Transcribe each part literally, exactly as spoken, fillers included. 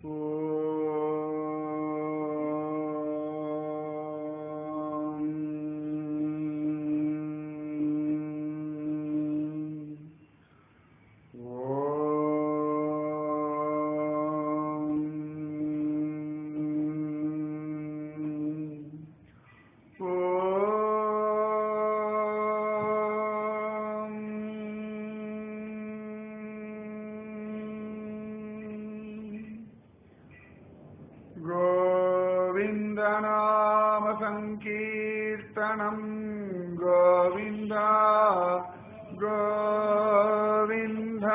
गोविन्दनामसङ्कीर्तनं गोविन्द गोविन्द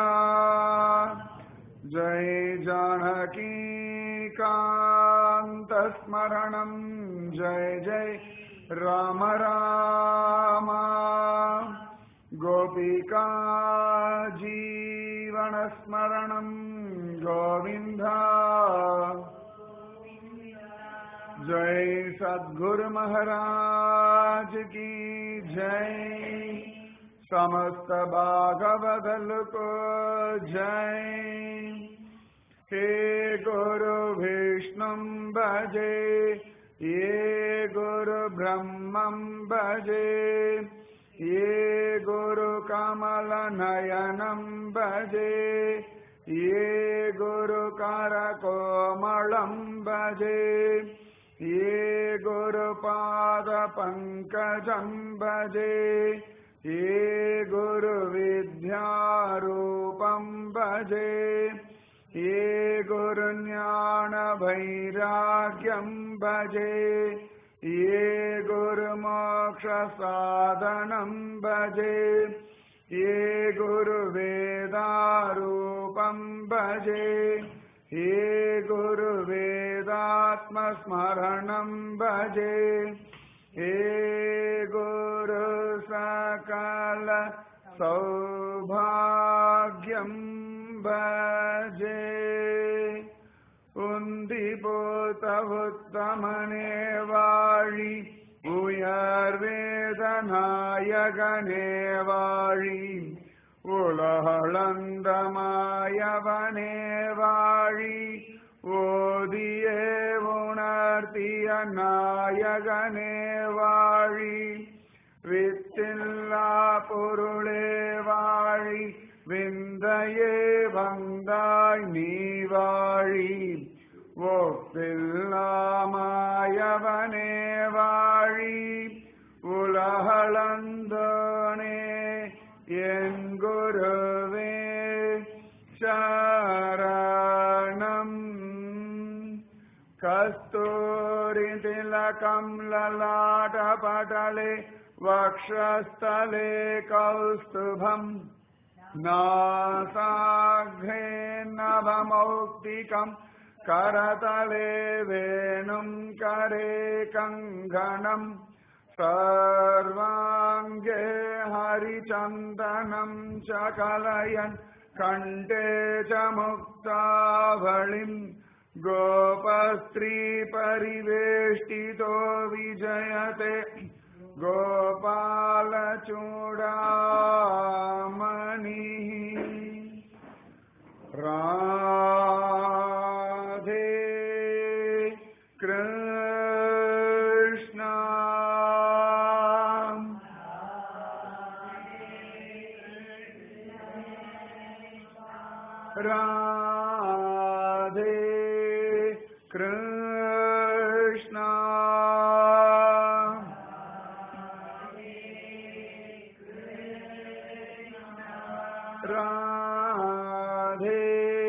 जय जानकीकान्तस्मरणं जय जय राम राम गोपिका जीवनस्मरणं गोविन्द जय सद्गुरु महाराज की जय समस्त भागवदल को जय हे गुरु विष्णु भजे ये गुरु ब्रह्मं भजे ये गुरु कमल नयनं भजे ये गुरु करकोमलं भजे ये गुरुपाद पंकजं भजे ये गुरु विद्यारूपं भजे ये गुरु ज्ञान वैराग्यं भजे ये गुरु मोक्ष साधनं भजे ये गुरु वेदारूपं भजे ये गुरु वेदात्म स्मरणं भजे ये गुरु सकल सौभाग्यं भजे उन्दिपोत उत्तमने वाळि उयर्वेदनायकने वाळि உலகளந்தமாயவனே வாழி ஓதியே உணர்த்திய நாயகனே வாழி வித்தில்லா பொருளே வாழி விந்தையே வந்தாய் நீ வாழி ஒப்பில்லாமாயவனே வாழி உலகளந்தோனே என் குருவே சரணம் கஸ்தூரி திலகம் லலாடபடலே வக்ஷஸ்தலே கௌஸ்துபம் நாசாக்ரே நவமௌக்திகம் करतले वेणुं करे कङ्कणम् सर्वाङ्गे हरिचन्दनं च कलयन् कण्ठे च मुक्तावलिं गोपस्त्रीपरिवेष्टितो विजयते गोपालचूडामणिः राधे कृष्ण राधे कृष्ण राधे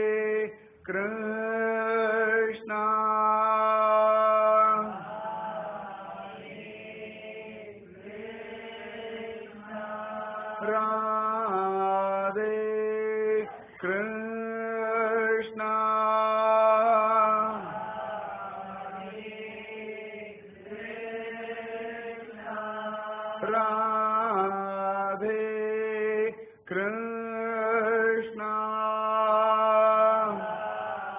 कृष्ण राधे कृष्ण राधे कृष्ण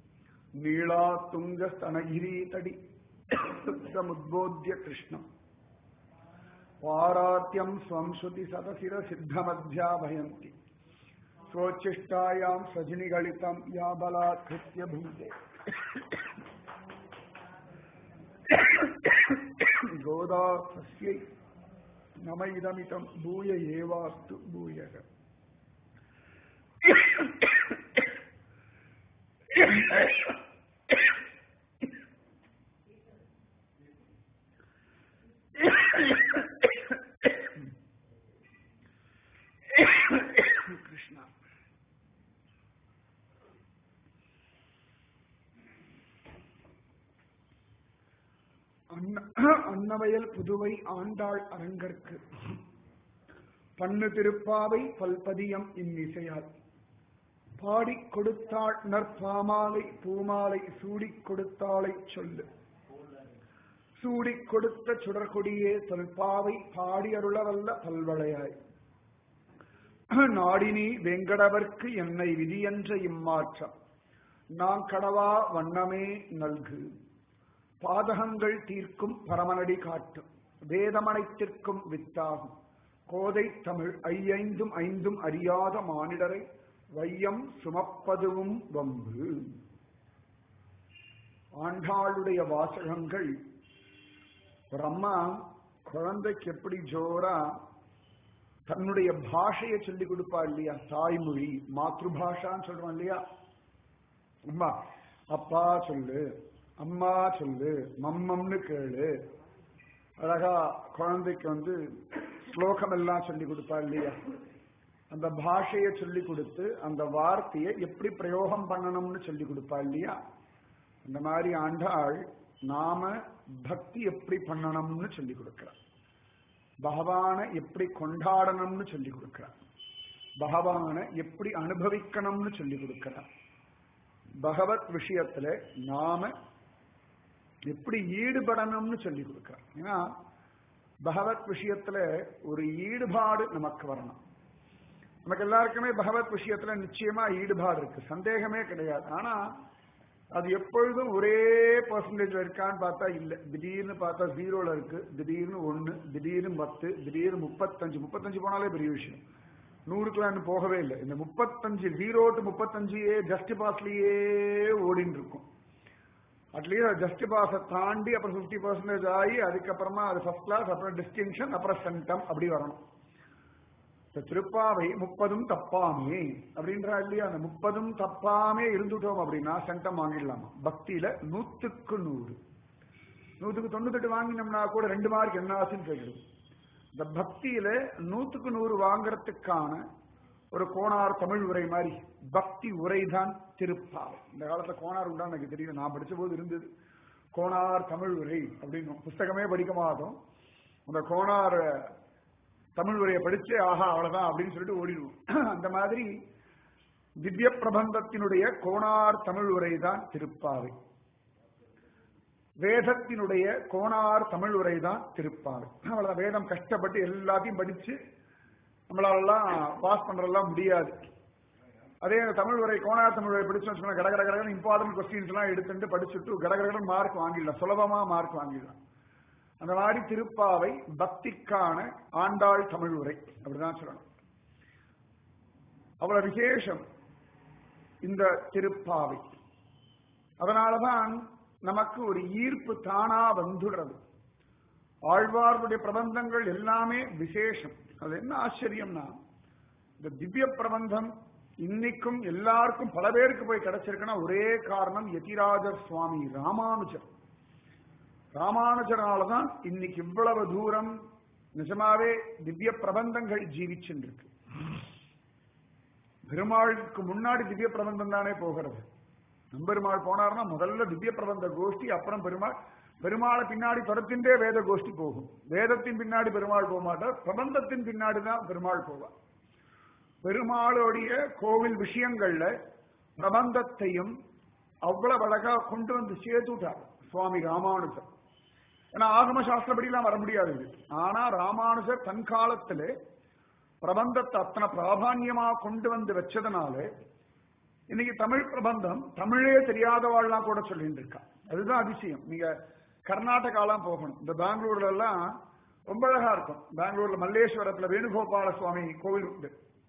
துங்கஸ்தனகிரீதடி சமுத்போத்ய கிருஷ்ணம் வாராத்யம் ஸ்வம் ஸ்ருதி சதசிர சித்தமத்யாபயந்தி ஸ்வோச்சிஷ்டாயாம் சஜினிகளிதம் யாபலாத்கிருத்ய புங்கே கோதா தஸ்யை நம இதமிதம் பூய ஏவாஸ்து பூயக. கிருஷ்ணா அன்னவயல் புதுவை ஆண்டாள் அரங்கற்கு பண்ணு திருப்பாவை பல்பதியம் இன்னிசையால் பாடிக் கொடுத்தாள் நற்பாமாலை பூமாலை சூடிக் கொடுத்தாளை சொல்லு சூடிக் கொடுத்த சுடர்கொடியே தொல்பாவை பாடி அருளவல்ல பல்வளையாய் நாடினி வெங்கடவர்க்கு என்னை விதியென்ற இம்மாற்றம் நான் கடவா வண்ணமே நல்கு பாதகங்கள் தீர்க்கும் பரமனடி காட்டும் வேதமனைத்திற்கும் வித்தாகும் கோதை தமிழ் ஐயைந்தும் ஐந்தும் அறியாத மானிடரை வையம் சுமப்பதுவும் வம்பு. ஆண்டாளுடைய வாசகங்கள். ஒரு அம்மா குழந்தைக்கு எப்படி ஜோரா தன்னுடைய பாஷையை சொல்லிக் கொடுப்பா இல்லையா, தாய்மொழி மாத்ருபாஷான்னு சொல்றோம் இல்லையா. அம்மா அப்பா சொல்லு, அம்மா சொல்லு, மம்மம்னு கேளு. அழகா குழந்தைக்கு வந்து ஸ்லோகம் எல்லாம் சொல்லி கொடுப்பா இல்லையா. அந்த பாஷையை சொல்லி கொடுத்து அந்த வார்த்தையை எப்படி பிரயோகம் பண்ணணும்னு சொல்லி கொடுப்பா இல்லையா. அந்த மாதிரி ஆண்டாள் நாம பக்தி எப்படி பண்ணணும்னு சொல்லி கொடுக்கிறார். பகவானை எப்படி கொண்டாடணும்னு சொல்லி கொடுக்கிறார். பகவானை எப்படி அனுபவிக்கணும்னு சொல்லி கொடுக்கிறார். பகவத் விஷயத்துல நாம எப்படி ஈடுபடணும்னு சொல்லி கொடுக்கிறார். ஏன்னா பகவத் விஷயத்துல ஒரு ஈடுபாடு நமக்கு வரணும். நமக்கு எல்லாருக்குமே பகவத் விஷயத்துல நிச்சயமா ஈடுபாடு இருக்கு, சந்தேகமே கிடையாது. ஆனா அது எப்பொழுதும் ஒரே பர்சன்டேஜ்ல இருக்கான்னு பார்த்தா இல்ல. திடீர்னு பார்த்தா ஜீரோல இருக்கு, திடீர்னு ஒண்ணு, திடீர்னு பத்து, திடீர்னு முப்பத்தஞ்சு. முப்பத்தஞ்சு போனாலே பெரிய விஷயம். நூறுக்குலாம் போகவே இல்லை. இந்த முப்பத்தஞ்சு ஜீரோ டு முப்பத்தஞ்சுயே ஜஸ்ட் பாஸ்லயே ஓடின்னு இருக்கும். அட்லீஸ்ட் ஜஸ்ட் பாஸை தாண்டி அப்புறம் பிப்டி பர்சன்டேஜ் ஆகி அதுக்கப்புறமா அது ஃபர்ஸ்ட் கிளாஸ், அப்புறம் டிஸ்டிங்ஷன், அப்புறம் சென்டம் அப்படி வரணும். திருப்பாவை முப்பதும் தப்பாமே அப்படின்றா இல்லையா. அந்த முப்பதும் தப்பாமே இருந்துட்டோம் அப்படின்னா சென்டம் வாங்கிடலாமா. பக்தியில நூத்துக்கு நூறு, நூத்துக்கு தொண்ணூத்தெட்டு வாங்கினோம்னா கூட ரெண்டு மார்க் என்ன ஆச்சுன்னு கேட்குது. இந்த பக்தியில நூத்துக்கு நூறு வாங்கறதுக்கான ஒரு கோனார் தமிழ் உரை மாதிரி பக்தி உரைதான் திருப்பாவை. இந்த காலத்துல கோனார் உண்டா எனக்கு தெரியும், நான் படிச்ச போது இருந்தது கோனார் தமிழ் உரை அப்படின்னு. புஸ்தகமே படிக்க மாட்டோம், அந்த கோனார் தமிழ் உரையை படிச்சு ஆஹா அவ்வளவுதான் அப்படின்னு சொல்லிட்டு ஓடிடுவோம். அந்த மாதிரி திவ்ய பிரபந்தத்தினுடைய கோனார் தமிழ் உரை தான் திருப்பாவை. வேதத்தினுடைய கோனார் தமிழ் உரை தான் திருப்பாவை. அவ்வளவுதான். வேதம் கஷ்டப்பட்டு எல்லாத்தையும் படிச்சு நம்மளாலெல்லாம் பாஸ் பண்றதெல்லாம் முடியாது. அதே தமிழ் உரை கோனார் தமிழ் உரை படிச்சோம்னு சொன்னா கடகட கடகட இம்பார்ட்டன்ட் கொஸ்டின்ஸ் எல்லாம் எடுத்துட்டு படிச்சுட்டு கடகட மார்க் வாங்கிடலாம், சுலபமா மார்க் வாங்கிடலாம். அந்த மாதிரி திருப்பாவை பக்திக்கான ஆண்டாள் தமிழ் உரை அப்படிதான் சொல்லணும். அவ்வளவு விசேஷம் இந்த திருப்பாவை. அதனாலதான் நமக்கு ஒரு ஈர்ப்பு தானா வந்துடுறது. ஆழ்வார்களுடைய பிரபந்தங்கள் எல்லாமே விசேஷம். அது என்ன ஆச்சரியம்னா, இந்த திவ்ய பிரபந்தம் இன்னைக்கும் எல்லாருக்கும் பல பேருக்கு போய் கிடைச்சிருக்குன்னா ஒரே காரணம் யதிராஜர் சுவாமி ராமானுஜர். ராமானுஜராலதான் இன்னைக்கு இவ்வளவு தூரம் நிஜமாவே திவ்ய பிரபந்தங்கள் ஜீவிச்சுருக்கு. பெருமாளுக்கு முன்னாடி திவ்ய பிரபந்தம் தானே போகிறது. நம்பெருமாள் போனார்னா முதல்ல திவ்ய பிரபந்த கோஷ்டி, அப்புறம் பெருமாள். பெருமாளை பின்னாடி தொடர்த்தின்றே வேத கோஷ்டி போகும். வேதத்தின் பின்னாடி பெருமாள் போக மாட்டார், பிரபந்தத்தின் பின்னாடி தான் பெருமாள் போவார். பெருமாளுடைய கோவில் விஷயங்கள்ல பிரபந்தத்தையும் அவ்வளவு அழகா கொண்டு வந்து சேர்த்துட்டார் சுவாமி ராமானுஜர். ஏன்னா ஆகம சாஸ்திரப்படிலாம் வர முடியாது. ஆனா ராமானுஜர் தன் காலத்திலே பிரபந்தத்தை அத்தனை பிராதான்யமா கொண்டு வந்து வச்சதுனால இன்னைக்கு தமிழ் பிரபந்தம் தமிழே தெரியாதவாள்லாம் கூட சொல்லிட்டு இருக்கா. அதுதான் அதிசயம். நீங்க கர்நாடகாலாம் போகணும். இந்த பெங்களூர்ல எல்லாம் ரொம்ப அழகா இருக்கும். பெங்களூர்ல மல்லேஸ்வரத்துல வேணுகோபால சுவாமி கோவில் உண்டு.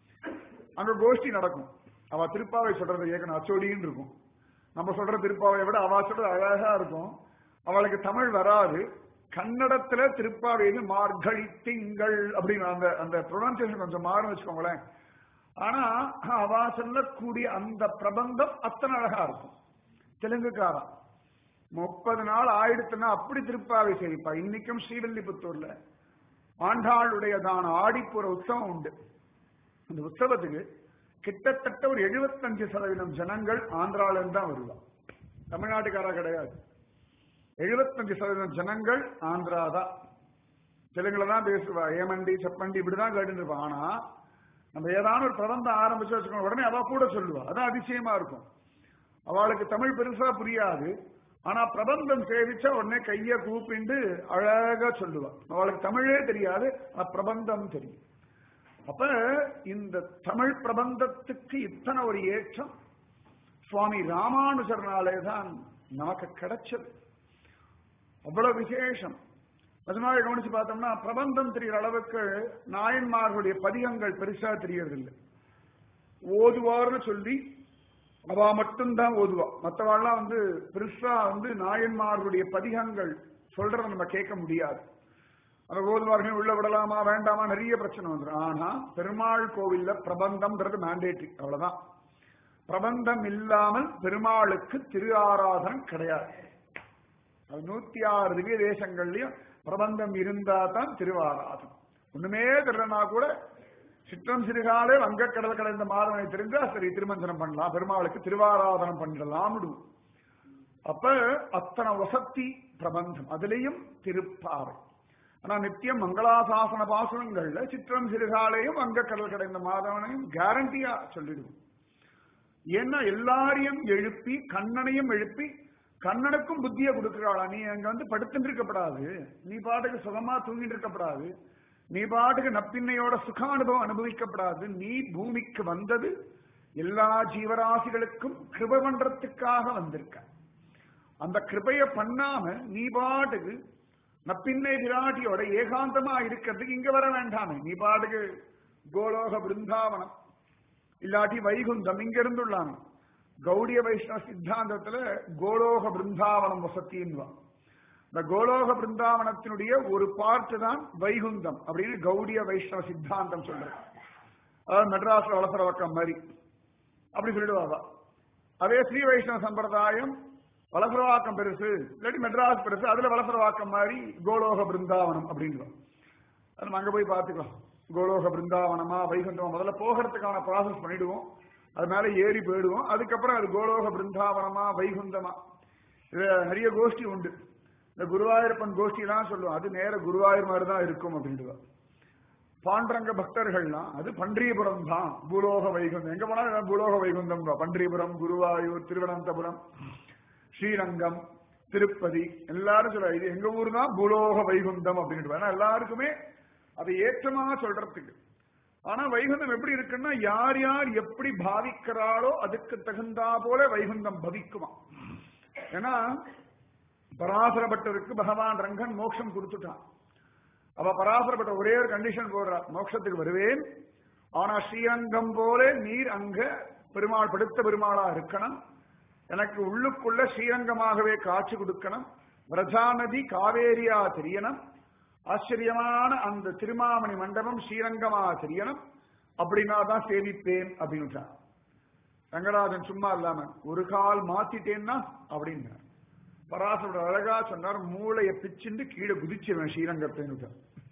அங்க கோஷ்டி நடக்கும். அவ திருப்பாவை சொல்றதை கேட்கணும், அச்சோடின்னு இருக்கும். நம்ம சொல்ற திருப்பாவை விட அவ சொல்றது அழகா இருக்கும். அவளுக்கு தமிழ் வராது. கன்னடத்துல திருப்பாவை மார்கழி திங்கள் அப்படின்னு அந்த அந்த ப்ரொனன்சியேஷன் கொஞ்சம் மாறும் வச்சுக்கோங்களேன். ஆனா அவ சொல்லக்கூடிய அந்த பிரபந்தம் அத்தனை அழகா இருக்கும். தெலுங்குக்காரன் முப்பது நாள் ஆயிடுத்துன்னா அப்படி திருப்பாவை செய்ப்பா. இன்னைக்கும் ஸ்ரீவில்லிபுத்தூர்ல ஆண்டாளுடையதான ஆடிப்புற உற்சவம் உண்டு. அந்த உற்சவத்துக்கு கிட்டத்தட்ட ஒரு எழுபத்தஞ்சு சதவீதம் ஜனங்கள் ஆந்திரால இருந்து தான் வருவா. தமிழ்நாட்டுக்காரா கிடையாது. எழுபத்தஞ்சு சதவீதம் ஜனங்கள் ஆந்திரா தான். தெலுங்குல தான் பேசுவா. ஏமண்டி செப்பண்டி இப்படிதான் கேட்டு இருப்பா. ஆனா நம்ம ஏதாவது ஒரு பிரபந்தம் ஆரம்பிச்சு வச்சுக்கணும், உடனே அவ கூட சொல்லுவா. அதான் அதிசயமா இருக்கும். அவளுக்கு தமிழ் பெருசா புரியாது. ஆனா பிரபந்தம் சேவிச்சா உடனே கைய கூப்பிண்டு அழகா சொல்லுவா. அவளுக்கு தமிழே தெரியாது, ஆனா பிரபந்தம் தெரியும். அப்ப இந்த தமிழ் பிரபந்தத்துக்கு இத்தனை ஒரு ஏற்றம் சுவாமி ராமானுஜர்னாலே தான் நமக்கு கிடைச்சது. அவ்வளவு விசேஷம். அதனால கவனிச்சு பார்த்தோம்னா பிரபந்தம் தெரிகிற அளவுக்கு நாயன்மார்களுடைய பதிகங்கள் பெருசா தெரியறதில்லை. ஓதுவார்னு சொல்லி அவ மட்டும்தான் ஓதுவா. மற்றவாள்லாம் வந்து பெருசா வந்து நாயன்மார்களுடைய பதிகங்கள் சொல்றத நம்ம கேட்க முடியாது. அந்த ஓதுவார்கள் உள்ள விடலாமா வேண்டாமா நிறைய பிரச்சனை வந்துடும். ஆனா பெருமாள் கோவில்ல பிரபந்தம்ன்றது மேண்டேட்டரி, அவ்வளவுதான். பிரபந்தம் இல்லாமல் பெருமாளுக்கு திரு ஆராதனம் கிடையாது. அது நூத்தி ஆறு திவ்ய தேசங்கள்லயும் பிரபந்தம் இருந்தா தான் திருவாராதனம். ஒண்ணுமே தெரியலனா கூட சிற்றம் சிறுகாலே வங்கக்கடல் கடைந்த மாதவனை தெரிஞ்சா சரி திருமஞ்சனம் பண்ணலாம், பெருமாளுக்கு திருவாராதனம் பண்ணலாம். அப்ப அத்தனை வசத்தி பிரபந்தம், அதுலயும் திருப்பாவை. ஆனா நித்தியம் மங்களாசாசன பாசுரங்கள்ல சிற்றம் சிறுகாலையும் வங்கக்கடல் கடைந்த மாதவனையும் கேரண்டியா சொல்லிடுவோம். ஏன்னா எல்லாரையும் எழுப்பி கண்ணனையும் எழுப்பி கண்ணனுக்கும் புத்தியை கொடுக்கிறாளா. நீ அங்க வந்து படுத்துட்டு இருக்கப்படாது, நீ பாட்டுக்கு சுகமா தூங்கிட்டு இருக்கப்படாது, நீ பாட்டுக்கு நப்பின்னையோட சுகானுபவம் அனுபவிக்கப்படாது. நீ பூமிக்கு வந்தது எல்லா ஜீவராசிகளுக்கும் கிருபை பண்றதுக்காக வந்திருக்க. அந்த கிருபைய பண்ணாம நீ பாட்டுக்கு நப்பின்னை விராட்டியோட ஏகாந்தமா இருக்கிறதுக்கு இங்க வர வேண்டாமே. நீ பாட்டுக்கு கோலோக பிருந்தாவனம் இல்லாட்டி வைகுந்தம் இங்க இருந்துள்ளாங்க. கௌடிய வைஷ்ணவ சித்தாந்தத்துல கோலோக பிருந்தாவனம் வசத்தின்வா. இந்த கோலோக பிருந்தாவனத்தினுடைய ஒரு பார்ட் தான் வைகுந்தம் அப்படின்னு கௌடிய வைஷ்ணவ சித்தாந்தம் சொல்றது. அதாவது மெட்ராஸ்ல வளசர வக்கம் மாதிரி அப்படி சொல்லிடுவாங்க. அதே ஸ்ரீ வைஷ்ணவ சம்பிரதாயம் வளசரவாக்கம் பெருசு இல்லாட்டி மெட்ராஸ் பெருசு, அதுல வளசரவாக்கம் மாதிரி கோலோக பிருந்தாவனம் அப்படின்னு. அது நம்ம அங்க போய் பார்த்துக்கலாம். கோலோக பிருந்தாவனமா வைகுந்தமா முதல்ல போகிறதுக்கான ப்ராசஸ் பண்ணிடுவோம். அது மேல ஏறி போயிடுவோம். அதுக்கப்புறம் அது கோலோக பிருந்தாவனமா வைகுந்தமா இது நிறைய கோஷ்டி உண்டு. இந்த குருவாயூரப்பன் கோஷ்டி எல்லாம் சொல்லுவோம், அது நேர குருவாயூர் மாதிரி தான் இருக்கும் அப்படின்ட்டு. பாண்டரங்க பக்தர்கள்லாம் அது பன்றியபுரம் தான் பூலோக வைகுந்தம். எங்க போனாலும் பூலோக வைகுந்தம் தான். பன்றியபுரம், குருவாயூர், திருவனந்தபுரம், ஸ்ரீரங்கம், திருப்பதி எல்லாரும் சொல்ல இது எங்க ஊர் தான் பூலோக வைகுந்தம் அப்படின்ட்டு. ஏன்னா எல்லாருக்குமே அதை ஏற்றமா சொல்றதுக்கு. ஆனா வைகுந்தம் எப்படி இருக்குன்னா யார் யார் எப்படி பாவிக்கிறாளோ அதுக்கு தகுந்தா போல வைகுந்தம் பவிக்குமா. ஏன்னா பராசரப்பட்டருக்கு பகவான் ரங்கன் மோட்சம் கொடுத்துட்டான். அவ பராசரப்பட்ட ஒரே ஒரு கண்டிஷன் போடுறா, மோட்சத்துக்கு வருவேன், ஆனா ஸ்ரீரங்கம் போல நீர் அங்க பெருமாள் படுத்த பெருமாளா இருக்கணும், எனக்கு உள்ளுக்குள்ள ஸ்ரீரங்கமாகவே காட்சி கொடுக்கணும், விரஜாநதி காவேரியா தெரியணும், ஆச்சரியமான அந்த திருமாமணி மண்டபம் ஸ்ரீரங்கமா தெரியணும், அப்படின்னா தான் சேவிப்பேன் அப்படின்னு. ரங்கராஜன் சும்மா இல்லாம ஒரு கால் மாத்திட்டேன்னா அப்படின்னு பராசரோட அழகா சொன்னார், மூளையை பிச்சுண்டு கீழே குதிச்சுவேன் ஸ்ரீரங்கத்தை.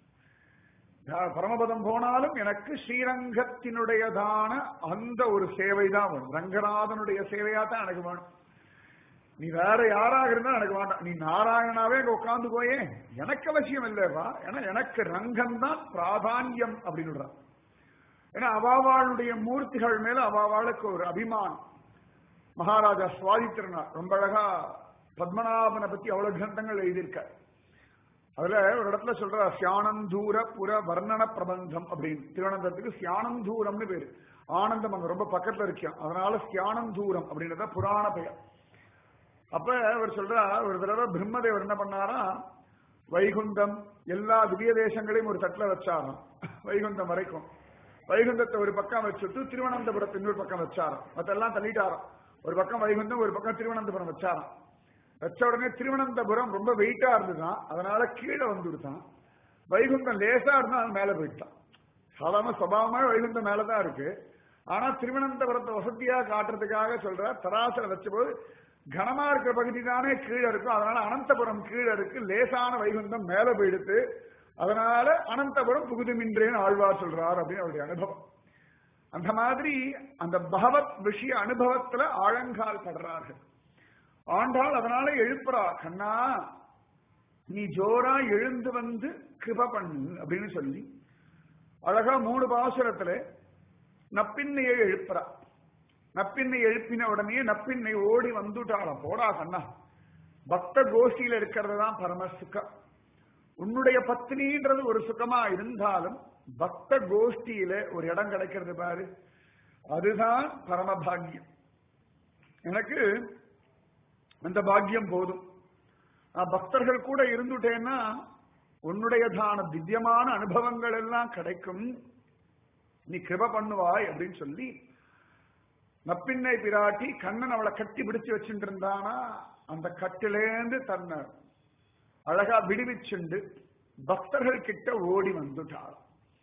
பரமபதம் போனாலும் எனக்கு ஸ்ரீரங்கத்தினுடையதான அந்த ஒரு சேவை தான் வேணும். ரங்கநாதனுடைய சேவையா தான் எனக்கு வேணும். நீ வேற யாராக இருந்தா எனக்கு வேண்டாம். நீ நாராயணாவே அங்க உட்கார்ந்து போயே எனக்கு அவசியம் இல்லைவா. ஏன்னா எனக்கு ரங்கம் தான் பிராதான்யம் அப்படின்னு. ஏன்னா அவாவாளுடைய மூர்த்திகள் மேல அவாவாளுக்கு ஒரு அபிமானம். மகாராஜா சுவாதித்திரனார் ரொம்ப அழகா பத்மநாபனை பத்தி அவ்வளவு கிரந்தங்கள் எழுதியிருக்க. அதுல ஒரு இடத்துல சொல்ற சியானந்தூர புற வர்ணன பிரபந்தம் அப்படின்னு. திருவனந்தத்துக்கு சியானந்தூரம்னு பேரு. ஆனந்தம் அங்க ரொம்ப பக்கத்துல இருக்கான். அதனால ஸ்யானம் தூரம் அப்படின்றத புராண பெயர். அப்ப அவர் சொல்றா, ஒரு தடவை பிரம்மதேவர் என்ன பண்ணாரா, வைகுண்டம் எல்லா திவ்ய தேசங்களையும் ஒரு தட்டுல வச்சாராம். வைகுண்டம் வரைக்கும் வைகுண்டத்தை ஒரு பக்கம் வச்சுட்டு திருவனந்தபுரத்தை இன்னொரு பக்கம் வச்சாராம். மத்தெல்லாம் தள்ளிட்டாராம். ஒரு பக்கம் வைகுண்டம், ஒரு பக்கம் திருவனந்தபுரம் வச்சாராம். வச்ச உடனே திருவனந்தபுரம் ரொம்ப வெயிட்டா இருந்துதான், அதனால கீழே வந்துடுதான். வைகுண்டம் லேசா இருந்தா அது மேல போயிட்டான். சாதாரண சுபாவமா வைகுண்டம் மேலதான் இருக்கு. ஆனா திருவனந்தபுரத்தை வசதியா காட்டுறதுக்காக சொல்ற, தராசல வச்சபோது கனமா இருக்கிற பகுதி தானே கீழே இருக்கும். அதனால அனந்தபுரம் கீழே இருக்கு, லேசான வைகுண்டம் மேல போயிடுத்து. அதனால அனந்தபுரம் புகுதுமின்றேன்னு ஆழ்வார் சொல்றார் அப்படின்னு அவருடைய அனுபவம். அந்த மாதிரி அந்த பகவத் விஷய அனுபவத்துல ஆழங்கால் படுறார்கள். ஆண்டாள் அதனால எழுப்புறா, கண்ணா நீ ஜோரா எழுந்து வந்து கிருப பண்ணு அப்படின்னு சொல்லி அழகா மூணு பாசுரத்துல நப்பின்னையை எழுப்புறா. நப்பின்னை எழுப்பின உடனே நப்பின்னை ஓடி வந்துட்டாளாம். போடா கண்ணா, பக்த கோஷ்டியில இருக்கிறது தான் பரம சுகம். உன்னுடைய பத்னின்றது ஒரு சுகமா இருந்தாலும் பக்த கோஷ்டியில ஒரு இடம் கிடைக்கிறது பாரு, அதுதான் பரம பாக்கியம். எனக்கு அந்த பாக்கியம் போதும். நான் பக்தர்கள் கூட இருந்துட்டேன்னா உன்னுடையதான திவ்யமான அனுபவங்கள் எல்லாம் கிடைக்கும், நீ கிருப பண்ணுவாய் அப்படின்னு சொல்லி நப்பின்னை பிராட்டி கண்ணன் அவளை கட்டி பிடிச்சு வச்சுட்டு இருந்தானா, அந்த கட்டிலேந்து தன்னை அழகா விடுவிச்சுண்டு பக்தர்கள் கிட்ட ஓடி வந்துட்டாள்.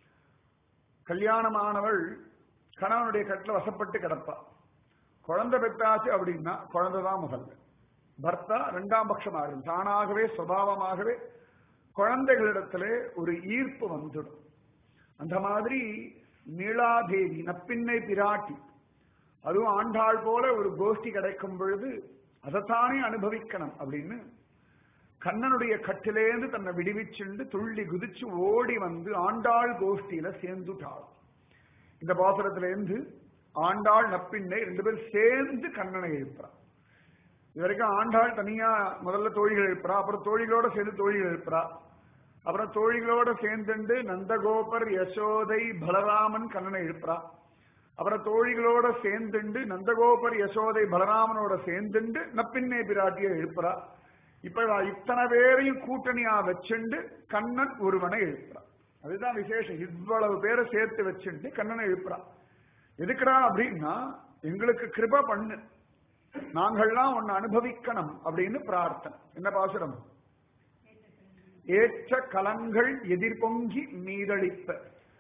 கல்யாணமானவள் கணவனுடைய கட்டில வசப்பட்டு கிடப்பா. குழந்தை பெற்றாச்சு அப்படின்னா குழந்தைதான் முதல்ல, பர்த்தா இரண்டாம் பட்சம் ஆகும். தானாகவே சுபாவமாகவே குழந்தைகளிடத்திலே ஒரு ஈர்ப்பு வந்துடும். அந்த மாதிரி நீலாதேவி நப்பின்னை பிராட்டி, அதுவும் ஆண்டாள் போல ஒரு கோஷ்டி கிடைக்கும் பொழுது அதைத்தானே அனுபவிக்கணும் அப்படின்னு கண்ணனுடைய கட்டிலேந்து தன்னை விடுவிச்சுண்டு துள்ளி குதிச்சு ஓடி வந்து ஆண்டாள் கோஷ்டியில சேர்ந்துட்டாள். இந்த பாசுரத்திலேருந்து ஆண்டாள் நப்பின்னை ரெண்டு பேரும் சேர்ந்து கண்ணனை எழுப்புறா. இது வரைக்கும் ஆண்டாள் தனியா முதல்ல தோழிகள் எழுப்புறா, அப்புறம் தோழிகளோட சேர்ந்து தோழிகள் எழுப்புறா, அப்புறம் தோழிகளோட சேர்ந்துண்டு நந்தகோபர் யசோதை பலராமன் கண்ணனை எழுப்புறா, அப்புறம் தோழிகளோட சேர்ந்துண்டு நந்தகோபர் யசோதை பலராமனோட சேர்ந்துண்டு நப்பின்னை பிராட்டியை எழுப்புறா. இப்ப இத்தனை பேரையும் கூட்டணியா வச்சுண்டு கண்ணன் ஒருவனை எழுப்புறான். அதுதான் விசேஷம். இவ்வளவு பேரை சேர்த்து வச்சுட்டு கண்ணனை எழுப்புறான். எதுக்குறா அப்படின்னா, எங்களுக்கு கிருப பண்ணு, நாங்கள்லாம் ஒன்னு அனுபவிக்கணும் அப்படின்னு பிரார்த்தனை. என்ன பாசுரம்? ஏற்ற கலங்கள் எதிர்பொங்கி மீதளிப்ப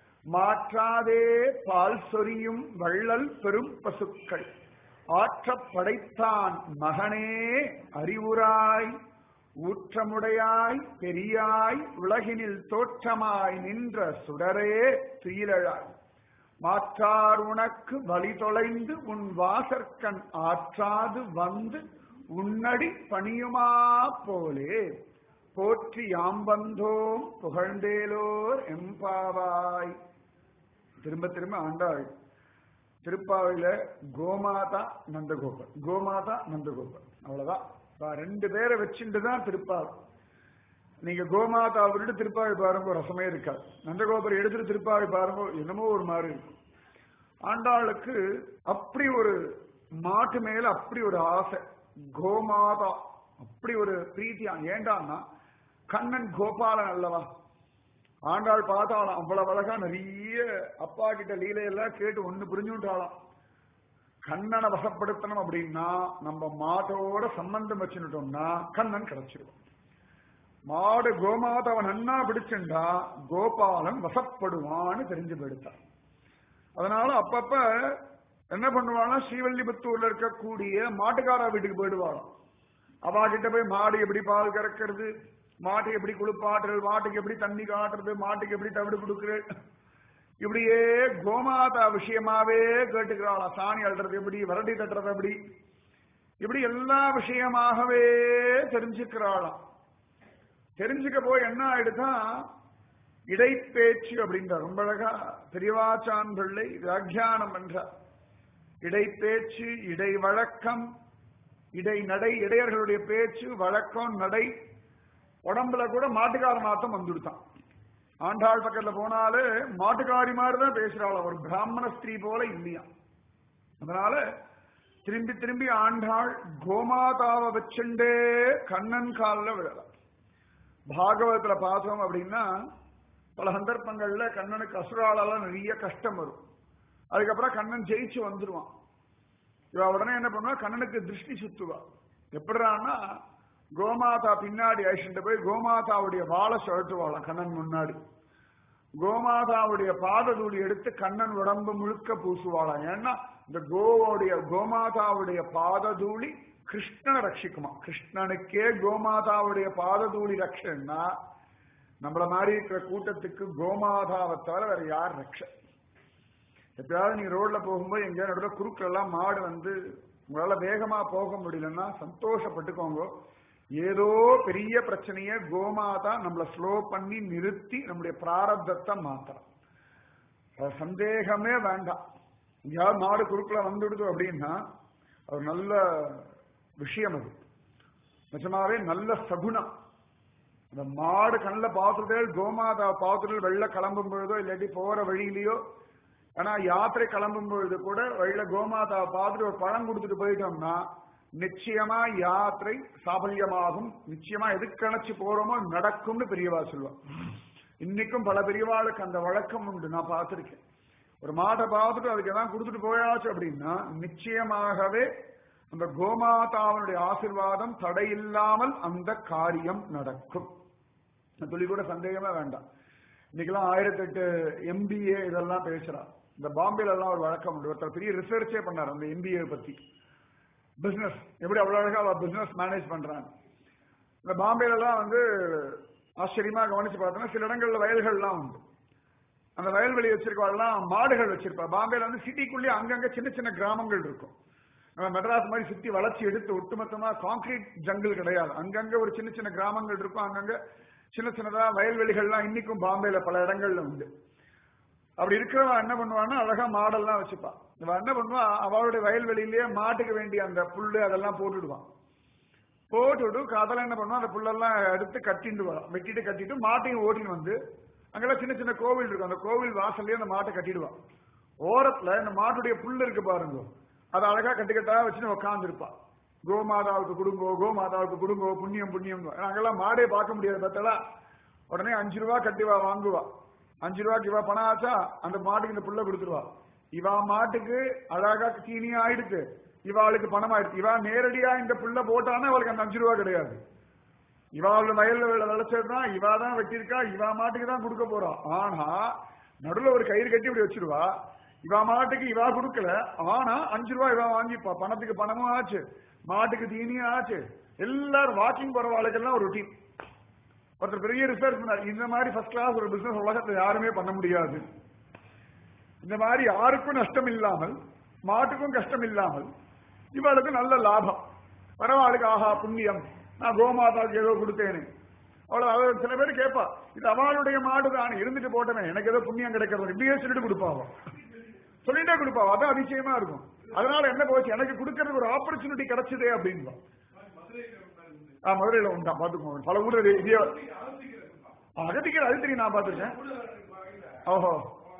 மாற்றாதே பால் சொரியும் வள்ளல் பெரும் பசுக்கள் ஆற்ற படைத்தான் மகனே அறிவுராய் ஊற்றமுடையாய் பெரியாய் உலகினில் தோற்றமாய் நின்ற சுடரே துயிலழாய் மாற்றார் உனக்கு வழி தொலைந்து உன் வாசற்கண் ஆற்றாது வந்து உன்னடி பணியுமா போலே போற்றி யாம் வந்தோம் புகழ்ந்தேலோர் எம்பாவாய். திரும்ப திரும்ப ஆண்டாள் திருப்பாவையில கோமாதா நந்தகோபர், கோமாதா நந்தகோபர், அவ்வளவுதான். ரெண்டு பேரை வச்சுட்டு தான் திருப்பாவை. நீங்க கோமாதா விட்டு திருப்பாவை பாருங்க ரசமே இருக்காது, நந்தகோபர் எடுத்துட்டு திருப்பாவை பாருங்க என்னமோ ஒரு மாதிரி இருக்கும். ஆண்டாளுக்கு அப்படி ஒரு மாட்டு மேல அப்படி ஒரு ஆசை, கோமாதா அப்படி ஒரு பிரீத்தியா. ஏண்டான்னா கண்ணன் கோபாலன் அல்லவா. ஆண்டாள் பார்த்தாலாம் அவ்வளவு அழகா நிறைய அப்பா கிட்ட லீலையெல்லாம் கேட்டு ஒண்ணு புரிஞ்சுட்டாலாம். கண்ணனை வசப்படுத்தணும் அப்படின்னா நம்ம மாட்டோட சம்பந்தம் வச்சுட்டோம்னா கண்ணன் கிடைச்சிருவோம். மாடு கோமாதாவை நன்னா பிடிச்சுண்டா கோபாலன் வசப்படுவான்னு தெரிஞ்சு போயிடுத்தான். அதனால அப்பப்ப என்ன பண்ணுவானா, ஸ்ரீவல்லிபுத்தூர்ல இருக்கக்கூடிய மாட்டுக்காரா வீட்டுக்கு போயிடுவாளாம். அவா கிட்ட போய் மாடு எப்படி பால் கறக்கிறது, மாட்டுக்கு எப்படி குளிப்பாட்டுறது, மாட்டுக்கு எப்படி தண்ணி காட்டுறது, மாட்டுக்கு எப்படி தவிடு கொடுக்குறது, இப்படியே கோமாதா விஷயமாவே கேட்டுக்கிறாளாம். சாணி அல்றது எப்படி, வரட்டி தட்டுறது எப்படி, இப்படி எல்லா விஷயமாகவே தெரிஞ்சுக்கிறாளாம். தெரிஞ்சுக்க போய் என்ன ஆயிடுதான் இடைப்பேச்சு அப்படின்ற ரொம்ப அழகா பெரியவாச்சான் பிள்ளை வியாக்கியானம் என்றார். இடைப்பேச்சு, இடை வழக்கம், இடை நடை, இடையர்களுடைய பேச்சு, வழக்கம், நடை, உடம்புல கூட மாட்டுக்கார நாத்தம் வந்துடுத்தான். ஆண்டாள் பக்கத்துல போனாலே மாட்டுக்காரி மாதிரிதான் பேசுறாள், ஒரு பிராமண ஸ்திரீ போல இல்லையா. அதனால திரும்பி திரும்பி ஆண்டாள் கோமாதாவை வச்சுண்டே கண்ணன் காலில் விழலாம். பாகவதத்துல பார்த்தோம் அப்படின்னா பல சந்தர்ப்பங்கள்ல கண்ணனுக்கு அசுராளால நிறைய கஷ்டம் வரும். அதுக்கப்புறம் கண்ணன் ஜெயிச்சு வந்துருவான். இவ உடனே என்ன பண்ணுவா, கண்ணனுக்கு திருஷ்டி சுத்துவா. எப்படிறான்னா கோமாதா பின்னாடி அழிச்சுட்டு போய் கோமாதாவுடைய வாழை சுழட்டுவாளாம் கண்ணன் முன்னாடி. கோமாதாவுடைய பாததூளி எடுத்து கண்ணன் உடம்பு முழுக்க பூசுவாளாம். ஏன்னா இந்த கோவோடைய கோமாதாவுடைய பாததூளி கிருஷ்ணனை ரட்சிக்குமா. கிருஷ்ணனுக்கே கோமாதாவுடைய பாததூளி ரட்சன்னா நம்மள மாதிரி இருக்கிற கூட்டத்துக்கு கோமாதாவை தவிர வேற யார் ரட்ச? எப்பயாவது நீங்க ரோட்ல போகும்போது எங்கேயாவது நடுவில் குறுக்கள் எல்லாம் மாடு வந்து உங்களால வேகமா போக முடியலன்னா சந்தோஷப்பட்டுக்கோங்க. ஏதோ பெரிய பிரச்சனைய கோமாதா நம்மள ஸ்லோ பண்ணி நிறுத்தி நம்முடைய பிராரப்தத்தை மாத்தலாம். சந்தேகமே வேண்டாம். எங்கேயாவது மாடு குறுக்களை வந்துடுது அப்படின்னா அது நல்ல விஷயம். அது நிஜமாவே நல்ல சகுனம். அந்த மாடு கண்ணில் பார்த்துட்டே கோமாதா பார்த்துட்டு வெள்ள கிளம்பும் பொழுதோ இல்லாட்டி போற வழியிலையோ, ஆனா யாத்திரை கிளம்பும் பொழுது கூட வழியில கோமாதாவை பார்த்துட்டு ஒரு பழம் கொடுத்துட்டு போயிட்டோம்னா நிச்சயமா யாத்திரை சாபல்யமாகும். நிச்சயமா எதுக்கு கணச்சு போறோமோ நடக்கும்னு பெரியவா சொல்லுவான். இன்னைக்கும் பல பெரியவாளுக்கு அந்த வழக்கம் உண்டு, நான் பார்த்திருக்கேன். ஒரு மாட்டை பார்த்துட்டு அதுக்கு எதாவது கொடுத்துட்டு போயாச்சு அப்படின்னா நிச்சயமாகவே அந்த கோமாதாவனுடைய ஆசீர்வாதம் தடையில்லாமல் அந்த காரியம் நடக்கும். துளி கூட சந்தேகமே வேண்டாம். இன்னைக்கெல்லாம் ஆயிரத்தி எட்டு எம்பிஏ இதெல்லாம் பேசுறா. இந்த பாம்பேல எல்லாம் ஒரு வழக்கம் உண்டு. ஒருத்தர் பெரிய ரிசர்ச்சே பண்ணார் அந்த எம்பிஏ பத்தி. பிசினஸ் எப்படி அவ்வளவு அழகா அவ பிசினஸ் மேனேஜ் பண்றாங்க. இந்த பாம்பேல எல்லாம் வந்து ஆச்சரியமா கவனிச்சு பார்த்தோம்னா சில இடங்கள்ல வயல்கள்லாம் உண்டு. அந்த வயல்வெளி வச்சிருக்கவெல்லாம் மாடுகள் வச்சிருப்பா. பாம்பேல வந்து சிட்டிக்குள்ளேயே அங்கங்க சின்ன சின்ன கிராமங்கள் இருக்கும். நம்ம மெட்ராஸ் மாதிரி சுத்தி வளர்ச்சி எடுத்து ஒட்டுமொத்தமா கான்கிரீட் ஜங்கிள் கிடையாது. அங்கங்க ஒரு சின்ன சின்ன கிராமங்கள் இருக்கும். அங்கங்க சின்ன சின்னதா வயல்வெளிகள்லாம் இன்னைக்கும் பாம்பேல பல இடங்கள்ல உண்டு. அப்படி இருக்கிறவா என்ன பண்ணுவான்னா அழகா மாடெல்லாம் வச்சுப்பா. இவ என்ன பண்ணுவா, அவளுடைய வயல்வெளியிலேயே மாட்டுக்கு வேண்டிய அந்த புல்லு அதெல்லாம் போட்டுடுவான். போட்டுவிட்டு அதெல்லாம் என்ன பண்ணுவா, அந்த புல்லெல்லாம் எடுத்து கட்டிட்டு வா, வெட்டிட்டு கட்டிட்டு மாட்டையும் ஓட்டின்னு வந்து அங்கெல்லாம் சின்ன சின்ன கோவில் இருக்கும். அந்த கோவில் வாசல்லையே அந்த மாட்டை கட்டிடுவான். ஓரத்துல இந்த மாட்டுடைய புல்லு இருக்கு பாருங்க, அதை அழகா கட்டுக்கட்டா வச்சுன்னு உட்காந்துருப்பா. கோமாதாவுக்கு கொடுங்கோ, கோமாதாவுக்கு கொடுங்கோ, புண்ணியம் புண்ணியம். அங்கெல்லாம் மாடே பார்க்க முடியாது பார்த்தா. உடனே அஞ்சு ரூபா கட்டிவா வாங்குவா. அஞ்சு ரூபாய்க்கு இவா பணம் ஆச்சா அந்த மாட்டுக்கு இந்த புல்ல கொடுத்துருவா. இவா மாட்டுக்கு அழகா தீனியா ஆயிடுச்சு, இவாளுக்கு பணம் ஆயிடுச்சு. இவா நேரடியா இந்த புல்ல போட்டானா அவளுக்கு அந்த அஞ்சு ரூபா கிடையாது. இவாளோட வயல்ல விளைச்சதுதான் இவா தான் வெட்டியிருக்கா, இவா மாட்டுக்கு தான் கொடுக்க போறா. ஆனா நடுவில் ஒரு கயிறு கட்டி இப்படி வச்சிருவா. இவா மாட்டுக்கு இவா கொடுக்கல, ஆனா அஞ்சு ரூபா இவா வாங்கிப்பா. பணத்துக்கு பணமும் ஆச்சு, மாட்டுக்கு தீனியும் ஆச்சு. எல்லாரும் வாக்கிங் போற வாழ்க்கெல்லாம் ஒரு ரொட்டீன். ஒருத்தர் பெரிய ரிசர்ச் பண்ணார், இந்த மாதிரி ஃபர்ஸ்ட் கிளாஸ் ஒரு பிசினஸ் உலகத்துல யாருமே பண்ண முடியாது. இந்த மாதிரி யாருக்கும் நஷ்டம் இல்லாமல், மாட்டுக்கும் கஷ்டம் இல்லாமல், இவளுக்கு நல்ல லாபம். பரவாயில்லைக்கு ஆஹா புண்ணியம், நான் கோமாதாவுக்கு ஏதோ கொடுத்தேன்னு. அவ்வளவு சில பேர் கேட்பா, இது அவளுடைய மாடு தான் இருந்துட்டு போட்டவன், எனக்கு ஏதோ புண்ணியம் கிடைக்கிறது இப்படியே சொல்லிட்டு கொடுப்பாவோ, சொல்லிட்டே கொடுப்பாவோ. அதான் அதிசயமா இருக்கும். அதனால என்ன போச்சு, எனக்கு கொடுக்கறதுக்கு ஒரு ஆப்பர்ச்சுனிட்டி கிடைச்சதே அப்படின்னு. மதுரையில உண்டா பாத்துக்கோங்க, பல ஊர் அகத்திக்கிற அது தெரியும், நான் பாத்துருக்கேன். ஓஹோ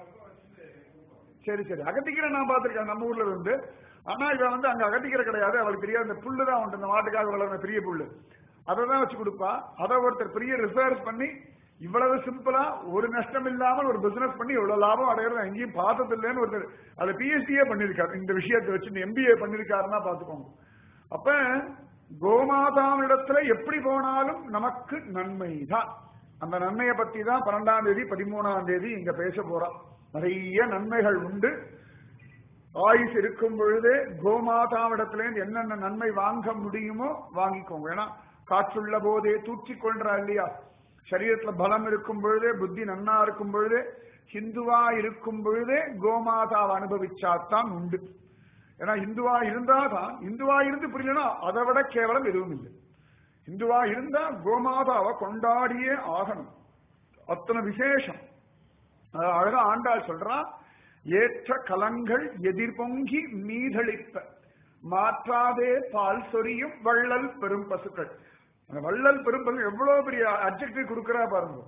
சரி சரி, அகத்திக்கிற நான் பாத்துருக்கேன் நம்ம ஊர்ல இருந்து. ஆனா இவன் வந்து அங்க அகத்திக்கிற கிடையாது, அவளுக்கு தெரியாது. இந்த புல்லுதான் உண்டு, இந்த மாட்டுக்காக வளர்ந்த பெரிய புல்லு, அதை தான் வச்சு கொடுப்பா. அதை ஒருத்தர் பெரிய ரிசர்ச் பண்ணி இவ்வளவு சிம்பிளா ஒரு நஷ்டம் இல்லாமல் ஒரு பிசினஸ் பண்ணி இவ்வளவு லாபம் அடையிறது எங்கேயும் பார்த்தது இல்லைன்னு ஒருத்தர் அதை பிஎச்டியே பண்ணிருக்காரு. இந்த விஷயத்தை வச்சு எம்பிஏ பண்ணிருக்காருன்னா பாத்துக்கோங்க. அப்ப கோமாதாவிடத்துல எப்படி போனாலும் நமக்கு நன்மை தான். அந்த நன்மையை பத்தி தான் பன்னெண்டாம் தேதி பதிமூணாம் தேதி இங்க பேச போறோம். நிறைய நன்மைகள் உண்டு. ஆயுஸ் இருக்கும் பொழுதே கோமாதாவிடத்திலேருந்து என்னென்ன நன்மை வாங்க முடியுமோ வாங்கிக்கோங்க. ஏன்னா காற்றுள்ள போதே தூற்றிக்கொள்றா இல்லையா, சரீரத்துல பலம் இருக்கும் பொழுதே, புத்தி நன்னா இருக்கும் பொழுதே, ஹிந்துவா இருக்கும் பொழுதே கோமாதாவை அனுபவிச்சாத்தான் உண்டு. ஏன்னா இந்துவா இருந்தாதான், இந்துவா இருந்து புரியலன்னா அதை விட கேவலம் எதுவும் இல்லை. இந்துவா இருந்தா கோமாதாவை கொண்டாடியே ஆகணும், அத்தனை விசேஷம். அழகா ஆண்டாள் சொல்றா, ஏற்ற கலங்கள் எதிர்பொங்கி மீதளிப்ப மாற்றாதே பால் சொரியும் வள்ளல் பெரும் பசுக்கள். அந்த வள்ளல் பெரும் பசு எவ்வளவு பெரிய அட்ஜெக்டிவ் கொடுக்கிறா பாருங்க.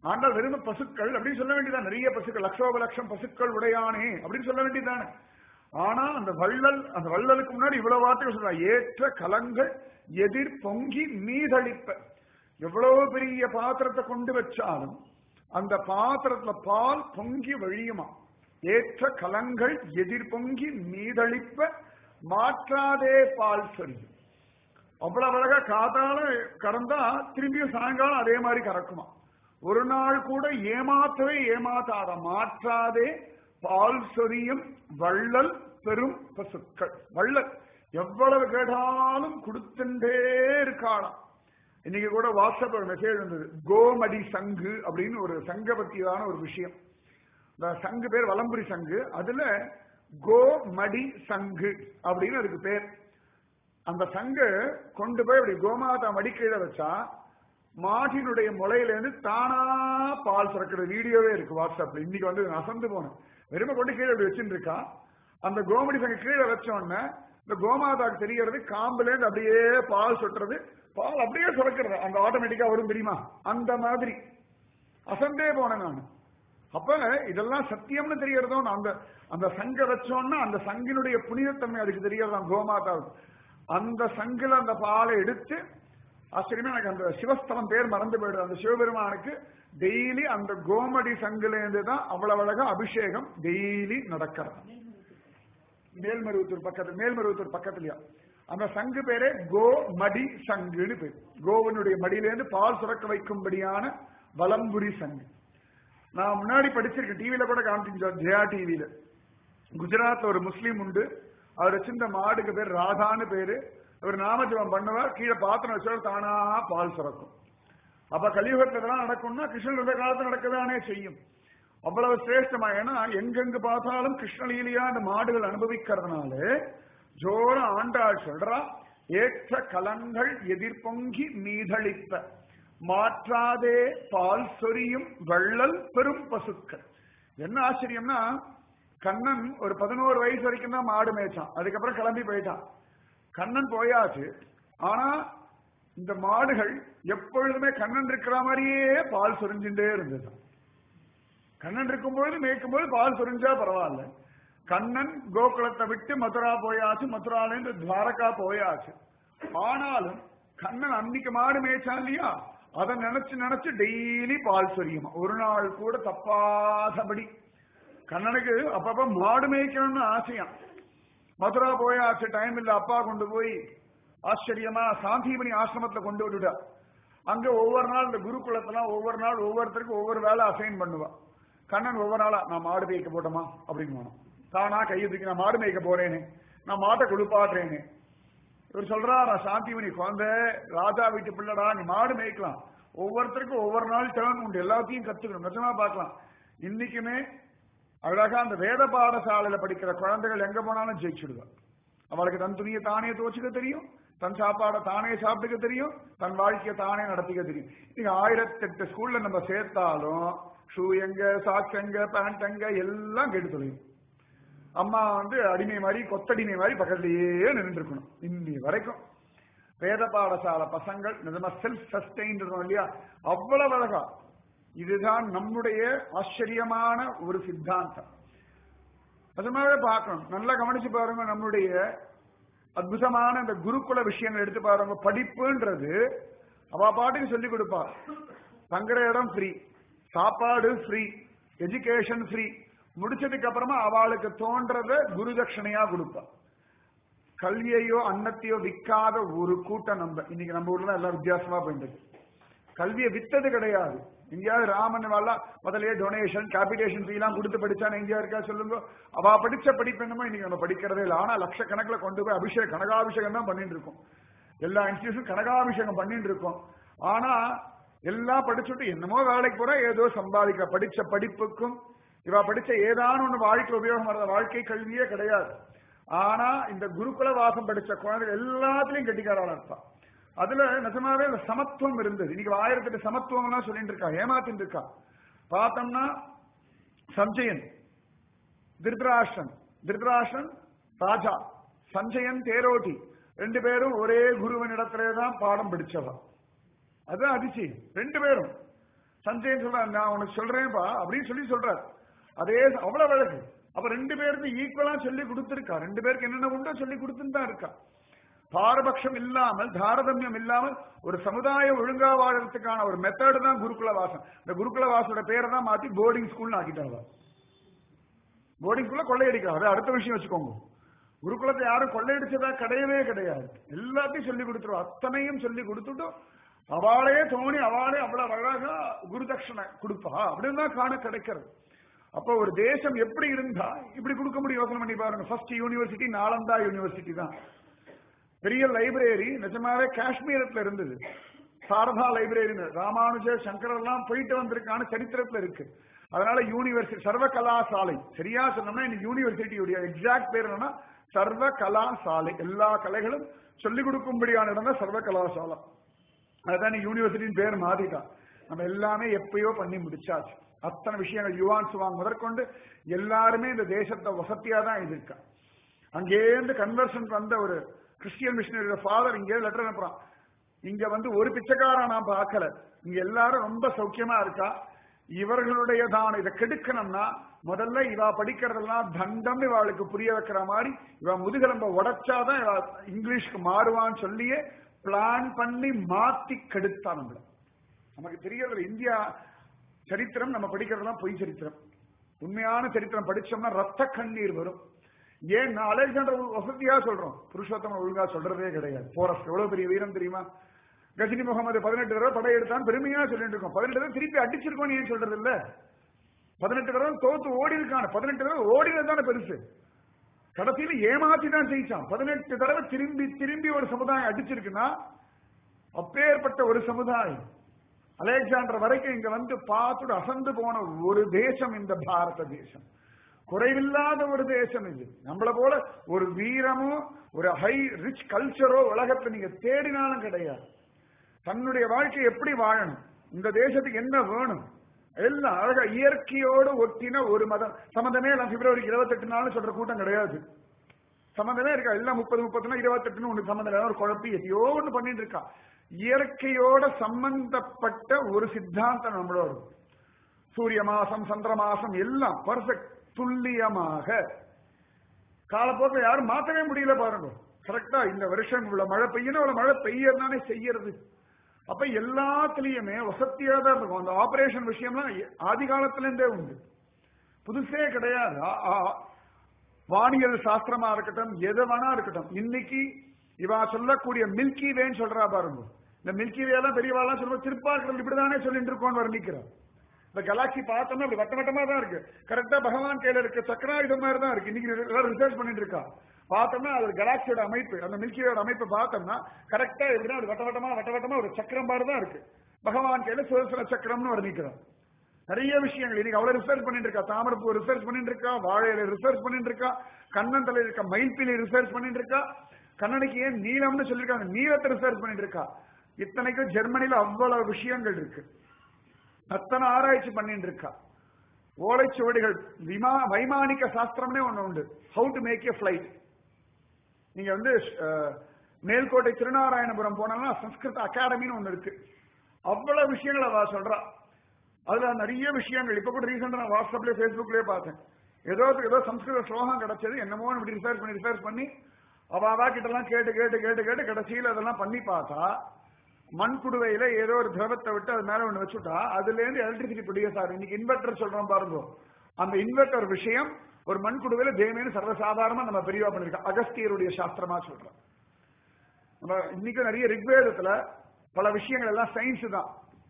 ஆண்டாள் வெறும் பசுக்கள் அப்படின்னு சொல்ல வேண்டியதான். நிறைய பசுக்கள், லட்சோப லட்சம் பசுக்கள் உடையானே அப்படின்னு சொல்ல வேண்டியதானே. ஆனா அந்த வள்ளல், அந்த வள்ளலுக்கு முன்னாடி இவ்வளவு வார்த்தைகள் சொல்றா. ஏற்ற கலங்கள் எதிர் பொங்கி மீதளிப்ப. எவ்வளவு பெரிய பாத்திரத்தை கொண்டு வச்சாலும் அந்த பாத்திரத்துல பால் பொங்கி வழியுமா. ஏற்ற கலங்கள் எதிர் பொங்கி மீதளிப்ப மாற்றாதே பால் சொரியும். அவ்வளவு அழகா காத்தால கறந்தா திரும்பியும் சாயங்காலம் அதே மாதிரி கறக்குமா. ஒரு நாள் கூட ஏமாத்தவே ஏமாத்தாத மாற்றாதே பால் சொரியும் வள்ளல் பெரும் பசுக்கள். வள்ளல் எவ்வளவு கேட்டாலும் கொடுத்துட்டே இருக்காளாம். இன்னைக்கு கூட வாட்ஸ்அப் ஒரு மெசேஜ் வந்தது, கோமடி சங்கு அப்படின்னு ஒரு சங்க பத்தியான ஒரு விஷயம். இந்த சங்கு பேர் வலம்புரி சங்கு. அதுல கோமடி சங்கு அப்படின்னு அதுக்கு பேர். அந்த சங்கு கொண்டு போய் அப்படி கோமாதா மடிக்கையில வச்சா மாட்டினுடைய முளையில இருந்து தானா பால் சுரக்கிற வீடியோவே இருக்கு வாட்ஸ்அப்ல. இன்னைக்கு வந்து அசந்து போனேன். வெறுமை கொண்டு கீழே அப்படி வச்சுட்டு இருக்கா. அந்த கோமடி சங்கு கீழே வச்சோடனே இந்த கோமாதாக்கு தெரியறது காம்புல இருந்து அப்படியே பால் சொட்டுறது, பால் அப்படியே சுரக்கிறது. அந்த ஆட்டோமேட்டிக்கா வரும் தெரியுமா, அந்த மாதிரி அசந்தே போனேன் நான். அப்ப இதெல்லாம் சத்தியம்னு தெரியறதோ அந்த அந்த சங்க வச்சோன்னா அந்த சங்கினுடைய புனிதத்தன்மை அதுக்கு தெரியறதான் கோமாதாவுக்கு. அந்த சங்குல அந்த பாலை எடுத்து ஆச்சரியமா எனக்கு அந்த சிவஸ்தலம் பேர் மறந்து போயிடுது. அந்த சிவபெருமானுக்கு டெய்லி அந்த கோமடி சங்குல இருந்து தான் அவ்வளவு அழகா அபிஷேகம் டெய்லி நடக்கிறது. மேல்மருவத்தூர் பக்கத்துல, மேல்மருவத்தூர் பக்கத்துலயா அந்த சங்கு பேரே கோமடி சங்குன்னு பேர். கோவனுடைய மடியிலேருந்து பால் சுரக்க வைக்கும்படியான வலம்புரி சங்கு. நான் முன்னாடி படிச்சிருக்கேன், டிவியில கூட காமிச்சிருக்கோம், ஜெயா டிவியில. குஜராத்ல ஒரு முஸ்லீம் உண்டு, அவர் வச்சிருந்த மாடுக்கு பேர் ராதான்னு பேரு. அவர் நாமஜபம் பண்ணுவார், கீழே பாத்திரம் வச்சவர் தானா பால் சுரக்கும். அப்ப கலியுகத்துல இதெல்லாம் நடக்கும்னா கிருஷ்ணன் இருந்த காலத்துல நடக்கதானே செய்யும். அவ்வளவு சிரேஷ்டமா. ஏன்னா எங்கெங்கு பார்த்தாலும் கிருஷ்ணலீலையா அந்த மாடுகள் அனுபவிக்கிறதுனால ஜோர ஆண்டாள் சொல்றா, ஏற்ற கலங்கள் எதிர்பொங்கி மீதளிப்ப மாற்றாதே பால் சொரியும் வள்ளல் பெரும் பசுக்கள். என்ன ஆச்சரியம்னா, கண்ணன் ஒரு பதினோரு வயசு வரைக்கும் தான் மாடு மேய்ச்சான், அதுக்கப்புறம் கிளம்பி போயிட்டான். கண்ணன் போயாச்சு, ஆனா இந்த மாடுகள் எப்பொழுதுமே கண்ணன் இருக்கிற மாதிரியே பால் சொரிஞ்சுட்டே இருந்தது. கண்ணன் இருக்கும்போது மேய்க்கும்போது பால் சொரிஞ்சா பரவாயில்ல. கண்ணன் கோகுலத்தை விட்டு மதுரா போயாச்சு, மதுராலேருந்து துவாரகா போயாச்சு. ஆனாலும் கண்ணன் அன்னைக்கு மாடு மேய்ச்சான் இல்லையா, அதை நினைச்சு நினைச்சு டெய்லி பால் சொரியுமா, ஒரு நாள் கூட தப்பாதபடி. கண்ணனுக்கு அப்பப்ப மாடு மேய்க்கணும்னு ஆசையா. மதுரா போயாச்சு, டைம் இல்ல, அப்பா கொண்டு போய் ஆச்சரியமா சாந்திமணி ஆசிரமத்துல கொண்டு விட்டுட்டா. அங்க ஒவ்வொரு நாள் இந்த குருகுலத்தெல்லாம் ஒவ்வொரு நாள் ஒவ்வொருத்தருக்கும் ஒவ்வொரு வேலை அசைன் பண்ணுவா. கண்ணன் ஒவ்வொரு நாளா நான் மாடு மேய்க்க போட்டோமா அப்படின்னு வேணும். தானா கையை தூக்கி நான் மாடு மேய்க்க போறேன்னு, நான் மாட்டை குளிப்பாடுறேன்னு. இவர் சொல்றா, நான் சாந்திமணி குழந்தை, ராஜா வீட்டு பிள்ளடா, நீ மாடு மேய்க்கலாம். ஒவ்வொருத்தருக்கும் ஒவ்வொரு நாள் டேர்ன் உண்டு, எல்லாத்தையும் கத்துக்கணும். நிஜமா பார்க்கலாம். இன்னைக்குமே அழகா அந்த வேத பாடசாலையில படிக்கிற குழந்தைகள் எங்க போனாலும் ஜெயிச்சுடுவா. அவளுக்கு தன் துணியை தானே துவச்சுக்க தெரியும், தன் சாப்பாடை தானே சாப்பிட்டுக்க தெரியும், தன் வாழ்க்கையை தானே நடத்திக்க தெரியும். நீங்க ஆயிரத்தி எட்டு ஸ்கூல்ல நம்ம சேர்த்தாலும் ஷூ எங்க, சாக்ஸ் எங்க, பேண்ட் எங்க எல்லாம் கேட்டு தொலையும். அம்மா வந்து அடிமை மாதிரி, கொத்தடிமை மாதிரி பக்கத்திலேயே நின்று இருக்கணும். இன்னி வரைக்கும் வேத பாடசாலை பசங்கள் நிஜமா செல்ஃப் சஸ்டெயின் இருக்கணும் இல்லையா, அவ்வளவு அழகா. இதுதான் நம்முடைய ஆச்சரியமான ஒரு சித்தாந்தம். அதனால பார்க்கணும், நல்லா கவனிச்சு பாருங்க. நம்முடைய அற்புதமான இந்த குருகுல விஷயங்கள் எடுத்து பாருங்க. படிப்புன்றது அவ பாட்டுக்கு சொல்லிக் கொடுப்பா. தங்குற இடம் ஃப்ரீ, சாப்பாடு ஃப்ரீ, எஜுகேஷன் ஃப்ரீ. முடிச்சதுக்கு அப்புறமா அவளுக்கு தோன்றத குரு தட்சணையா கொடுப்பா. கல்வியையோ அன்னத்தையோ விற்காத ஒரு கூட்டம் நம்ம இன்னைக்கு நம்ம ஊர்ல எல்லாம் வித்தியாசமா போயிட்டு. கல்வியை வித்தது கிடையாது. எங்கேயாவது ராமன் வாழ முதலே டொனேஷன் கேபிடேஷன் ஃபீ எல்லாம் கொடுத்து படிச்சான்னு எங்கேயா இருக்கா சொல்லுங்க. அவ படிச்ச படிப்பு என்னமோ இன்னைக்கு நம்ம படிக்கிறதே இல்லை. ஆனா லட்சக்கணக்கில் கொண்டு போய் அபிஷேகம், கனகாபிஷேகம் தான் பண்ணிட்டு இருக்கோம். எல்லா இன்ஸ்டியூஷன் கனகாபிஷேகம் பண்ணிட்டு இருக்கோம். ஆனா எல்லாம் படிச்சுட்டு என்னமோ வேலைக்கு போறா, ஏதோ சம்பாதிக்க. படிச்ச படிப்புக்கும் இவ படிச்ச ஏதான ஒண்ணு வாழ்க்கை உபயோகம் வர்ற வாழ்க்கை கல்வியே கிடையாது. ஆனா இந்த குருகுல வாசம் படிச்ச குழந்தைகள் எல்லாத்துலயும் கெட்டிக்காராளா இருப்பா. அதுல நிஜமாவே இந்த சமத்துவம் இருந்தது. இன்னைக்கு ஆயிரத்தி எட்டு சமத்துவம் எல்லாம் சொல்லிட்டு இருக்கா, ஏமாத்திட்டு இருக்கா. பார்த்தோம்னா சஞ்சயன், திருதராஷ்டிரன், திருதராஷ்டிரன் ராஜா, சஞ்சயன் தேரோட்டி, ரெண்டு பேரும் ஒரே குருவனிடத்திலேதான் பாடம் படிச்சவா. அதுதான் அதிசயம். ரெண்டு பேரும் சஞ்சயன் சொல்றாரு நான் உனக்கு சொல்றேன்பா அப்படின்னு சொல்லி சொல்றாரு. அதே அவ்வளவு அழகு. அப்ப ரெண்டு பேருக்கு ஈக்குவலா சொல்லி கொடுத்திருக்கா. ரெண்டு பேருக்கு என்னென்ன உண்டோ சொல்லி கொடுத்துன்னு தான் இருக்கா. பாரபட்சம் இல்லாமல் தாரதமியம் இல்லாமல் ஒரு சமுதாயம் ஒழுங்கா வாழறதுக்கான ஒரு மெத்தட் தான் குருகுல வாசம். இந்த குருகுல வாசோட பேரை தான் மாத்தி போர்டிங் ஸ்கூல்னு ஆக்கிட்டாங்க. போர்டிங் ஸ்கூல்ல கொள்ளையடிக்கலாம், அது அடுத்த விஷயம் வச்சுக்கோங்க. குருகுலத்தை யாரும் கொள்ளையடிச்சதா கிடையவே கிடையாது. எல்லாத்தையும் சொல்லி கொடுத்துருவோம், அத்தனையும் சொல்லி கொடுத்துட்டு அவளையே தோணி அவளே அவ்வளவு அழகா குருதட்சணை கொடுப்பா அப்படின்னு தான் காண கிடைக்கிறது. அப்ப ஒரு தேசம் எப்படி இருந்தா இப்படி கொடுக்க முடியும் யோசனை பண்ணி பாருங்க. ஃபர்ஸ்ட் யூனிவர்சிட்டி நாலந்தா யூனிவர்சிட்டி தான். பெரிய லைப்ரரி நிஜமாவே காஷ்மீரத்துல இருந்தது. சாரதா லைப்ரரி ராமானுஜ சங்கர் எல்லாம் போயிட்டு வந்திருக்கான சரித்திரத்துல இருக்கு. அதனால யூனிவர்சிட்டி சர்வ கலாசாலை சரியா சொன்னோம்னா இந்த யூனிவர்சிட்டியுடைய எக்ஸாக்ட் பேர் என்னன்னா சர்வ கலாசாலை. எல்லா கலைகளும் சொல்லிக் கொடுக்கும்படியான இடம் தான் சர்வ கலாசாலை. அதுதான் யூனிவர்சிட்டியின் பேர் மாறிட்டான். நம்ம எல்லாமே எப்பயோ பண்ணி முடிச்சாச்சு. அத்தனை விஷயங்கள் யுவான் சுவாங் முதற்கொண்டு எல்லாருமே இந்த தேசத்தை வசதியா தான் இருக்கா. அங்கேருந்து கன்வர்ஷன் வந்த ஒரு கிறிஸ்டியன் மிஷனரி ஃபாதர் இங்கே லெட்டர் அனுப்புறான். இங்க வந்து ஒரு பிச்சைக்காரா நான் பார்க்கல, இங்க எல்லாரும் ரொம்ப சௌக்கியமா இருக்கா. இவர்களுடைய தான் இதை கெடுக்கணும்னா முதல்ல இவா படிக்கிறதெல்லாம் தண்டம் இவாளுக்கு புரிய வைக்கிற மாதிரி இவ முதுகெலும்ப உடைச்சாதான் இவ இங்கிலீஷ்க்கு மாறுவான்னு சொல்லியே பிளான் பண்ணி மாத்தி கெடுத்தான். நம்மள நமக்கு தெரியறதுல இந்தியா சரித்திரம் நம்ம படிக்கிறதெல்லாம் பொய் சரித்திரம். உண்மையான சரித்திரம் படிச்சோம்னா ரத்த கண்ணீர் வரும். ஏன் அலெக்சாண்டர் வசதியா சொல்றோம், புருஷோத்தமன் ஒழுங்கா சொல்றதே கிடையாது. போரஸ்ட் எவ்வளவு பெரிய வீரம் தெரியுமா? கஜினி முகமது பதினெட்டு தடவை படையெடுத்தான் பெருமையா சொல்லிட்டு இருக்கோம். பதினெட்டு தடவை திருப்பி அடிச்சிருக்கோம் ஏன் சொல்றது இல்ல? பதினெட்டு தடவை தோத்து ஓடி இருக்கான, பதினெட்டு தடவை ஓடினது தானே பெருசு. கடைசியில ஏமாத்தி தான் ஜெயிச்சான். பதினெட்டு தடவை திரும்பி திரும்பி ஒரு சமுதாயம் அடிச்சிருக்குன்னா அப்பேற்பட்ட ஒரு சமுதாயம் அலெக்சாண்டர் வரைக்கும் இங்க வந்து பார்த்துட்டு அசந்து போன ஒரு தேசம் இந்த பாரத தேசம். குறைவில்லாத ஒரு தேசம் இது. நம்மள போல ஒரு வீரமோ ஒரு ஹை ரிச் கல்ச்சரோ உலகத்துல நீங்க தேடினாலும் கிடையாது. தன்னுடைய வாழ்க்கை எப்படி வாழணும், இந்த தேசத்துக்கு என்ன வேணும், எல்லாம் அழகா இயற்கையோடு ஒட்டின ஒரு மதம். சம்பந்தமே எல்லாம் பிப்ரவரி இருபத்தி எட்டு நாள் சொல்ற கூட்டம் கிடையாது. சம்பந்தமே இருக்கா? எல்லாம் முப்பது முப்பதுனா இருபத்தி எட்டுன்னு ஒண்ணு சம்பந்தம் ஒரு குழப்பி எதையோ ஒண்ணு பண்ணிட்டு இருக்கா. இயற்கையோட சம்பந்தப்பட்ட ஒரு சித்தாந்தம் நம்மளோட. சூரிய மாசம் சந்திர மாசம் எல்லாம் பர்ஃபெக்ட் துல்லியமாக காலப்போக்கில் யாரும் மாற்றவே முடியல பாருங்க. கரெக்டா இந்த வருஷம் உள்ள மழை பெய்யணும், அவ்வளவு மழை பெய்யறதானே செய்யறது. அப்ப எல்லாத்துலயுமே வசதியா தான் இருக்கும். அந்த ஆபரேஷன் விஷயம்லாம் ஆதி காலத்துல இருந்தே உண்டு, புதுசே கிடையாது. வானியல் சாஸ்திரமா இருக்கட்டும், எது வேணா இருக்கட்டும். இன்னைக்கு இவா சொல்லக்கூடிய மில்கி வேன்னு சொல்றா பாருங்க. இந்த மில்கி வே எல்லாம் பெரியவாலாம் சொல்லுவோம் திருப்பாக்கள் இப்படிதானே சொல்லிட்டு இருக்கோம்னு வர்ணிக்கிறோம். இந்த கலாக்சி பார்த்தோம்னா அப்படி வட்ட வட்டமா தான் இருக்கு. கரெக்டா பகவான் கையில இருக்கு சக்கராயுதம் மாதிரி தான் இருக்கு. இன்னைக்கு ரிசர்ச் பண்ணிட்டு இருக்கா. பார்த்தோம்னா அது கலாக்சியோட அமைப்பு, அந்த மில்கியோட அமைப்பு பார்த்தோம்னா கரெக்டா எப்படின்னா ஒரு வட்ட வட்டமா வட்ட வட்டமா ஒரு சக்கரம் மாதிரி தான் இருக்கு. பகவான் கையில சுதர்சன சக்கரம்னு வர்ணிக்கிறோம். நிறைய விஷயங்கள் இன்னைக்கு அவ்வளவு ரிசர்ச் பண்ணிட்டு இருக்கா. தாமரப்பூ ரிசர்ச் பண்ணிட்டு இருக்கா, வாழையில ரிசர்ச் பண்ணிட்டு இருக்கா, கண்ணன் தலையில் இருக்க மயில்பிலி ரிசர்ச் பண்ணிட்டு இருக்கா, கண்ணனுக்கு ஏன் நீளம்னு சொல்லிருக்காங்க நீளத்தை ரிசர்ச் பண்ணிட்டு இருக்கா. இத்தனைக்கும் ஜெர்மனில அவ்வளவு விஷயங்கள் இருக்கு, அத்தனை ஆராய்ச்சி பண்ணிட்டு இருக்கா. ஓலைச்சுவடிகள் விமா வைமானிக சாஸ்திரம்னே ஒண்ணு உண்டு, how to make a flight. நீங்க வந்து மேல்கோட்டை திருநாராயணபுரம் போனா சம்ஸ்கிருத அகாடமின்னு ஒண்ணு இருக்கு. அவ்வளவு விஷயங்கள் அவ சொல்றா. அதுல நிறைய விஷயங்கள் இப்ப கூட ரீசெண்டா நான் வாட்ஸ்அப்லயே பேஸ்புக்லயே பார்த்தேன். ஏதோ ஏதோ சம்ஸ்கிருத ஸ்லோகம் கிடைச்சது, என்னமோ இப்படி ரிசர்ச் பண்ணி ரிசர்ச் பண்ணி அவாவா கிட்ட எல்லாம் கேட்டு கேட்டு கேட்டு கேட்டு கடைசியில் அதெல்லாம் பண்ணி பார்த்தா மண் குடுவையில ஏதோ ஒரு திரவத்தை விட்டு அது மேல ஒண்ணு வச்சுட்டா அதுல இருந்து எலக்ட்ரிசிட்டி ப்ரொடியூஸ் ஆகும். இன்னைக்கு இன்வெர்டர் சொல்றோம் பாருங்க, அந்த இன்வெர்டர் விஷயம் ஒரு மண் குடுவையில தேமேன்னு சர்வசாதாரணமா நம்ம பெரியவா பண்ணிருக்கோம். அகஸ்தியருடைய சாஸ்திரமா சொல்றோம். நம்ம இன்னைக்கு நிறைய ரிக்வேதத்துல பல விஷயங்கள் எல்லாம் சயின்ஸ் தான்.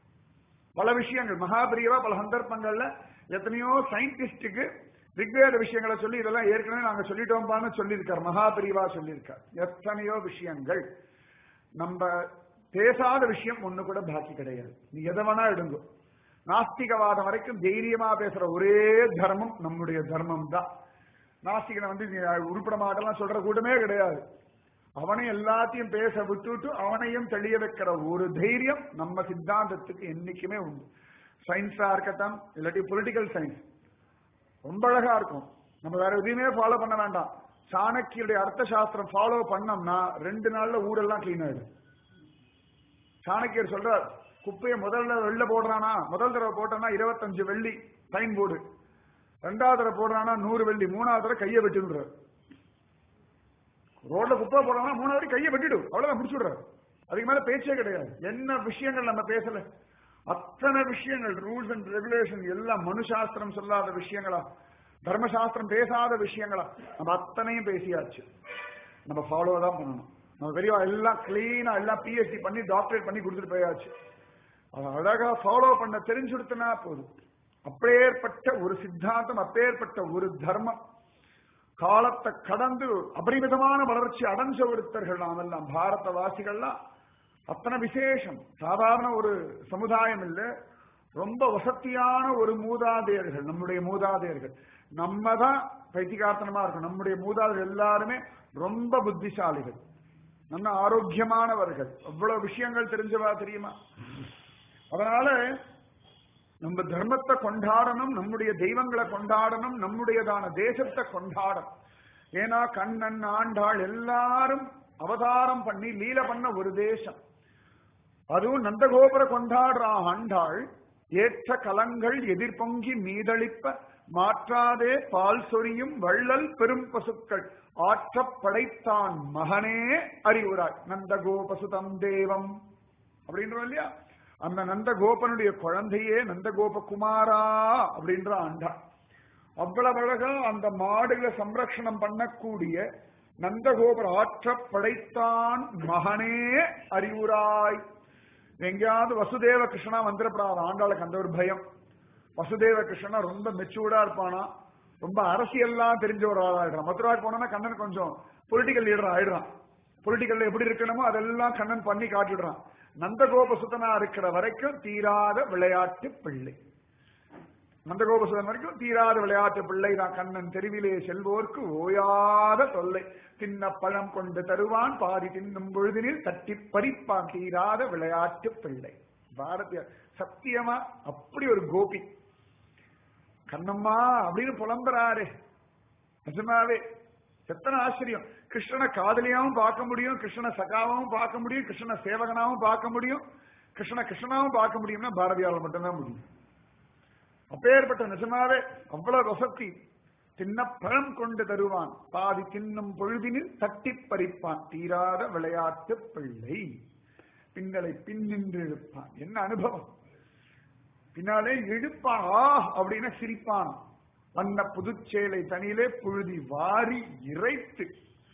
பல விஷயங்கள் மகாபிரியவா பல சந்தர்ப்பங்கள்ல எத்தனையோ சயின்டிஸ்டுக்கு ரிக்வேத விஷயங்களை சொல்லி இதெல்லாம் ஏற்கனவே நாங்க சொல்லிட்டோம்பான்னு சொல்லியிருக்கார். மகாபிரிவா சொல்லியிருக்கார். எத்தனையோ விஷயங்கள் நம்ம பேசாத விஷயம் ஒண்ணு கூட பாக்கி கிடையாது. நீ எதை வேணா எடுங்க. நாஸ்திகவாதம் வரைக்கும் தைரியமா பேசுற ஒரே தர்மம் நம்முடைய தர்மம் தான். நாஸ்திகனை வந்து உருப்பட மாட்டெல்லாம் சொல்ற கூட்டமே கிடையாது. அவனையும் எல்லாத்தையும் பேச விட்டுட்டு அவனையும் தெளிய வைக்கிற ஒரு தைரியம் நம்ம சித்தாந்தத்துக்கு என்னைக்குமே உண்டு. சயின்ஸா இருக்கட்டும் இல்லாட்டி பொலிட்டிக்கல் சயின்ஸ் ரொம்ப அழகா இருக்கும். நம்ம வேற எதையுமே ஃபாலோ பண்ண வேண்டாம். சாணக்கியுடைய அர்த்த சாஸ்திரம் ஃபாலோ பண்ணோம்னா ரெண்டு நாள்ல ஊரெல்லாம் கிளீன் ஆயிடும். சாணக்கியர் சொல்றார், குப்பையை முதல்ல வெளில போடுறானா, முதல் தடவை போட்டானா இருபத்தஞ்சு வெள்ளி ஃபைன் போடு, ரெண்டாவது தடவை போடுறானா நூறு வெள்ளி, மூணாவது தடவை கையை வெட்டிடுறாரு. ரோட்ல குப்பை போடுறானா மூணாவது கையை வெட்டிடு, அவ்வளவுதான் முடிச்சுடுறாரு. அதுக்கு மேல பேச்சே கிடையாது. என்ன விஷயங்கள் நம்ம பேசல, அத்தனை விஷயங்கள் ரூல்ஸ் அண்ட் ரெகுலேஷன் எல்லாம் மனுசாஸ்திரம் சொல்லாத விஷயங்களா, தர்மசாஸ்திரம் பேசாத விஷயங்களா, நம்ம அத்தனையும் பேசியாச்சு. நம்ம ஃபாலோ தான் பண்ணணும். நம்ம பெரியவா எல்லாம் கிளீனா எல்லாம் பிஎஸ்சி பண்ணி டாக்டரேட் பண்ணி கொடுத்துட்டு போயாச்சு. அதை அழகா ஃபாலோ பண்ண தெரிஞ்சுடுத்தினா போதும். அப்பேற்பட்ட ஒரு சித்தாந்தம், அப்பேற்பட்ட ஒரு தர்மம் காலத்தை கடந்து அபரிமிதமான வளர்ச்சி அடைஞ்ச ஒருத்தர்கள் நாமெல்லாம் பாரத வாசிகள்லாம். அத்தனை விசேஷம். சாதாரண ஒரு சமுதாயம் இல்லை, ரொம்ப வசதியான ஒரு மூதாதையர்கள் நம்முடைய மூதாதையர்கள். நம்ம தான் பைத்தியகார்த்தனமா இருக்கும். நம்முடைய மூதாதையர்கள் எல்லாருமே ரொம்ப புத்திசாலிகள், நல்ல ஆரோக்கியமானவர்கள், அவ்வளவு விஷயங்கள் தெரிஞ்சவா தெரியுமா. அதனால நம்ம தர்மத்தை கொண்டாடணும், நம்முடைய தெய்வங்களை கொண்டாடணும், நம்முடையதான தேசத்தை கொண்டாடணும். ஏன்னா கண்ணன் ஆண்டாள் எல்லாரும் அவதாரம் பண்ணி லீல பண்ண ஒரு தேசம். அதுவும் நந்தகோபுர கொண்டாடுற ஆண்டாள் ஏற்ற கலங்கள் எதிர்பொங்கி மீதளிப்ப மாற்றாதே பால் சொரியும் வள்ளல் பெரும் பசுக்கள் ஆற்ற படைத்தான் மகனே அறிவுராய் நந்தகோபசுதம் தேவம் அப்படின்றோம் இல்லையா. அந்த நந்தகோபனுடைய குழந்தையே நந்தகோபகுமாரா அப்படின்ற ஆண்டாள். அவ்வளவு அழகா அந்த மாடுகளை சம்ரக்ஷணம் பண்ணக்கூடிய நந்தகோபுர ஆற்ற படைத்தான் மகனே அறிவுராய். எங்கேயாவது வசுதேவ கிருஷ்ணா வந்துடப்படாத ஆண்டாளுக்கு அந்த ஒரு பயம். வசுதேவ கிருஷ்ணா ரொம்ப மெச்சூர்டா இருப்பானா, ரொம்ப அரசியல்லாம் தெரிஞ்ச ஒரு ஆளாயிடுறான். மதுராக்கு போனா கண்ணன் கொஞ்சம் பொலிட்டிக்கல் லீடர் ஆயிடுறான். பொலிட்டிக்கல்ல எப்படி இருக்கணுமோ அதெல்லாம் கண்ணன் பண்ணி காட்டிடுறான். நந்தகோபசுதனா இருக்கிற வரைக்கும் தீராத விளையாட்டு பிள்ளை. நந்தகோபசுதன் வரைக்கும் தீராத விளையாட்டு பிள்ளை தான். கண்ணன் தெருவிலே செல்வோர்க்கு ஓயாத தொல்லை, தின்ன பழம் கொண்டு தருவான் பாதி தின்னும் பொழுதினில் தட்டி பறிப்பான் தீராத விளையாட்டு பிள்ளை. பாரதிய சத்தியமா அப்படி ஒரு கோபி கண்ணம்மா அப்படின்னு புலம்புறாரு. நிஜமாவே எத்தனை ஆச்சரியம். கிருஷ்ணனை காதலியாவும் பார்க்க முடியும், கிருஷ்ண சகாவும் பார்க்க முடியும், கிருஷ்ண சேவகனாவும் பார்க்க முடியும், கிருஷ்ண கிருஷ்ணனாவும் பார்க்க முடியும்னா பாரதியால் மட்டும்தான் முடியும். அப்பேற்பட்ட நிஜமாவே அவ்வளவு வசதி. தின்ன பழம் கொண்டு தருவான் பாதி தின்னும் பொழுதினில் தட்டி பறிப்பான் தீராத விளையாட்டு பிள்ளை. பின்னலை பின்னின்று இழுப்பான். என்ன அனுபவம். பின்னாலே இழுப்பான் ஆ அப்படின்னு சிரிப்பான். வண்ண புதுச்சேலை தனியிலே புழுதி வாரி இறைத்து.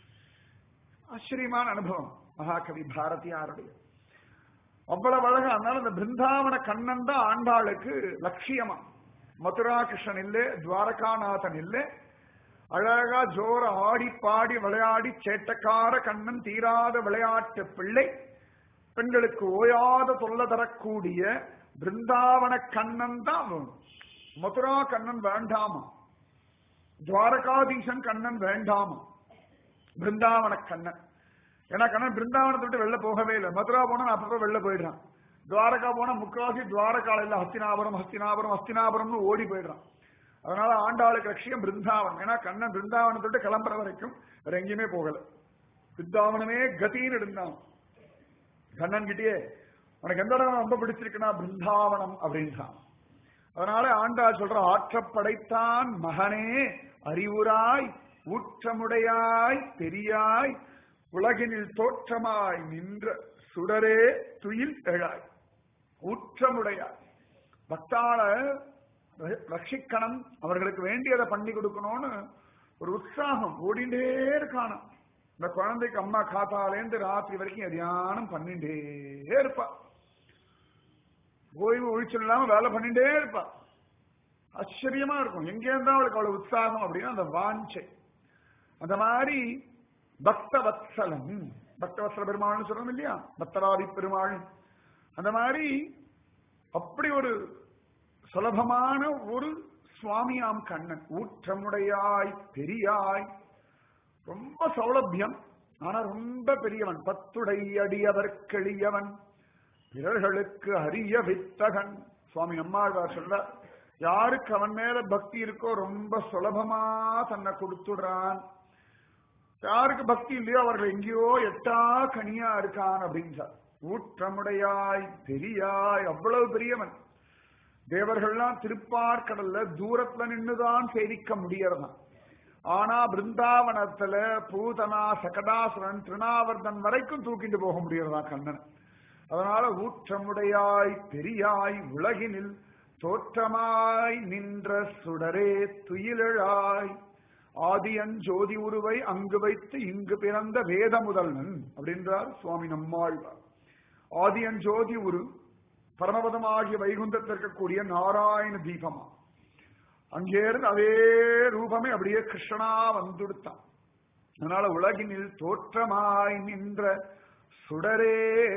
ஆச்சரியமான அனுபவம் மகாகவி பாரதியாருடைய. அவ்வளவு அழகா. அதனால அந்த பிருந்தாவன கண்ணன் தான் ஆண்டாளுக்கு லட்சியமா. மதுரா கிருஷ்ணன் இல்லை, துவாரகாநாதன் இல்லை. அழகா ஜோர ஆடி பாடி விளையாடி சேட்டக்கார கண்ணன் தீராத விளையாட்டு பிள்ளை, பெண்களுக்கு ஓயாத தொல்லை தரக்கூடிய பிருந்தாவன கண்ணன் தான் வேணும். மதுரா கண்ணன் வேண்டாமா, துவாரகாதீசன் கண்ணன் வேண்டாமா, பிருந்தாவன கண்ணன். ஏன்னா கண்ணன் பிருந்தாவனத்தை விட்டு வெளில போகவே இல்லை. மதுரா போனா அப்பப்ப வெளில போயிடுறான். துவாரகா போனா முக்காசி துவாரகால இல்ல ஹஸ்தினாபுரம் ஹஸ்தினாபுரம் ஹஸ்தினாபுரம்னு ஓடி போயிடுறான். அதனால ஆண்டாளுக்கு லட்சியம் பிருந்தாவனம். ஏன்னா கண்ணன் பிருந்தாவனத்தை விட்டு கிளம்புற வரைக்கும் வேற எங்கேயுமே போகல. பிருந்தாவனமே கதின்னு இருந்தான். கண்ணன் கிட்டே உனக்கு எந்த இடம் ரொம்ப பிடிச்சிருக்குன்னா பிருந்தாவனம் அப்படின்றான். அதனால ஆண்டாள் சொல்ற ஆற்றப்படைத்தான் மகனே அறிவுராய் ஊற்றமுடையாய் பெரியாய் உலகினில் தோற்றமாய் நின்ற சுடரே துயில் எழாய். ஊற்றமுடையாய் பக்தாள ரட்சிக்கணும், அவர்களுக்கு வேண்டியதை பண்ணி கொடுக்கணும்னு ஒரு உற்சாகம் ஓடிண்டே இருக்கான. இந்த குழந்தைக்கு அம்மா காத்தாலேந்து ராத்திரி வரைக்கும் தியானம் பண்ணிட்டே இருப்பா. ஓய்வு ஒழிச்சல் இல்லாம வேலை பண்ணிட்டே இருப்பா. ஆச்சரியமா இருக்கும். எங்கே இருந்தா அவளுக்கு அவ்வளவு உற்சாகம் அப்படின்னா அந்த வாஞ்சை. அந்த மாதிரி பக்த வத்சலம், பக்தவத்சல பெருமாள்னு சொல்றோம் இல்லையா, பக்தராதி பெருமாள். அந்த மாதிரி அப்படி ஒரு சுலபமான ஒரு சுவாமியாம் கண்ணன். ஊற்றமுடையாய் பெரியாய், ரொம்ப சௌலபியம், ஆனா ரொம்ப பெரியவன். பத்துடை அடியவர் கெளியவன் பிறர்களுக்கு அரிய வித்தகன். சுவாமி நம்மாழ்வார் சொல்ற, யாருக்கு அவன் மேல பக்தி இருக்கோ ரொம்ப சுலபமா தன்னை கொடுத்துடுறான். யாருக்கு பக்தி இல்லையோ அவர்கள் எங்கேயோ எட்டா கனியா இருக்கான் அப்படின்றார். ஊற்றமுடையாய் பெரியாய், அவ்வளவு பெரியவன். தேவர்கள்லாம் திருப்பார்கடல்ல தூரத்துல நின்றுதான் சேவிக்க முடியறதான். ஆனா பிருந்தாவனத்துல பூதனா சகடாசுரன் திருநாவர்தன் வரைக்கும் தூக்கிட்டு போக முடியறதா கண்ணன். அதனால ஊற்றமுடையாய் பெரியாய் உலகினில் தோற்றமாய் நின்ற சுடரே துயிலழாய், ஆதியன் ஜோதி உருவை அங்கு வைத்து இங்கு பிறந்த வேத முதல்வன் அப்படின்றார் சுவாமி நம்மாழ்வார். ஆதியன் ஜோதி உரு பரமபதமாகிய வைகுந்தத்தில் இருக்கக்கூடிய நாராயண தீபமா, அங்கேருந்து அதே ரூபமே அப்படியே கிருஷ்ணனா வந்துடுத்தான். அதனால உலகினில் தோற்றமாய் நின்ற சுடரே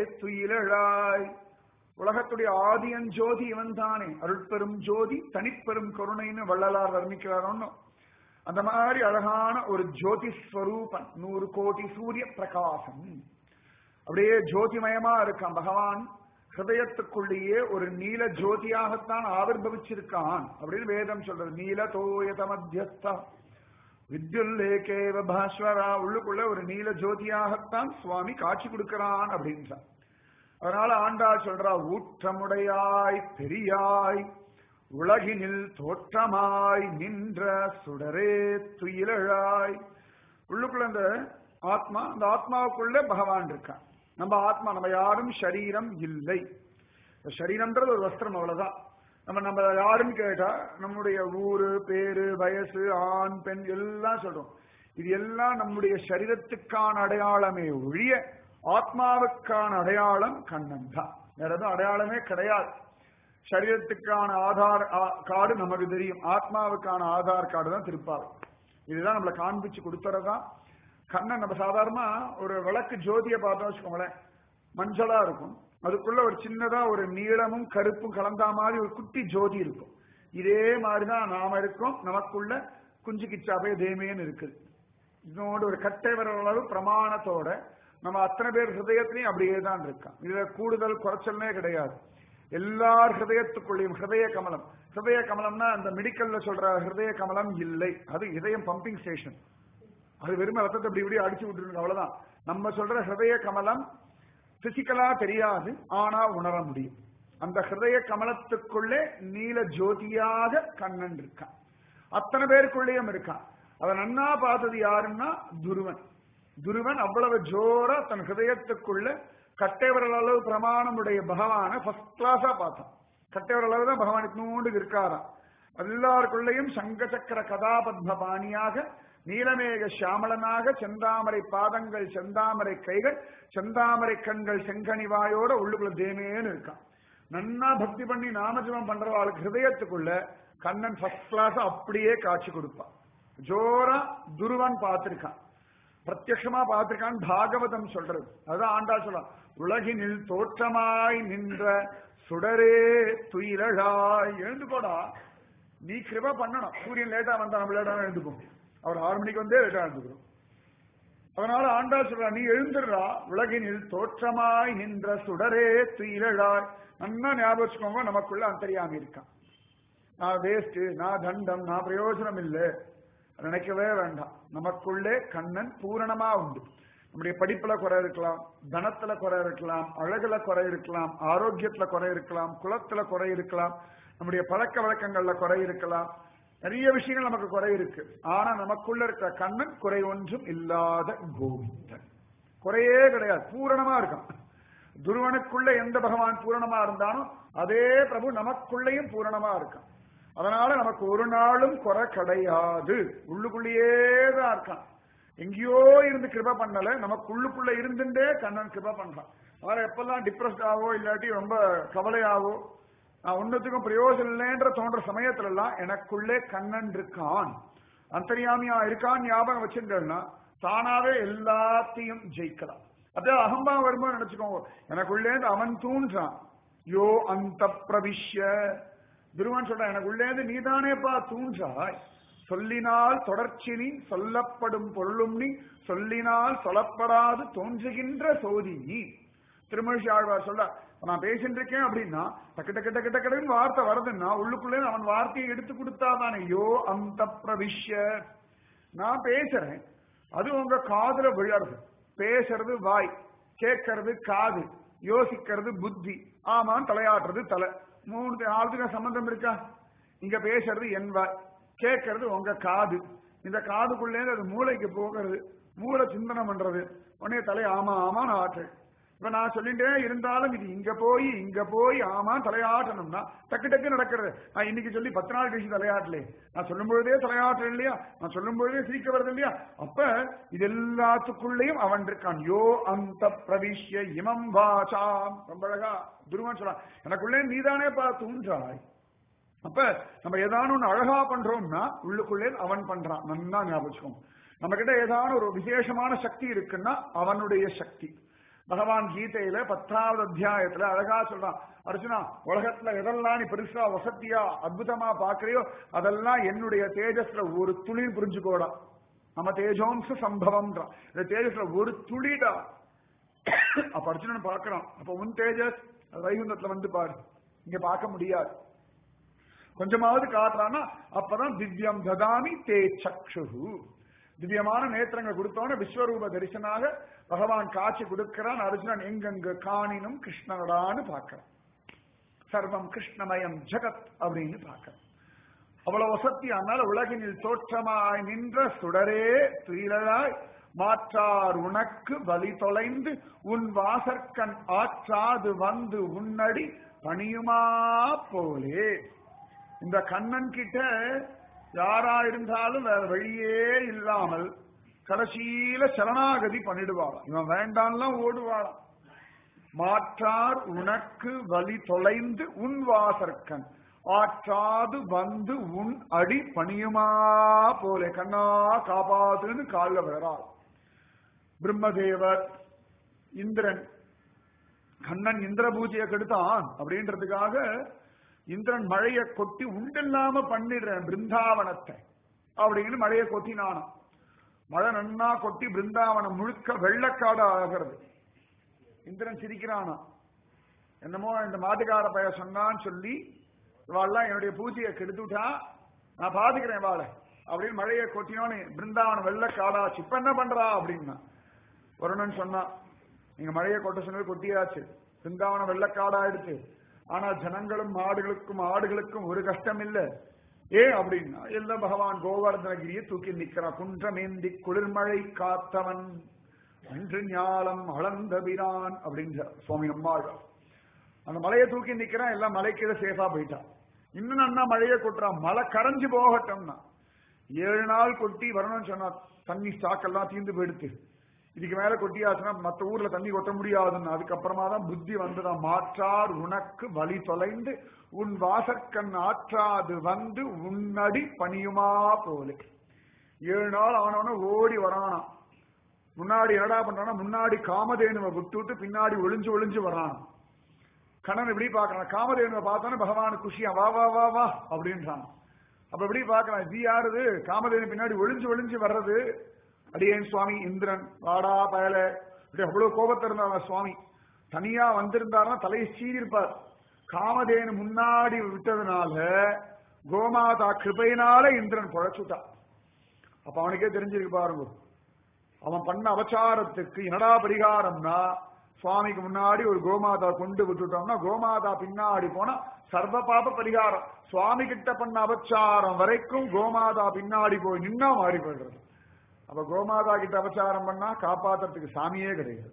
துயிலழாய், உலகத்துடைய ஆதியன் ஜோதி இவன் தானே. அருட்பெரும் ஜோதி தனிப்பெரும் கருணைன்னு வள்ளலார் வர்ணிக்கிறார். அந்த மாதிரி அழகான ஒரு ஜோதி ஸ்வரூபன், நூறு கோடி சூரிய பிரகாசம், அப்படியே ஜோதிமயமா இருக்கான் பகவான். ஹிருதயத்துக்குள்ளேயே ஒரு நீல ஜோதியாகத்தான் ஆவிர்வவிச்சிருக்கான் அப்படின்னு வேதம் சொல்றது. நீல தோயத மத்தியஸ்தா வித்யுல்லேகேவ பாஸ்வரா, உள்ளுக்குள்ள ஒரு நீல ஜோதியாகத்தான் சுவாமி காட்சி கொடுக்கிறான் அப்படின்றான். அதனால ஆண்டாள் சொல்றா, ஊற்றமுடையாய் பெரியாய் உலகினில் தோற்றமாய் நின்ற சுடரே துயிலழாய். உள்ளுக்குள்ள அந்த ஆத்மா, அந்த ஆத்மாவுக்குள்ள பகவான் இருக்கான். நம்ம ஆத்மா, நம்ம யாரும் சரீரம் இல்லை. சரீரம்ன்றது ஒரு வஸ்திரம், அவ்வளவுதான். நம்ம நம்ம யாருன்னு கேட்டா நம்முடைய ஊரு பேரு வயசு ஆண் பெண் எல்லாம் சொல்றோம். இது எல்லாம் நம்முடைய சரீரத்துக்கான அடையாளமே ஒழிய ஆத்மாவுக்கான அடையாளம் கண்ணன் தான். வேற எதுவும் அடையாளமே கிடையாது. சரீரத்துக்கான ஆதார் கார்டு நமக்கு தெரியும், ஆத்மாவுக்கான ஆதார் கார்டு தான் திருப்பார். இதுதான் நம்மளை காண்பிச்சு கொடுத்துறதான் கண்ணன். நம்ம சாதாரணமா ஒரு விளக்கு ஜோதியை பார்த்தோம் வச்சுக்கோங்களேன், மஞ்சளா இருக்கும், அதுக்குள்ள ஒரு சின்னதா ஒரு நீளமும் கருப்பும் கலந்தா மாதிரி ஒரு குட்டி ஜோதி இருக்கும். இதே மாதிரிதான் நாம இருக்கோம். நமக்குள்ள குஞ்சு கிச்சாபே தேமேன்னு இருக்குது. இதோட ஒரு கட்டை வர அளவு பிரமாணத்தோட நம்ம அத்தனை பேர் ஹிருதயத்திலையும் அப்படியே தான் இருக்கான். இதுல கூடுதல் குறைச்சல்னே கிடையாது. எல்லார் ஹிருதயத்துக்குள்ளேயும் ஹிருதய கமலம். ஹிருதய கமலம்னா அந்த மெடிக்கல்ல சொல்ற ஹிருதய கமலம் இல்லை, அது இதயம் பம்பிங் ஸ்டேஷன். அது வெறும் ரத்தத்தை இப்படி இப்படி அடிச்சு விட்டுருக்கு, அவ்வளவுதான். நம்ம சொல்ற ஹிருதய கமலம் பிசிக்கலா தெரியாது, ஆனா உணர முடியும். அந்த ஹிருதய கமலத்துக்குள்ளே நீல ஜோதியாக கண்ணன் இருக்கான். அத்தனை பேருக்குள்ளேயும் இருக்கான். அவன் நன்னா பார்த்தது யாருன்னா துருவன். துருவன் அவ்வளவு ஜோரா தன் ஹிருதயத்துக்குள்ள கட்டைவரல் அளவு பிரமாணம் உடைய பகவான ஃபர்ஸ்ட் கிளாஸா பார்த்தான். கட்டைவரல் அளவு தான் பகவான் நூண்டுக்கு இருக்காராம். எல்லாருக்குள்ளேயும் சங்க சக்கர கதாபத்ம பாணியாக, நீலமேக சியாமளனாக, செந்தாமரை பாதங்கள் செந்தாமரை கைகள் செந்தாமரை கண்கள் செங்கனிவாயோட உள்ளுக்குள்ள தேமேன்னு இருக்கான். நன்னா பக்தி பண்ணி நாமஜபம் பண்றவாளுக்கு ஹிருதயத்துக்குள்ள கண்ணன் ஃபர்ஸ்ட் கிளாஸ் அப்படியே காட்சி கொடுப்பான். ஜோரா துருவன் பார்த்திருக்கான், பிரத்யட்சமா பார்த்திருக்கான். பாகவதம் சொல்றது அதுதான் ஆண்டாள் சொல்ல, உலகினில் தோற்றமாய் நின்ற சுடரே துயிலழாய். எழுந்துக்கோடா, நீ கிருப பண்ணணும். சூரியன் லேட்டா வந்தா நம்ம லேட்டா எழுந்துக்கும், அவர் ஆறு மணிக்கு வந்தே லேட்டா எழுந்துக்கிறோம். அதனால ஆண்டாள் சொல்றா, நீ எழுந்துடுறா. உலகினில் தோற்றமாய் நின்ற சுடரே துயிலழாய். நல்லா ஞாபகம் வச்சுக்கோங்க, நமக்குள்ள அந்தரியாமி இருக்கான். நான் வேஸ்ட், நான் தண்டம், நான் பிரயோஜனம் இல்லை நினைக்கவே வேண்டாம். நமக்குள்ளே கண்ணன் பூரணமா உண்டு. நம்முடைய படிப்புல குறை இருக்கலாம், தனத்துல குறை இருக்கலாம், அழகுல குறை இருக்கலாம், ஆரோக்கியத்துல குறை இருக்கலாம், குலத்துல குறை இருக்கலாம், நம்முடைய பழக்க வழக்கங்கள்ல குறை இருக்கலாம், நிறைய விஷயங்கள் நமக்கு குறை இருக்கு. ஆனா நமக்குள்ள இருக்கிற கண்ணன் குறை ஒன்றும் இல்லாத கோவிந்தன், குறையே கிடையாது, பூரணமா இருக்கான். துருவனுக்குள்ள எந்த பகவான் பூரணமா இருந்தானோ அதே பிரபு நமக்குள்ளேயும் பூரணமா இருக்கான். அதனால நமக்கு ஒரு நாளும் குறை கிடையாது. உள்ளுக்குள்ளேயேதான் இருக்கான். எங்கேயோ இருந்து கிருப பண்ணல, நமக்கு உள்ளுக்குள்ள இருந்துட்டே கண்ணன் கிருப பண்றான். வேற எப்பெல்லாம் டிப்ரெஸ்ட் ஆவோ இல்லாட்டி ரொம்ப கவலையாவோ நான் ஒன்னுத்துக்கும் பிரயோஜனம் இல்லைன்ற தோன்ற சமயத்துல எல்லாம் எனக்குள்ளே கண்ணன் இருக்கான், அந்தரியாமியா இருக்கான் ஞாபகம் வச்சுட்டேன்னா தானாவே எல்லாத்தையும் ஜெயிக்கலாம். அதே அகம்பா வரும்போது நினைச்சுக்கோங்க, எனக்குள்ளே அவன் தூண்டான். யோ அந்த பிரவிஷ்ய துருவன் சொல்ற, எனக்குள்ளேந்து நீதானேப்பா தூண்டாய். சொல்லினால் தொடர்ச்சி நீ, சொல்லப்படும் பொருளும் நீ, சொல்லினால் சொல்லப்படாது தோன்றுகின்ற சோதி நீ. திருமழிசை ஆழ்வார் சொல்ல, நான் பேசிட்டு இருக்கேன் அப்படின்னா டக்கு டக்கு டக்கு டக்குன்னு வார்த்தை வருதுன்னா உள்ளுக்குள்ளே அவன் வார்த்தையை எடுத்து கொடுத்தாதானே. யோ அந்த பிரவிஷ்ய, நான் பேசுறேன், அது உங்க காதுல விழறது. பேசுறது வாய், கேட்கறது காது, யோசிக்கிறது புத்தி, ஆமான்னு தலையாட்டுறது தலை. மூணு ஆளுக்கு சம்பந்தம் இருக்கா? இங்க பேசுறது என் வாய், கேட்கறது உங்க காது, இந்த காதுக்குள்ளே அது மூளைக்கு போகிறது, மூளை சிந்தனை பண்றது, உடனே தலை ஆமா ஆமான்னு ஆற்று. இப்ப நான் சொல்லிட்டே இருந்தாலும் இது இங்க போய் இங்க போய் ஆமா தலையாட்டணும்னா டக்கு டக்கு நடக்கிறது. நான் இன்னைக்கு சொல்லி பத்து நாள் கழிச்சு தலையாட்டலே, நான் சொல்லும் பொழுதே தலையாட்டு இல்லையா, நான் சொல்லும் பொழுதே சிரிக்க வருது இல்லையா? அப்ப இது எல்லாத்துக்குள்ளேயும் அவன் இருக்கான். யோ அந்த பிரவிஷ்ய இமம் வாசா. ரொம்ப அழகா துருவன் சொல்றான், எனக்குள்ளே நீதானே பார்த்து தூன்றாய். அப்ப நம்ம ஏதானு ஒண்ணு அழகா பண்றோம்னா உள்ளுக்குள்ளே அவன் பண்றான். நல்லா ஞாபகம். நம்ம கிட்ட ஏதான ஒரு விசேஷமான சக்தி இருக்குன்னா அவனுடைய சக்தி. பகவான் கீதையில பத்தாவது அத்தியாயத்துல அழகா சொல்றான், அர்ஜுனா உலகத்துல எதெல்லாம் நீ பெருசா வசதியா அற்புதமா பாக்குறியோ அதெல்லாம் என்னுடைய தேஜஸ்ல ஒரு துளி புரிஞ்சுக்கோடா. நம்ம தேஜோம்ச சம்பவம், இந்த தேஜஸ்ல ஒரு துளிடா. அப்ப அர்ஜுனன் பாக்குறான், அப்ப உன் தேஜஸ் வைகுந்தத்துல வந்து பாரு, இங்க பார்க்க முடியாது. கொஞ்சமாவது காட்டுறான்னா அப்பதான் திவ்யம் ததாமி தே சக்ஷு, திவ்யமான நேத்திரங்கள் கொடுத்தோன்னு விஸ்வரூப தரிசனாக பகவான் காட்சி கொடுக்கிறான். அர்ஜுனன் எங்கெங்க காணினும் கிருஷ்ணனடான்னு பார்க்கிறான். சர்வம் கிருஷ்ணமயம் ஜகத் அப்படின்னு பார்க்கிறான். அவ்வளவு வசதி. அதனால உலகினில் தோற்றமாய் நின்ற சுடரே துயிலாய் மாற்றார் உனக்கு வலி தொலைந்து உன் வாசற்கண் ஆற்றாது வந்து உன்னடி பணியுமா போலே. இந்த கண்ணன் கிட்ட யாரா இருந்தாலும் வேற வழியே இல்லாமல் கடைசியில சரணாகதி பண்ணிடுவாளாம். இவன் வேண்டாம்லாம் ஓடுவாளாம். மாற்றார் உனக்கு வலி தொலைந்து உன் வாசற்கண் ஆற்றாது வந்து உன் அடி பணியுமா போலே. கண்ணா காப்பாத்துன்னு காலில் விழறாள். பிரம்மதேவர், இந்திரன், கண்ணன் இந்திர பூஜையை கெடுத்தான் அப்படின்றதுக்காக இந்திரன் மழையை கொட்டி உண்டில்லாம பண்ணிடுறேன் பிருந்தாவனத்தை அப்படின்னு மழையை கொட்டினானாம். மழை நன்னா கொட்டி பிருந்தாவனம் முழுக்க வெள்ளக்காடு ஆகிறது. இந்திரன் சிரிக்கிறானா, என்னமோ இந்த மாட்டுக்கார பைய சொன்னான்னு சொல்லி இவாள்லாம் என்னுடைய பூஜையை கெடுத்துட்டா, நான் பாத்துக்கிறேன் வாழ அப்படின்னு மழையை கொட்டினோன்னு பிருந்தாவனம் வெள்ளக்காடாச்சு. இப்ப என்ன பண்றா அப்படின்னா வருணன் சொன்னா, நீங்க மழையை கொட்ட சொன்னது கொட்டியாச்சு, பிருந்தாவனம் வெள்ளக்காடாயிடுச்சு. ஆனா ஜனங்களும் மாடுகளுக்கும் ஆடுகளுக்கும் ஒரு கஷ்டம் இல்ல. ஏன் அப்படின்னா எல்லா பகவான் கோவர்தனகிரியை தூக்கி நிக்கிறான். குன்றமேந்தி குளிர்மழை காத்தவன் அன்று ஞாலம் அளந்தபிரான் அப்படின்ற சுவாமி நம்மாள் அந்த மலையை தூக்கி நிக்கிறான். எல்லாம் மலைக்கீழ சேஃபா போயிட்டான். இன்னும் அண்ணா மழையை கொட்டுறான், மழை கரைஞ்சு போகட்டும்னா. ஏழு நாள் கொட்டி வரணும்னு சொன்னா தண்ணி ஸ்டாக் எல்லாம் தீர்ந்து போயிடுத்து. இதுக்கு மேல கொட்டியாச்சுன்னா மற்ற ஊர்ல தண்ணி கொட்ட முடியாதுன்னு அதுக்கப்புறமா தான் புத்தி வந்துதான். மாற்றார் உனக்கு வழி தொலைந்து உன் வாசற்கண் ஆற்றாது வந்து உன்னடி பணியுமா போலே. ஏழு நாள் ஆனவன ஓடி வரானா. முன்னாடி என்னடா பண்றானா, முன்னாடி காமதேனுவை விட்டுட்டு பின்னாடி ஒளிஞ்சு ஒளிஞ்சு வரான். கண்ணன் எப்படி பாக்குறான், காமதேனுவை பார்த்தானே பகவான் குஷியா வா வா வா வா அப்படின்றான். அப்ப எப்படி பாக்குறான், இது யாருது காமதேனு பின்னாடி ஒளிஞ்சு ஒளிஞ்சு வர்றது? அடியேன் சுவாமி இந்திரன், வாடா பயல. அவ்வளவு கோபத்தை இருந்தார் சுவாமி. தனியா வந்திருந்தாருன்னா தலையை சீரிருப்பார். காமதேனு முன்னாடி விட்டதுனால கோமாதா கிருபையினால இந்திரன் குழைச்சுட்டான். அப்ப அவனுக்கே தெரிஞ்சிருக்கு பாருங்க, அவன் பண்ண அபச்சாரத்துக்கு என்னடா பரிகாரம்னா, சுவாமிக்கு முன்னாடி ஒரு கோமாதா கொண்டு விட்டுட்டோம்னா கோமாதா பின்னாடி போனா சர்வ பாப பரிகாரம். சுவாமி கிட்ட பண்ண அபச்சாரம் வரைக்கும் கோமாதா பின்னாடி போய் நின்னா மாறி போயிடுறது. அப்ப கோமாதா கிட்ட அபச்சாரம் பண்ணா காப்பாத்துறதுக்கு சாமியே கிடையாது.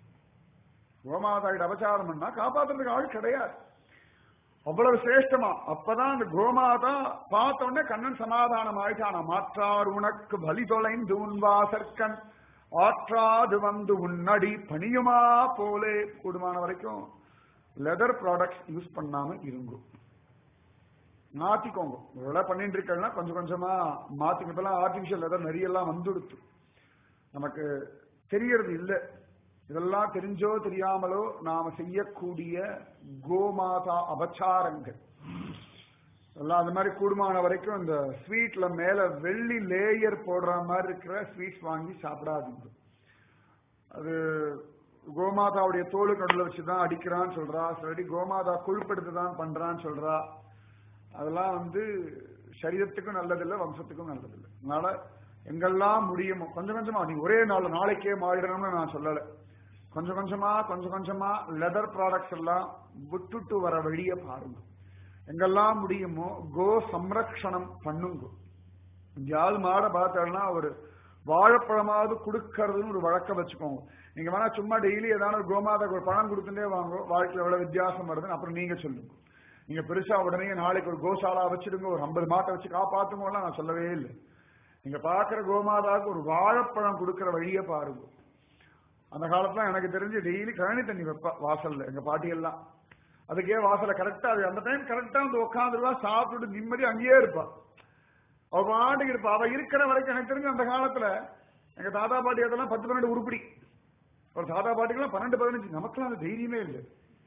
கோமாதா கிட்ட அபச்சாரம் பண்ணா காப்பாத்துறதுக்கு ஆள் கிடையாது. அவ்வளவு சிரேஷ்டமா. அப்பதான் அந்த கோமாதா பார்த்த உடனே கண்ணன் சமாதானம் ஆயிட்டானா. மாற்றார் உனக்கு பலி தொலைந்து உன் வாசற்கண் ஆற்றாது வந்து உன்னடி பணியுமா போலே. கூடுமான வரைக்கும் லெதர் ப்ராடக்ட்ஸ் யூஸ் பண்ணாம இருங்கோ, மாத்திக்கோங்க. இவ்வளவு பண்ணிட்டு இருக்கா கொஞ்சம் கொஞ்சமா மாத்திக்க. இப்பெல்லாம் ஆர்டிபிஷியல் லெதர் நிறைய எல்லாம் வந்துடுத்து, நமக்கு தெரியறது இல்லை. இதெல்லாம் தெரிஞ்சோ தெரியாமலோ நாம செய்யக்கூடிய கோமாதா அபச்சாரங்கள் எல்லாம். அது மாதிரி கூடுமான வரைக்கும் இந்த ஸ்வீட்ல மேல வெள்ளி லேயர் போடுற மாதிரி இருக்கிற ஸ்வீட்ஸ் வாங்கி சாப்பிடாதீங்க. அது கோமாதாவுடைய தோலுக்கு நடுவில் வச்சுதான் அடிக்கிறான்னு சொல்றா, சிலடி கோமாதா கொழுப்பெடுத்து தான் பண்றான்னு சொல்றா. அதெல்லாம் வந்து சரீரத்துக்கும் நல்லதில்லை, வம்சத்துக்கும் நல்லதில்லை. அதனால எங்கெல்லாம் முடியுமோ கொஞ்சம் கொஞ்சமா, நீங்க ஒரே நாள் நாளைக்கே மாறிடணும்னு நான் சொல்லலை. கொஞ்சம் கொஞ்சமா கொஞ்சம் கொஞ்சமா லெதர் ப்ராடக்ட்ஸ் எல்லாம் விட்டுட்டு வர வழிய பாருங்க. எங்கெல்லாம் முடியுமோ கோ சம்ரக்ஷணம் பண்ணுங்க. யாழ் மாட பார்த்தோம்னா ஒரு வாழைப்பழமாவது கொடுக்கறதுன்னு ஒரு வழக்கம் வச்சுக்கோங்க. நீங்க வேணா சும்மா டெய்லி ஏதாவது கோமாதாக்கு ஒரு பழம் கொடுத்துட்டே வாங்க, வாழ்க்கையில் எவ்வளவு வித்தியாசம் வருதுன்னு அப்புறம் நீங்க சொல்லுங்க. நீங்க பெருசா உடனே நாளைக்கு ஒரு கோசாலா வச்சிருங்க, ஒரு ஐம்பது மாட்டை வச்சு காப்பாத்துங்கலாம் நான் சொல்லவே இல்லை. நீங்க பாக்குற கோமாதாவுக்கு ஒரு வாழைப்பழம் கொடுக்கற வழிய பாருங்க. அந்த காலத்துல எனக்கு தெரிஞ்சு டெய்லி கழனி தண்ணி வைப்பா வாசல்ல எங்க பாட்டி எல்லாம். அதுக்கே வாசல கரெக்டா அது அந்த டைம் கரெக்டா வந்து உட்காந்துருவா, சாப்பிட்டுட்டு நிம்மதி அங்கேயே இருப்பா. அவ பாட்டுக்கு இருப்பா. அவ இருக்கிற வரைக்கும் எனக்கு தெரிஞ்சு அந்த காலத்துல எங்க தாத்தா பாட்டி அதெல்லாம் பத்து பன்னெண்டு உருப்படி. ஒரு தாத்தா பாட்டிக்கெல்லாம் பன்னெண்டு பதினஞ்சு. நமக்கெல்லாம் அந்த தைரியமே இல்லை.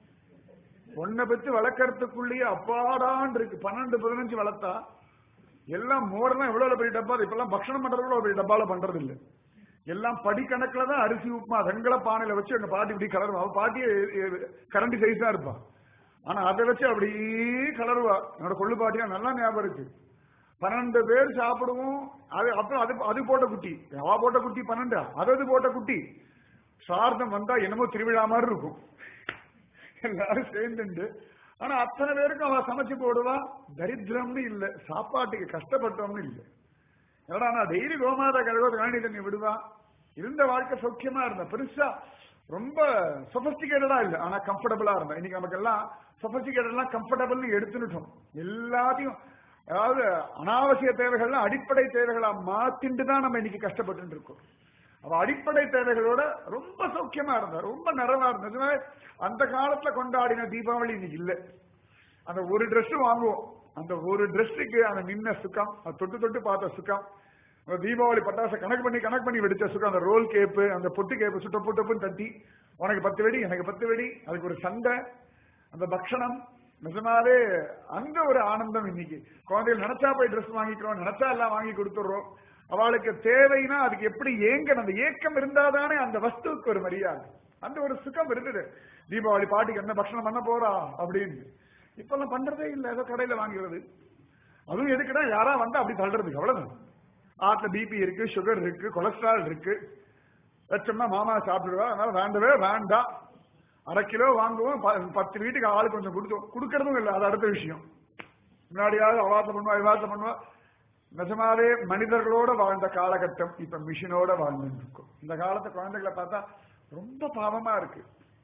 ஒன்னை பத்தி வளர்க்கறதுக்குள்ளேயே அப்பாடான் இருக்கு. பன்னெண்டு பதினஞ்சு வளர்த்தா எல்லாம் மோரெல்லாம் எவ்வளவு பெரிய டப்பா. இப்பெல்லாம் பக்ஷணம் பண்றது கூட பெரிய டப்பால பண்றது இல்லை. எல்லாம் படிக்கணக்கில் தான் அரிசி உப்புமா வெங்கல பானையில வச்சு எங்க பாட்டி இப்படி கலருவா. அவ பாட்டியே கரண்டி சைஸ் தான் இருப்பா. ஆனா அதை வச்சு அப்படி கலருவா. என்னோட கொள்ளு பாட்டியா நல்லா ஞாபகம் இருக்கு. பன்னெண்டு பேர் சாப்பிடுவோம். அது அப்புறம் அது அது போட்ட குட்டி, அவ போட்ட குட்டி பன்னெண்டு, அதாவது போட்ட குட்டி. சார்தம் வந்தா என்னமோ திருவிழா மாதிரி இருக்கும் எல்லாரும் சேர்ந்துண்டு. ஆனா அத்தனை பேருக்கும் அவ சமைச்சு போடுவா. தரித்திரம்னு இல்லை, சாப்பாட்டுக்கு கஷ்டப்பட்டோம்னு இல்லை. ஏன்னா டெய்லி கோமாதா கழுவது கழனி தண்ணி விடுவா. இருந்த வாழ்க்கை சௌக்கியமா இருந்தா. பெருசா ரொம்ப சொபஸ்டிகேட்டடா இல்லை, ஆனா கம்ஃபர்டபுளா இருந்தா. இன்னைக்கு நமக்கு எல்லாம் சொபஸ்டிகேட்டட்லாம் கம்ஃபர்டபுள்னு எடுத்துட்டோம். எல்லாத்தையும் அதாவது அனாவசிய தேவைகள்லாம் அடிப்படை தேவைகளா மாத்திட்டு தான் நம்ம இன்னைக்கு கஷ்டப்பட்டு இருக்கோம். அவ அடிப்படை தேவைகளோட ரொம்ப சௌக்கியமா இருந்தா, ரொம்ப நிறைவா இருந்தது. அந்த காலத்துல கொண்டாடின தீபாவளி இன்னைக்கு இல்லை. அந்த ஒரு ட்ரெஸ் வாங்குவோம், அந்த ஒரு ட்ரெஸ்ஸுக்கு அந்த நின்ன சுக்கம், அது தொட்டு தொட்டு பார்த்த சுக்கம், தீபாவளி பட்டாசை கணக்கு பண்ணி கணக்கு பண்ணி வெடிச்ச சுக்கம், அந்த ரோல் கேப்பு, அந்த பொட்டு கேப்பு சுட்ட பொட்டுப்புன்னு தட்டி உனக்கு பத்து வெடி எனக்கு பத்து வெடி, அதுக்கு ஒரு சண்டை, அந்த பக்ஷணம், நிஜமாவே அந்த ஒரு ஆனந்தம். இன்னைக்கு குழந்தைகள் நினைச்சா போய் ட்ரெஸ் வாங்கிக்கிறோம், நினைச்சா எல்லாம் வாங்கி கொடுத்துடுறோம். அவளுக்கு தேவைன்னா அதுக்கு எப்படி ஏங்க அந்த ஏக்கம் இருந்தாதானே அந்த வஸ்துக்கு ஒரு மரியாதை, அந்த ஒரு சுகம் இருந்தது. தீபாவளி பாட்டிக்கு என்ன பக்ஷணம் பண்ண போறா அப்படின்னு இப்பெல்லாம் பண்றதே இல்லை. ஏதோ கடையில வாங்கிறது. அதுவும் எதுக்குன்னா யாரா வந்தா அப்படி தள்ளுறதுக்கு, அவ்வளவுதான். ஆட்ல பிபி இருக்கு, சுகர் இருக்கு, கொலஸ்ட்ரால் இருக்கு, வச்சோம்னா மாமா சாப்பிடுவா, அதனால வேண்டவே வேண்டாம். அரை கிலோ வாங்குவோம், பத்து வீட்டுக்கு ஆளு கொஞ்சம் கொடுத்தோம், கொடுக்கறதும் இல்லை. அது அடுத்த விஷயம். முன்னாடியாவது அவாசம் பண்ணுவா விவாசம் பண்ணுவா. நிஜமாவே மனிதர்களோட வாழ்ந்த காலகட்டம் இப்ப மிஷினோட வாழ்ந்துட்டு இருக்கும். இந்த காலத்து குழந்தைகளை பார்த்தா ரொம்ப பாவமா இருக்கு.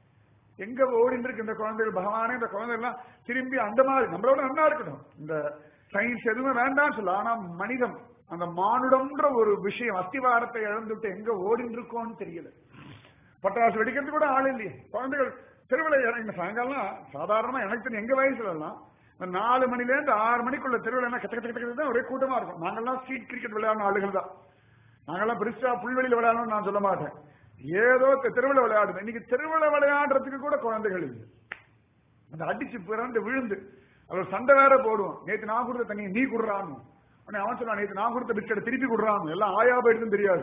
எங்க ஓடிந்து இருக்கு இந்த குழந்தைகள். பகவானே இந்த குழந்தைகள்லாம் திரும்பி அந்த மாதிரி நம்மளோட நல்லா இருக்கட்டும். இந்த சயின்ஸ் எதுவுமே வேண்டாம்னு சொல்ல, ஆனா மனிதம் அந்த மானுடம்ன்ற ஒரு விஷயம் அஸ்திவாரத்தை இழந்துட்டு எங்க ஓடிந்து இருக்கோன்னு தெரியல. பட்டாசு வெடிக்கிறது கூட ஆள் இல்லையே. குழந்தைகள் தெருவில் இந்த சாயங்காலம் சாதாரணமா எனக்கு தெரியும் எங்க வயசுல எல்லாம் நாலு மணில இருந்து ஆறு மணிக்குள்ள தெருவில் கட்ட கட்ட கட்ட தான் ஒரே கூட்டமா இருக்கும். நாங்கெல்லாம் ஸ்ட்ரீட் கிரிக்கெட் விளையாடணும் ஆளுகள் தான். நாங்கெல்லாம் பெருசா புல்வெளியில் விளையாடணும்னு நான் சொல்ல மாட்டேன். ஏதோ தெருவில் விளையாடுது. இன்னைக்கு தெருவில் விளையாடுறதுக்கு கூட குழந்தைகள் இல்லை. அந்த அடிச்சு பிறந்து விழுந்து அவர் சண்டை வேற போடுவோம். நேற்று நான் கொடுத்த தண்ணி நீ குடுறான்னு அவன் சொல்லுவான், நேற்று நான் கொடுத்த பிஸ்கட் திருப்பி குடுறான்னு. எல்லாம் ஆயா போயிடுதுன்னு தெரியாது.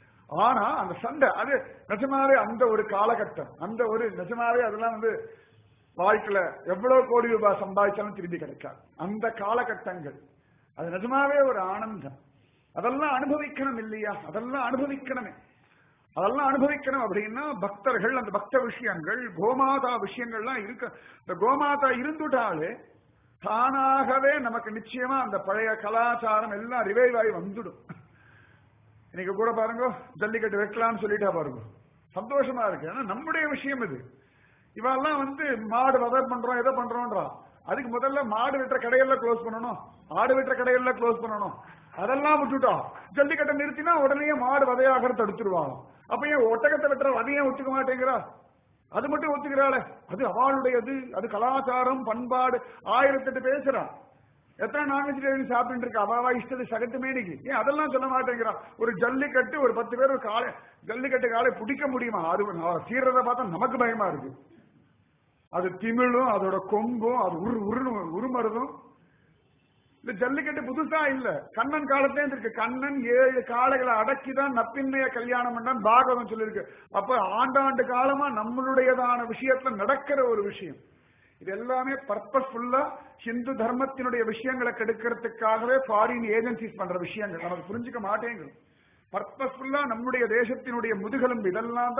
ஆனா அந்த சண்டை அது நிஜமாவே அந்த ஒரு காலகட்டம், அந்த ஒரு நிஜமாவே அதெல்லாம் வந்து வாழ்க்கையில எவ்வளவு கோடி ரூபாய் சம்பாதிச்சாலும் திரும்பி கிடைக்காது. அந்த காலகட்டங்கள் அது நிஜமாவே ஒரு ஆனந்தம். அதெல்லாம் அனுபவிக்கணும் இல்லையா? அதெல்லாம் அனுபவிக்கணுமே. அதெல்லாம் அனுபவிக்கணும் அப்படின்னா பக்தர்கள் அந்த பக்த விஷயங்கள் கோமாதா விஷயங்கள்லாம் இருக்க. இந்த கோமாதா இருந்துட்டாலே தானாகவே நமக்கு நிச்சயமா அந்த பழைய கலாச்சாரம் எல்லாம் ரிவைவ் ஆகி வந்துடும். இன்னைக்கு கூட பாருங்க ஜல்லிக்கட்டு வைக்கலாம்னு சொல்லிட்டா பாருங்க, சந்தோஷமா இருக்கு. ஏன்னா நம்முடைய விஷயம் இது. இவெல்லாம் வந்து மாடு வதை பண்றோம் எதை பண்றோம்ன்றா. அதுக்கு முதல்ல மாடு வெட்டுற கடையெல்லாம் க்ளோஸ் பண்ணணும், ஆடு வெட்டுற கடையெல்லாம் க்ளோஸ் பண்ணணும். அதெல்லாம் விட்டுட்டோம். ஜல்லிக்கட்டை நிறுத்தினா உடனே மாடு வதையாக தடுத்துருவாங்க. அப்ப ஏன் ஒட்டகத்தை வெட்டுற அதையே ஒத்துக்க மாட்டேங்கிறா? அது மட்டும் ஒத்துக்கிறாள். அது அவளுடையது, அது கலாச்சாரம் பண்பாடு. ஆயிரத்தி எட்டு பேசுறான். எத்தனை நான்வெஜிடேரியன் சாப்பிட்டு இருக்கா? அவாவா இஷ்டத்தை சகத்து மேனிக்கு ஏன் அதெல்லாம் சொல்ல மாட்டேங்கிறா? ஒரு ஜல்லிக்கட்டு ஒரு பத்து பேர் ஒரு காலை ஜல்லிக்கட்டு காலை பிடிக்க முடியுமா? அது சீரதை பார்த்தா நமக்கு பயமா இருக்கு. அது திமிழும் அதோட கொம்பும் அது உரு உரு உருமருதும். இந்த ஜல்லிக்கட்டு புதுசா இல்ல, கண்ணன் காலத்தே இருக்கு. கண்ணன் ஏழு காளைகளை அடக்கிதான் நப்பின்மைய கல்யாணம் பண்ணான் பாகவதம் சொல்லியிருக்கு. அப்ப ஆண்டாண்டு காலமா நம்மளுடையதான விஷயத்துல நடக்கிற ஒரு விஷயம். இது எல்லாமே பர்பஸ்ஃபுல்லா ஹிந்து தர்மத்தினுடைய விஷயங்களை கெடுக்கிறதுக்காகவே ஃபாரின் ஏஜென்சிஸ் பண்ற விஷயங்கள் நமக்கு புரிஞ்சுக்க மாட்டேங்குது. பர்பஸ்ஃபுல்லா நம்முடைய தேசத்தினுடைய முதுகெலும்பு இதெல்லாம் தான்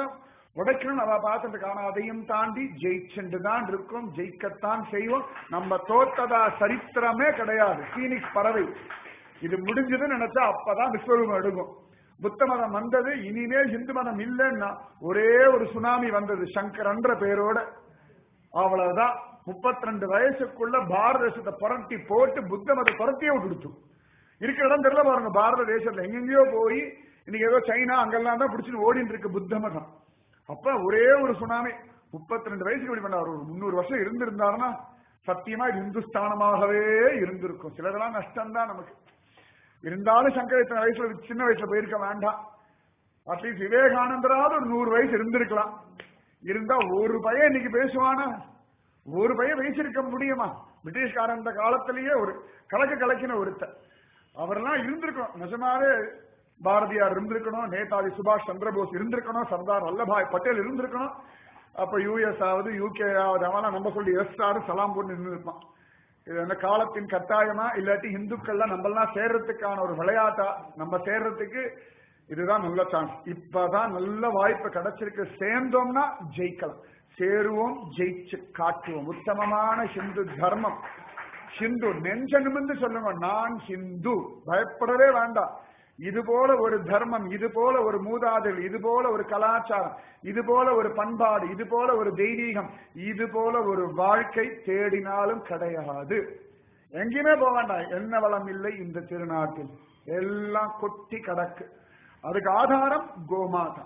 உடைக்கணும் அவ பார்த்துட்டு காண அதையும் தாண்டி ஜெயிச்சுட்டு தான் இருக்கும், ஜெயிக்கத்தான் செய்வோம். நம்ம தோத்ததா சரித்திரமே கிடையாது. பீனிக்ஸ் பறவை இது முடிஞ்சதுன்னு நினைச்சா அப்பதான் விஸ்வரூபம் எடுக்கும். புத்த மதம் வந்தது, இனிமேல் இந்து மதம் இல்லைன்னா ஒரே ஒரு சுனாமி வந்தது சங்கரன்ற பேரோட. அவ்வளவுதான். முப்பத்தி ரெண்டு வயசுக்குள்ள பாரத தேசத்தை புரட்டி போட்டு புத்த மத புரட்டியே விட்டுடுச்சு. இருக்கிற இடம் தெரியல பாருங்க, பாரத தேசத்துல எங்கெங்கயோ போய் இன்னைக்கு ஏதோ சைனா அங்கெல்லாம் தான் பிடிச்சிட்டு ஓடிட்டு இருக்கு புத்த மதம். அப்ப ஒரே ஒரு சுனாமி முப்பத்தி ரெண்டு வயசுக்கு இப்படி பண்ணார். ஒரு முன்னூறு வருஷம் இருந்திருந்தாருன்னா சத்தியமா இது இந்துஸ்தானமாகவே இருந்திருக்கும். சிலதெல்லாம் நஷ்டம்தான் நமக்கு. இருந்தாலும் சங்கர் இத்தனை வயசுல சின்ன வயசுல போயிருக்க வேண்டாம். அட்லீஸ்ட் விவேகானந்தராவது ஒரு நூறு வயசு இருந்திருக்கலாம். இருந்தா ஒரு பையன் இன்னைக்கு பேசுவானா? ஒரு பையன் பேசிருக்க முடியுமா? பிரிட்டிஷ்காரன் அந்த காலத்திலேயே ஒரு கலக்கு கலக்கின ஒருத்த அவரெல்லாம் இருந்திருக்கணும். நிஜமாவே பாரதியார் இருந்திருக்கணும், நேதாஜி சுபாஷ் சந்திரபோஸ் இருந்திருக்கணும், சர்தார் வல்லபாய் பட்டேல் இருந்திருக்கணும். அப்ப யூஎஸ் ஆவது யூகே ஆவது அவெல்லாம் நம்ம சொல்லி எஸ்டாரு சலாம் போட்டு இருந்திருப்பான். இது அந்த காலத்தின் கட்டாயமா இல்லாட்டி இந்துக்கள்லாம் நம்மளாம் சேர்றதுக்கான ஒரு விளையாட்டா? நம்ம சேர்றதுக்கு இதுதான் நல்ல சான்ஸ். இப்பதான் நல்ல வாய்ப்பு கிடைச்சிருக்கு. சேர்ந்தோம்னா ஜெயிக்கலாம். சேருவோம், ஜெயிச்சு காட்டுவோம். உத்தமமான ஹிந்து தர்மம். ஹிந்து நெஞ்ச நிமிர்ந்து சொல்லுங்க, நான் ஹிந்து. பயப்படவே வேண்டாம். இது போல ஒரு தர்மம், இது போல ஒரு மூதாதைகள், இது போல ஒரு கலாச்சாரம், இது போல ஒரு பண்பாடு, இது போல ஒரு தெய்வீகம், இது போல ஒரு வாழ்க்கை தேடினாலும் கிடையாது. எங்கேயுமே போக வேண்டாம். என்ன வளம் இல்லை இந்த திருநாட்டில், எல்லாம் கொட்டி கடக்கு. அதுக்கு ஆதாரம் கோமாதா.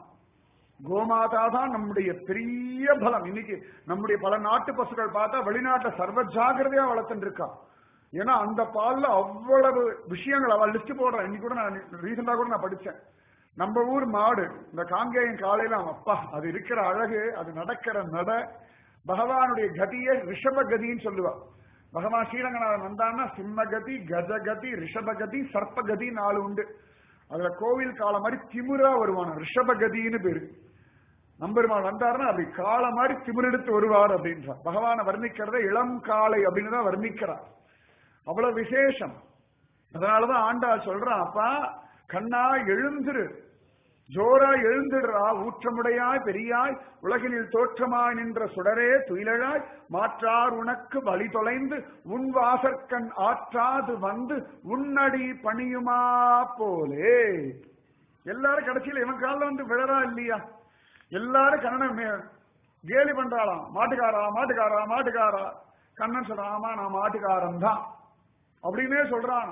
கோமாதா தான் நம்முடைய பெரிய பலம். இன்னைக்கு நம்முடைய பல நாட்டு பசுக்கள் பார்த்தா வெளிநாட்டுல சர்வ ஜாகிரதையா வளர்த்துட்டு இருக்கா. ஏன்னா அந்த பால்ல அவ்வளவு விஷயங்கள் அவள் லிஸ்ட் போடுறான். இன்னைக்கு கூட நான் ரீசெண்டா கூட நான் படிச்சேன். நம்ம ஊர் மாடு இந்த காங்கேயம் காலையில அப்பா அது இருக்கிற அழகு, அது நடக்கிற நட, பகவானுடைய கதியை ரிஷப கதின்னு சொல்லுவா. பகவான் ஸ்ரீரங்கநாதன் வந்தான்னா சிம்மகதி, கஜகதி, ரிஷபகதி, சர்ப்பகதி நாலு உண்டு. அதுல கோவில் கால மாதிரி திமுறா வருவான ரிஷபகதின்னு பேரு. நம்பெருமாள் வந்தாருன்னா அப்படி கால மாதிரி திமிரெடுத்து வருவார் அப்படின்றார். பகவானை வர்ணிக்கிறத இளம் காலை அப்படின்னு தான் வர்ணிக்கிறார். அவ்வளவு விசேஷம். அதனாலதான் ஆண்டாள் சொல்றான், அப்பா கண்ணா எழுந்துரு, ஜோரா எழுந்துடுறா, ஊற்றமுடையாய் பெரியாய் உலகினில் தோற்றமாய் நின்ற சுடரே துயிலழாய் மாற்றார் உனக்கு வழி தொலைந்து உன் வாசற்கண் ஆற்றாது வந்து உன்னடி பணியுமா போலே. எல்லாரும் கடைசியில் இவன் காலில் வந்து விழறா இல்லையா? எல்லாரும் கண்ணனை கேலி பண்றாளாம், மாட்டுக்காரா மாட்டுக்காரா மாட்டுக்காரா. கண்ணன் சொல்றான், ஆமா நான் மாட்டுக்காரன் தான் அப்படின்னே சொல்றான்.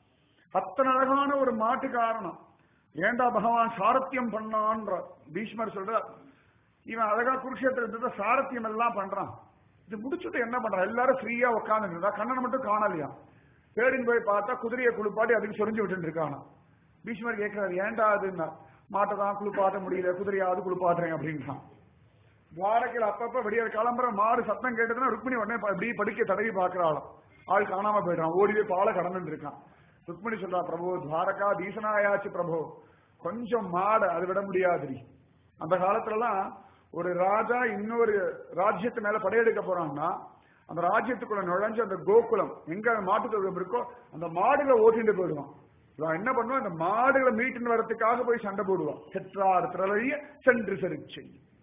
அத்தனை அழகான ஒரு மாட்டுக்காரனம். ஏண்டா பகவான் சாரத்தியம் பண்ணான்ற பீஷ்மர் சொல்ற, இவன் அழகா குருஷேத்திரத்தை சாரத்தியம் எல்லாம் பண்றான். இது முடிச்சுட்டு என்ன பண்றான்? எல்லாரும் ஃப்ரீயா உட்கார்ந்து இருந்தா கண்ணனை மட்டும் காணலையா? தேடின்னு போய் பார்த்தா குதிரையை குளிப்பாட்டி அதுக்கு சொரிஞ்சு விட்டு இருக்கானா. பீஷ்மர் கேட்கிறாரு, ஏண்டா அதுன்னா, மாட்டை தான் குளிப்பாட்ட முடியல, குதிரையாவது குளிப்பாட்டுறேன் அப்படின்றான். துவாரகையில் அப்பப்ப விடிய கிளம்புற மாடு சத்தம் கேட்டதுன்னா ருக்மிணி உடனே இப்படி படுக்க தடவி பாக்குறாளாம். ஆள் காணாம போயிட்டான், ஓடிவே பாலை கடந்து இருக்கான். ருக்மிணி சொல்றா, பிரபு துவாரகா தீசனாயாச்சு பிரபு, கொஞ்சம் மாடு அது விட முடியாதுரி. அந்த காலத்துல எல்லாம் ஒரு ராஜா இன்னொரு ராஜ்யத்து மேல படையெடுக்க போறான்னா அந்த ராஜ்யத்துக்குள்ள நுழைஞ்சு அந்த கோகுலம் எங்க மாட்டு தொழுவம் இருக்கோ அந்த மாடுகளை ஓட்டிட்டு போயிடுவான். இவன் என்ன பண்ணுவான், அந்த மாடுகளை மீட்டுன்னு வரத்துக்காக போய் சண்டை போடுவான். செற்றார் திரளிய சென்று செருச்சு.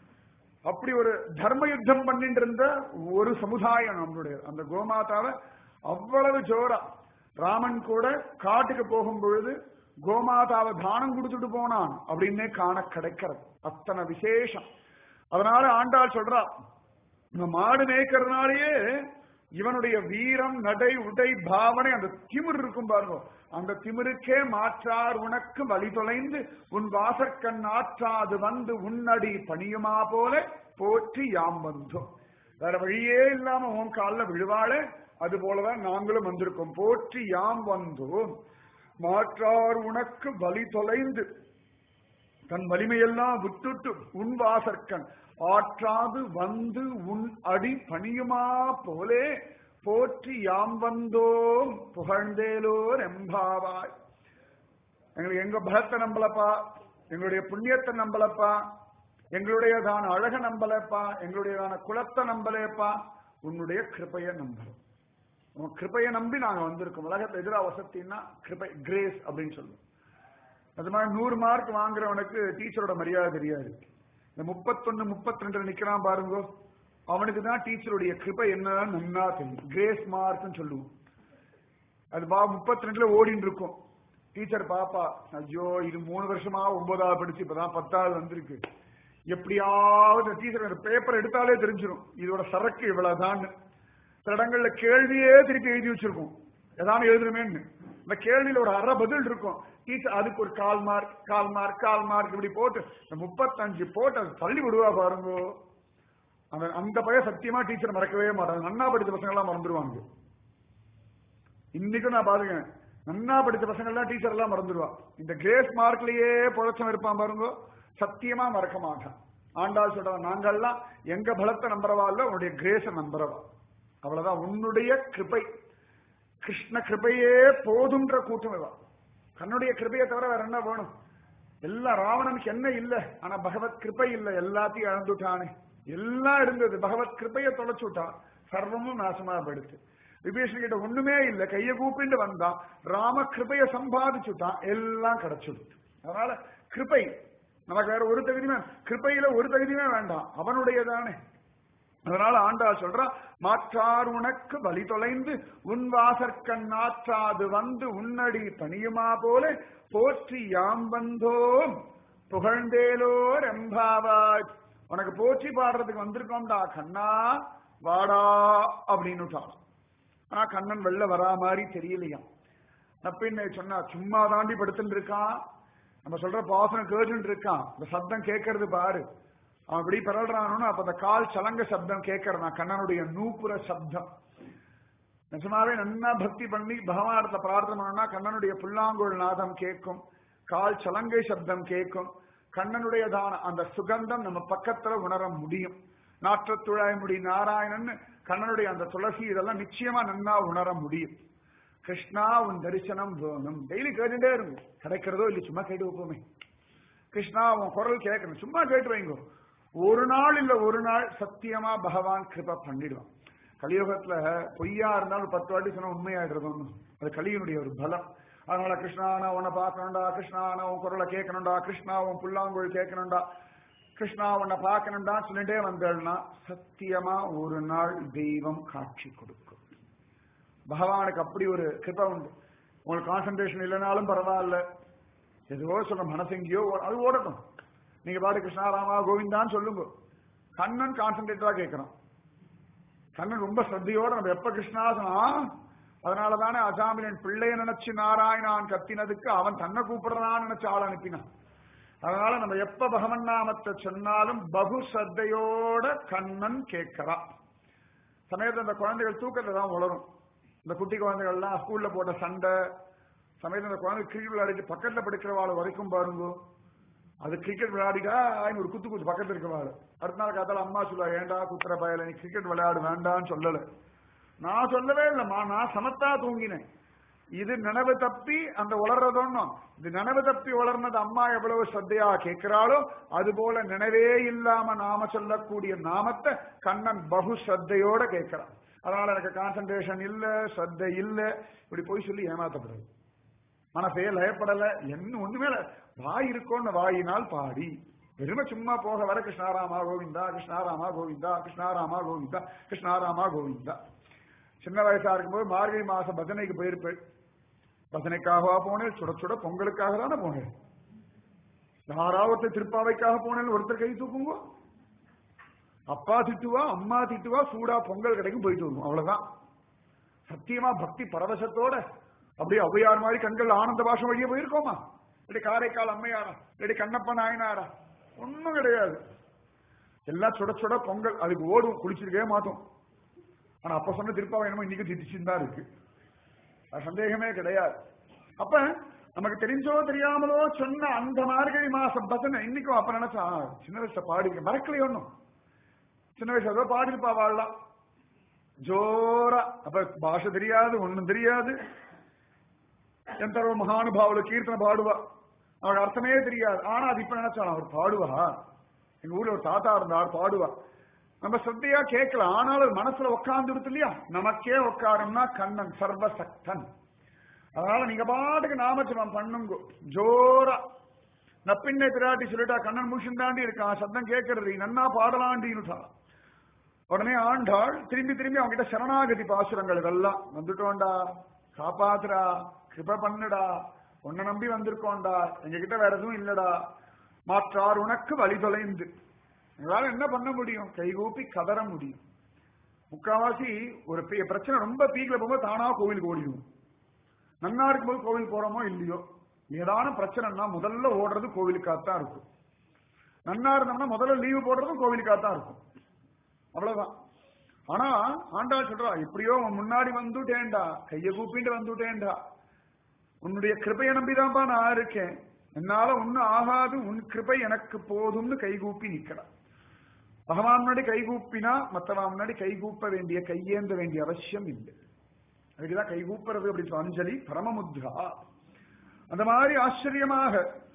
அப்படி ஒரு தர்ம யுத்தம் பண்ணிட்டு இருந்த ஒரு சமுதாயம் நம்மளுடைய. அந்த கோமாதாவை அவ்வளவு ஜோரா ராமன் கூட காட்டுக்கு போகும் பொழுது கோமாதாவை தானம் கொடுத்துட்டு போனான் அப்படின்னே காண கிடைக்கிறது. அத்தனை விசேஷம். அதனால ஆண்டாள் சொல்றா, இந்த மாடு மேய்க்கிறதுனாலேயே இவனுடைய வீரம், நடை, உடை, பாவனை, அந்த திமிர் இருக்கும் பாருங்க, அந்த திமிருக்கே மாற்றார் உனக்கு வழி தொலைந்து உன் வாசற்கண் ஆற்றாது வந்து உன்னடி பணியுமா போல போற்றி யாம் வந்தோம். வேற வழியே இல்லாம உன் காலில் விழுவாளே, அது போலதான் நாங்களும் வந்திருக்கோம். போற்றி யாம் வந்தோம். மாற்றார் உனக்கு வழி தொலைந்து தன் வலிமையெல்லாம் விட்டுட்டு உன் வாசற்கண் ஆற்றாது வந்து உன் அடி பணியுமா போலே போற்றி யாம் வந்தோம் புகழ்ந்தேலோர் எம்பாவாய். எங்களுக்கு எங்க பலத்தை நம்பலப்பா, எங்களுடைய புண்ணியத்தை நம்பலப்பா, எங்களுடையதான அழக நம்பலப்பா, எங்களுடையதான குலத்தை நம்பலேப்பா, உன்னுடைய கிருபைய நம்பலும். உன் கிருபைய நம்பி நாங்க வந்திருக்கோம். உலகத்தை எதிரா வசத்தின்னா கிருபை, கிரேஸ் அப்படின்னு சொல்லுவோம். அது மாதிரி நூறு மார்க் வாங்குறவனுக்கு டீச்சரோட மரியாதை தெரியாது. இந்த முப்பத்தொன்னு முப்பத்தி ரெண்டுல நிக்கிறான் பாருங்க, அவனுக்கு தான் டீச்சருடைய கிருபை என்னன்னு நன்னா தெரியும். கிரேஸ் மார்க்னு சொல்லுவோம். அது பா முப்பத்தி ரெண்டுல ஓடின்னு இருக்கும். டீச்சர் பாப்பா, ஐயோ இது மூணு வருஷமா ஒன்பதாவது படிச்சு இப்பதான் பத்தாவது வந்திருக்கு, எப்படியாவது டீச்சர் பேப்பர் எடுத்தாலே தெரிஞ்சிடும் இதோட சரக்கு இவ்வளவுதான். சில இடங்கள்ல கேள்வியே திருப்பி எழுதி வச்சிருக்கும், ஏதாவது எழுதுறமேன்னு. இந்த கேள்வியில ஒரு அரை பதில் இருக்கும். டீச்சர் அதுக்கு ஒரு கால் மார்க் கால் மார்க் கால் மார்க் இப்படி போட்டு இந்த முப்பத்தஞ்சு போட்டு அது தள்ளி விடுவா பாருங்க. அந்த அந்த பையன் சத்தியமா டீச்சர் மறக்கவே மாட்டாங்க. நன்னா படித்த பசங்க எல்லாம் மறந்துடுவாங்க. இன்னைக்கும் நான் பாருங்க, நன்னா படித்த பசங்க எல்லாம் டீச்சர் எல்லாம் மறந்துடுவா. இந்த கிரேஸ் மார்க்லயே புழைச்சம் இருப்பான் பாருங்க, சத்தியமா மறக்க மாட்டான். ஆண்டாள் சொல்றவன், நாங்கெல்லாம் எங்க பலத்தை நம்புறவா இல்ல, உன்னுடைய கிரேஸ நம்புறவா. அவ்வளவுதான், உன்னுடைய கிருபை, கிருஷ்ண கிருபையே போதுன்ற கூட்டம் இவா. கண்ணுடைய கிருபையை தவிர வேற என்ன வேணும்? எல்லாம் ராவணனுக்கு என்ன இல்ல, ஆனா பகவத் கிருபை இல்ல, எல்லாத்தையும் இழந்துட்டானே. எல்லாம் இருந்தது, பகவத் கிருபையை தொலைச்சு விட்டான், சர்வமும் நாசமா படுத்து. விபீஷன் கிட்ட ஒண்ணுமே இல்ல, கைய கூப்பிட்டு வந்தான், ராம கிருபையை சம்பாதிச்சுட்டான், எல்லாம் கிடைச்சுடுது. அதனால கிருபை நமக்கு வேற ஒரு தகுதியுமே, கிருபையில ஒரு தகுதியுமே வேண்டாம், அவனுடையதானே. அதனால ஆண்டாள் சொல்றா, மாற்றார் உனக்கு வழி தொலைந்து உன் வாசற்கண் நாற்றாது வந்து உன்னடி பணியுமா போல போற்றி யாம் வந்தோம் புகழ்ந்தேலோர் எம்பாவாய். உனக்கு போற்றி பாடுறதுக்கு வந்திருக்கோம்டா கண்ணா, வாடா அப்படின்னுட்டான். ஆனா கண்ணன் வெளில வரா மாதிரி தெரியலையாம். நப்பின்னை சொன்னா, சும்மா தாண்டி படுத்துட்டு இருக்கான், நம்ம சொல்ற பாசனம் கேட்டு இருக்கான், இந்த சப்தம் கேட்கறது பாரு. அவன் இப்படி பிறல்றானு அப்ப அந்த கால் சலங்க சப்தம் கேட்கறான், கண்ணனுடைய நூப்புற சப்தம். நிஜமாவே நன்னா பக்தி பண்ணி பகவானத்துல பிரார்த்தனை பண்ணா கண்ணனுடைய புல்லாங்குழல் நாதம் கேட்கும், கால் சலங்கை சப்தம் கேட்கும். கண்ணனுடைய தான அந்த சுகந்தம் நம்ம பக்கத்துல உணர முடியும். நாற்றத்துழாய் முடி நாராயணன் கண்ணனுடைய அந்த துளசி இதெல்லாம் நிச்சயமா நன்னா உணர முடியும். கிருஷ்ணா உன் தரிசனம் வேணும், டெய்லி கேட்டுட்டே இருக்கும். கிடைக்கிறதோ இல்லை, சும்மா கேட்டு வைப்போமே. கிருஷ்ணா உன் குரல் கேட்கணும், சும்மா கேட்டு வைங்க. ஒரு நாள் இல்ல ஒரு நாள் சத்தியமா பகவான் கிருபா பண்ணிடுவான். கலியுகத்துல பொய்யா இருந்தாலும் பத்து வாட்டி சொன்னா உண்மையாயிடுறது ஒண்ணு, அது கலியினுடைய ஒரு பலம். அதனால கிருஷ்ணானா உன்னை பார்க்கணும்டா, கிருஷ்ணானா உன் குரலை கேட்கணும்டா, கிருஷ்ணா உன் புல்லாங்குழல் கேட்கணும்டா, கிருஷ்ணா உன்னை பார்க்கணும்டா சொல்லிட்டே வந்தேன்னா சத்தியமா ஒரு நாள் தெய்வம் காட்சி கொடுக்கும். பகவானுக்கு அப்படி ஒரு கிருபை உண்டு. உங்களுக்கு கான்சன்ட்ரேஷன் இல்லைனாலும் பரவாயில்ல, எதுவோ சொல்ற மனசெங்கியோ அது ஓடட்டும், நீங்க பாட்டு கிருஷ்ணா ராமா கோவிந்தான்னு சொல்லுங்க. கண்ணன் கான்சன்ட்ரேட்டா கேட்கிறான். கண்ணன் ரொம்ப ஸ்ரத்தையோட நம்ம எப்ப கிருஷ்ணா சொன்னா, அதனாலதானே அசாமிலன் பிள்ளைய நினைச்சு நாராயணான் கத்தினதுக்கு அவன் தன்னை கூப்பிடுறான்னு நினைச்சு ஆள் அனுப்பினான். அதனால நம்ம எப்ப பகவன் நாமத்தை சொன்னாலும் பகு ஸ்ரத்தையோட கண்ணன் கேட்கிறான். சமயத்துல இந்த குழந்தைகள் தூக்கத்துல தான் வளரும். இந்த குட்டி குழந்தைகள் எல்லாம் ஸ்கூல்ல போட்ட சண்டை சமயத்துல இந்த குழந்தை கிரிக்கெட் விளையாடிட்டு பக்கத்துல படிக்கிறவாள் வரைக்கும் பாருங்க, அது கிரிக்கெட் விளையாடிட்டா ஒரு குத்து குத்து பக்கத்துல இருக்கவாள். அடுத்த நாள் காத்தால அம்மா சொல்லுவா, ஏண்டா குத்துற பயல நீ கிரிக்கெட் விளையாடு வேண்டான்னு சொல்லல. நான் சொல்லவே இல்லைம்மா, நான் சமத்தா தூங்கினேன். இது நினைவு தப்பி அந்த வளர்றதொன்னும், இது நினைவு தப்பி வளர்னது அம்மா எவ்வளவு ஸ்ரத்தையா கேட்கிறாளோ அது போல நினைவே இல்லாம நாம சொல்லக்கூடிய நாமத்தை கண்ணன் பகு ஸ்ரத்தையோட கேட்கிறான். அதனால எனக்கு கான்சன்ட்ரேஷன் இல்ல, ஸ்ரத்தை இல்ல, இப்படி போய் சொல்லி ஏமாத்தப்படுறது. மனசே லயப்படல, என்ன ஒண்ணுமே வாய் இருக்கோன்னு வாயினால் பாடி வெறுமை சும்மா போக வர கிருஷ்ணாராமா கோவிந்தா கிருஷ்ணாராமா கோவிந்தா கிருஷ்ணாராமா கோவிந்தா கிருஷ்ணாராமா கோவிந்தா. சின்ன வயசா இருக்கும்போது மார்கழி மாசம் பஜனைக்கு போயிருப்பேன். பஜனைக்காகவா போனேன், சுட சுட பொங்கலுக்காக தானே போனேன். யாராவது திருப்பாவைக்காக போனேன்னு ஒருத்தர் கை தூக்குங்க. அப்பா திட்டுவா, அம்மா திட்டுவா, சூடா பொங்கல் கிடைக்கும், போயிட்டு வருவோம், அவ்வளவுதான். சத்தியமா பக்தி பரவசத்தோட அப்படியே ஔவையார் மாதிரி கண்கள் ஆனந்த பாஷம் வழியே போயிருக்கோமா? இல்லாட்டி காரைக்கால் அம்மையாரா, இல்லாட்டி கண்ணப்ப நாயனாரா? ஒண்ணும் கிடையாது. எல்லாம் சுட சுட பொங்கல், அதுக்கு ஓடும், குளிச்சிருக்கவே மாட்டோம். ஆனா அப்ப சொன்ன திருப்பாவை என்னமோ இன்னைக்கு திட்டிச்சுன்னு தான் இருக்கு, அது சந்தேகமே கிடையாது. அப்ப நமக்கு தெரிஞ்சோ தெரியாமலோ சொன்ன அந்த மார்கழி மாசம் பஜனை இன்னைக்கும் அப்ப நினைச்சா சின்ன வயசுல பாடிக்க மறக்கலையே ஒண்ணும். சின்ன வயசுல ஏதோ பாடிருப்பா வாழலாம் ஜோரா. அப்ப பாஷை தெரியாது, ஒண்ணும் தெரியாது. எந்த மகானுபாவுல கீர்த்தனை பாடுவா, அவருக்கு அர்த்தமே தெரியாது. ஆனா அது இப்ப நினைச்சாலும் அவர் பாடுவா. எங்க ஊர்ல ஒரு தாத்தா இருந்தார், பாடுவா. நம்ம சத்தையா கேட்கலாம், ஆனாலும் மனசுல உட்கார்ந்து இருக்கு இல்லையா, நமக்கே உட்காரும்னா கண்ணன் சர்வசக்தன். அதனால நீங்க பாட்டுக்கு நாமஜபம் பண்ணுங்க ஜோரா. நப்பின்னை பிராட்டி சொல்லிட்டா, கண்ணன் மூஷன் தாண்டி இருக்கான், சத்தம் கேட்கறது, நன்னா பாடலாண்டின்னுட்டா. உடனே ஆண்டாள் திரும்பி திரும்பி அவங்க கிட்ட சரணாகதி பாசுரங்கள் இதெல்லாம், வந்துட்டோண்டா, காப்பாத்துறா, கிருப பண்ணுடா, உன்னை நம்பி வந்திருக்கோண்டா, எங்க கிட்ட வேற எதுவும் இல்லடா, மாற்றார் உனக்கு வழி தொலைந்து. எங்களால என்ன பண்ண முடியும்? கைகூப்பி கதற முடியும். முக்காவாசி ஒரு பிரச்சனை ரொம்ப பீக்ல போகும்போது தானா கோவிலுக்கு ஓடிடுவோம். நன்னா இருக்கும்போது கோவில் போறோமோ இல்லையோ, ஏதான பிரச்சனைனா முதல்ல ஓடுறது கோவிலுக்காகத்தான் இருக்கும். நன்னா இருந்தோம்னா முதல்ல லீவு போடுறதும் கோவிலுக்காகத்தான் இருக்கும். அவ்வளவுதான். ஆனா ஆண்டாள் சொல்றா, எப்படியோ முன்னாடி வந்துட்டேன்டா, கைய கூப்பிட்டு வந்துட்டேன்டா, உன்னுடைய கிருபையை நம்பிதான்ப்பா நான் இருக்கேன், என்னால ஒன்னும் ஆகாது, உன் கிருபை எனக்கு போதும்னு கைகூப்பி நிக்கிறா. பகவான் முன்னாடி கைகூப்பினா மற்றவா முன்னாடி கைகூப்ப வேண்டிய கையேந்த வேண்டிய அவசியம் இல்லை. அதுக்குதான் கைகூப்புறது அப்படி அஞ்சலி பரமமுத்ரா. அந்த மாதிரி ஆச்சரியமாக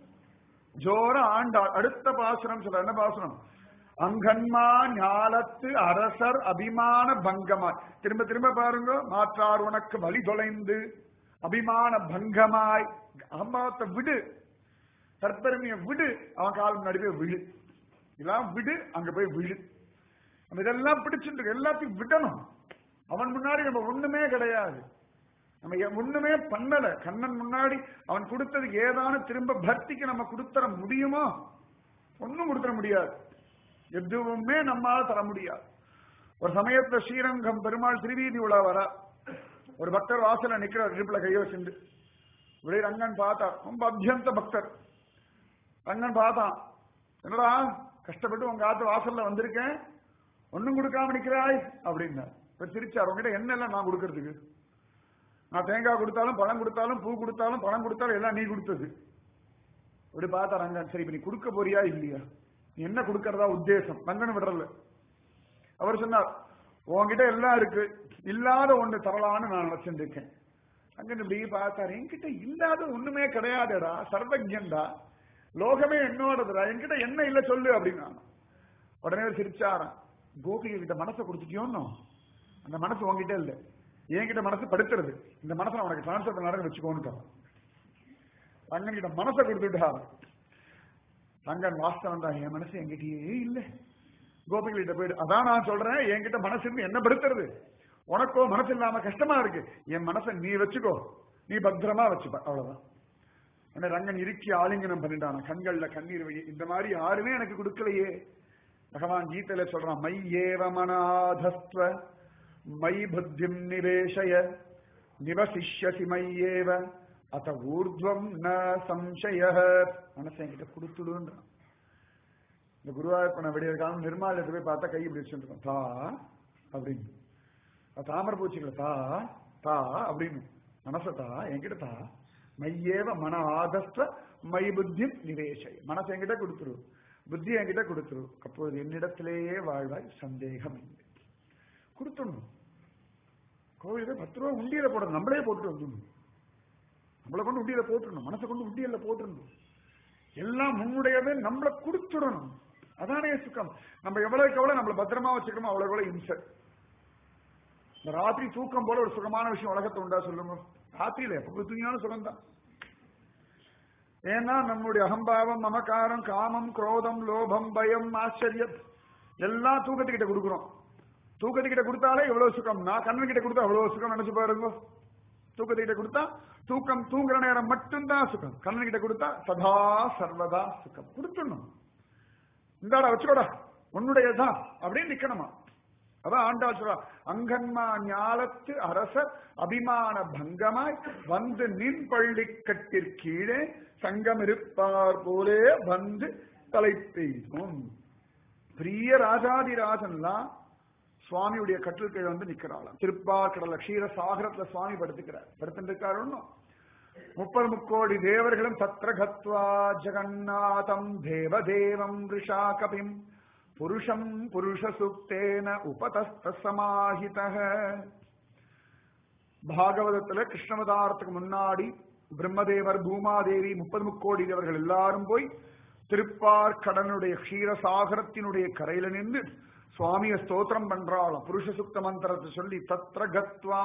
ஜோர ஆண்டாள். அடுத்த பாசுரம் சொல்ற, என்ன பாசுரம்? அங்கன்மா ஞாலத்து அரசர் அபிமான பங்கமாய். திரும்ப திரும்ப பாருங்க, மாற்றார் உனக்கு வழி தொலைந்து அபிமான பங்கமாய். அம்மாவத்தை விடு, தற்பெருமைய விடு, அவன் கால் முன்னாடி போய் விழு, இதெல்லாம் விடு, அங்க போய் விழு. நம்ம இதெல்லாம் பிடிச்சிட்டு எல்லாத்தையும் விடணும். அவன் முன்னாடி நம்ம ஒண்ணுமே கிடையாது, நம்ம ஒண்ணுமே பண்ணல. கண்ணன் முன்னாடி அவன் கொடுத்தது ஏதான திரும்ப பக்திக்கு நம்ம கொடுத்தர முடியுமா? ஒன்னும் கொடுத்தர முடியாது, எதுவுமே நம்மால தர முடியாது. ஒரு சமயத்துல ஸ்ரீரங்கம் பெருமாள் திருவீதி உலா வர, ஒரு பக்தர் வாசல நிக்கிறார், இடுப்புல கையோ சென்று. ஒரே ரங்கன் பார்த்தார், ரொம்ப அத்தியந்த பக்தர். ரங்கன் பார்த்தான், என்னடா கஷ்டப்பட்டு உங்க ஆத்து வாசல்ல வந்திருக்கேன், ஒன்னும் கொடுக்காம நிக்கிறாய் அப்படின்னா. இப்ப திருச்சார், உங்ககிட்ட என்ன எல்லாம் நான் கொடுக்கறதுக்கு? நான் தேங்காய் கொடுத்தாலும் பழம் கொடுத்தாலும் பூ கொடுத்தாலும் பழம் கொடுத்தாலும் எல்லாம் நீ கொடுத்தது. அப்படி பார்த்தா ரங்கன், சரி இப்ப நீ கொடுக்க போறியா இல்லையா, நீ என்ன கொடுக்கறதா உத்தேசம்? ரங்கன் விடுறல. அவர் சொன்னார், உன்கிட்ட எல்லாம் இருக்கு, இல்லாத ஒண்ணு தரலான்னு நான் நினைச்சிருக்கேன். ரங்கன் இப்படி பார்த்தாரு, என்கிட்ட இல்லாத ஒண்ணுமே கிடையாதுடா, சர்வஜன்டா, லோகமே என்னோடதுடா, என்கிட்ட என்ன இல்ல சொல்லு அப்படின்னா. உடனே சிரிச்சாரான், கோபிகை கிட்ட மனசை கொடுத்துட்டியோன்னு, அந்த மனசு உங்ககிட்ட இல்ல, என்கிட்ட மனசு படுத்துறது, இந்த மனசை உனக்கு டிரான்ஸ்பர் பண்ண வச்சுக்கோன்னு. ரங்கன் கிட்ட மனசை கொடுத்துட்டா. ரங்கன் வாஸ்தவம் தான், என் மனசு என்கிட்டயே இல்ல, கோபிகிட்ட போயிடு. அதான் நான் சொல்றேன், என்கிட்ட மனசு இருந்து என்ன படுத்துறது, உனக்கோ மனசு இல்லாம கஷ்டமா இருக்கு, என் மனசை நீ வச்சுக்கோ, நீ பத்திரமா வச்சுப்ப, அவ்வளவுதான். என்ன ரங்கன் இறுக்கி ஆலிங்கனம் பண்ணிட்டான, கண்கள்ல கண்ணீர் வை. இந்த மாதிரி யாருமே எனக்கு கொடுக்கலையே. பகவான் கீதையில சொல்றான், மை ஏவ மனாதஸ்வ மை புத்திம் நிவேஷய நிவசிஷ்யசி மையேவ அத ஊர்த்வம் ந சம்சய. மனசை என்கிட்ட கொடுத்துடுன்றான். இந்த குருவாயூரப்பனை விடிய காலம் நிர்மாலயத்தை போய் பார்த்தா கை இப்படி வச்சுருக்கோம், தா அப்படின்னு. தாமரை பூச்சிகளை தா தா அப்படின்னு, மனசை தா என்கிட்ட தா. மையேவ மன ஆதஸ்வ மை புத்தி நிவேஷை. மனசை என்கிட்ட கொடுத்துரு, புத்தி என்கிட்ட கொடுத்துரு, அப்போது என்னிடத்திலேயே வாழ்வாய், சந்தேகம் இல்லை. கொடுத்துடணும். கோவிலுக்கு பத்து ரூபா உண்டியில போடணும், நம்மளே போட்டு வந்துடணும். நம்மளை கொண்டு உண்டியில போட்டுடணும், மனசை கொண்டு உண்டியல்ல போட்டுடணும். எல்லாம் முன்னுடையவே நம்மளை கொடுத்துடணும். அதானே சுகம். நம்ம எவ்வளவுக்கு எவ்வளவு நம்மளை பத்திரமா வச்சுக்கணுமோ அவ்வளவு எவ்வளவு இம்சை. இந்த ராத்திரி தூக்கம் போல ஒரு சுகமான விஷயம் உலகத்தை உண்டா சொல்லுங்க? ராத்திரியில எப்ப தூங்கினாலும் சுகம்தான். ஏன்னா நம்முடைய அகம்பாவம், மமகாரம், காமம், குரோதம், லோபம், பயம், ஆச்சரியம் எல்லாம் தூக்கத்துக்கிட்ட கொடுக்குறோம். தூக்கத்துக்கிட்ட கொடுத்தாலே எவ்வளவு சுகம்னா, கண்ணன் கிட்ட கொடுத்தா எவ்வளவு சுகம் நினைச்சு பாருங்க. தூக்கத்துக்கிட்ட கொடுத்தா தூக்கம் தூங்குற நேரம் மட்டும்தான் சுகம், கண்ணன் கிட்ட கொடுத்தா சதா சர்வதா சுகம். கொடுத்துடணும். இந்தாடா வச்சுக்கோடா, உன்னுடையதான் அப்படின்னு நிக்கணுமா. அதான் ஆண்டாள் சொல்றா, அங்கன்மா ஞாலத்து அரசர் அபிமான பங்கமாய் வந்து நின் பள்ளி கட்டிற்கீழே சங்கம் இருப்பார் போலே வந்து தலை பெய்தும். பெரிய ராஜாதிராஜன்லாம் சுவாமியுடைய கட்டில் கீழே வந்து நிக்கிறாளாம். திருப்பார்கடல க்ஷீர சாகரத்துல சுவாமி படுத்துக்கிறார். படுத்துருக்காரு ஒன்னும். முப்பது முக்கோடி தேவர்களும் தத்ர கத்வா ஜெகநாதம் தேவதேவம் ரிஷா கபிம் புருஷம் புருஷ சுக்தேன உபதஸ்த சமாஹிதஹ. பாகவதத்துல கிருஷ்ணவதாரத்துக்கு முன்னாடி பிரம்மதேவர், பூமாதேவி, முப்பது முக்கோடி தேவர்கள் எல்லாரும் போய் திருப்பார்கடனுடைய க்ஷீரசாகரத்தினுடைய கரையில நின்று சுவாமிய ஸ்தோத்திரம் பண்றாளாம். புருஷ சுக்த மந்திரத்தை சொல்லி தத்ர கத்வா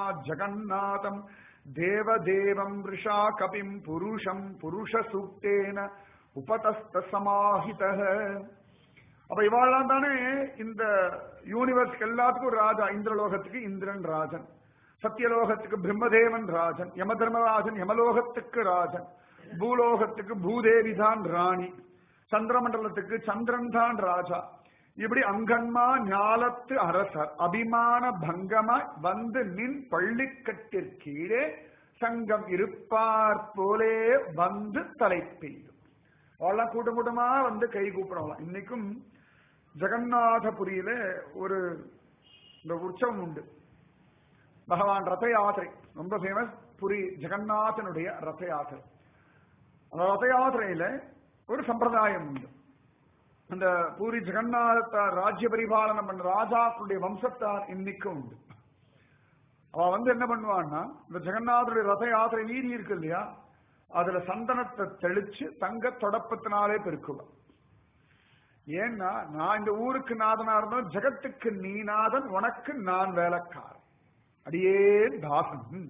ஜெகநாதம் தேவதேவம் ரிஷா கபிம் புருஷம் புருஷ சுக்தேன உபதஸ்த சமாஹித. அப்ப இவாள்லாம் தானே இந்த யூனிவர்ஸ்க்கு எல்லாத்துக்கும் ராஜா. இந்திரலோகத்துக்கு இந்திரன் ராஜன், சத்தியலோகத்துக்கு பிரம்மதேவன் ராஜன், யம தர்மராஜன் யமலோகத்துக்கு ராஜன், பூலோகத்துக்கு பூதேவி தான் ராணி, சந்திரமண்டலத்துக்கு சந்திரன் தான் ராஜா. இப்படி அங்கன்மா ஞாலத்து அரசர் அபிமான பங்கமாய் வந்து நின் பள்ளிக்கட்டிற்கீழே சங்கம் இருப்பார் போலே வந்து தலை பெய்யும். அவெல்லாம் கூட்டம் கூட்டமா வந்து கை கூப்பிடலாம். இன்னைக்கும் ஜெகநாதபுரியில ஒரு இந்த உற்சவம் உண்டு. பகவான் ரத யாத்திரை ரொம்ப ஃபேமஸ். புரி ஜெகநாதனுடைய ரத யாத்திரை. அந்த ரத யாத்திரையில ஒரு சம்பிரதாயம் உண்டு. அந்த பூரி ஜெகநாத ராஜ்ய பரிபாலனம் பண்ண ராஜாக்களுடைய வம்சத்தார் இன்னைக்கும் உண்டு. அவ வந்து என்ன பண்ணுவான்னா, இந்த ஜெகநாதருடைய ரத யாத்திரை வீதி இருக்கு இல்லையா, அதுல சந்தனத்தை தெளிச்சு தங்க தொடப்பத்தினாலே பெருக்குவான். ஏன்னா நான் இந்த ஊருக்கு நாதனா இருந்தோம், ஜெகத்துக்கு நீ நாதன், உனக்கு நான் வேலைக்காரன், அடியேன் தாசன்.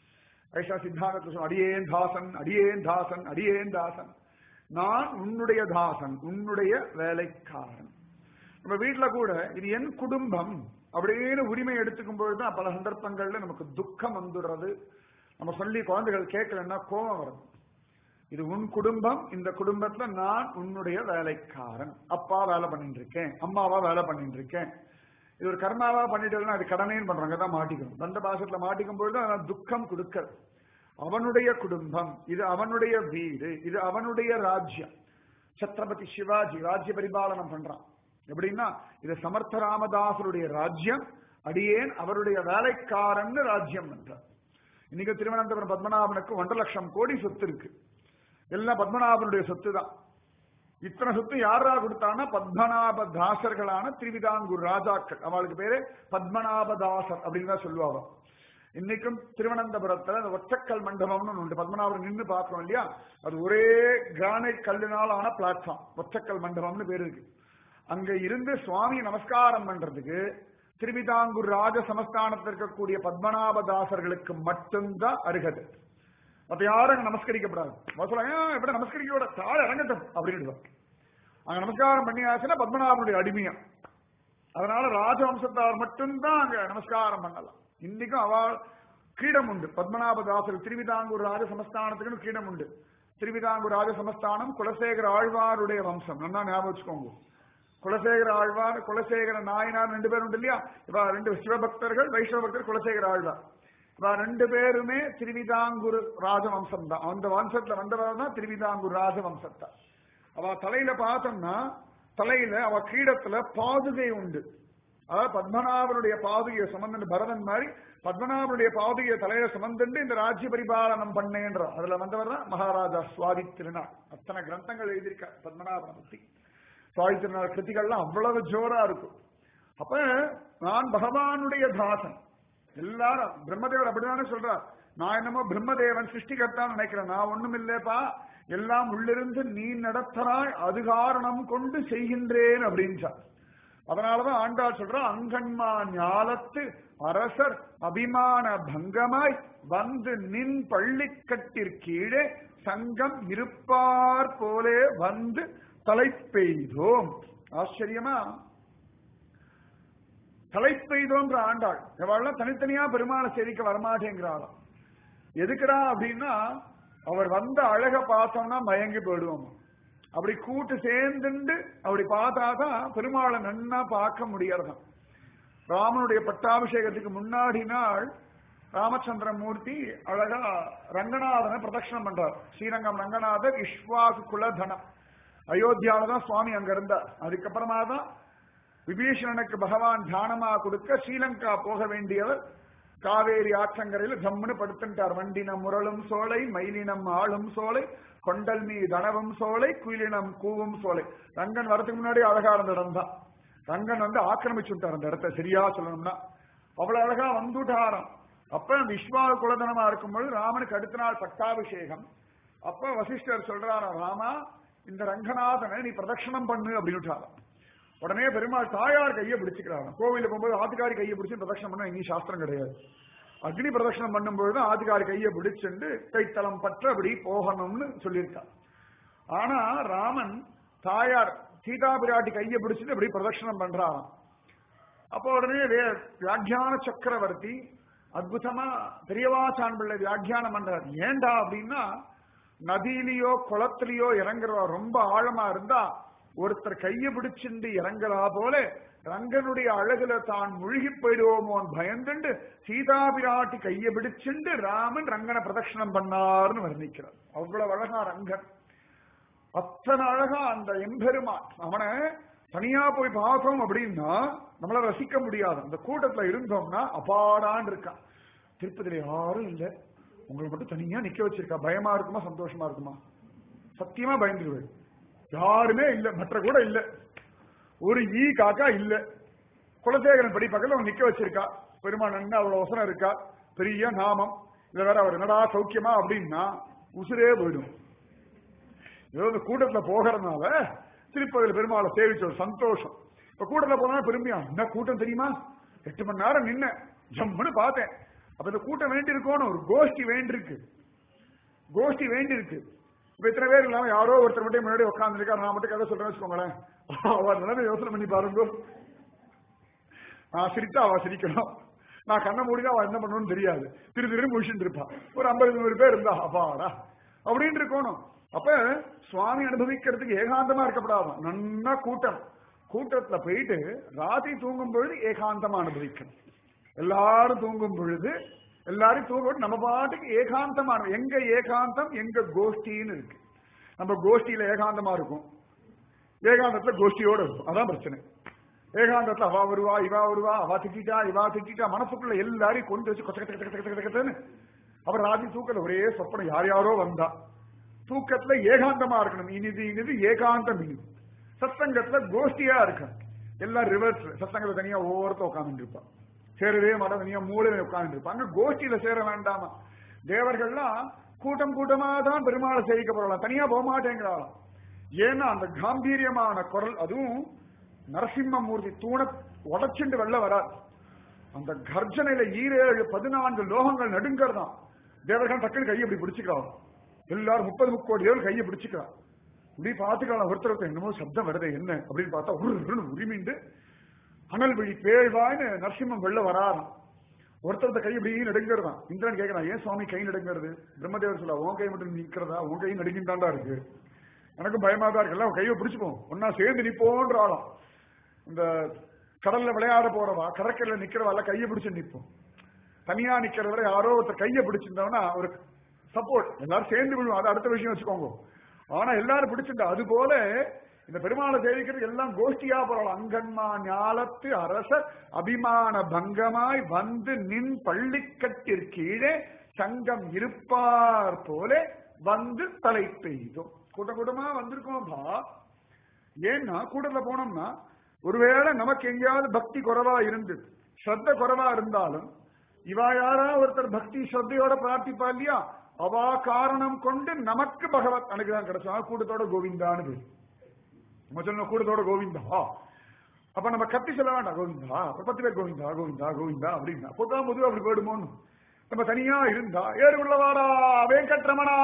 ஐஷா சித்தாந்தத்தில் அடியேன் தாசன், அடியேன் தாசன், அடியேன் தாசன், நான் உன்னுடைய தாசன், உன்னுடைய வேலைக்காரன். நம்ம வீட்டுல கூட இது என் குடும்பம் அப்படின்னு உரிமை எடுத்துக்கும் பொழுதுதான் பல சந்தர்ப்பங்கள்ல நமக்கு துக்கம் வந்துடுறது. நம்ம சொல்லி குழந்தைகள் கேட்கலன்னா கோபம் வருது. இது உன் குடும்பம், இந்த குடும்பத்துல நான் உன்னுடைய வேலைக்காரன், அப்பா வேலை பண்ணிட்டு இருக்கேன், அம்மாவா வேலை பண்ணிட்டு இருக்கேன். இது ஒரு கர்மாவா பண்ணிட்டு அது கடனேன்னு பண்றாங்க, தான் மாட்டிக்கணும். பந்த பாசத்துல மாட்டிக்கும் பொழுது அதான் துக்கம் கொடுக்கிறது. அவனுடைய குடும்பம், இது அவனுடைய வீடு, இது அவனுடைய ராஜ்யம். சத்ரபதி சிவாஜி ராஜ்ய பரிபாலனம் பண்றான். எப்படின்னா இது சமர்த்த ராமதாசருடைய ராஜ்யம், அடியேன் அவருடைய வேலைக்காரன் ராஜ்யம் என்றார். இன்னைக்கு திருவனந்தபுரம் பத்மநாபனுக்கு ஒன்றரை லட்சம் கோடி சொத்து இருக்கு. எல்லாம் பத்மநாபனுடைய சொத்து தான். இத்தனை சொத்து யாரா கொடுத்தான்னா பத்மநாப தாசர்களான திருவிதாங்கூர் ராஜாக்கள். அவளுக்கு பேரு பத்மநாபதாசர் அப்படின்னு தான் சொல்லுவாங்க. இன்னைக்கும் திருவனந்தபுரத்துல அந்த ஒற்றக்கல் மண்டபம்னு உண்டு. பத்மநாபன் நின்று பார்க்கிறோம் இல்லையா, அது ஒரே கிரானைட் கல்லினால் ஆன பிளாட்ஃபார்ம், ஒற்றக்கல் மண்டபம்னு பேரு இருக்கு. அங்க இருந்து சுவாமி நமஸ்காரம் பண்றதுக்கு திருவிதாங்கூர் ராஜ சமஸ்தானத்தில் இருக்கக்கூடிய பத்மநாபதாசர்களுக்கு மட்டும்தான் அருகது. மற்ற யாரும் அங்க நமஸ்கரிக்கப்படாது. எப்படி நமஸ்கரிக்க தாழ இறங்கட்டும் அப்படின்னு அங்க நமஸ்காரம் பண்ணியாச்சுன்னா பத்மநாபனுடைய அடிமையா. அதனால ராஜவம்சத்தார் மட்டும்தான் அங்க நமஸ்காரம் பண்ணலாம். இன்னைக்கும் அவள் கிரீடம் உண்டு. பத்மநாபதாசர் திருவிதாங்கூர் ராஜ சமஸ்தானத்துக்கு கிரீடம் உண்டு. திருவிதாங்கூர் ராஜ சமஸ்தானம் குலசேகர ஆழ்வாருடைய வம்சம். நல்லா ஞாபகம் வச்சுக்கோங்க. குலசேகர ஆழ்வார், குலசேகர நாயனார் ரெண்டு பேரும் உண்டு இல்லையா. இவ ரெண்டு சிவபக்தர்கள், வைஷ்ணவ பக்தர், குலசேகர ஆழ்வார். இவ ரெண்டு பேருமே திருவிதாங்கூர் ராஜவம்சம் தான். அந்த வம்சத்துல வந்தவர் தான் திருவிதாங்கூர் ராஜவம்சத்தான். அவ தலையில பார்த்தோம்னா தலையில அவ கிரீடத்துல பாதுகை உண்டு. அதாவது பத்மநாபனுடைய பாதுகையை சுமந்து பரதன் மாதிரி பத்மநாபனுடைய பாதுகையை தலையில சுமந்துண்டு இந்த ராஜ்ய பரிபாலனம் பண்ணேன்ற அதுல வந்தவர் தான் மகாராஜா சுவாதி திருநாள். அத்தனை கிரந்தங்கள் எழுதியிருக்க பத்மநாபனை பத்தி. சுவாதி திருநாள் கிருதிகள்லாம் அவ்வளவு ஜோரா இருக்கும். அப்ப நான் பகவானுடைய தாசன். எல்லாரும் பிரம்மதேவர் அப்படிதானே சொல்றார். நான் என்னமோ பிரம்மதேவன் சிருஷ்டிகர்த்தான் நினைக்கிறேன். நான் ஒண்ணும் இல்லப்பா, எல்லாம் உள்ளிருந்து நீ நடத்தறாய், அது காரணம் கொண்டு செய்கின்றேன் அப்படின்னு. அதனாலதான் ஆண்டாள் சொல்ற அங்கன்மா ஞாலத்து அரசர் அபிமான பங்கமாய் வந்து நின் பள்ளிக்கட்டிற்கீழே சங்கம் இருப்பார் போலே வந்து தலை பெய்தோம். ஆச்சரியமா தலை பெய்தோன்ற ஆண்டாள். எவ்வளவு தனித்தனியா பெருமாளை சேவிக்க வரமாட்டேங்கிறாளாம். எதுக்குடா அப்படின்னா அவர் வந்த அழக பார்த்தோம்னா மயங்கி போயிடுவோம். அப்படி கூட்டு சேர்ந்துண்டு அப்படி பார்த்தாதான் பெருமாளை நன்னா பார்க்க முடியறதான். ராமனுடைய பட்டாபிஷேகத்துக்கு முன்னாடி நாள் ராமச்சந்திர மூர்த்தி அழகா ரங்கநாதனை பிரதட்சணம் பண்றார். ஸ்ரீரங்கம் ரங்கநாதர் இஷ்வாகு குலதனம். அயோத்தியாலதான் சுவாமி அங்க இருந்தார். அதுக்கப்புறமா தான் விபீஷணனுக்கு பகவான் தியானமா கொடுக்க ஸ்ரீலங்கா போக வேண்டியவர் காவேரி ஆற்றங்கரையில் ஜம்முன்னு படுத்துட்டார். வண்டினம் முரளும் சோலை, மயிலினம் ஆளும் சோலை, கொண்டல் மீ தனவும் சோலை, குயிலினம் கூவும் சோலை. ரங்கன் வரதுக்கு முன்னாடி அழகா இருந்த இடம் தான். ரங்கன் வந்து ஆக்கிரமிச்சுட்டார் அந்த இடத்த. சரியா சொல்லணும்னா அவ்வளவு அழகா வந்துட்டாராம். அப்ப விஸ்வா குலதனமா இருக்கும்போது ராமனுக்கு அடுத்த நாள் பட்டாபிஷேகம். அப்ப வசிஷ்டர் சொல்றாரா, ராமா இந்த ரங்கநாதனை நீ பிரதட்சணம் பண்ணு அப்படின்னு. உடனே பெருமாள் தாயார் கையை பிடிச்சுக்கிறாங்க. கோவிலுக்கு போகும்போது ஆதிகாரி கையை பிடிச்சு பிரதட்சணம் பண்ண எங்கேயும் சாஸ்திரம் கிடையாது. அக்னி பிரதட்சணம் பண்ணும்பொழுது ஆதிகாரி கையை பிடிச்சுண்டு கைத்தளம் பற்ற அப்படி போகணும்னு சொல்லியிருக்கார். ஆனா ராமன் தாயார் சீதா பிராட்டி கையை பிடிச்சிட்டு இப்படி பிரதட்சணம் பண்றாராம். அப்போ உடனே வியாக்கியான சக்கரவர்த்தி அற்புதமா பெரியவாச்சான் பிள்ளை வியாக்கியானம் பண்றார். ஏண்டா அப்படின்னா நதியிலயோ குளத்திலேயோ இறங்குறவா ரொம்ப ஆழமா இருந்தா ஒருத்தர் கையை பிடிச்சிட்டு இறங்குறா போல ரங்கனுடைய அழகுல தான் முழுகி போயிடுவோமோன்னு பயந்துண்டு சீதா பிராட்டி கையை பிடிச்சுண்டு ராமன் ரங்கனை பிரதட்சணம் பண்ணார்னு வர்ணிக்கிறார். அவ்வளவு அழகா ரங்கன், அத்தனை அழகா அந்த எம்பெருமான். அவனை தனியா போய் பார்த்தோம் அப்படின்னா நம்மள ரசிக்க முடியாது. அந்த கூட்டத்துல இருந்தோம்னா அபாடான் இருக்கான். திருப்பதியில யாரும் இல்லை, உங்களை மட்டும் தனியா நிக்க வச்சிருக்கா. பயமா இருக்குமா சந்தோஷமா இருக்குமா? சத்தியமா பயந்துருவேன். யாருமே இல்ல, மற்ற கூட இல்ல, ஒரு ஈ காக்கா இல்ல. குலசேகரன் படி பக்கத்துல அவங்க நிக்க வச்சிருக்கா. பெருமாள் நன்னா அவ்வளவு வசனம் இருக்கா, பெரிய நாமம். இத வேற அவர் என்னடா சௌக்கியமா அப்படின்னா உசுரே போயிடும். ஏதோ கூட்டத்துல போகிறதுனால திருப்பதியில் பெருமாளை சேவிச்ச ஒரு சந்தோஷம். இப்ப கூட்டத்துல போனா பெருமையா என்ன கூட்டம் தெரியுமா, எட்டு மணி நேரம் நின்ன ஜம்முன்னு பார்த்தேன். அப்ப இந்த கூட்டம் வேண்டி இருக்கணும், ஒரு கோஷ்டி வேண்டி இருக்கு, கோஷ்டி வேண்டி இருக்கு. இப்ப இத்தனை பேர் இல்லாம யாரோ ஒருத்தர் மட்டும் முன்னாடி உட்கார்ந்து இருக்கா, நான் மட்டும் கதை சொல்றேன்னு வச்சுக்கோங்களேன். அவர் நிலைமை யோசனை பண்ணி பாருங்க. நான் சிரித்தா அவ சிரிக்கணும், நான் கண்ண மூடிதான் அவ என்ன பண்ணணும்னு தெரியாது, திரு திரு முடிச்சுட்டு இருப்பா. ஒரு ஐம்பது நூறு பேர் இருந்தா அப்பாடா அப்படின்னு இருக்கணும். அப்ப சுவாமி அனுபவிக்கிறதுக்கு ஏகாந்தமா இருக்கப்படாது, நன்னா கூட்டம். கூட்டத்துல போயிட்டு ராத்திரி தூங்கும் பொழுது ஏகாந்தமா அனுபவிக்கணும். எல்லாரும் தூங்கும் பொழுது எல்லாரும் தூங்க நம்ம பாட்டுக்கு ஏகாந்தமான. எங்க ஏகாந்தம், எங்க கோஷ்டின்னு இருக்கு. நம்ம கோஷ்டியில ஏகாந்தமா இருக்கும், ஏகாந்தத்துல கோஷ்டியோட இருக்கும். அதான் பிரச்சனை. ஏகாந்தத்துல அவா வருவா இவா வருவா, அவா திட்டா இவா திட்டா, மனசுக்குள்ள எல்லாரையும் கொண்டு வச்சு கொச்ச கத்த கத்த கத்த கத்தன்னு. அப்புறம் ராத்திரி தூக்கத்துல ஒரே சொப்பனம், யார் யாரோ வந்தா. தூக்கத்துல ஏகாந்தமா இருக்கணும், இனிது இனிது ஏகாந்தம் இனிது. சத்சங்கத்துல கோஷ்டியா இருக்கணும். எல்லாம் ரிவர்ஸ். சத்சங்கத்துல தனியா ஒவ்வொருத்த உட்கார்ந்து இருப்பா, சேரவே மாட்டா, தனியா மூலையில உட்கார்ந்து இருப்பா. அங்க கோஷ்டியில சேர வேண்டாமா? தேவர்கள்லாம் கூட்டம் கூட்டமா தான் பெருமாளை சேவிக்க போறலாம், தனியா போக மாட்டேங்கிறாளாம். ஏன்னா அந்த காம்பீரியமான குரல், அதுவும் நரசிம்மமூர்த்தி தூண உடச்சுண்டு வெள்ள வராது. அந்த கர்ஜனையில ஈரேழு பதினான்கு லோகங்கள் நடுங்கறதான். தேவர்கள் டக்குனு கையை இப்படி பிடிச்சுக்கிறாங்க. எல்லாரும் முப்பது முக்கோடி தேவர்கள் கையை பிடிச்சுக்கிறான். இப்படி பாத்துக்கலாம். ஒருத்தர் ஒருத்தர் என்னமோ சப்தம் வருது என்ன அப்படின்னு பார்த்தா உரு உரிமிண்டு அனல் விழி பேழ்வாய்னு நரசிம்மம் வெள்ள வராராம். ஒருத்தர் கை இப்படி நடுங்கிறதான். இந்திரன் கேட்கிறான், ஏன் சுவாமி கை நடுங்கிறது? பிரம்மதேவர் சொல்ல, உன் கை மட்டும் நிக்கிறதா, உன் கை நடுங்கின்றாண்டா இருக்கு, எனக்கும் பயமா தான் இருக்கு, எல்லாம் கையை பிடிச்சுப்போம், ஒன்னா சேர்ந்து நிப்போன்ற ஆளாம். இந்த கடல்ல விளையாட போறவா கடற்கரையில நிக்கிறவால கையை பிடிச்சு நிப்போம். தனியா நிக்கிறவரை யாரோ ஒருத்தர் கையை பிடிச்சிருந்தோம்னா ஒரு சப்போர்ட், எல்லாரும் சேர்ந்து விழுவோம். அது அடுத்த விஷயம் வச்சுக்கோங்க. ஆனா எல்லாரும் பிடிச்சிருந்தா அது போல இந்த பெருமாளை சேவிக்கிறது எல்லாம் கோஷ்டியா போறோம். அங்கன்மா ஞாலத்து அரசர் அபிமான பங்கமாய் வந்து நின் பள்ளிக்கட்டிற்கீழே சங்கம் இருப்பார் போல வந்து தலை பெய்தோம். கூட்ட கூட்டமா வந்திருக்கோம்பா. ஏன்னா கூட்டத்துல போனோம்னா ஒருவேளை நமக்கு எங்கேயாவது பக்தி குறைவா இருந்து ஸ்ரத்த குறைவா இருந்தாலும் இவா யாரா ஒருத்தர் பக்தி ஸ்ரத்தையோட பிரார்த்திப்பா இல்லையா, அவா காரணம் கொண்டு நமக்கு பகவத் அனுகிரகம் கிடைச்சா கூட்டத்தோட கோவிந்தான்னு பேரு. நம்ம சொல்லணும் கூட்டத்தோட கோவிந்தா. அப்ப நம்ம கத்தி சொல்ல வேண்டாம் கோவிந்தா, பத்து பேர் கோவிந்தா கோவிந்தா கோவிந்தா அப்படின்னா பொதுவாக பொதுவாக அப்படி போயிடுமோன்னு. நம்ம தனியா இருந்தா ஏறு உள்ளவாடா வெங்கட்ரமணா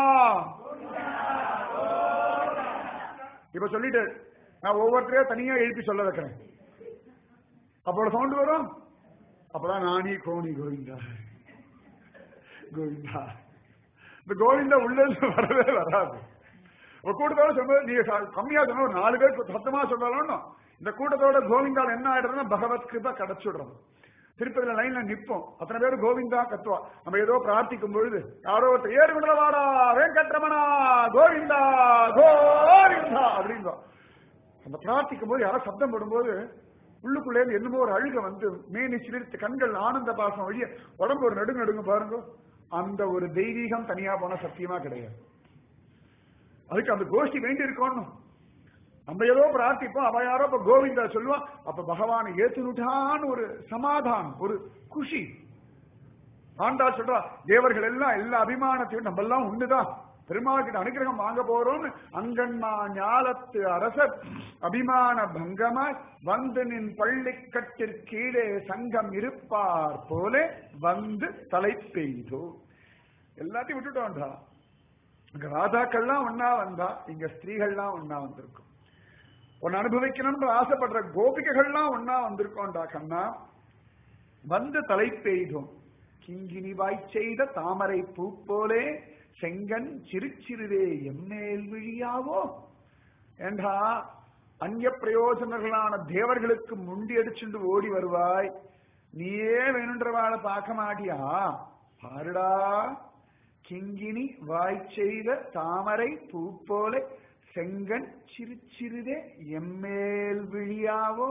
இப்ப சொல்லிட்டு நான் ஒவ்வொருத்தரையும் தனியா எழுப்பி சொல்ல வைக்கிறேன். அப்போட சவுண்ட் வரும். அப்பதான் நானி கோணி கோவிந்தா கோவிந்தா. இந்த கோவிந்தா உள்ள வரவே வராது. கூட்டத்தோட சொல்ல நீங்க கம்மியா சொன்ன ஒரு நாலு பேர் சத்தமா சொல்லலாம். இந்த கூட்டத்தோட கோவிந்தால் என்ன ஆயிடுறதுன்னா பகவத் கிருபா கிடைச்சுடுறோம். திருப்பதியில லைன்ல நிற்போம், அத்தனை பேர் கோவிந்தா கத்துவா. நம்ம ஏதோ பிரார்த்திக்கும் பொழுது யாரோ ஒருத்தர் ஏறு விடவாடா வெங்கட்ரமணா கோவிந்தா கோவிந்தா அப்படின்பா. அந்த பிரார்த்திக்கும் போது யாரோ சப்தம் போடும்போது உள்ளுக்குள்ளே என்னமோ ஒரு அழுக வந்து மேனி சிலிர்த்து கண்கள் ஆனந்த பாசம் வழிய உடம்பு ஒரு நடுங்க நடுங்க பாருங்க. அந்த ஒரு தெய்வீகம் தனியா போன சத்தியமா கிடையாது. அதுக்கு அந்த கோஷ்டி வேண்டி இருக்கணும். நம்ம ஏதோ பிரார்த்திப்போம், அவ யாரோ இப்ப கோவிந்தா சொல்லுவான், அப்ப பகவானை ஏத்துனுட்டான்னு ஒரு சமாதானம், ஒரு குஷி. ஆண்டா சொல்றா தேவர்கள் எல்லாம் எல்லா அபிமானத்தையும் நம்ம எல்லாம் உண்டுதான் பெருமாள் கிட்ட அனுகிரகம் வாங்க போறோம். அங்கன்மா ஞாலத்து அரசர் அபிமான பங்கமாய் வந்து நின் பள்ளிக்கட்டிற்கீழே சங்கம் இருப்பார் போல வந்து தலை பெய்தோ. எல்லாத்தையும் விட்டுட்டோம்டா. இங்க ராஜாக்கள்லாம் ஒன்னா வந்தா இங்க ஸ்திரீகள்லாம் ஒன்னா வந்திருக்கும். உன்னை அனுபவிக்கணும்னு ஆசைப்படுற கோபிகைகள்லாம் ஒன்னா வந்திருக்கோம்டா கண்ணா. வந்து தலை பெய்தோம் கிங்கினி வாய் செய்த தாமரை பூ போலே செங்கன் சிறு சிறுவே எம்மேல் விழியாவோ. ஏண்டா அந்நிய பிரயோஜனர்களான தேவர்களுக்கு முண்டி அடிச்சுண்டு ஓடி வருவாய், நீயே வேணுன்றவாளை பார்க்க மாட்டியா? பாருடா, கிங்கினி வாய் செய்த தாமரை பூ போல செங்கன் சிறு சிறுதே எம்மேல் விழியாவோ.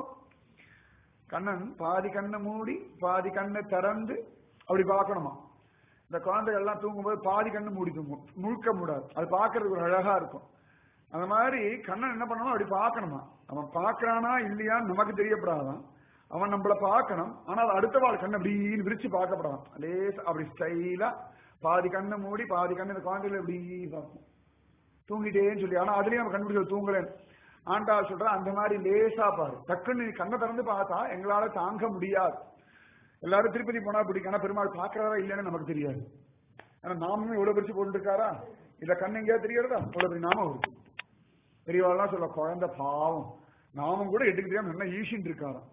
கண்ணன் பாதி கண்ணை மூடி பாதி கண்ணை திறந்து அப்படி பார்க்கணுமா. இந்த குழந்தைகள் எல்லாம் தூங்கும்போது பாதி கண்ணு மூடி தூங்கும், முழுக்க மூடாது. அது பார்க்கறதுக்கு ஒரு அழகா இருக்கும். அந்த மாதிரி கண்ணன் என்ன பண்ணணும், அப்படி பார்க்கணுமா. அவன் பார்க்கறானா இல்லையான்னு நமக்கு தெரியப்படாதான், அவன் நம்மள பார்க்கணும். ஆனால் அடுத்த வாழ் கண்ணை அப்படின்னு விரிச்சு பார்க்கப்படாதான். லேச அப்படி ஸ்டைலா பாதி கண்ணை மூடி பாதி கண்ணு இந்த குழந்தைகளை எப்படி பார்க்கும், தூங்கிட்டேன்னு சொல்லி. ஆனா அதுலயும் அவன் கண்டுபிடிச்சு தூங்கலேன்னு ஆண்டாள் சொல்ற. அந்த மாதிரி லேசா பாரு, டக்குன்னு நீ கண்ணை திறந்து பார்த்தா எங்களால தாங்க முடியாது. எல்லாரும் திருப்பதி போனா பிடிக்கும், ஆனா பெருமாள் பாக்குறாரா இல்லைன்னு நமக்கு தெரியாது. ஆனா நாமும் இவ்வளவு பிரிச்சு போட்டு இருக்காரா, இல்ல கண்ணு எங்கேயா தெரியறதா, இவ்வளவு பெரிய நாமம் இருக்கு. பெரியவாள்லாம் சொல்ல குழந்தை பாவம், நாமும் கூட எட்டுக்கு தெரியாம நல்லா ஈஷின் இருக்காராம்.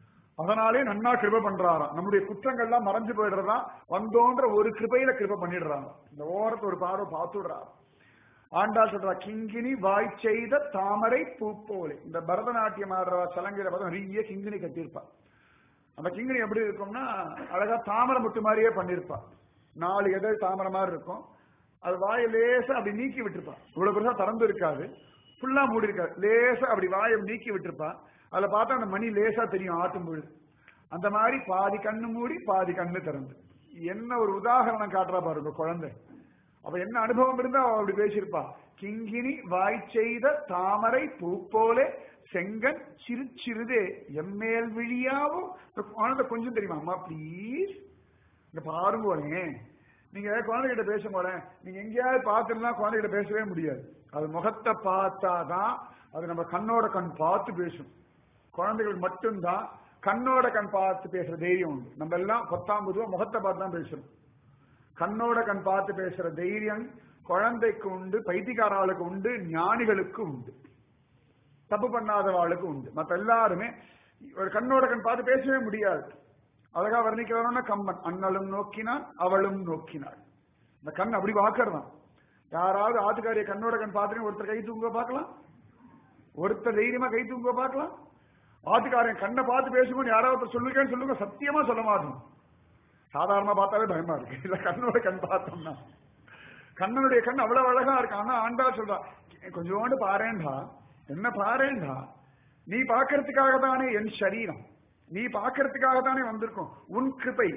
அதனாலே நன்னா கிருபை பண்றாராம். நம்முடைய குற்றங்கள்லாம் மறைஞ்சு போயிடுறதா, வந்தோன்ற ஒரு கிருபையில கிருபை பண்ணிடுறாங்க. இந்த ஓரத்தை ஒரு பார்வை பார்த்து விடுறாரு. ஆண்டாள் சொல்றா, கிங்கினி வாய் செய்த தாமரை பூ போலே. இந்த பரதநாட்டியம் ஆடுற சலங்கையில பார்த்தா நிறைய கிங்கினி கட்டியிருப்பா. அந்த கிங்கினி எப்படி இருக்கும்னா அழகா தாமரை முட்டு மாதிரியே பண்ணிருப்பா. நாலு எதழ் தாமரை மாதிரி இருக்கும். அது வாயை லேசா அப்படி நீக்கி விட்டுருப்பா. இவ்வளவு பெருசா திறந்து இருக்காது, ஃபுல்லா மூடி இருக்காது. லேசா அப்படி வாயை நீக்கி விட்டுருப்பா. அதுல பார்த்தா அந்த மணி லேசா தெரியும் ஆட்டும் பொழுது. அந்த மாதிரி பாதி கண்ணு மூடி பாதி கண்ணு திறந்து. என்ன ஒரு உதாரணம் காட்டுறா பாருங்க குழந்தை. அப்ப என்ன அனுபவம் இருந்தா அவ அப்படி பேசியிருப்பா. கிங்கினி வாய் செய்த தாமரை பூ போலே செங்கன் சிறு சிறுதே எம்மேல் விழியாவும். குழந்தை கொஞ்சம் தெரியுமா, அம்மா ப்ளீஸ் இங்க பாருங்க. நீங்க குழந்தைகிட்ட பேசும் போல நீங்க எங்கேயாவது பார்த்துலாம் குழந்தைகிட்ட பேசவே முடியாது. அது முகத்தை பார்த்தாதான், அது நம்ம கண்ணோட கண் பார்த்து பேசும். குழந்தைகள் மட்டும்தான் கண்ணோட கண் பார்த்து பேசுற தைரியம் உண்டு. நம்ம எல்லாம் பத்தாம் பொதுவா முகத்தை பார்த்து தான் பேசுறோம். கண்ணோட கண் பார்த்து பேசுற தைரியம் குழந்தைக்கு உண்டு, பைத்தியக்காரர்களுக்கு உண்டு, ஞானிகளுக்கு உண்டு, தப்பு பண்ணாதவாளுக்கு உண்டு. மற்ற எல்லாருமே ஒரு கண்ணோட கண் பார்த்து பேசவே முடியாது. அழகா வர்ணிக்கிறவனா கம்பன், அண்ணலும் நோக்கினான் அவளும் நோக்கினாள். இந்த கண் அப்படி பார்க்கறதான். யாராவது ஆத்துக்காரிய கண்ணோட கண் பார்த்துட்டு ஒருத்தர் கை தூங்க பார்க்கலாம், ஒருத்தர் தைரியமா கை தூங்க பார்க்கலாம். ஆத்துக்காரன் கண்ணை பார்த்து பேசும்போது யாராவது சொல்லுங்கன்னு சொல்லுங்க, சத்தியமா சொல்ல மாட்டோம். சாதாரணமா பார்த்தாவே பயமா இருக்கு. இல்ல கண்ணோட கண் பார்த்தோம்னா, கண்ணனுடைய கண் அவ்வளவு அழகா இருக்கு. ஆனா ஆண்டா சொல்றா, கொஞ்சோண்டு பாரேண்டா. என்ன பாரேண்டா, நீ பாக்கிறதுக்காக தானே என் சரீரம், நீ பாக்கிறதுக்காக தானே வந்திருக்கும். உன் கிருபை,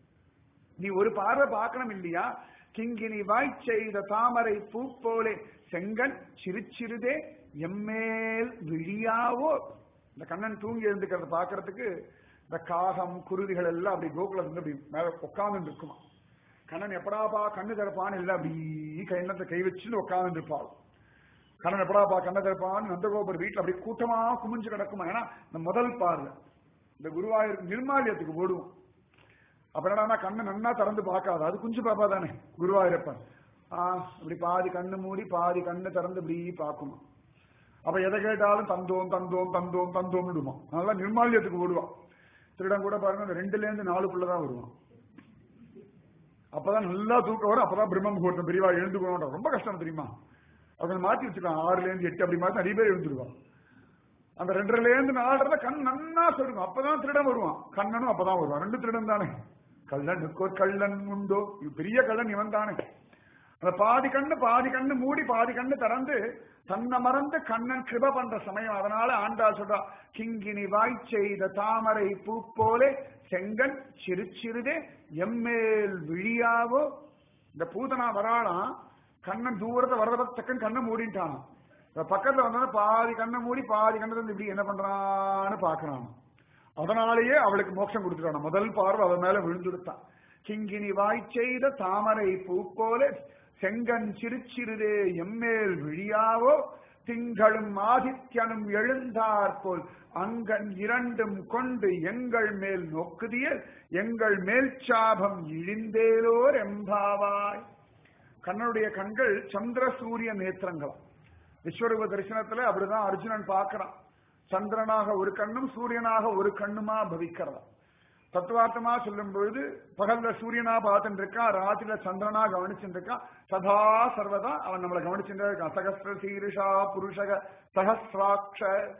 நீ ஒரு பார்வை பார்க்கணும் இல்லையா. கிங்கினி வாய் செய்த தாமரை பூ போலே செங்கன் சிறு சிறுதே எம்மேல் விழியாவோ. இந்த கண்ணன் தூங்கி எழுந்துக்கிறத பாக்குறதுக்கு இந்த காகம் குருவிகள் எல்லாம் அப்படி கோகுல இருந்து அப்படி மேல உட்கார்ந்து இருக்குமா. கண்ணன் எப்படாப்பா கண்ணு திறப்பான்னு இல்லை, அப்படி கைநத்தை கை வச்சுன்னு உட்கார்ந்து இருப்பாள். கண்ணன் எப்படாப்பா கண்ணை திறப்பான்னு நந்தகோபர் வீட்டுல அப்படி கூட்டமா குமிஞ்சு கிடக்குமா. ஏன்னா இந்த முதல் பார்வை இந்த குருவாயூர் நிர்மாலயத்துக்கு ஓடுவோம். அப்ப என்னடா கண்ணு நன்னா திறந்து பார்க்காது, அது குஞ்சு பாப்பா தானே குருவாயூரப்பன். ஆஹ் இப்படி பாதி கண்ணு மூடி பாதி கண்ணு திறந்து இப்படி பார்க்குமா. அப்ப எதை கேட்டாலும் தந்தோம் தந்தோம் தந்தோம் தந்தோம் விடுமா. நல்லா நிர்மாலயத்துக்கு ஓடுவான். திருடம் கூட பாருங்க ரெண்டுல இருந்து நாலுக்குள்ளதான் வருவான். அப்பதான் நல்லா தூக்கம் வரும். அப்பதான் பிரம்ம முகூர்த்தம் பெரியவா எழுந்துக்கணும். ரொம்ப கஷ்டம் தெரியுமா. அவங்க மாத்தி வச்சுக்கலாம். ஆறுல இருந்து எட்டு அப்படி மாதிரி நிறைய பேர் எழுந்துருவான். அந்த ரெண்டரைல இருந்து நாலரை கண் நன்னா சொல்லுங்க. அப்பதான் திருடன் வருவான். கண்ணனும் அப்பதான் வருவான். ரெண்டு திருடன் தானே. கள்ளனுக்கு ஒரு கள்ளன் உண்டோ, பெரிய கள்ளன் இவன் தானே. அந்த பாதி கண்ணு பாதி கண்ணு மூடி பாதி கண்ணு திறந்து தன்னை மறந்து கண்ணன் கிருப பண்ற சமயம். அதனால ஆண்டாள் சொல்றா, கிங்கினி வாய் செய்த தாமரை பூ போலே செங்கன் சிறு சிறுதே எம்மேல் விழியாவோ. இந்த பூதனா வராளாம். கண்ணன் தூரத்தை வரத தக்கன் கண்ணை மூடிட்டான். பக்கத்துல வந்தா பாதி கண்ணை மூடி பாதி கண்ணை வந்து இப்படி என்ன பண்றான்னு பாக்குறான். அதனாலேயே அவளுக்கு மோட்சம் கொடுத்துட்டான். முதல் பார்வை அவன் மேல விழுந்துடுத்தான். கிங்கினி வாய் செய்த தாமரை பூ போலே செங்கன் சிறு சிறுதே எம்மேல் விழியாவோ. திங்களும் ஆதித்யனும் எழுந்தார் போல் அங்கன் இரண்டும் கொண்டு எங்கள் மேல் நோக்குதியல் எங்கள் மேல் சாபம் இழிந்தேலோர் எம்பாவாய். கண்ணனுடைய கண்கள் சந்திர சூரிய நேத்திரங்களாம். விஸ்வரூப தரிசனத்துல அப்படிதான் அர்ஜுனன் பார்க்கறான். சந்திரனாக ஒரு கண்ணும் சூரியனாக ஒரு கண்ணுமா பவிக்கிறதா. தத்துவார்த்தமா சொல்லும் பொழுது பகல்ல சூரியனா பார்த்துட்டு இருக்கான், ராத்திரில சந்திரனா கவனிச்சுட்டு இருக்கான். சதா சர்வதா அவன் நம்மளை கவனிச்சுட்டே இருக்கான். சகஸ்ர சீருஷா புருஷக சகஸ்ராட்ச.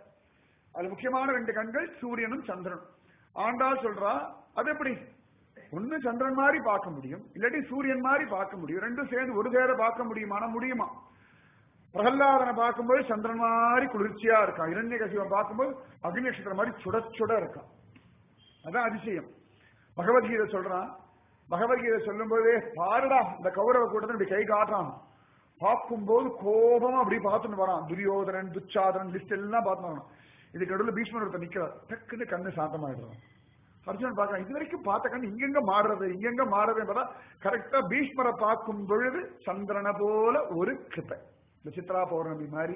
அது முக்கியமான ரெண்டு கண்கள் சூரியனும் சந்திரனும். ஆண்டாள் சொல்றா அது எப்படி, ஒண்ணு சந்திரன் மாதிரி பார்க்க முடியும், இல்லாட்டி சூரியன் மாதிரி பார்க்க முடியும். ரெண்டும் சேர்ந்து ஒரு சேர பார்க்க முடியுமான முடியுமா? பிரகல்லாதனை பார்க்கும்போது சந்திரன் மாதிரி குளிர்ச்சியா இருக்கான், இரண்ய கசிவன் பார்க்கும்போது அக்னி நட்சத்திரம் மாதிரி சுட சுட இருக்கான். அதான் அதிசயம். பகவத்கீதை சொல்றான். பகவத்கீதை சொல்லும் போதே பாருடா இந்த கௌரவ கூட்டத்தை இப்படி கை காட்டுறான். பார்க்கும்போது கோபமா அப்படி பார்த்துட்டு வரான். துரியோதனன் துச்சாதனன் லிஸ்ட் எல்லாம் பார்த்துட்டு வரான். இதுக்கு நடுவில் பீஷ்மர் ஒருத்தர் நிக்கிறார். டக்குன்னு கண்ணு சாந்தமாயிடுறான். அர்ஜுனன் பார்க்கறான், இது வரைக்கும் பார்த்த கண்ணு இங்கெங்க மாறுறது இங்கெங்க மாறுறது. கரெக்டா பீஷ்மரை பார்க்கும் பொழுது சந்திரனை போல ஒரு கிருப்பை, இந்த சித்ரா பௌர்ணமி மாதிரி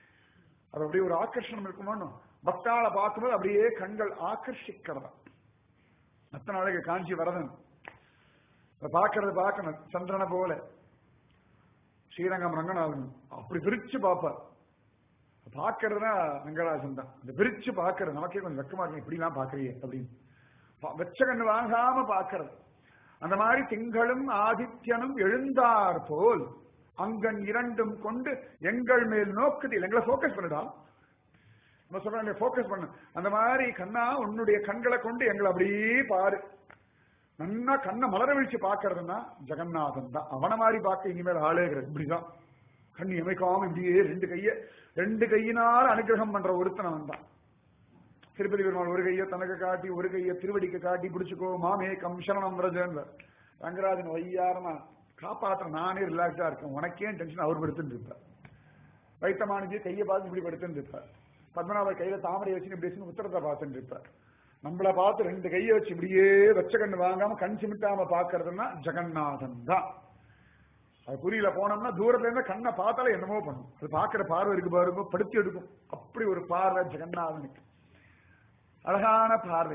அது அப்படியே ஒரு ஆக்கர்ஷணம் இருக்குமோ. பக்தாளை பார்க்கும்போது அப்படியே கண்கள் ஆக்கர்ஷிக்கிறதா. அத்தனை அழகு காஞ்சி வரதன் பார்க்கறது பார்க்கணும் சந்திரனை போல. ஸ்ரீரங்கம் ரங்கநாதன் அப்படி பிரிச்சு பார்ப்பார். பார்க்கறதுனா ரங்கராஜன் தான். இந்த பிரிச்சு பார்க்கறது நமக்கே கொஞ்சம் வெக்கமா இருக்கு, இப்படி எல்லாம் பாக்குறீங்க அப்படின்னு. வெச்ச கண்ணு வாங்காம பார்க்கறது. அந்த மாதிரி திங்களும் ஆதித்யனும் எழுந்தார் போல் அங்கன் இரண்டும் கொண்டு எங்கள் மேல் நோக்குதில். எங்களை போக்கஸ் பண்ணுடா, நம்ம சொல்ற போக்கஸ் பண்ணு. அந்த மாதிரி கண்ணா உன்னுடைய கண்களை கொண்டு எங்களை அப்படியே பாரு. நன்னா கண்ணை மலர வீழ்ச்சி பார்க்கறதுன்னா ஜெகநாதன் தான். அவனை மாதிரி பார்க்க இனிமேல் ஆளேகிறது. இப்படிதான் கண்ணி அமைக்காம இப்படியே ரெண்டு கைய ரெண்டு கையினால அனுகிரகம் பண்ற ஒருத்தனவன் தான். திருப்பதி பெருமாள் ஒரு கையை தனக்கு காட்டி ஒரு கையை திருவடிக்கு காட்டி பிடிச்சுக்கோ மாமே கம் சரணம் ரஜன். ரங்கராஜன் வையாரமா காப்பாற்ற நானே ரிலாக்ஸா இருக்கேன், உனக்கே டென்ஷன் அவர் படுத்துட்டு இருப்பார். வைத்தமானஜி கையை பார்த்து இப்படி படுத்துட்டு இருப்பார். பத்மநாபர் கையில தாமரை வச்சு இப்படி உத்தரத்தை பார்த்துட்டு இருப்பார். நம்மளை பார்த்து ரெண்டு கையை வச்சு இப்படியே வெச்ச கண்ணு வாங்காம கண் சிமிட்டாம பாக்குறதுன்னா ஜெகநாதன் தான். அது புரியல போனோம்னா தூரத்துல இருந்து கண்ணை பார்த்தாலே என்னமோ பண்ணும். அது பாக்குற பார்வை இருக்கு பாருங்க, படுத்தி எடுக்கும். அப்படி ஒரு பார்வை ஜெகநாதனுக்கு, அழகான பார்வை.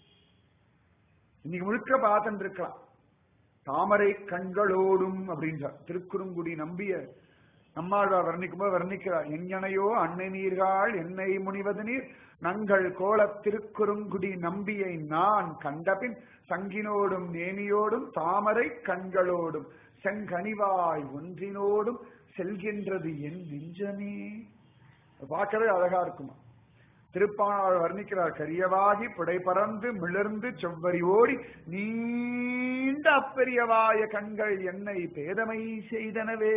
இன்னைக்கு முழுக்க பார்த்துட்டு இருக்கலாம். தாமரை கண்களோடும் அப்படின்றார் திருக்குறுங்குடி நம்பிய நம்மாழ்வார் வர்ணிக்கும் போது வர்ணிக்கிறார். எங்கனையோ அன்னை நீர்கள் என்னை முனிவது நீர் நங்கள் கோல திருக்குறுங்குடி நம்பியை நான் கண்டபின் சங்கினோடும் நேமியோடும் தாமரை கண்களோடும் செங்கனிவாய் ஒன்றினோடும் செல்கின்றது என் நெஞ்சமே. பார்க்கவே அழகா இருக்குமா. திருப்பாணாள் வர்ணிக்கிறார். கரியவாகி புடை பறந்து மிளர்ந்து செவ்வரி ஓடி நீண்ட அப்பெரியவாய கண்கள் என்னை பேதமை செய்தனவே.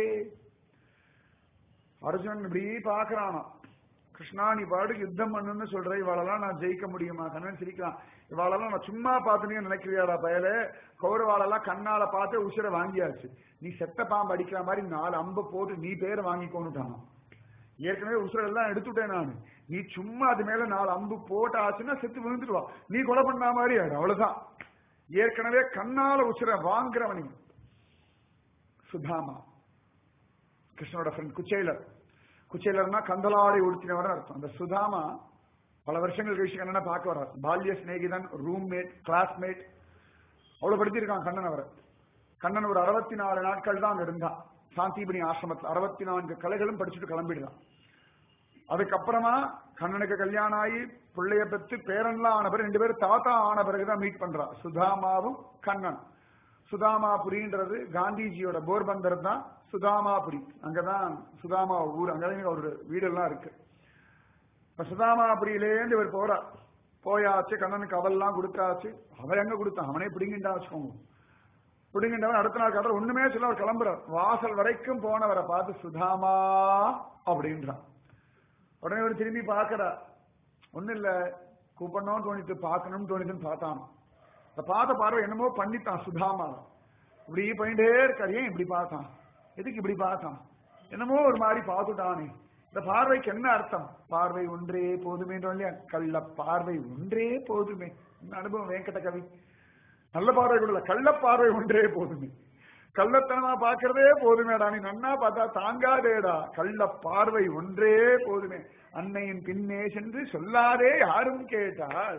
அர்ஜுனன் இப்படி பாக்குறானா, கிருஷ்ணா நீ பாடு யுத்தம் பண்ணுன்னு சொல்ற, இவாளெல்லாம் நான் ஜெயிக்க முடியுமா? கண்ணன் சிரிக்கலாம். இவாளெல்லாம் நான் சும்மா பார்த்துனே நினைக்கிறியாடா பயல, கௌரவாளெல்லாம் கண்ணால பார்த்து உசிர வாங்கியாச்சு, நீ செத்த பாம்பு அடிக்கிற மாதிரி நாலு அம்பு போட்டு நீ பேரை வாங்கிக்கோனுட்டானா. ஏற்கனவே உசுர எல்லாம் எடுத்துட்டேன் நான், நீ சும்மா அது மேல நாலு அம்பு போட்ட ஆச்சுன்னா செத்து விழுந்துடுவா, நீ கொலை பண்ண மாதிரி ஆயிடும், அவ்வளவுதான். ஏற்கனவே கண்ணால உசுர வாங்குறவனி சுதாமா, கிருஷ்ணனோட ஃப்ரெண்ட். குச்சேலர், குச்சேலர்னா கந்தலாடை உடுத்தினவன் அர்த்தம். அந்த சுதாமா பல வருஷங்கள் கழிச்சு கண்ணனை பார்க்க வர்றார். பால்ய சிநேகிதன், ரூம்மேட், கிளாஸ்மேட், அவ்வளவு படுத்திருக்கான் கண்ணன். அவரை கண்ணன் ஒரு அறுபத்தி நாலு நாட்கள் தான் அங்க இருந்தான் சாந்திபனி ஆசிரமத்தில். அறுபத்தி நான்கு கலைகளும் படிச்சுட்டு கிளம்பிடலாம். அதுக்கப்புறமா கண்ணனுக்கு கல்யாணம் ஆகி பிள்ளைய பெற்று பேரன்லாம் ஆன பிறகு ரெண்டு பேரும் தாத்தா ஆன பிறகுதான் மீட் பண்றா சுதாமாவும் கண்ணன். சுதாமாபுரின்றது காந்திஜியோட போர்பந்தர் தான் சுதாமாபுரி. அங்கதான் சுதாமா ஊர், அங்கதான் அவரோட வீடெல்லாம் இருக்கு. இப்ப சுதாமாபுரியிலேருந்து இவர் போறார். போயாச்சு, கண்ணனுக்கு அவெல்லாம் கொடுத்தாச்சு. அவன் எங்க கொடுத்தான், அவனே பிடிங்கிட்டா வச்சுக்கோங்க. பிடிங்கிட்டவன் அடுத்த நாள் கடல் ஒண்ணுமே சொல்ல அவர் கிளம்புறார். வாசல் வரைக்கும் போனவரை பார்த்து சுதாமா அப்படின்றான். உடனே அவர் திரும்பி பார்க்கறா. ஒண்ணு இல்ல, கூப்பிடணும்னு தோணித்து, பார்க்கணும்னு தோணித்துன்னு பார்த்தான். இந்த பார்த்த பார்வை என்னமோ பண்ணித்தான் சுதாமா. இப்படி பண்ணிட்டே இருக்காரு. ஏன் இப்படி பார்த்தான், எதுக்கு இப்படி பார்த்தான், என்னமோ ஒரு மாதிரி பார்த்துட்டானே. இந்த பார்வைக்கு என்ன அர்த்தம்? பார்வை ஒன்றே போதுமே இல்லையா, கள்ள பார்வை ஒன்றே போதுமே. இந்த அனுபவம் வெங்கட கவி. நல்ல பார்வை கூட கள்ள பார்வை ஒன்றே போதுமே. கள்ளத்தனமா பார்க்கறதே போதுமேடா, நீ நன்னா பார்த்தா தாங்காதேடா, கள்ள பார்வை ஒன்றே போதுமே. அன்னையின் பின்னே சென்று சொல்லாதே யாரும் கேட்டால்.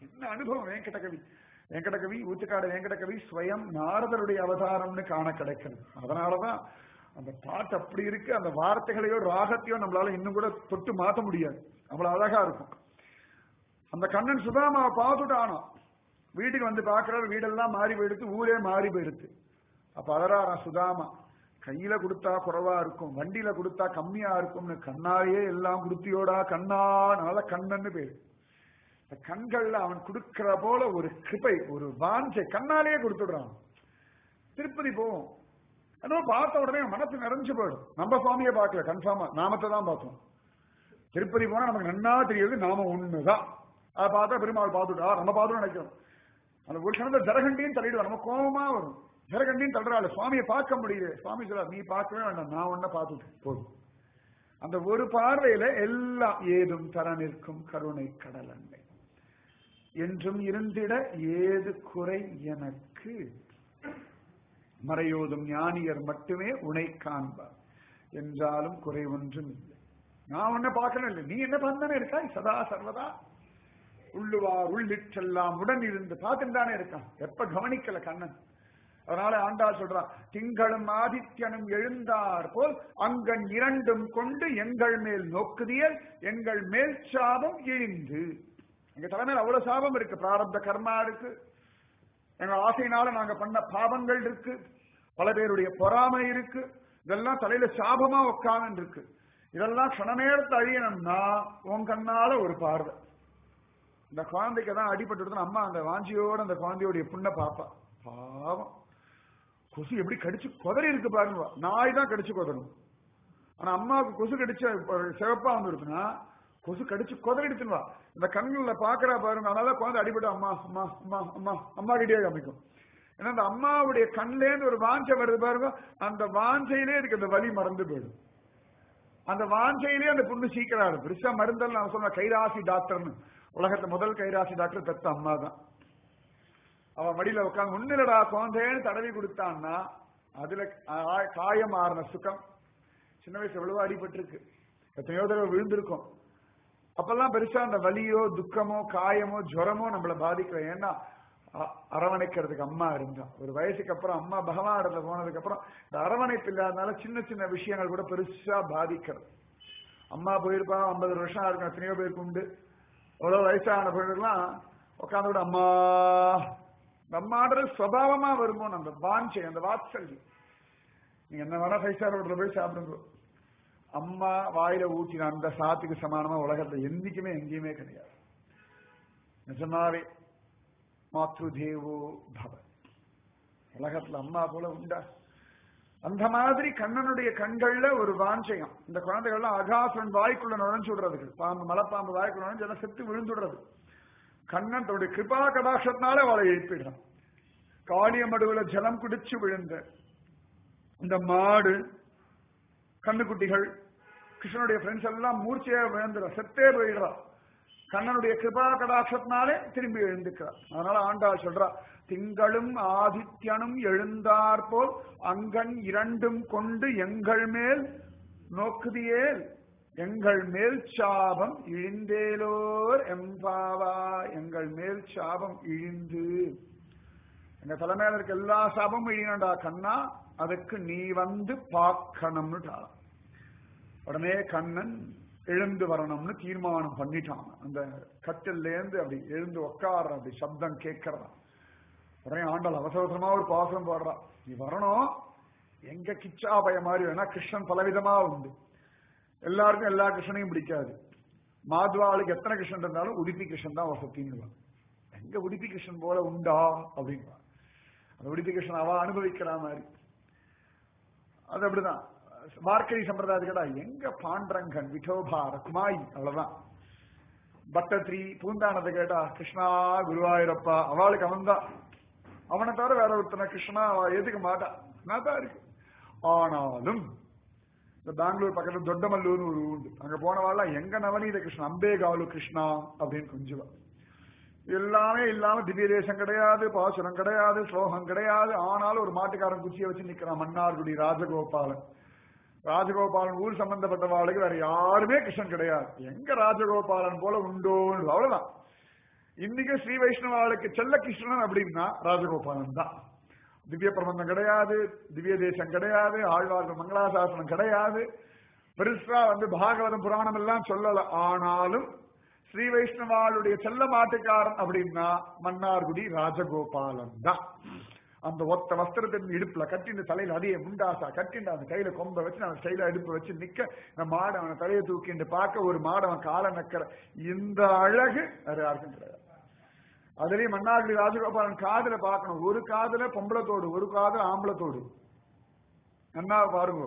என்ன அனுபவம் வெங்கடகவி. வெங்கடகவி ஊத்துக்காடு வெங்கடகவி ஸ்வயம் நாரதருடைய அவதாரம்னு காண கிடைக்கிறது. அதனாலதான் அந்த பாட்டு அப்படி இருக்கு. அந்த வார்த்தைகளையோ ராகத்தையோ நம்மளால இன்னும் கூட தொட்டு மாற்ற முடியாது, அவ்வளவு அழகா இருக்கும். அந்த கண்ணன் சுதாமாவை பார்த்துட்டானோ, வீட்டுக்கு வந்து பாக்குறாரு, வீடெல்லாம் மாறி போயிடுத்து, ஊரே மாறி போயிடுத்து. அப்ப அதராரா சுதாமா, கையில கொடுத்தா குறைவா இருக்கும், வண்டியில கொடுத்தா கம்மியா இருக்கும்னு கண்ணாலேயே எல்லாம் கொடுத்தியோடா கண்ணா, நல்ல கண்ணன்னு பேரு. கண்கள்ல அவன் கொடுக்கிற போல ஒரு கிருபை, ஒரு வாஞ்சை கண்ணாலேயே கொடுத்துடுறான். திருப்பதி போவோம், அதோ பார்த்த உடனே மனசு நிறைஞ்சு போயிடும். நம்ம சுவாமியை பார்க்கல, கன்ஃபார்மா நாமத்தை தான் பார்த்தோம். திருப்பதி போனா நமக்கு நன்னா தெரியுது நாம ஒண்ணுதான். அதை பார்த்தா பெருமாள் பார்த்துட்டா நம்ம பார்த்துட்டு நினைக்கிறோம். அந்த ஒரு கணத்தை ஜரகண்டின்னு தள்ளிடுவா, நம்ம கோபமா வரும். ஜரகண்டின்னு தள்ளுறாள், சுவாமியை பார்க்க முடியல. சுவாமி சொல்ல, நீ பார்க்கவே வேண்டாம், நான் ஒன்ன பார்த்துட்டேன் போதும். அந்த ஒரு பார்வையில எல்லாம் ஏதும் தர நிற்கும் கருணை கடல் அன்னை என்றும் இருந்திட ஏது குறை எனக்கு, மறையோதும் ஞானியர் மட்டுமே உனை காண்பார் என்றாலும் குறை ஒன்றும் இல்லை. நான் ஒன்ன பார்க்கணும் இல்லை, நீ என்ன பண்ணானே இருக்காய் சதா சர்வதா. உள்ளுவார் உள்ளிட்டெல்லாம் உடன் இருந்து பார்த்துட்டு தானே இருக்கான், எப்ப கவனிக்கல கண்ணன். அதனால ஆண்டாள் சொல்றான், திங்களும் ஆதித்யனும் எழுந்தார் போல் அங்கன் இரண்டும் கொண்டு எங்கள் மேல் நோக்குதியல் எங்கள் மேல் சாபம் இழிந்து. எங்க தலைமையில் அவ்வளவு சாபம் இருக்கு, பிராரப்த கர்மா இருக்கு, எங்க ஆசையினால நாங்க பண்ண பாவங்கள் இருக்கு, பல பேருடைய பொறாமை இருக்கு, இதெல்லாம் தலையில சாபமா உட்கார்ந்து இருக்கு. இதெல்லாம் கண நேரத்தை அழியணும்னா உன் கண்ணால ஒரு பார்வை. இந்த குழந்தைக்கு தான் அடிபட்டு அம்மா அந்த வாஞ்சியோட அந்த குழந்தையோடைய புண்ண பாப்பா, பாவம் கொசு எப்படி கடிச்சு கொதறி இருக்கு பாருங்க. நாய் தான் கடிச்சு கொதரும், ஆனா அம்மாவுக்கு கொசு கடிச்ச சிவப்பா வந்து இருக்குன்னா கொசு கடிச்சு கொதறி எடுத்துவா. இந்த கண்ணுல பாக்குறா பாருங்க, அதனால குழந்தை அடிபட்டு அம்மா அம்மா அம்மா அம்மா அம்மா கிட்டே காமிக்கும். ஏன்னா அந்த அம்மாவுடைய கண்லேருந்து ஒரு வாஞ்சை வருது பாருங்க, அந்த வாஞ்சையிலே இருக்கு அந்த வலி மறந்து போயிடும். அந்த வாஞ்சையிலே அந்த புண்ணு சீக்கிரம் பெருசா மருந்தல். நான் சொன்ன கைராசி டாக்டர்னு, உலகத்துல முதல் கைராசி டாக்டர் பெத்த அம்மா தான். அவன் மடியில உட்காந்து முன்னிலடா குழந்தைன்னு தடவி கொடுத்தான்னா அதுல காயம் ஆறின சுகம். சின்ன வயசு எவ்வளவோ அடிபட்டிருக்கு, எத்தனையோ தடவை விழுந்திருக்கும். அப்பெல்லாம் பெருசா அந்த வலியோ துக்கமோ காயமோ ஜுரமோ நம்மள பாதிக்கல. ஏன்னா அரவணைக்கிறதுக்கு அம்மா இருந்தா. ஒரு வயசுக்கு அப்புறம் அம்மா பகவான் இடத்துல போனதுக்கு அப்புறம் இந்த அரவணைப்பு இல்லாதனால சின்ன சின்ன விஷயங்கள் கூட பெருசா பாதிக்கிறது. அம்மா போயிருப்பா, ஐம்பது வருஷம் இருக்கும், எத்தனையோ பேருக்கு உண்டு. அவ்வளவு வயசான பிறகுலாம் உட்காந்து கூட அம்மா அம்மாடுற சுவாவமா வருமோ அந்த வாஞ்சை, அந்த வாத்சல்யம். நீங்க என்ன வேணா ஃபைவ் ஸ்டார் ஹோட்டல்ல போய் சாப்பிடுங்க, அம்மா வாயில ஊற்றின அந்த சாத்துக்கு சமானமா உலகத்துல என்னைக்குமே எங்கேயுமே கிடையாது. நிஜமாவே மாத்ரு தேவோ பவ, உலகத்துல அம்மா போல உண்டா? அந்த மாதிரி கண்ணனுடைய கண்கள்ல ஒரு வாஞ்சையம். இந்த குழந்தைகள்லாம் அகாசுரன் வாய்க்குள்ள நுழைஞ்சு விடுறது, பாம்பு மலைப்பாம்பு வாய்க்குள்ள நுழைஞ்சு எல்லாம் செத்து விழுந்துடுறது. கண்ணன் தன்னுடைய கிருபா கடாட்சத்தினால அவளை எழுப்பிடுறான். காளியமடுவுல ஜலம் குடிச்சு விழுந்த இந்த மாடு கண்ணுக்குட்டிகள் கிருஷ்ணனுடைய ஃப்ரெண்ட்ஸ் எல்லாம் மூர்ச்சையா விழுந்துற, செத்தே போயிடுறா. கண்ணனுடைய கிருபா கடாட்சத்தினாலே திரும்பி எழுந்துக்கிறார். அதனால ஆண்டாள் சொல்றா, திங்களும் ஆதித்யனும் எழுந்தார் போல் அங்கன் இரண்டும் கொண்டு எங்கள் மேல் நோக்குதியேல் எங்கள் மேல் சாபம் இழிந்தேலோர் எம்பாவா. எங்கள் மேல் சாபம் இழிந்து, எங்க தலைமையில இருக்க எல்லா சாபமும் இழினடா கண்ணா, அதுக்கு நீ வந்து பார்க்கணும்னுட்டா. உடனே கண்ணன் எழுந்து வரணும்னு தீர்மானம் பண்ணிட்டான். அந்த கட்டில இருந்து அப்படி எழுந்து உட்கார அப்படி சப்தம் கேட்கறான். உடனே ஆண்டாள் அவசரமா ஒரு பாசனம் போடுறா, நீ வரணும், எங்க கிச்சாபய மாதிரி வேணா. கிருஷ்ணன் பலவிதமா உண்டு, எல்லாருக்கும் எல்லா கிருஷ்ணனையும் பிடிக்காது. மாத்வாளுக்கு எத்தனை கிருஷ்ணன் இருந்தாலும் உடுப்பி கிருஷ்ணன் தான் வசத்தின்னு. எங்க உடுப்பி கிருஷ்ணன் போல உண்டா அப்படின்னு. அந்த உடுப்பி கிருஷ்ணன் அவ அனுபவிக்கிற மாதிரி. அது அப்படிதான் வார்க்கரி சம்பிரதாயத்துக்கடா எங்க பாண்டரங்கன் விட்டோபா ரகுமாயி அவ்வளவுதான். பட்டத்ரி பூந்தானத்தை கேட்டா கிருஷ்ணா குருவாயூரப்பா, அவளுக்கு அவன் தான். அவனை தவிர வேற ஒருத்தனை கிருஷ்ணா அவ ஏத்துக்க மாட்டா. நான் தான் இருக்கு. ஆனாலும் இந்த பெங்களூர் பக்கத்துல தொட்டமல்லூர்னு ஒரு உண்டு, அங்க போனவாள்லாம் எங்க நவநீத கிருஷ்ணன் அம்பேகாலு கிருஷ்ணா அப்படின்னு கொஞ்சுவா. எல்லாமே இல்லாம திவ்ய தேசம் கிடையாது, பாசுரம் கிடையாது, ஸ்லோகம் கிடையாது. ஆனாலும் ஒரு மாட்டுக்காரன் குச்சியை வச்சு நிக்கிறான், மன்னார்குடி ராஜகோபாலன். ராஜகோபாலன் ஊர் சம்பந்தப்பட்டவாளுக்கு வேற யாருமே கிருஷ்ணன் கிடையாது. எங்க ராஜகோபாலன் போல உண்டோன்னு அவ்வளவுதான். இன்னைக்கு ஸ்ரீ வைஷ்ணவாளுக்கு செல்ல கிருஷ்ணன் அப்படின்னா ராஜகோபாலன் தான். திவ்ய பிரபந்தம் கிடையாது, திவ்ய தேசம் கிடையாது, ஆழ்வார்கள் மங்களாசாசனம் கிடையாது, பெருசா வந்து பாகவதம் புராணம் எல்லாம் சொல்லல. ஆனாலும் ஸ்ரீ வைஷ்ணவாளுடைய செல்ல மாட்டுக்காரன் அப்படின்னா மன்னார்குடி ராஜகோபாலன் தான். அந்த ஒத்த வஸ்திரத்தின் இடுப்புல கட்டிண்டு தலையில அதே முண்டாசா கட்டிண்டு அந்த கையில கொம்ப வச்சு அவன் கையில இடுப்பு வச்சு நிக்க, இந்த மாடு அவனை தலையை தூக்கிண்டு பார்க்க, ஒரு மாடு அவன் காலை நக்கிற இந்த அழகு வேற யாருக்கும் கிடையாது. அதுலயும் மன்னார்குடி ராஜகோபாலன் காதுல பார்க்கணும், ஒரு காதுல பொம்பளத்தோடு, ஒரு காதுல ஆம்பளத்தோடு. நன்னா பாருங்க,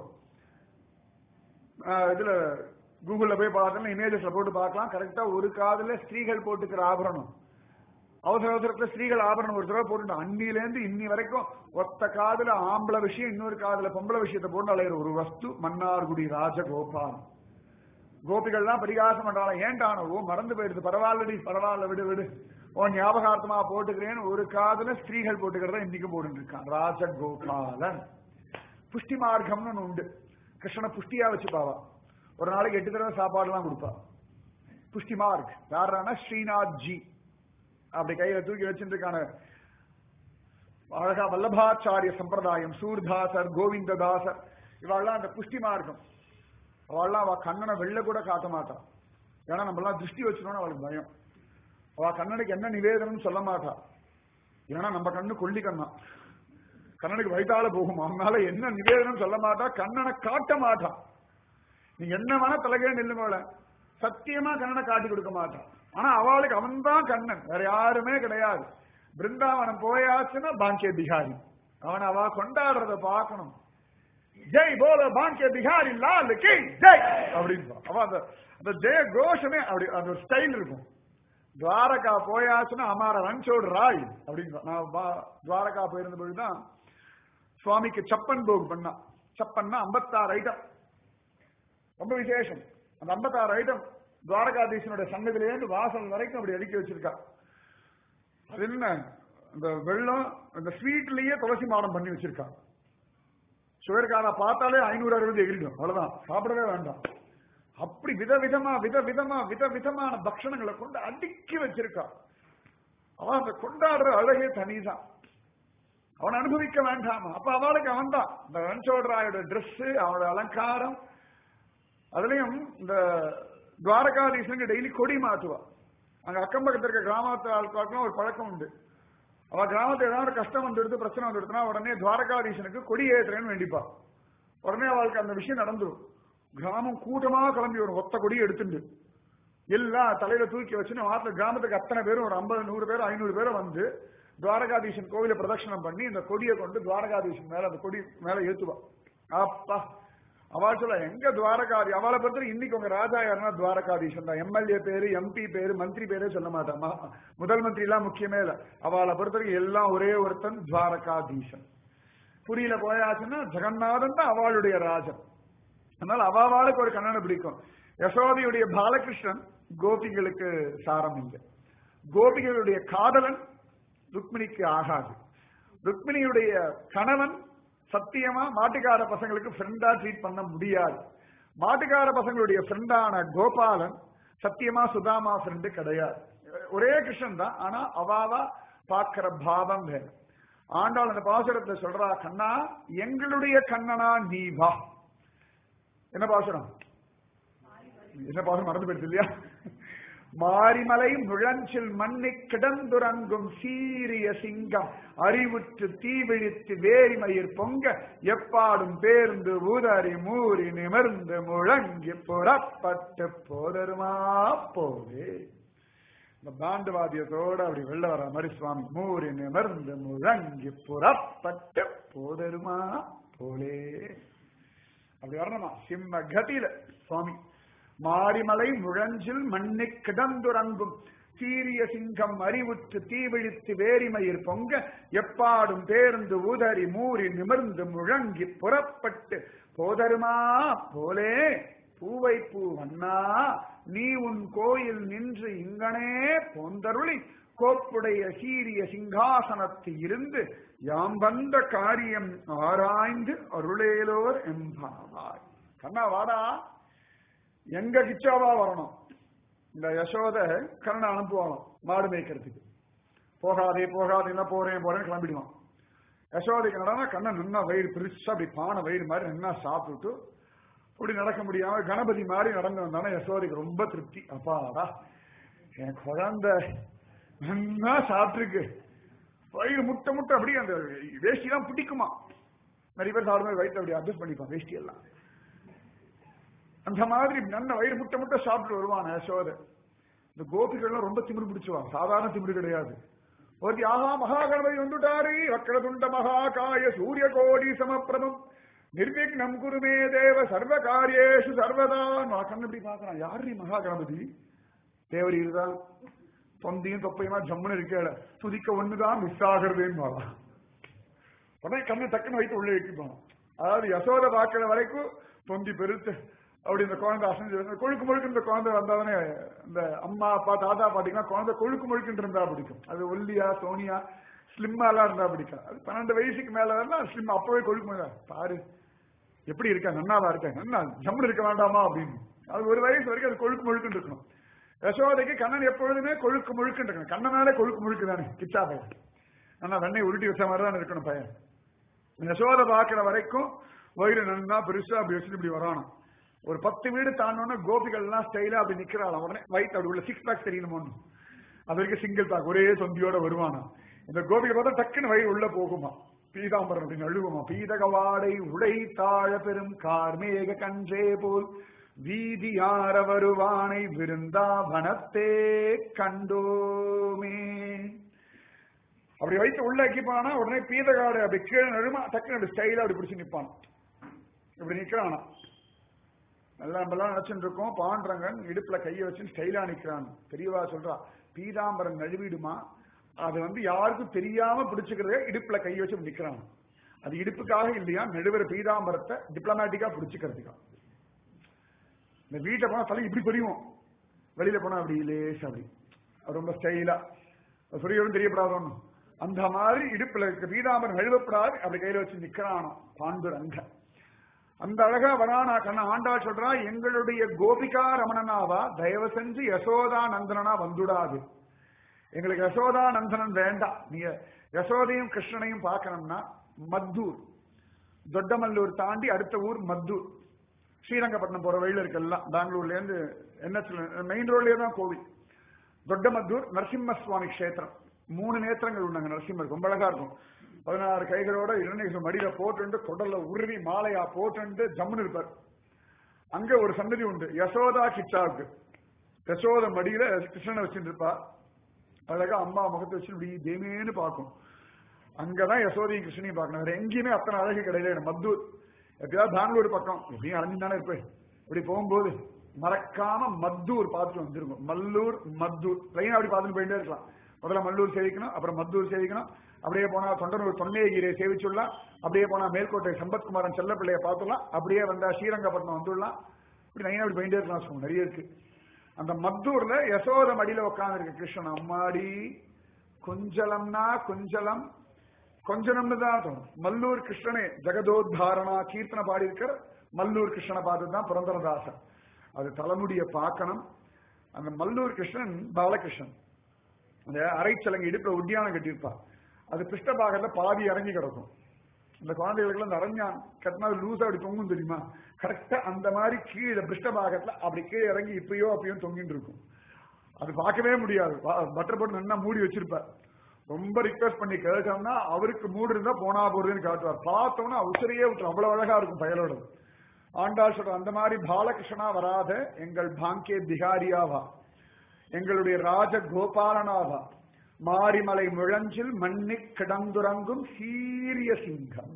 இதுல கூகுள்ல போய் பார்த்தோம்னா இமேஜஸ்ல போட்டு பார்க்கலாம். கரெக்டா ஒரு காதுல ஸ்திரீகள் போட்டுக்கிற ஆபரணம், அவசர அவசரத்துல ஸ்திரீகள் ஆபரணம் ஒரு தடவை போட்டு அன்னில இருந்து இன்னி வரைக்கும் ஒத்த காதுல ஆம்பளை விஷயம், இன்னொரு காதுல பொம்பளை விஷயத்தை போட்டு அலையிற ஒரு வஸ்து மன்னார்குடி ராஜகோபாலன். கோபிகள்லாம் பரிகாசம் பண்றாங்க, ஏண்டானவோ மறந்து போயிடுது, பரவாயில்லடி பரவாயில்ல விடு விடு, ஓ ஞாபகார்த்தமா போட்டுக்கிறேன்னு ஒரு காதுல ஸ்திரீகள் போட்டுக்கிறத இன்னைக்கும் போட்டு இருக்கான் ராஜகோபாலன். புஷ்டி மார்க்கம்னு உண்டு, கிருஷ்ணனை புஷ்டியா வச்சுப்பாவா, ஒரு நாளைக்கு எட்டு தடவை சாப்பாடு எல்லாம் கொடுப்பா. புஷ்டி மார்க் யாரானா ஸ்ரீநாத் ஜி அப்படி கையில தூக்கி வச்சுருக்கான அழகா வல்லபாச்சாரிய சம்பிரதாயம், சூர்தாசர், கோவிந்ததாசர், இவாள்லாம் அந்த புஷ்டி மார்க்கம். அவள்லாம் அவ கண்ணனை வெளில கூட காட்ட மாட்டான், ஏன்னா நம்ம எல்லாம் திருஷ்டி வச்சிருவோம்னு அவளுக்கு பயம். அவ கண்ணனுக்கு என்ன நிவேதனம் சொல்ல மாட்டா, ஏன்னா நம்ம கண்ணு கொல்லி கண்ணா, கண்ணனுக்கு வயிற்றால போகும், அதனால என்ன நிவேதனம் சொல்ல மாட்டா, கண்ணனை காட்ட மாட்டான். நீங்க என்ன வேணா தலைகே நில்லுங்கள, சத்தியமா கண்ணனை காட்டி கொடுக்க மாட்டான். ஆனா அவளுக்கு அவன் தான் கண்ணன், வேற யாருமே கிடையாது. பிருந்தாவனம் போயாச்சுன்னா பாங்கிய பிகாரி, அவனை அவ கொண்டாடுறத பார்க்கணும். ஜெய் போல பாங்கிய பிகாரி லாலுக்கு ஜெய் அப்படின்னு அவ அந்த அந்த ஜெய கோஷமே அப்படி அந்த ஒரு ஸ்டைல் இருக்கும். துவாரகா போயாச்சுன்னா அமார ரன்சோடு ராய் அப்படின்னு. நான் துவாரகா போயிருந்த பொழுதுதான் சுவாமிக்கு சப்பன் போக் பண்ணா. சப்பன்னா ஐம்பத்தாறு ஐட்டம், ரொம்ப விசேஷம். அந்த ஐம்பத்தாறு ஐட்டம் துவாரகாதீசனுடைய சன்னதிலேருந்து வாசல் வரைக்கும் அப்படி அடுக்கி வச்சிருக்கா. அது என்ன, இந்த வெள்ளம் இந்த ஸ்வீட்லயே துளசி மாடம் பண்ணி வச்சிருக்கா. சுகர்காரா பார்த்தாலே ஐநூறு அறுபது எகிரிடும், அவ்வளவுதான், சாப்பிடவே வேண்டாம். அப்படி விதவிதமா விதவிதமா விதவிதமான பக்ஷணங்களை கொண்டு அடுக்கி வச்சிருக்கா. அவன் அந்த கொண்டாடுற அழகே தனிதான், அவன் அனுபவிக்க வேண்டாமா? அப்ப அவளுக்கு அவன் தான் இந்த ரன்சோடராயோட ட்ரெஸ், அவனோட அலங்காரம். அதுலயும் இந்த துவாரகாதீசனுக்கு டெய்லி கொடி மாத்துவா. அங்க அக்கம் பக்கத்துல இருக்க கிராமத்து ஆட்களுக்கும் ஒரு பழக்கம் உண்டு. அவ கிராமத்துல ஏதாவது கஷ்டம் வந்துடுது, பிரச்சனை வந்துடுதுன்னா உடனே துவாரகாதீசனுக்கு கொடி ஏற்றுறேன்னு வேண்டிப்பா. உடனே அவளுக்கு அந்த விஷயம் நடந்துடும். கிராமம் கூட்டமா கிளம்பி வரும், ஒத்த கொடி எடுத்துட்டு எல்லாம் தலையில தூக்கி வச்சுன்னு வாரத்துல கிராமத்துக்கு அத்தனை பேரும் ஒரு ஐம்பது நூறு பேரும் ஐநூறு பேரும் வந்து துவாரகாதீசன் கோவில பிரதட்சணம் பண்ணி இந்த கொடியை கொண்டு துவாரகாதீசன் மேல அந்த கொடி மேல ஏத்துவா. அப்பா அவள் சொல்ல எங்க துவாரகாதி, அவளை பொறுத்தவரை இன்னைக்கு உங்க ராஜா யாருன்னா துவாரகாதீசன் தான். எம்எல்ஏ பேரு, எம்பி பேரு, மந்திரி பேரே சொல்ல மாட்டாமா, முதல் மந்திரி எல்லாம் முக்கியமே இல்ல. அவளை பொறுத்தவரைக்கும் எல்லாம் ஒரே ஒருத்தன் துவாரகாதீசன். புரியல போயாச்சுன்னா ஜெகநாதன் தான் அவளுடைய ராஜன். அதனால அவாவாளுக்கு ஒரு கண்ணனை பிடிக்கும். யசோதையுடைய பாலகிருஷ்ணன் கோபிகளுக்கு சாரம் இல்லை. கோபிகளுடைய காதலன் ருக்மிணிக்கு ஆகாது. ருக்மிணியுடைய கணவன் சத்தியமா மாட்டுக்கார பசங்களுக்கு ஃப்ரெண்டா ட்ரீட் பண்ண முடியாது. மாட்டுக்கார பசங்களுடைய ஃப்ரெண்டான கோபாலன் சத்தியமா சுதாமா ஃப்ரெண்டு கிடையாது. ஒரே கிருஷ்ணன் தான், ஆனா அவாவா பாக்கிற பாவம் வேற. ஆண்டாள் அந்த பாசுரத்தை சொல்றா, கண்ணா எங்களுடைய கண்ணனா நீ வா. என்ன பாசுரம், என்ன பாசுரம் மறந்து போயிடுச்சு இல்லையா? மாரிமலை முழஞ்சில் மண்ணை கிடந்துறங்கும் சீரிய சிங்கம் அறிவுற்று தீவிழித்து வேரிமயிர் பொங்க எப்பாடும் பேர்ந்து ஊதறி மூறி நிமிர்ந்து முழங்கி புறப்பட்டு போதருமா போதே. இந்த பாண்டுவாதியத்தோட அப்படி வெள்ள வர மாதிரி சுவாமி மூறி நிமிர்ந்து முழங்கி புறப்பட்டு போதருமா போலே அப்படி வரணுமா சிம்ம கதியில சுவாமி. மாரிமலை முழஞ்சில் மண்ணை கிடந்துறங்கும் சீரிய சிங்கம் அறிவுற்று தீவிழித்து வேரிமயிர் பொங்க எப்பாடும் பேர்ந்து ஊதறி மூறி நிமிர்ந்து முழங்கி புறப்பட்டு போதருமா போலே. பூவை பூ வண்ணா நீ உன் கோயில் நின்று இங்கனே போந்தருளி கோப்புடைய சீரிய சிங்காசனத்து இருந்து யாம் வந்த காரியம் ஆராய்ந்து அருளேலோர் எம்பாவாய். கண்ணா வாடா, எங்க கிச்சாவா வரணும். இந்த யசோத கண்ணனை அனுப்புவாளாம், மாடு மேய்க்கிறதுக்கு. போகாதே போகாதே என்ன போறேன் போறேன்னு கிளம்பிடுவான். யசோதைக்கு நடனா கண்ணன் நின்னா வயிறு பெருசா அப்படி பானை வயிறு மாதிரி நின்னா சாப்பிட்டுட்டு அப்படி நடக்க முடியாம கணபதி மாதிரி நடந்து வந்தானா யசோதைக்கு ரொம்ப திருப்தி. அப்பாடா என் குழந்தை நன்னா சாப்பிட்டுருக்கு, வயிறு முட்டை முட்டை அப்படியே அந்த வேஷ்டி எல்லாம் பிடிக்குமா. நிறைய பேர் சாப்பிடும்போது வயிற்று அப்படி அட்ஜஸ்ட் பண்ணிப்பான் வேஷ்டி எல்லாம். அந்த மாதிரி நல்ல வயிறு முட்டை முட்டை சாப்பிட்டு வருவான் யசோதை. இந்த கோபிகள்லாம் ரொம்ப திமிரு பிடிச்சுவான், சாதாரண திமிரு கிடையாது. ஒரு ஆஹா மகாகணபதி வந்துட்டாரு, வக்கரதுண்ட மகாகாய சூரிய கோடி சமப்பிரபம் நிர்விக்னம் குருமே தேவ சர்வ காரியேஷு சர்வதா. கண்ணு இப்படி பாக்குறான், யாரு மகாகணபதி? தேவரி இதுதான் தொந்தியும் தொப்பையுமா ஜம்முன்னு இருக்கேட, துதிக்க ஒண்ணுதான் மிஸ் ஆகிறதுன்னு உடனே கண்ணு டக்குன்னு வைத்து உள்ள வைக்கிப்பான். அதாவது யசோதை பார்க்கிற வரைக்கும் தொந்தி பெருத்து அப்படி இந்த குழந்தை அசைஞ்சு கொழுக்கு முழுக்கு இந்த குழந்தை வந்தாதானே இந்த அம்மா அப்பா தாத்தா பாட்டிங்கன்னா குழந்தை கொழுக்கு முழுக்குன்னு இருந்தா பிடிக்கும். அது ஒல்லியா சோனியா ஸ்லிம்மா எல்லாம் இருந்தா பிடிக்கும். அது பன்னெண்டு வயசுக்கு மேல தான் ஸ்லிம், அப்பவே கொழுக்கு முழுக்க பாரு எப்படி இருக்கா, நன்னாவா இருக்கேன், நன்னா ஜம்முன்னு இருக்க வேண்டாமா அப்படின்னு. அது ஒரு வயசு வரைக்கும் அது கொழுக்கு முழுக்குன்னு இருக்கணும். யசோதைக்கு கண்ணன் எப்பொழுதுமே கொழுக்கு முழுக்குன்னு இருக்கணும். கண்ணன் மேலே கொழுக்கு முழுக்கு தானே கிச்சா பையன், ஆனா வெண்ணெய் உருட்டி வச்ச மாதிரி தான் இருக்கணும் பையன். யசோதை பாக்குற வரைக்கும் வயிறு நன்னா பெருசா அப்படி வச்சுட்டு இப்படி வரானும். ஒரு பத்து வீடு தாண்டோன்னா கோபிகள் எல்லாம் ஸ்டைலா அப்படி நிக்கிறாள். உடனே வயிற்று அப்படி உள்ள சிக்ஸ் பேக் தெரியணுமோன்னு அது வரைக்கும் சிங்கிள் பேக் ஒரே தொந்தியோட வருவானா. இந்த கோபிகை பார்த்தா டக்குன்னு வயிறு உள்ள போகுமா. பீதாம்பரம் அப்படின்னு அழுகுமா. பீதகவாடை உடை தாழ பெரும் கார்மேக கன்றே போல் வீதியார வருவானை விருந்தாவனத்தே கண்டோமே. அப்படி வைத்து உள்ள வைக்கிப்பானா. உடனே பீதகாடு அப்படி கீழே நழுமா டக்குன்னு அப்படி ஸ்டைலா அப்படி பிடிச்சு நிப்பான். இப்படி நிக்கிறானா. நல்லா நம்மளாம் நினைச்சுட்டு இருக்கோம் பாண்டரங்கன் இடுப்புல கையை வச்சு ஸ்டைலா நிக்கிறான். பெரியவா சொல்றா பீதாம்பரம் நழுவிடுமா, அது வந்து யாருக்கும் தெரியாம பிடிச்சுக்கிறதே இடுப்புல கையை வச்சு நிக்கிறான். அது இடுப்புக்காக இல்லையா, நடுவர பீதாம்பரத்தை டிப்ளமேட்டிக்கா பிடிச்சுக்கிறதுக்கா. இந்த வீட்டை போனா தலை இப்படி புரியும், வெளியில போனா அப்படி லேஸ் அப்படி ரொம்ப ஸ்டைலா புரியவும் தெரியப்படாதோன்னு அந்த மாதிரி இடுப்புல இருக்க பீதாம்பரம் நழுவப்படாது அப்படி கையில வச்சு நிக்கிறானோ பாண்டுரங்க. அந்த அழகா வரானா கண்ண. ஆண்டாள் சொல்றா எங்களுடைய கோபிகா ரமணனாவா, தயவு செஞ்சு யசோதா நந்தனா வந்துடாது. எங்களுக்கு யசோதா நந்தனன் வேண்டாம். நீங்க யசோதையும் கிருஷ்ணனையும் பார்க்கணும்னா மத்தூர் தொட்டமல்லூர் தாண்டி அடுத்த ஊர் மத்தூர். ஸ்ரீரங்கப்பட்டினம் போற வழியில இருக்கலாம். பெங்களூர்ல இருந்து என்எச் மெயின் ரோட்லயே தான் கோவில். தொட்டமத்தூர் நரசிம்ம சுவாமி கஷேத்திரம். மூணு நேத்திரங்கள் உண்டாங்க நரசிம்மர், ரொம்ப அழகா இருக்கும். பதினாறு கைகளோட இரண்டு மடியில போட்டு கொடல்ல உருவி மாலையா போட்டு ஜம்முன்னு இருப்பார். அங்க ஒரு சந்ததி உண்டு யசோதா கிச்சாவுக்கு. யசோத மடியில கிருஷ்ணனை வச்சுட்டு இருப்பா. அழகா அம்மா முகத்தை வச்சு இப்படி தேமேன்னு பார்க்கும். அங்கதான் யசோதையும் கிருஷ்ணனையும் பார்க்கணும். வேற எங்கேயுமே அத்தனை அழகு கிடையாது. மத்தூர் எப்பயாவது பெங்களூர் பக்கம் எப்படியும் அழிஞ்சு தானே இருப்பேன். இப்படி போகும்போது மறக்காம மத்தூர் பார்த்துட்டு வந்துருக்கும். மல்லூர் மத்தூர் லைனா அப்படி பார்த்துட்டு போயிட்டே இருக்கலாம். முதல்ல மல்லூர் சேவிக்கணும், அப்புறம் மத்தூர் சேவிக்கணும். அப்படியே போனா தொண்டனூர் தொன்னையகிரியை சேவிச்சுடலாம். அப்படியே போனா மேல்கோட்டை சம்பத்குமாரன் செல்லப்பிள்ளைய பார்த்துடலாம். அப்படியே வந்தா ஸ்ரீரங்கப்பட்டினம் வந்துடலாம். இப்படி லைனா அப்படி போயிட்டே இருக்கலாம். நிறைய இருக்கு. அந்த மத்தூர்ல யசோத மடியில உட்கார்ந்து இருக்கு கிருஷ்ணன். அம்மாடி கொஞ்சலம்னா கொஞ்சலம் கொஞ்சனம்னு தான் தோணும். மல்லூர் கிருஷ்ணனே ஜெகதோத்தாரணா கீர்த்தனை பாடி இருக்கிற மல்லூர் கிருஷ்ணனை பார்த்துதான் புரந்தரதாசன். அது தலைமுடிய பார்க்கணும். அந்த மல்லூர் கிருஷ்ணன் பாலகிருஷ்ணன் அந்த அரைச்சலங்க இடுப்புல உத்தியானம் கட்டியிருப்பா. அது பிருஷ்டபாகத்துல பாதி இறங்கி கிடக்கும். இந்த குழந்தைகளுக்கு அந்த அரஞ்சான் கட்டினா லூசா அப்படி தொங்கும் தெரியுமா. கரெக்டா அந்த மாதிரி கீழே பிருஷ்டபாகத்துல அப்படி கீழே இறங்கி இப்பயோ அப்பயும் தொங்கிட்டு இருக்கும். அது பார்க்கவே முடியாது. பட்டர் போட்டு நல்லா மூடி வச்சிருப்பார். ரொம்ப ரிக்வெஸ்ட் பண்ணி கேட்டோம்னா அவருக்கு மூடு இருந்தா போனா போறதுன்னு காட்டுவார். பார்த்தோம்னா உசிரியே விட்டு அவ்வளவு அழகா இருக்கும் பயலோட. ஆண்டாள் சொல்ற அந்த மாதிரி பாலகிருஷ்ணனா வராத எங்கள் பாங்கே பிகாரியாவா, எங்களுடைய ராஜ கோபாலனாவா, மாரிமலை முழஞ்சில் மண்ணி கிடந்துறங்கும் சீரிய சிங்கம்.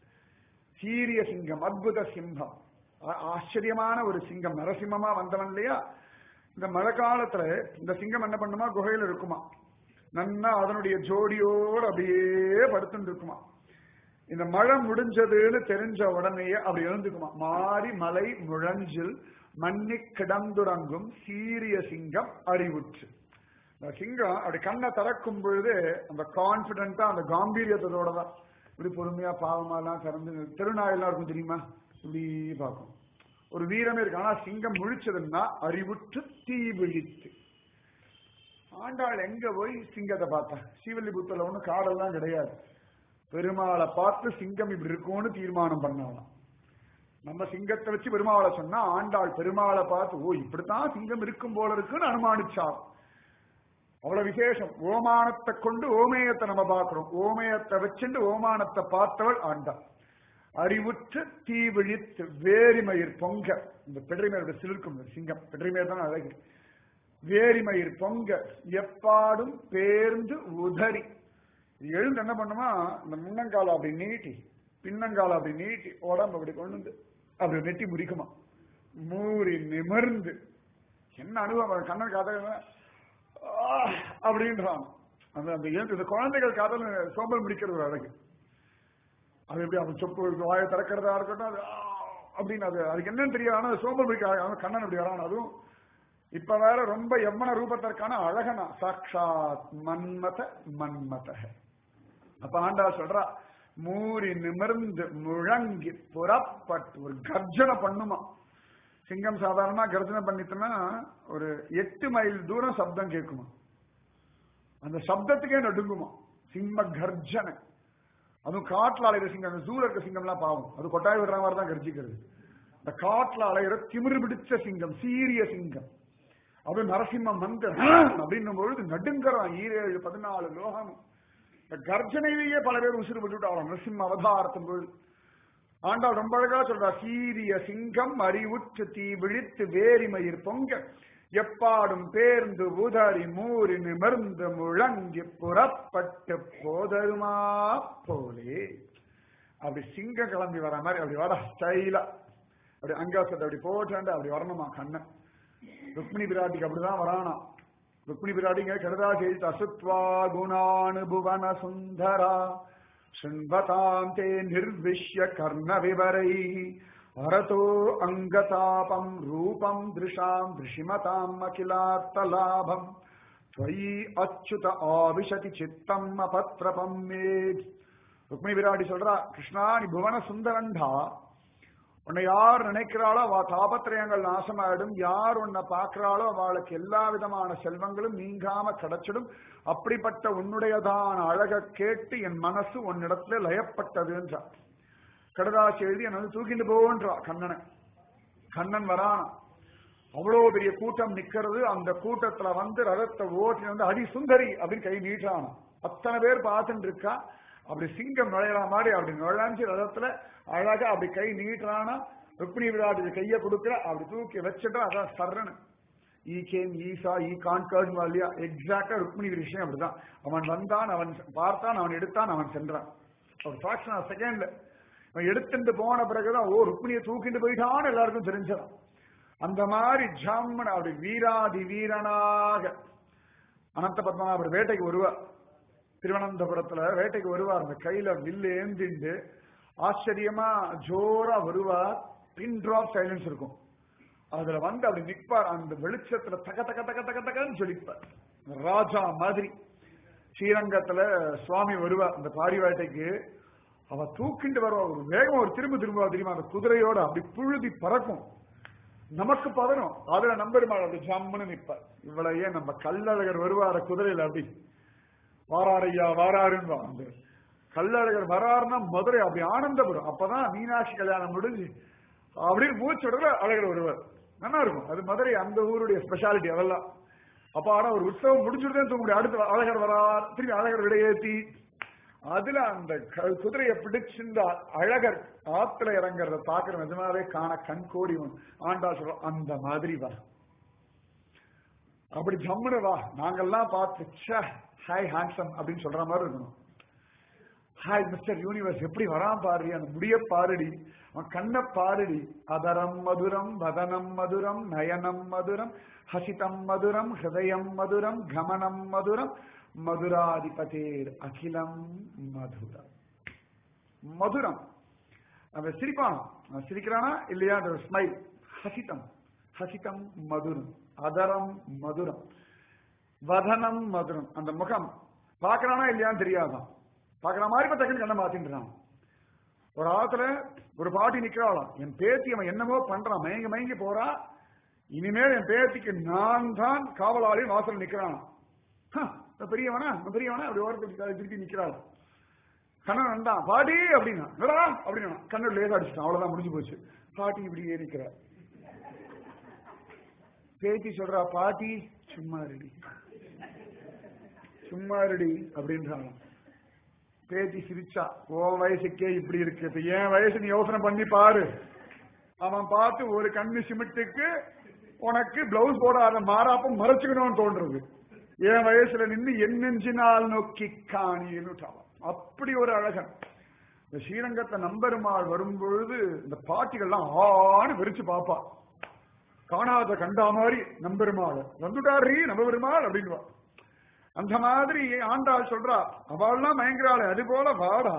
சீரிய சிங்கம், அற்புத சிங்கம், ஆச்சரியமான ஒரு சிங்கம். நரசிம்மமா வந்தவன் இல்லையா. இந்த மழை காலத்துல இந்த சிங்கம் என்ன பண்ணுமா, குகையில இருக்குமா. நன்னா அதனுடைய ஜோடியோடு அப்படியே படுத்துட்டு இருக்குமா. இந்த மழை முடிஞ்சதுன்னு தெரிஞ்ச உடனேயே அப்படி எழுந்துக்குமா. மாரி மலை முழஞ்சில் மண்ணி கிடந்துறங்கும் சீரிய சிங்கம் அறிவுற்று. இந்த சிங்கம் அப்படி கண்ணை திறக்கும் பொழுது அந்த கான்பிடென்டா அந்த காம்பீரியத்தோட தான் இப்படி பொறுமையா பாவமா எல்லாம் திறந்து திருநாயெல்லாம் இருக்கும் தெரியுமா, இப்படி பார்க்கும். ஒரு வீரமே இருக்கு. ஆனா சிங்கம் முழிச்சதுன்னா அறிவுற்று தீ விழித்து. ஆண்டாள் எங்க போய் சிங்கத்தை பார்த்தா? ஸ்ரீவில்லிபுத்தூர்ல ஒண்ணு காடெல்லாம் கிடையாது. பெருமாளை பார்த்து சிங்கம் இப்படி இருக்கும்னு தீர்மானம் பண்ணலாம். நம்ம சிங்கத்தை வச்சு பெருமாளை சொன்னா ஆண்டாள் பெருமாளை பார்த்து ஓ இப்படித்தான் சிங்கம் இருக்கும் போல இருக்குன்னு அனுமானிச்சாள். அவ்வளவு விசேஷம். ஓமானத்தை கொண்டு ஓமேயத்தை நம்ம பார்க்கிறோம். ஓமேயத்தை வச்சுட்டு ஓமானத்தை பார்த்தவள் ஆண்டாள். அறிவுற்று தீ விழித்து வேரிமயிர் பொங்க, இந்த பெடரிமயிரோட சிலிர்க்கும் சிங்கம், பெடரிமயிர் தான் அழகு. வேரிமயிர் பொங்க எப்பாடும் பேர்ந்து உதறி, எழுந்து என்ன பண்ணுமா, இந்த முன்னங்கால அப்படி நீட்டி பின்னங்கால அப்படி நீட்டி உடம்பு அப்படி கொண்டு வந்து அப்படி நெட்டி முறிக்குமா, மூறி நிமிர்ந்து. என்ன அனுபவம்! கண்ணன் காதல் அப்படின்றான். அந்த அந்த இந்த குழந்தைகள் காதல் சோம்பல் முடிக்கிறது ஒரு அழகு. அது எப்படி அவன் சொப்பு வாயை திறக்கிறதா இருக்கட்டும், அது அப்படின்னு அது அதுக்கு என்னன்னு தெரியாது. ஆனா சோம்பல் முடிக்க கண்ணன் அப்படி வரான். அதுவும் இப்ப வேற ரொம்ப எவ்வன ரூபத்திற்கான அழகனா சாட்சாத் மன்மத மன்மத. அப்ப ஆண்டா சொல்றா, மூறி நிமிர்ந்து முழங்கி புறப்பட்டு ஒரு கர்ஜனை பண்ணுமா. சிங்கம் சாதாரணமா கர்ஜனை பண்ணிட்டுனா ஒரு எட்டு மைல் தூரம் சப்தம் கேட்குமா. அந்த சப்தத்துக்கே நடுங்குமா சிம்ம கர்ஜனை. அதுவும் காட்டுல அலைகிற சிங்கம், ஜூல இருக்க சிங்கம் எல்லாம் பாவம், அது கொட்டாய் விடுற மாதிரி தான் கர்ஜிக்கிறது. இந்த காட்டுல அலைகிற திமிரு பிடிச்ச சிங்கம், சீரிய சிங்கம், அது நரசிம்மம் வந்து அப்படின்னும் பொழுது நடுங்கிறான் ஈரேழு பதினாலு லோகமும். இந்த கர்ஜனையிலேயே பல பேர் உசுறு விட்டுட்டு ஆகலாம் நரசிம்ம அவதாரத்தின் பொழுது. ஆண்டாள் ரொம்ப அழகா சொல்றா, சீரிய சிங்கம் அறிவுற்று தீ விழித்து வேரிமயிர் பொங்க எப்பாடும் பேர்ந்து உதறி மூறி நிமிர்ந்து முழங்கி புறப்பட்டு போதருமா போலே. அப்படி சிங்கம் கிளம்பி வர மாதிரி அப்படி வர ஸ்டைலா அப்படி அங்காசத்தை அப்படி போட்டாண்டு அப்படி வரணுமா கண்ணன். ருக்மிணி பிராட்டிக்கு அப்படிதான் வரானா. ருக்மிணி பிராட்டிங்க கருதா செய்து அசுத்வா குணானுபுவன சுந்தரா சுண்வதாம் தே நிர்விஷ்ய கர்ண விவரை அரதோ அங்கதாபம் ரூபம் திருஷாம் திருஷிமதாம் அகிலார்த்தலாபம் त्वयि அச்சுத ஆவிஷதி சித்தம் அபத்ரபம் மே. ருக்மிணி பிராட்டி சொல்றா, கிருஷ்ணா நீ புவன சுந்தரண்டா, உன்னை யார் நினைக்கிறாளோ அவ தாபத்திரயங்கள் நாசமாயிடும், யார் உன்னை பார்க்கிறாளோ அவளுக்கு எல்லா விதமான செல்வங்களும் நீங்காம கிடைச்சிடும். அப்படிப்பட்ட உன்னுடையதான அழக கேட்டு என் மனசு உன்னிடத்துல லயப்பட்டதுன்றா. கடதாசி எழுதி என்ன தூக்கிட்டு போன்றா கண்ணனை. கண்ணன் வரானா, அவ்வளவு பெரிய கூட்டம் நிக்கிறது. அந்த கூட்டத்துல வந்து ரதத்தை ஓட்டி வந்து அடி சுந்தரி அப்படின்னு கை நீட்டானா. அத்தனை பேர் பார்த்துட்டு இருக்கா. அப்படி சிங்கம் நுழையிற மாதிரி அப்படி நுழைஞ்சு ரதத்துல அழகா அப்படி கை நீட்டுறானா. ருக்மிணி விராட்டி கையை கொடுக்குற, அப்படி தூக்கி வச்சுட்டா. அதான் சரணு he came Isha E conquered இல்லையா, எக்ஸாக்டா ருக்மிணி விஷயம் அப்படிதான். அவன் வந்தான், அவன் பார்த்தான், அவன் எடுத்தான், அவன் சென்றான். ஒரு ஃபிராக்ஷன் ஆஃப் செகண்ட்ல அவன் எடுத்துட்டு போன பிறகுதான் ஓ ருக்மிணியை தூக்கிட்டு போயிட்டான்னு எல்லாருக்கும் தெரிஞ்சான். அந்த மாதிரி ஜாமன் அப்படி வீராதி வீரனாக அனந்த பத்மநாபர் வேட்டைக்கு வருவார். திருவனந்தபுரத்துல வேட்டைக்கு வருவார். அந்த கையில வில்லு ஏந்திண்டு ஆச்சரியமா ஜோரா வருவார். பின் டிராப் சைலன்ஸ் இருக்கும். அதுல வந்து அப்படி நிற்பார். அந்த வெளிச்சத்துல தக தக தக தக தகன்னு சொல்லிப்பார். ராஜா மாதிரி ஸ்ரீரங்கத்துல சுவாமி வருவார் அந்த பாரி வேட்டைக்கு. அவ தூக்கிண்டு வருவா. ஒரு வேகம் ஒரு திரும்ப திரும்ப தெரியுமா, அந்த குதிரையோட அப்படி புழுதி பறக்கும். நமக்கு பதனும். அதுல நம்பெருமாள் அப்படி ஜம்முன்னு நிற்பார். இவ்வளையே நம்ம கள்ளழகர் வருவார குதிரையில அப்படி வாராரையா வாராருன்னு. அந்த கள்ளழகர் வராருன்னா மதுரை அப்படி ஆனந்தபுரம். அப்பதான் மீனாட்சி கல்யாணம் முடிஞ்சு அப்படின்னு மூச்சு விடுற அழகர் வருவார். நல்லா இருக்கும். அது மதுரை அந்த ஊருடைய ஸ்பெஷாலிட்டி அதெல்லாம். அப்ப ஆனா ஒரு உற்சவம் முடிச்சுட்டுதான் தூங்க முடியும். அடுத்து அழகர் வரார், திரும்பி அழகர் விடையேற்றி அதுல அந்த குதிரையை பிடிச்சிருந்த அழகர் ஆத்துல இறங்குறத பாக்குற நிஜமாவே காண கண் கோடி ஆண்டா சொல்ற அந்த மாதிரி வா. அப்படி ஜம்முன்னு வா. நாங்கெல்லாம் பார்த்து ஹாய் ஹேண்ட்ஸம் அப்படின்னு சொல்ற மாதிரி இருக்கணும். ஹாய் மிஸ்டர் யூனிவர்ஸ் எப்படி வரான் பாரு, அந்த முடிய பாருடி, அவன் கண்ண பாருடி. அதரம் மதுரம் வதனம் மதுரம் நயனம் மதுரம் ஹசிதம் மதுரம் ஹிருதயம் மதுரம் கமனம் மதுரம் மதுராதிபதேர் அகிலம் மதுரம். மதுரம் அவன் சிரிப்பான். சிரிக்கிறானா இல்லையா, அந்த ஸ்மைல். ஹசிதம் ஹசிதம் மதுரம், அதரம் மதுரம், வதனம் மதுரம். அந்த முகம் பாக்குறானா இல்லையான்னு தெரியாதான். பாக்குற மாதிரி இப்ப டக்குனு கண்ணை மாத்தின்றான். ஒரு ஆத்துல ஒரு பாட்டி நிக்கிறாளாம். என் பேத்தி அவன் என்னமோ பண்றான், மயங்கி மயங்கி போறா. இனிமேல் என் பேத்திக்கு நான் தான் காவலாளி வாசல் நிக்கிறான். பெரியவனா பெரியவனா அப்படி ஓரத்துக்கு திருப்பி நிக்கிறாள். கண்ணன் வந்தான், பாட்டி அப்படின்னா அப்படின்னா கண்ணன் லேசா அடிச்சுட்டான், அவ்வளவுதான் முடிஞ்சு போச்சு. பாட்டி இப்படியே நிக்கிறார். பேத்தி சொல்றா, பாட்டி சும்மா ரெடி சும்மா ரெடி அப்படின்றாங்க. பேத்தி சிரிச்சா, உன் வயசுக்கே இப்படி இருக்கு, இப்ப என் வயசு நீ யோசனை பண்ணி பாரு. அவன் பார்த்து ஒரு கண்ணு சிமிட்டுக்கு உனக்கு பிளவுஸ் போடாத மாறாப்ப மறைச்சுக்கணும்னு தோன்றது. என் வயசுல நின்று என் நெஞ்சினால் நோக்கி காணின்னு அப்படி ஒரு அழகன். இந்த ஸ்ரீரங்கத்தை நம்பெருமாள் வரும்பொழுது இந்த பாட்டிகள்லாம் ஆன்னு வெறிச்சு பாப்பா. காணாத கண்டா மாதிரி நம்பெருமாள் வந்துட்டாரி நம்பெருமாள் அப்படின்வா. அந்த மாதிரி ஆண்டாள் சொல்றா, அவள்லாம் மயங்கிறாள். அது போல வாடா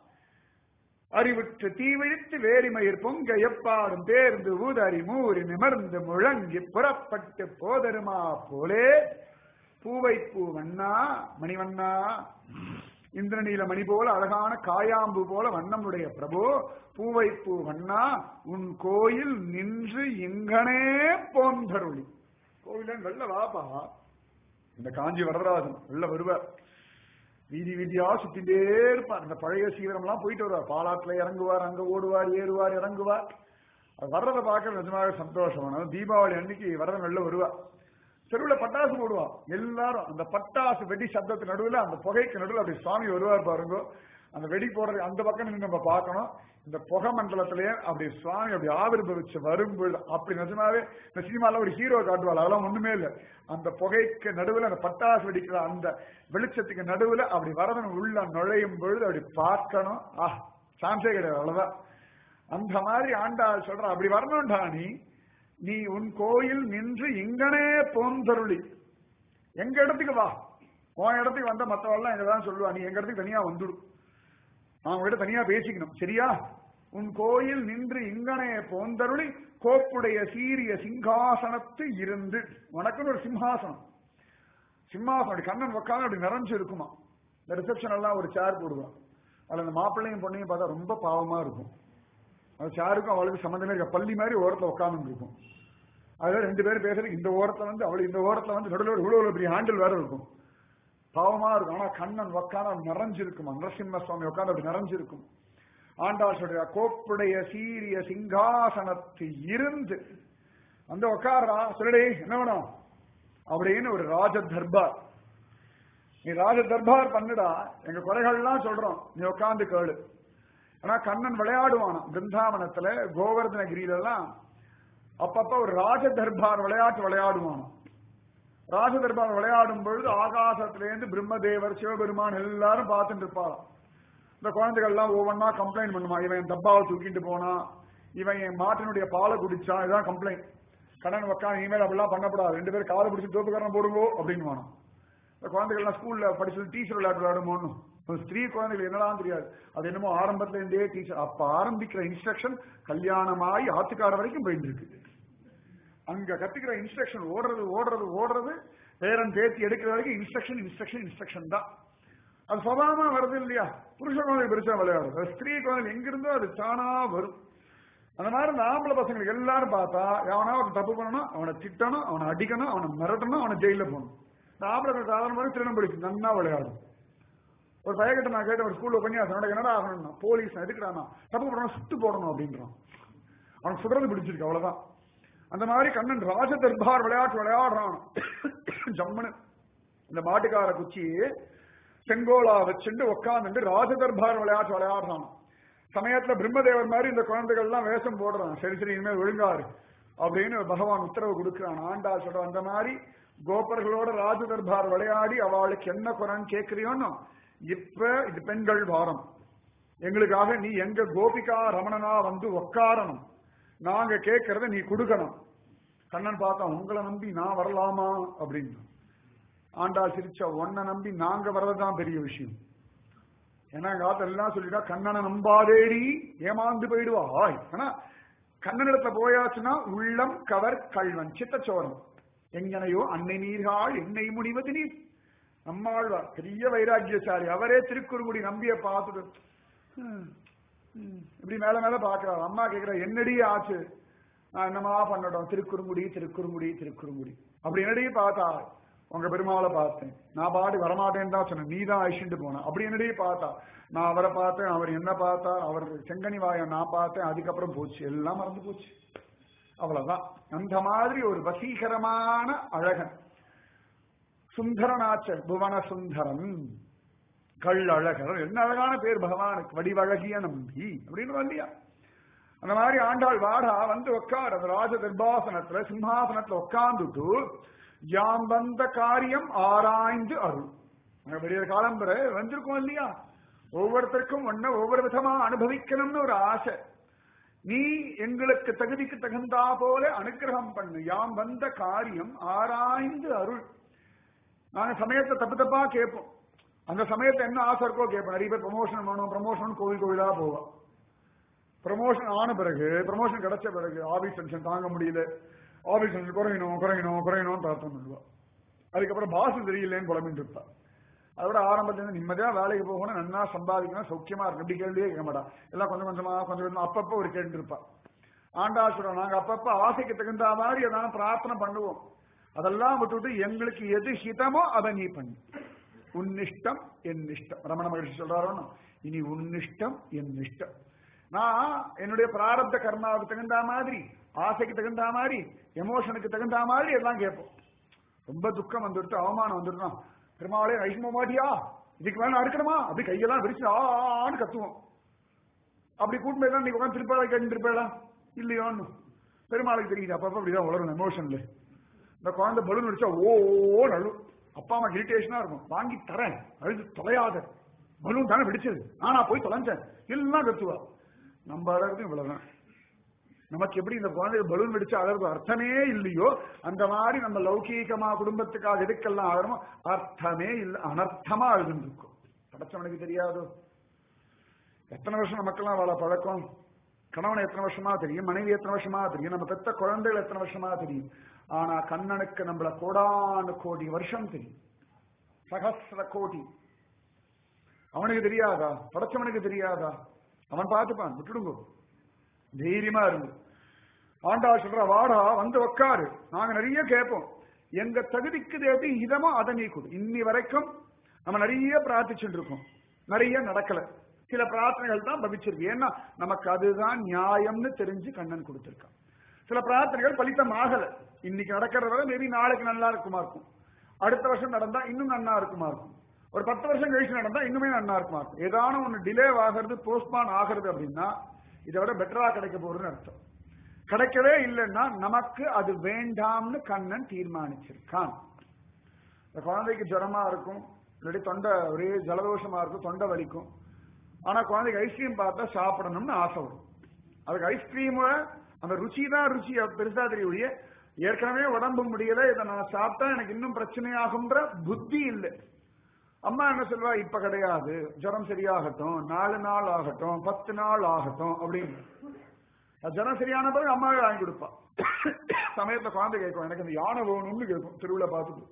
அறிவுற்று தீவிழித்து வேரிமயிர் பொங்க எப்பாடும் தேர்ந்து ஊதறி மூறி நிமர்ந்து முழங்கி புறப்பட்டு போதருமா போலே பூவை பூ வண்ணா மணிவண்ணா இந்திரநீல மணி போல அழகான காயாம்பு போல வண்ணமுடைய பிரபு பூவை பூ வண்ணா உன் கோயில் நின்று இங்கனே போந்தருளி. கோயில வெள்ள வாப்பா. இந்த காஞ்சி வரதராஜன் வெள்ள வருவார், வீதி வீதியா சுத்திட்டே இருப்பார். இந்த பழைய சீரம் எல்லாம் போயிட்டு வருவார். பாலாத்துல இறங்குவார், அங்க ஓடுவார், ஏறுவார், இறங்குவார். அது வர்றதை பார்க்க நிஜமாக சந்தோஷமான. தீபாவளி அன்னைக்கு வரதன் வெள்ள வருவார். தெருவில் பட்டாசு போடுவா. எல்லாரும் அந்த பட்டாசு வெடி சப்தத்து நடுவில் அந்த புகைக்கு நடுவில் அப்படி சுவாமி வருவார் பாருங்க. அந்த வெடி போடுறது அந்த பக்கம் நின்று நம்ம பார்க்கணும். இந்த புகை மண்டலத்திலேயே அப்படி சுவாமி அப்படி ஆவிர்வச்சு வரும்போது அப்படி நிஜமாவே இந்த சினிமால ஒரு ஹீரோ காட்டுவாள், அதெல்லாம் ஒண்ணுமே இல்லை. அந்த புகைக்கு நடுவில் அந்த பட்டாசு வெடிக்கிற அந்த வெளிச்சத்துக்கு நடுவில் அப்படி வரதன் உள்ள நுழையும் பொழுது அப்படி பார்க்கணும். ஆஹ் சான்ஸே கிடையாது, அவ்வளவுதான். அந்த மாதிரி ஆண்டாள் சொல்ற, அப்படி வரணும்டா நீ நீ உன் கோயில் நின்று இங்கனே போந்தருளி. எங்க இடத்துக்கு வா, உன் இடத்துக்கு வந்த மற்றவெல்லாம் எங்கதான் சொல்லுவா, நீ எங்க இடத்துக்கு தனியா வந்துடும், நான் உங்ககிட்ட தனியா பேசிக்கணும், சரியா? உன் கோயில் நின்று இங்கனே போந்தருளி கோப்புடைய சீரிய சிங்காசனத்து இருந்து. உனக்குன்னு ஒரு சிம்ஹாசனம், சிம்மாசனம் அப்படி கண்ணன் உட்காந்து அப்படி நிறைஞ்சு இருக்குமா. இந்த ரிசப்ஷன் எல்லாம் ஒரு சேர் போடுவான், அதுல அந்த மாப்பிள்ளையும் பொண்ணையும் பார்த்தா ரொம்ப பாவமா இருக்கும். அது சேருக்கும் அவளுக்கு சம்பந்தமே இருக்க, பள்ளி மாதிரி ஓரத்துல உட்காந்து இருக்கும். அதுல ரெண்டு பேரும் பேசுறது, இந்த ஓரத்துல வந்து அவள் இந்த ஓரத்துல வந்து நடுவில் இவ்வளவு பெரிய ஹேண்டில் வேற இருக்கும், பாவமா இருக்கும். ஆனா கண்ணன் உட்காந்து நிறைஞ்சிருக்குமா, நரசிம்ம சுவாமி உட்காந்து அப்படி நிறைஞ்சிருக்கும். ஆண்டாள் சொல்ற, கோப்புடைய சீரிய சிங்காசனத்து இருந்து அந்த உட்காரா, சொல்லுடே என்ன வேணும் அப்படின்னு ஒரு ராஜ தர்பார். நீ ராஜ தர்பார் பண்ணுடா, எங்க குறைகள்லாம் சொல்றோம், நீ உட்காந்து கேளு. ஆனா கண்ணன் விளையாடுவானா பிருந்தாவனத்துல கோவர்தனகிரியில எல்லாம் அப்பப்ப ஒரு ராஜ தர்பார் விளையாட்டு விளையாடுவானா. ராஜ தர்பார் விளையாடும் பொழுது ஆகாசத்திலேருந்து பிரம்மதேவர் சிவபெருமான் எல்லாரும் பார்த்துட்டு இருப்பாராம். இந்த குழந்தைகள் எல்லாம் ஒவ்வொன்னா கம்ப்ளைண்ட் பண்ணுமா, இவன் என் டப்பாவை தூக்கிட்டு போனா, இவன் என் மாட்டினுடைய பாலை குடிச்சான், இதுதான் கம்ப்ளைண்ட். கண்ணன் உட்காந்து இனிமேல் அப்படிலாம் பண்ணப்படாது, ரெண்டு பேரும் காலை பிடிச்சி தோப்புக்காரன் போடுங்கோ அப்படின்னு வேணும். இந்த குழந்தைகள் எல்லாம் ஸ்கூல்ல படிச்சு டீச்சர் விளையாட்டு விளையாடுமோன்னு, ஸ்திரீ குழந்தைகள் என்னதான் தெரியாது, அது என்னமோ ஆரம்பத்துல இருந்தே டீச்சர். அப்ப ஆரம்பிக்கிற இன்ஸ்ட்ரக்ஷன் கல்யாணமாயி ஆத்துக்கார வரைக்கும் போயிட்டு இருக்கு. அங்க கத்துக்கிற இன்ஸ்ட்ரக்ஷன் ஓடுறது ஓடுறது ஓடுறது பேரன் பேத்தி எடுக்கிற வரைக்கும் இன்ஸ்ட்ரக்ஷன் இன்ஸ்ட்ரக்ஷன் இன்ஸ்ட்ரக்ஷன் தான். அது சுபாவமா வருது இல்லையா? புருஷ குழந்தை பெருசா விளையாடுறது, ஸ்திரீ குழந்தை எங்கிருந்தோ அது தானா வரும். அந்த மாதிரி இந்த ஆம்பளை பசங்களுக்கு எல்லாரும் பார்த்தா எவனா ஒரு தப்பு பண்ணணும், அவனை திட்டணும், அவனை அடிக்கணும், அவனை மிரட்டணும், அவனை ஜெயில போகணும். இந்த ஆம்பளை சாதாரண மாதிரி திருடம் பிடிச்சு நன்னா விளையாடும். ஒரு பையன்கிட்ட நான் கேட்ட ஒரு ஸ்கூல்ல பண்ணி அதனோட என்னடா ஆகணும்னா, போலீஸ் எதுக்குறானா, தப்பு பண்ணணும் சுட்டு போடணும் அப்படின்றான். அவன் சுடுறது பிடிச்சிருக்கு, அவ்வளவுதான். அந்த மாதிரி கண்ணன் ராஜ தர்பார் விளையாட்டு விளையாடுறான். ஜம்மனு இந்த மாட்டுக்கார குச்சி செங்கோலா வச்சுட்டு உட்காந்துட்டு ராஜ தர்பார் விளையாட்டு விளையாடுறான். சமயத்துல பிரம்மதேவர் மாதிரி இந்த குழந்தைகள் எல்லாம் வேஷம் போடுறான். சரி சரி இனிமேல் ஒழுங்காரு அப்படின்னு பகவான் உத்தரவு கொடுக்கிறான். ஆண்டா சொல்ற, அந்த மாதிரி கோபர்களோட ராஜ தர்பார் விளையாடி அவளுக்கு என்ன குறைன்னு கேட்கிறியோன்னு, இப்ப இது பெண்கள் வாரம், எங்களுக்காக நீ எங்க கோபிகா ரமணனா வந்து உட்காரணும், நாங்க கேட்கறத நீ கொடுக்கணும். கண்ணன் பார்த்தா, உங்களை நம்பி நான் வரலாமா அப்படின்னு. ஆண்டாள் சிரிச்சா, உன்னை நம்பி நாங்க வர்றதுதான் பெரிய விஷயம். ஏன்னா காத்த எல்லாம் சொல்லிட்டா, கண்ணனை நம்பாதேடி ஏமாந்து போயிடுவாய். ஆனா கண்ணனிடத்துல போயாச்சுன்னா உள்ளம் கவர் கல்வன் சித்தச்சோரம் எங்கனையோ அன்னை நீர்காள் என்னை முடிவது நீர். நம்மாழ்வார் பெரிய வைராக்கியசாலி, அவரே திருக்குறுங்குடி நம்பிய பார்த்துட்டு இப்படி மேல மேல பாக்குறாரு. அம்மா கேட்கிற, என்னடி ஆச்சு, நான் என்னமா பண்ணட்டும், திருக்குறுங்குடி திருக்குறுங்குடி திருக்குறுங்குடி அப்படி என்னடி பார்த்தா, உங்க பெருமாளை பார்த்தேன். நான் பாடி வரமாட்டேன்னு தான் சொன்னேன், நீ தான் அழிச்சுட்டு போன. அப்படி என்னடியே பார்த்தா, நான் அவரை பார்த்தேன், அவர் என்ன பார்த்தா, அவர் செங்கனி வாயை நான் பார்த்தேன், அதுக்கப்புறம் போச்சு, எல்லாம் மறந்து போச்சு. அவ்வளவுதான். அந்த மாதிரி ஒரு வசீகரமான அழகன் சுந்தரநாச்ச புவன சுந்தரன் கள்ளழகர். என்ன அழகான பேர் பகவானுக்கு, வடிவழகிய நம்பி அப்படின்னு இல்லையா? அந்த மாதிரி ஆண்டாள் வாடா வந்து உட்கார் அந்த ராஜ தர்பாசனத்துல சிம்ஹாசனத்துல உட்கார்ந்துட்டு யாம் வந்த காரியம் ஆராய்ந்து அருள். வெளிய காலம் பெற வந்திருக்கோம் இல்லையா? ஒவ்வொருத்தருக்கும் ஒன்ன ஒவ்வொரு விதமா அனுபவிக்கணும்னு ஒரு ஆசை. நீ எங்களுக்கு தகுதிக்கு தகுந்தா போல அனுகிரகம் பண்ணு. யாம் வந்த காரியம் ஆராய்ந்து அருள். நாங்க சமயத்தை தப்பு தப்பா கேட்போம். அந்த சமயத்தை என்ன ஆசை இருக்கோ கேட்போம். நிறைய பேர் ப்ரமோஷன் வேணும், ப்ரமோஷன் கோவில் கோவிலா போவோம். ப்ரமோஷன் ஆன பிறகு, ப்ரமோஷன் கிடைச்ச பிறகு ஆபீஸ் டென்ஷன் தாங்க முடியல, ஆபீஸ் டென்ஷன் குறையணும் குறையணும் குறையணும் பிரார்த்தனை பண்ணுவா. அதுக்கப்புறம் பாசு தெரியலன்னு குழம்பிட்டு இருப்பா. அதோட ஆரம்பத்துல நிம்மதியா வேலைக்கு போகணும், நல்லா சம்பாதிக்கணும், சௌக்கியமா இருக்கு, இப்படி கேள்வியே கேட்க மாட்டா. எல்லாம் கொஞ்சம் கொஞ்சமா கொஞ்சம் கொஞ்சமா அப்பப்போ ஒரு கேட்டு இருப்பா. ஆண்டாசுரம் நாங்க அப்பப்ப ஆசைக்கு தகுந்த மாதிரி எதாவது பிரார்த்தனை பண்ணுவோம். அதெல்லாம் விட்டுவிட்டு எங்களுக்கு எது ஹிதமோ அதை நீ பண்ணு. உன்னிஷ்டம் என் இஷ்டம். ரமண மகிழ்ச்சி சொல்றாரோன்னு, இனி உன்னிஷ்டம் என் இஷ்டம். நான் என்னுடைய பிராரப்த கர்மாவுக்கு தகுந்த மாதிரி, ஆசைக்கு தகுந்த மாதிரி, எமோஷனுக்கு தகுந்த மாதிரி எல்லாம் கேட்போம். ரொம்ப துக்கம் வந்துடுத்து, அவமானம் வந்துடுனா, பெருமாளே ஐஷ்ம மாட்டியா, இதுக்கு மேல அடுக்கணுமா, அப்படி கையெல்லாம் விரிச்சு ஆன்னு கத்துவோம். அப்படி கூட்டுதான் நீ உட்காந்து திருப்பாளை கேட்டு இருப்பேடா இல்லையோன்னு பெருமாளுக்கு தெரியுது. அப்பப்ப அப்படிதான் வளரும் எமோஷன்ல. இந்த குழந்தை பலூன் அடிச்சா ஓ நழு, அப்பா அம்மா இரிட்டேஷனா இருக்கும். வாங்கி தரேன், அழுது தொலையாத, பலூன் தானே வெடிச்சது, ஆனா போய் தொலைஞ்சேன், எல்லாம் கத்துவா. நம்ம அழகு இவ்வளவுதான். நமக்கு எப்படி இந்த குழந்தை பலூன் வெடிச்சா அழகு அர்த்தமே இல்லையோ, அந்த மாதிரி நம்ம லௌகீகமா குடும்பத்துக்காக எதுக்கெல்லாம் ஆகணுமோ அர்த்தமே இல்லை, அனர்த்தமா அழுதுருக்கும். படைச்சவனுக்கு தெரியாதோ? எத்தனை வருஷம் நமக்கெல்லாம் வாழ பழக்கம்? கணவனை எத்தனை வருஷமா தெரியும், மனைவி எத்தனை வருஷமா தெரியும், நம்ம பெத்த குழந்தைகள் எத்தனை வருஷமா தெரியும். ஆனா கண்ணனுக்கு நம்மள கோடானு கோடி வருஷம் தெரியும், சகசிர கோடி. அவனுக்கு தெரியாதா? படைச்சவனுக்கு தெரியாதா? அவன் பார்த்துப்பான், விட்டுடுங்க, தைரியமா இருங்க. ஆண்டாள் சொல்ற வாடா வந்து உட்காரு. நாங்க நிறைய கேட்போம், எங்க தகுதிக்கு தேதி இதமோ அதை நீ கொடு. இன்னி வரைக்கும் நம்ம நிறைய பிரார்த்திச்சுட்டு இருக்கோம், நிறைய நடக்கல. சில பிரார்த்தனைகள் தான் பவிச்சிருக்கு, ஏன்னா நமக்கு அதுதான் நியாயம்னு தெரிஞ்சு கண்ணன் கொடுத்திருக்கான். சில பிரார்த்தனைகள் பலித்தம் ஆகல. இன்னைக்கு நடக்கிறத மேபி நாளைக்கு நல்லா இருக்குமா இருக்கும், அடுத்த வருஷம் நடந்தா இன்னும் நல்லா இருக்குமா இருக்கும், ஒரு பத்து வருஷம் கழிச்சு நடந்தா இன்னுமே நல்லா இருக்குமா இருக்கும். ஏதான ஒண்ணு டிலே ஆகிறது, போஸ்ட்பான் ஆகிறது அப்படின்னா இதை விட பெட்டரா கிடைக்க போறதுன்னு அர்த்தம். கிடைக்கவே இல்லைன்னா நமக்கு அது வேண்டாம்னு கண்ணன் தீர்மானிச்சிருக்கான். இந்த குழந்தைக்கு ஜுரமா இருக்கும், இல்லாட்டி தொண்டை ஒரே ஜலதோஷமா இருக்கும், தொண்டை வலிக்கும். ஆனா குழந்தைக்கு ஐஸ்கிரீம் பார்த்தா சாப்பிடணும்னு ஆசை வரும். அதுக்கு ஐஸ்கிரீமோட அந்த ருச்சி தான் ருச்சி பெருசா தெரியக்கூடிய, ஏற்கனவே உடம்பு முடியல, இதை நான் சாப்பிட்டா எனக்கு இன்னும் பிரச்சனையாகுன்ற புத்தி இல்லை. அம்மா என்ன சொல்வா, இப்ப கிடையாது, ஜுரம் சரியாகட்டும், நாலு நாள் ஆகட்டும், பத்து நாள் ஆகட்டும் அப்படின்னு. ஜுரம் சரியான பிறகு அம்மாவே வாங்கி கொடுப்பா. சமயத்துல குழந்தை கேட்கும், எனக்கு அந்த யானை வேணும்னு கேட்கும் திருவிழா பார்த்துட்டு.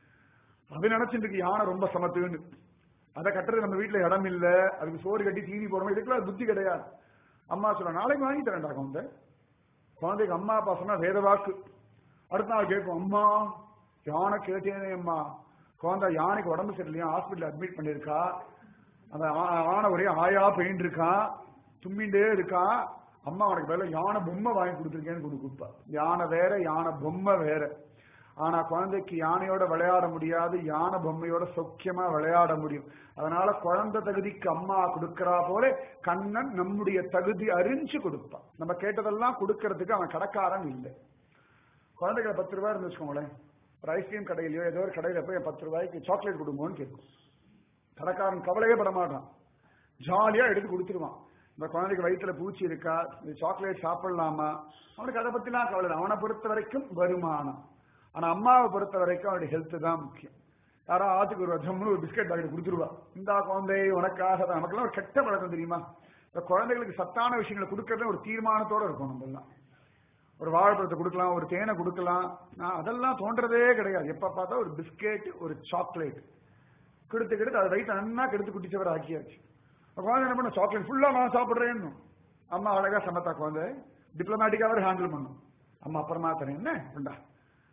அது நினைச்சிட்டு இருக்கு யானை ரொம்ப சமத்துன்னு. அதை கட்டுறது நம்ம வீட்டுல இடம் இல்ல, அதுக்கு சோறு கட்டி தீனி போடணும், இதுக்கெல்லாம் புத்தி கிடையாது. அம்மா சொல்ல நாளைக்கு வாங்கி தரேன்டா குழந்தை. குழந்தைக்கு அம்மா அப்பா சொன்னா வேத வாக்கு. அடுத்த நாள் கேட்கும், அம்மா யானை கேட்டேனே அம்மா, குழந்தை யானைக்கு உடம்பு சரியில்லையா, ஹாஸ்பிட்டல் அட்மிட் பண்ணிருக்கா, அந்த ஆனை ஒரே ஆயா பெயிண்ட் இருக்கா, தும்பிண்டே இருக்கா, அம்மா அவனுக்கு வேலை யானை பொம்மை வாங்கி கொடுத்துருக்கேன்னு கொடுப்பா. யானை வேற, யானை பொம்மை வேற. ஆனா குழந்தைக்கு யானையோட விளையாட முடியாது, யானை பொம்மையோட சௌக்கியமா விளையாட முடியும். அதனால குழந்தை தகுதிக்கு அம்மா கொடுக்கறா போல கண்ணன் நம்முடைய தகுதி அறிஞ்சு கொடுப்பான். நம்ம கேட்டதெல்லாம் கொடுக்கறதுக்கு அவன் கடைக்காரன் இல்லை. குழந்தைகளை பத்து ரூபாய் இருந்து வச்சுக்கோங்களேன், ஒரு ஐஸ்கிரீம் கடையிலயோ ஏதோ ஒரு கடையில போய் பத்து ரூபாய்க்கு சாக்லேட் கொடுங்கன்னு கேட்கும். கடைக்காரன் கவலையே பட மாட்டான், ஜாலியா எடுத்து கொடுத்துருவான். இந்த குழந்தைக்கு வயிற்றுல பூச்சி இருக்கா, இந்த சாக்லேட் சாப்பிடலாமா, அவனுக்கு அதை பத்திலாம் கவலை. அவனை பொறுத்த வரைக்கும் வருமானம். ஆனா அம்மாவை பொறுத்த வரைக்கும் அவருடைய ஹெல்த் தான் முக்கியம். யாரோ ஆத்துக்கு ஒரு ஜம்முன்னு ஒரு பிஸ்கட் பாக்கெட் கொடுத்துருவா, இந்த குழந்தை உனக்காக தான். நமக்கெல்லாம் ஒரு கெட்ட பழக்கம் தெரியுமா, இந்த குழந்தைகளுக்கு சத்தான விஷயங்களை கொடுக்கறது ஒரு தீர்மானத்தோட இருக்கும். நம்ம எல்லாம் ஒரு வாழைப்பழத்தை கொடுக்கலாம், ஒரு தேனை கொடுக்கலாம், அதெல்லாம் தோன்றதே கிடையாது. எப்ப பார்த்தா ஒரு பிஸ்கெட் ஒரு சாக்லேட் கெடுத்து கெடுத்து அதை வயிற்று நன்னா கெடுத்து குட்டிச்சவர் ஆக்கியாச்சு. குழந்தை என்ன பண்ண, சாக்லேட் ஃபுல்லா நான் சாப்பிடுறேன்னு. அம்மா அழகா சமத்தா குழந்தை டிப்ளமேட்டிக்காக ஹேண்டில் பண்ணும். அம்மா அப்புறமா தரேன் என்ன வேண்டா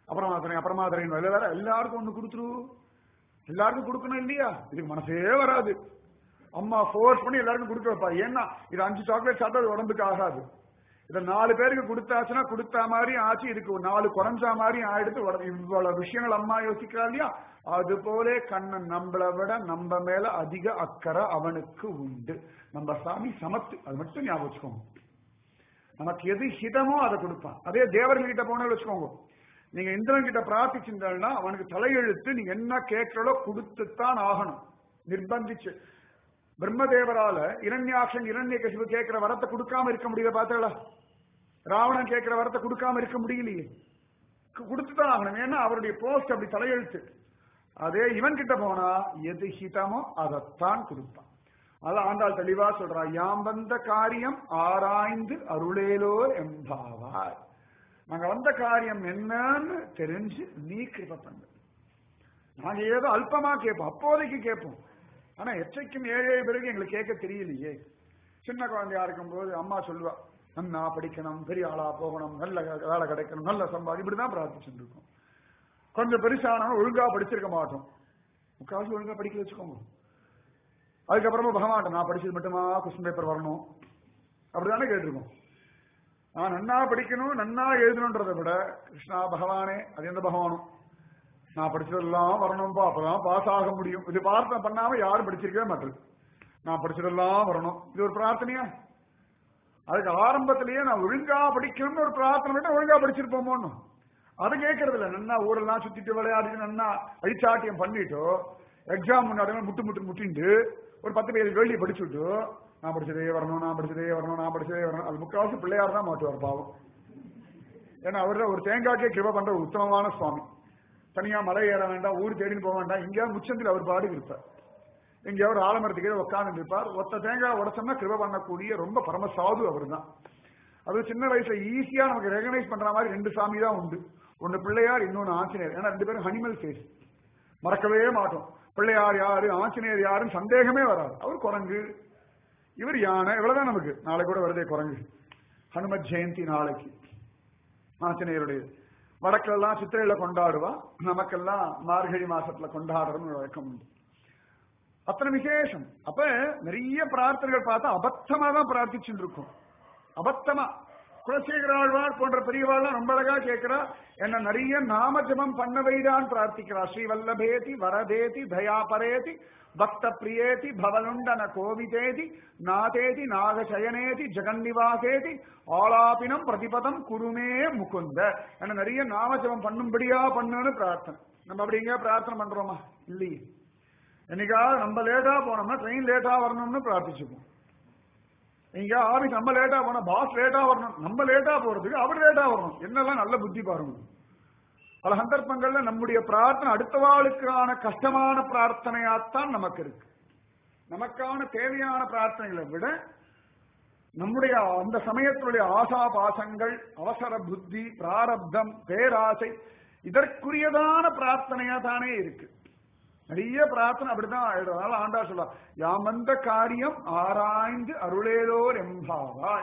அப்புறமா தரேன் அப்புறமா தரேன் வேற எல்லாருக்கும் ஒண்ணு கொடுத்துரு, எல்லாருக்கும் கொடுக்கணும் இல்லையா? இதுக்கு மனசே வராது. அம்மா ஃபோர்ஸ் பண்ணி எல்லாருக்கும் கொடுக்க வைப்பா. ஏன்னா இது அஞ்சு சாக்லேட் சாப்பிட்டா அது உடம்புக்கு ஆகாது. இதை நாலு பேருக்கு கொடுத்தாச்சுன்னா கொடுத்தா மாதிரி ஆச்சு, இதுக்கு நாலு குறைஞ்சா மாதிரி ஆயிடுத்து. இவ்வளவு விஷயங்கள் அம்மா யோசிக்கிறா இல்லையா? அது போல கண்ணன் நம்மளை விட நம்ம மேல அதிக அக்கறை அவனுக்கு உண்டு. நம்ம சாமி சமத்து, அது மட்டும் ஞாபகம் வச்சுக்கோங்க. நமக்கு எது ஹிதமோ அதை கொடுப்பான். அதே தேவர்கள் கிட்ட போன வச்சுக்கோங்க, நீங்க இந்திரன் கிட்ட பிரார்த்திச்சிருந்தா அவனுக்கு தலையெழுத்து, நீங்க என்ன கேட்கிறோ கொடுத்துத்தான் ஆகணும், நிர்பந்திச்சு. பிரம்மதேவரால இரண்யாக்ஷன் இரண்யகசிபு கேட்கிற வரத்தை கொடுக்காம இருக்க முடியல பார்த்தா? ராவணன் கேட்கிற வரத்தை கொடுக்காம இருக்க முடியலையே, கொடுத்துதான் ஆகணும். ஏன்னா அவருடைய போஸ்ட் அப்படி தலையெழுத்து. அதே இவன் கிட்ட போனா எது ஹிதமோ அதைத்தான் கொடுப்பான். அதான் ஆண்டாள் தெளிவா சொல்றா, யாம் வந்த காரியம் ஆராய்ந்து அருளேலோ எம்பாவார். நாங்க வந்த காரியம் என்னன்னு தெரிஞ்சு நீ கிருபை பண்ணு. நாங்க ஏதோ அல்பமா கேட்போம், அப்போதைக்கு கேட்போம். ஆனா எச்சைக்கும் ஏழே பிறகு எங்களுக்கு கேட்க தெரியலையே. சின்ன குழந்தையா இருக்கும் போது அம்மா சொல்லுவா, நன்னா படிக்கணும், பெரிய ஆளா போகணும், நல்ல வேலை கிடைக்கணும், நல்ல சம்பாதி, இப்படிதான் பிரார்த்திச்சுட்டு இருக்கோம். கொஞ்சம் பெருசானவங்க ஒழுங்கா படிச்சிருக்க மாட்டோம், முக்கால்வாசி ஒழுங்கா படிக்க வச்சுக்கோங்க. அதுக்கப்புறமா பகவான் நான் படிச்சது மட்டுமா கொஸ்டின் பேப்பர் வரணும் அப்படிதானே கேட்டிருக்கோம். நான் நன்னா படிக்கணும் நன்னா எழுதணுன்றதை விட கிருஷ்ணா பகவானே, அது எந்த பகவானும் நான் படிச்சதெல்லாம் வரணும்பா, அப்பதான் பாஸ் ஆக முடியும். இது பிரார்த்தனை பண்ணாம யாரும் படிச்சிருக்கவே மாட்டேது. நான் படிச்சதெல்லாம் வரணும், இது ஒரு பிரார்த்தனையா? அதுக்கு ஆரம்பத்திலேயே நான் ஒழுங்கா படிக்கணும்னு ஒரு பிரார்த்தனை பண்ண ஒழுங்கா படிச்சிருப்போமோன்னு அதை கேட்கறது இல்லை. நன்னா ஊரெல்லாம் சுத்திட்டு விளையாடிட்டு நன்னா அழிச்சாட்டியம் பண்ணிட்டோ எக்ஸாம் முன்னாடி முட்டு முட்டு முட்டிட்டு ஒரு பத்து பேர் கேள்வி படிச்சுட்டு நான் படிச்சதே வரணும் நான் படிச்சதே வரணும் நான் படிச்சதே வரணும். அது முக்கால்வாசி பிள்ளையார் தான் மாட்டுவார் பாவம். ஏன்னா அவரு ஒரு தேங்காய்க்கே கிருபை பண்ற உத்தமமான சுவாமி. தனியா மலை ஏற வேண்டாம், ஊர் தேடின்னு போக வேண்டாம், எங்கேயாவது முச்சந்தில் அவர் பாடு இருப்பார், எங்கேயாவது ஆலமரத்துக்கு உட்கார்ந்து இருப்பார். ஒத்த தேங்காய் உடச்சோம்னா கிருபை பண்ணக்கூடிய ரொம்ப பரம சாது அவர் தான். அது சின்ன வயசுல ஈஸியா நமக்கு ரெகனைஸ் பண்ற மாதிரி ரெண்டு சாமி தான் உண்டு, ஒன்னு பிள்ளையார் இன்னொன்னு ஆஞ்சநேயர். ஏன்னா ரெண்டு பேரும் ஹனிமல் ஃபேஸ், மறக்கவே மாட்டோம். பிள்ளையார் யாரு ஆஞ்சநேயர் யாருன்னு சந்தேகமே வராது. அவர் குரங்கு, இவர் யானை, இவ்வளவுதான் நமக்கு. நாளைக்கு கூட வருதே குரங்கு, ஹனுமத் ஜெயந்தி நாளைக்கு ஆஞ்சநேயருடைய. வடக்கெல்லாம் சித்திரையில கொண்டாடுவா, நமக்கெல்லாம் மார்கழி மாசத்துல கொண்டாடுறோம்னு வழக்கம் உண்டு. அத்தனை விசேஷம். அப்ப நிறைய பிரார்த்தனைகள் பார்த்தா அபத்தமா தான் பிரார்த்திச்சுட்டு இருக்கும். அபத்தமா குலசேகர ஆழ்வார் போன்ற பெரியவாள்லாம் ரொம்ப அழகா கேட்கிறா, என்ன நிறைய நாம ஜபம் பண்ண வைடான் பிரார்த்திக்கிறா. ஸ்ரீ வல்லபேதி வரதேதி தயாபரேதி பக்த பிரியேதி பவலுண்டன கோவிதேதி நாதேதி நாகசயனேதி ஜெகன்னிவாசேதி ஆலாபினம் பிரதிபதம் குருமே முகுந்த. என்ன நிறைய நாம ஜபம் பண்ணும்படியா பண்ணுன்னு பிரார்த்தனை. நம்ம அப்படி எங்கேயா பிரார்த்தனை பண்றோமா? இல்லையே. என்னைக்காவது நம்ம லேட்டா போனோம்னா ட்ரெயின் லேட்டா வரணும்னு பிரார்த்திச்சுப்போம். எங்க ஆபீஸ் நம்ம லேட்டா போனா பாஸ் லேட்டா வரணும், நம்ம லேட்டா போறதுக்கு அவர் லேட்டா வரணும். என்னெல்லாம் நல்ல புத்தி பாருங்க. பல சந்தர்ப்பங்கள்ல நம்முடைய பிரார்த்தனை அடுத்த வாழ்க்கான கஷ்டமான பிரார்த்தனையாத்தான் நமக்கு இருக்கு. நமக்கான தேவையான பிரார்த்தனைகளை விட நம்முடைய அந்த சமயத்தினுடைய ஆசா பாசங்கள், அவசர புத்தி, பிராரப்தம், பேராசை, இதற்குரியதான பிரார்த்தனையா தானே இருக்கு. நிறைய பிரார்த்தனை அப்படிதான் ஆயிடும். அதனால ஆண்டா சொல்ல, யாம் வந்த காரியம் ஆராய்ந்து அருளேலோர் எம்பாவாய்.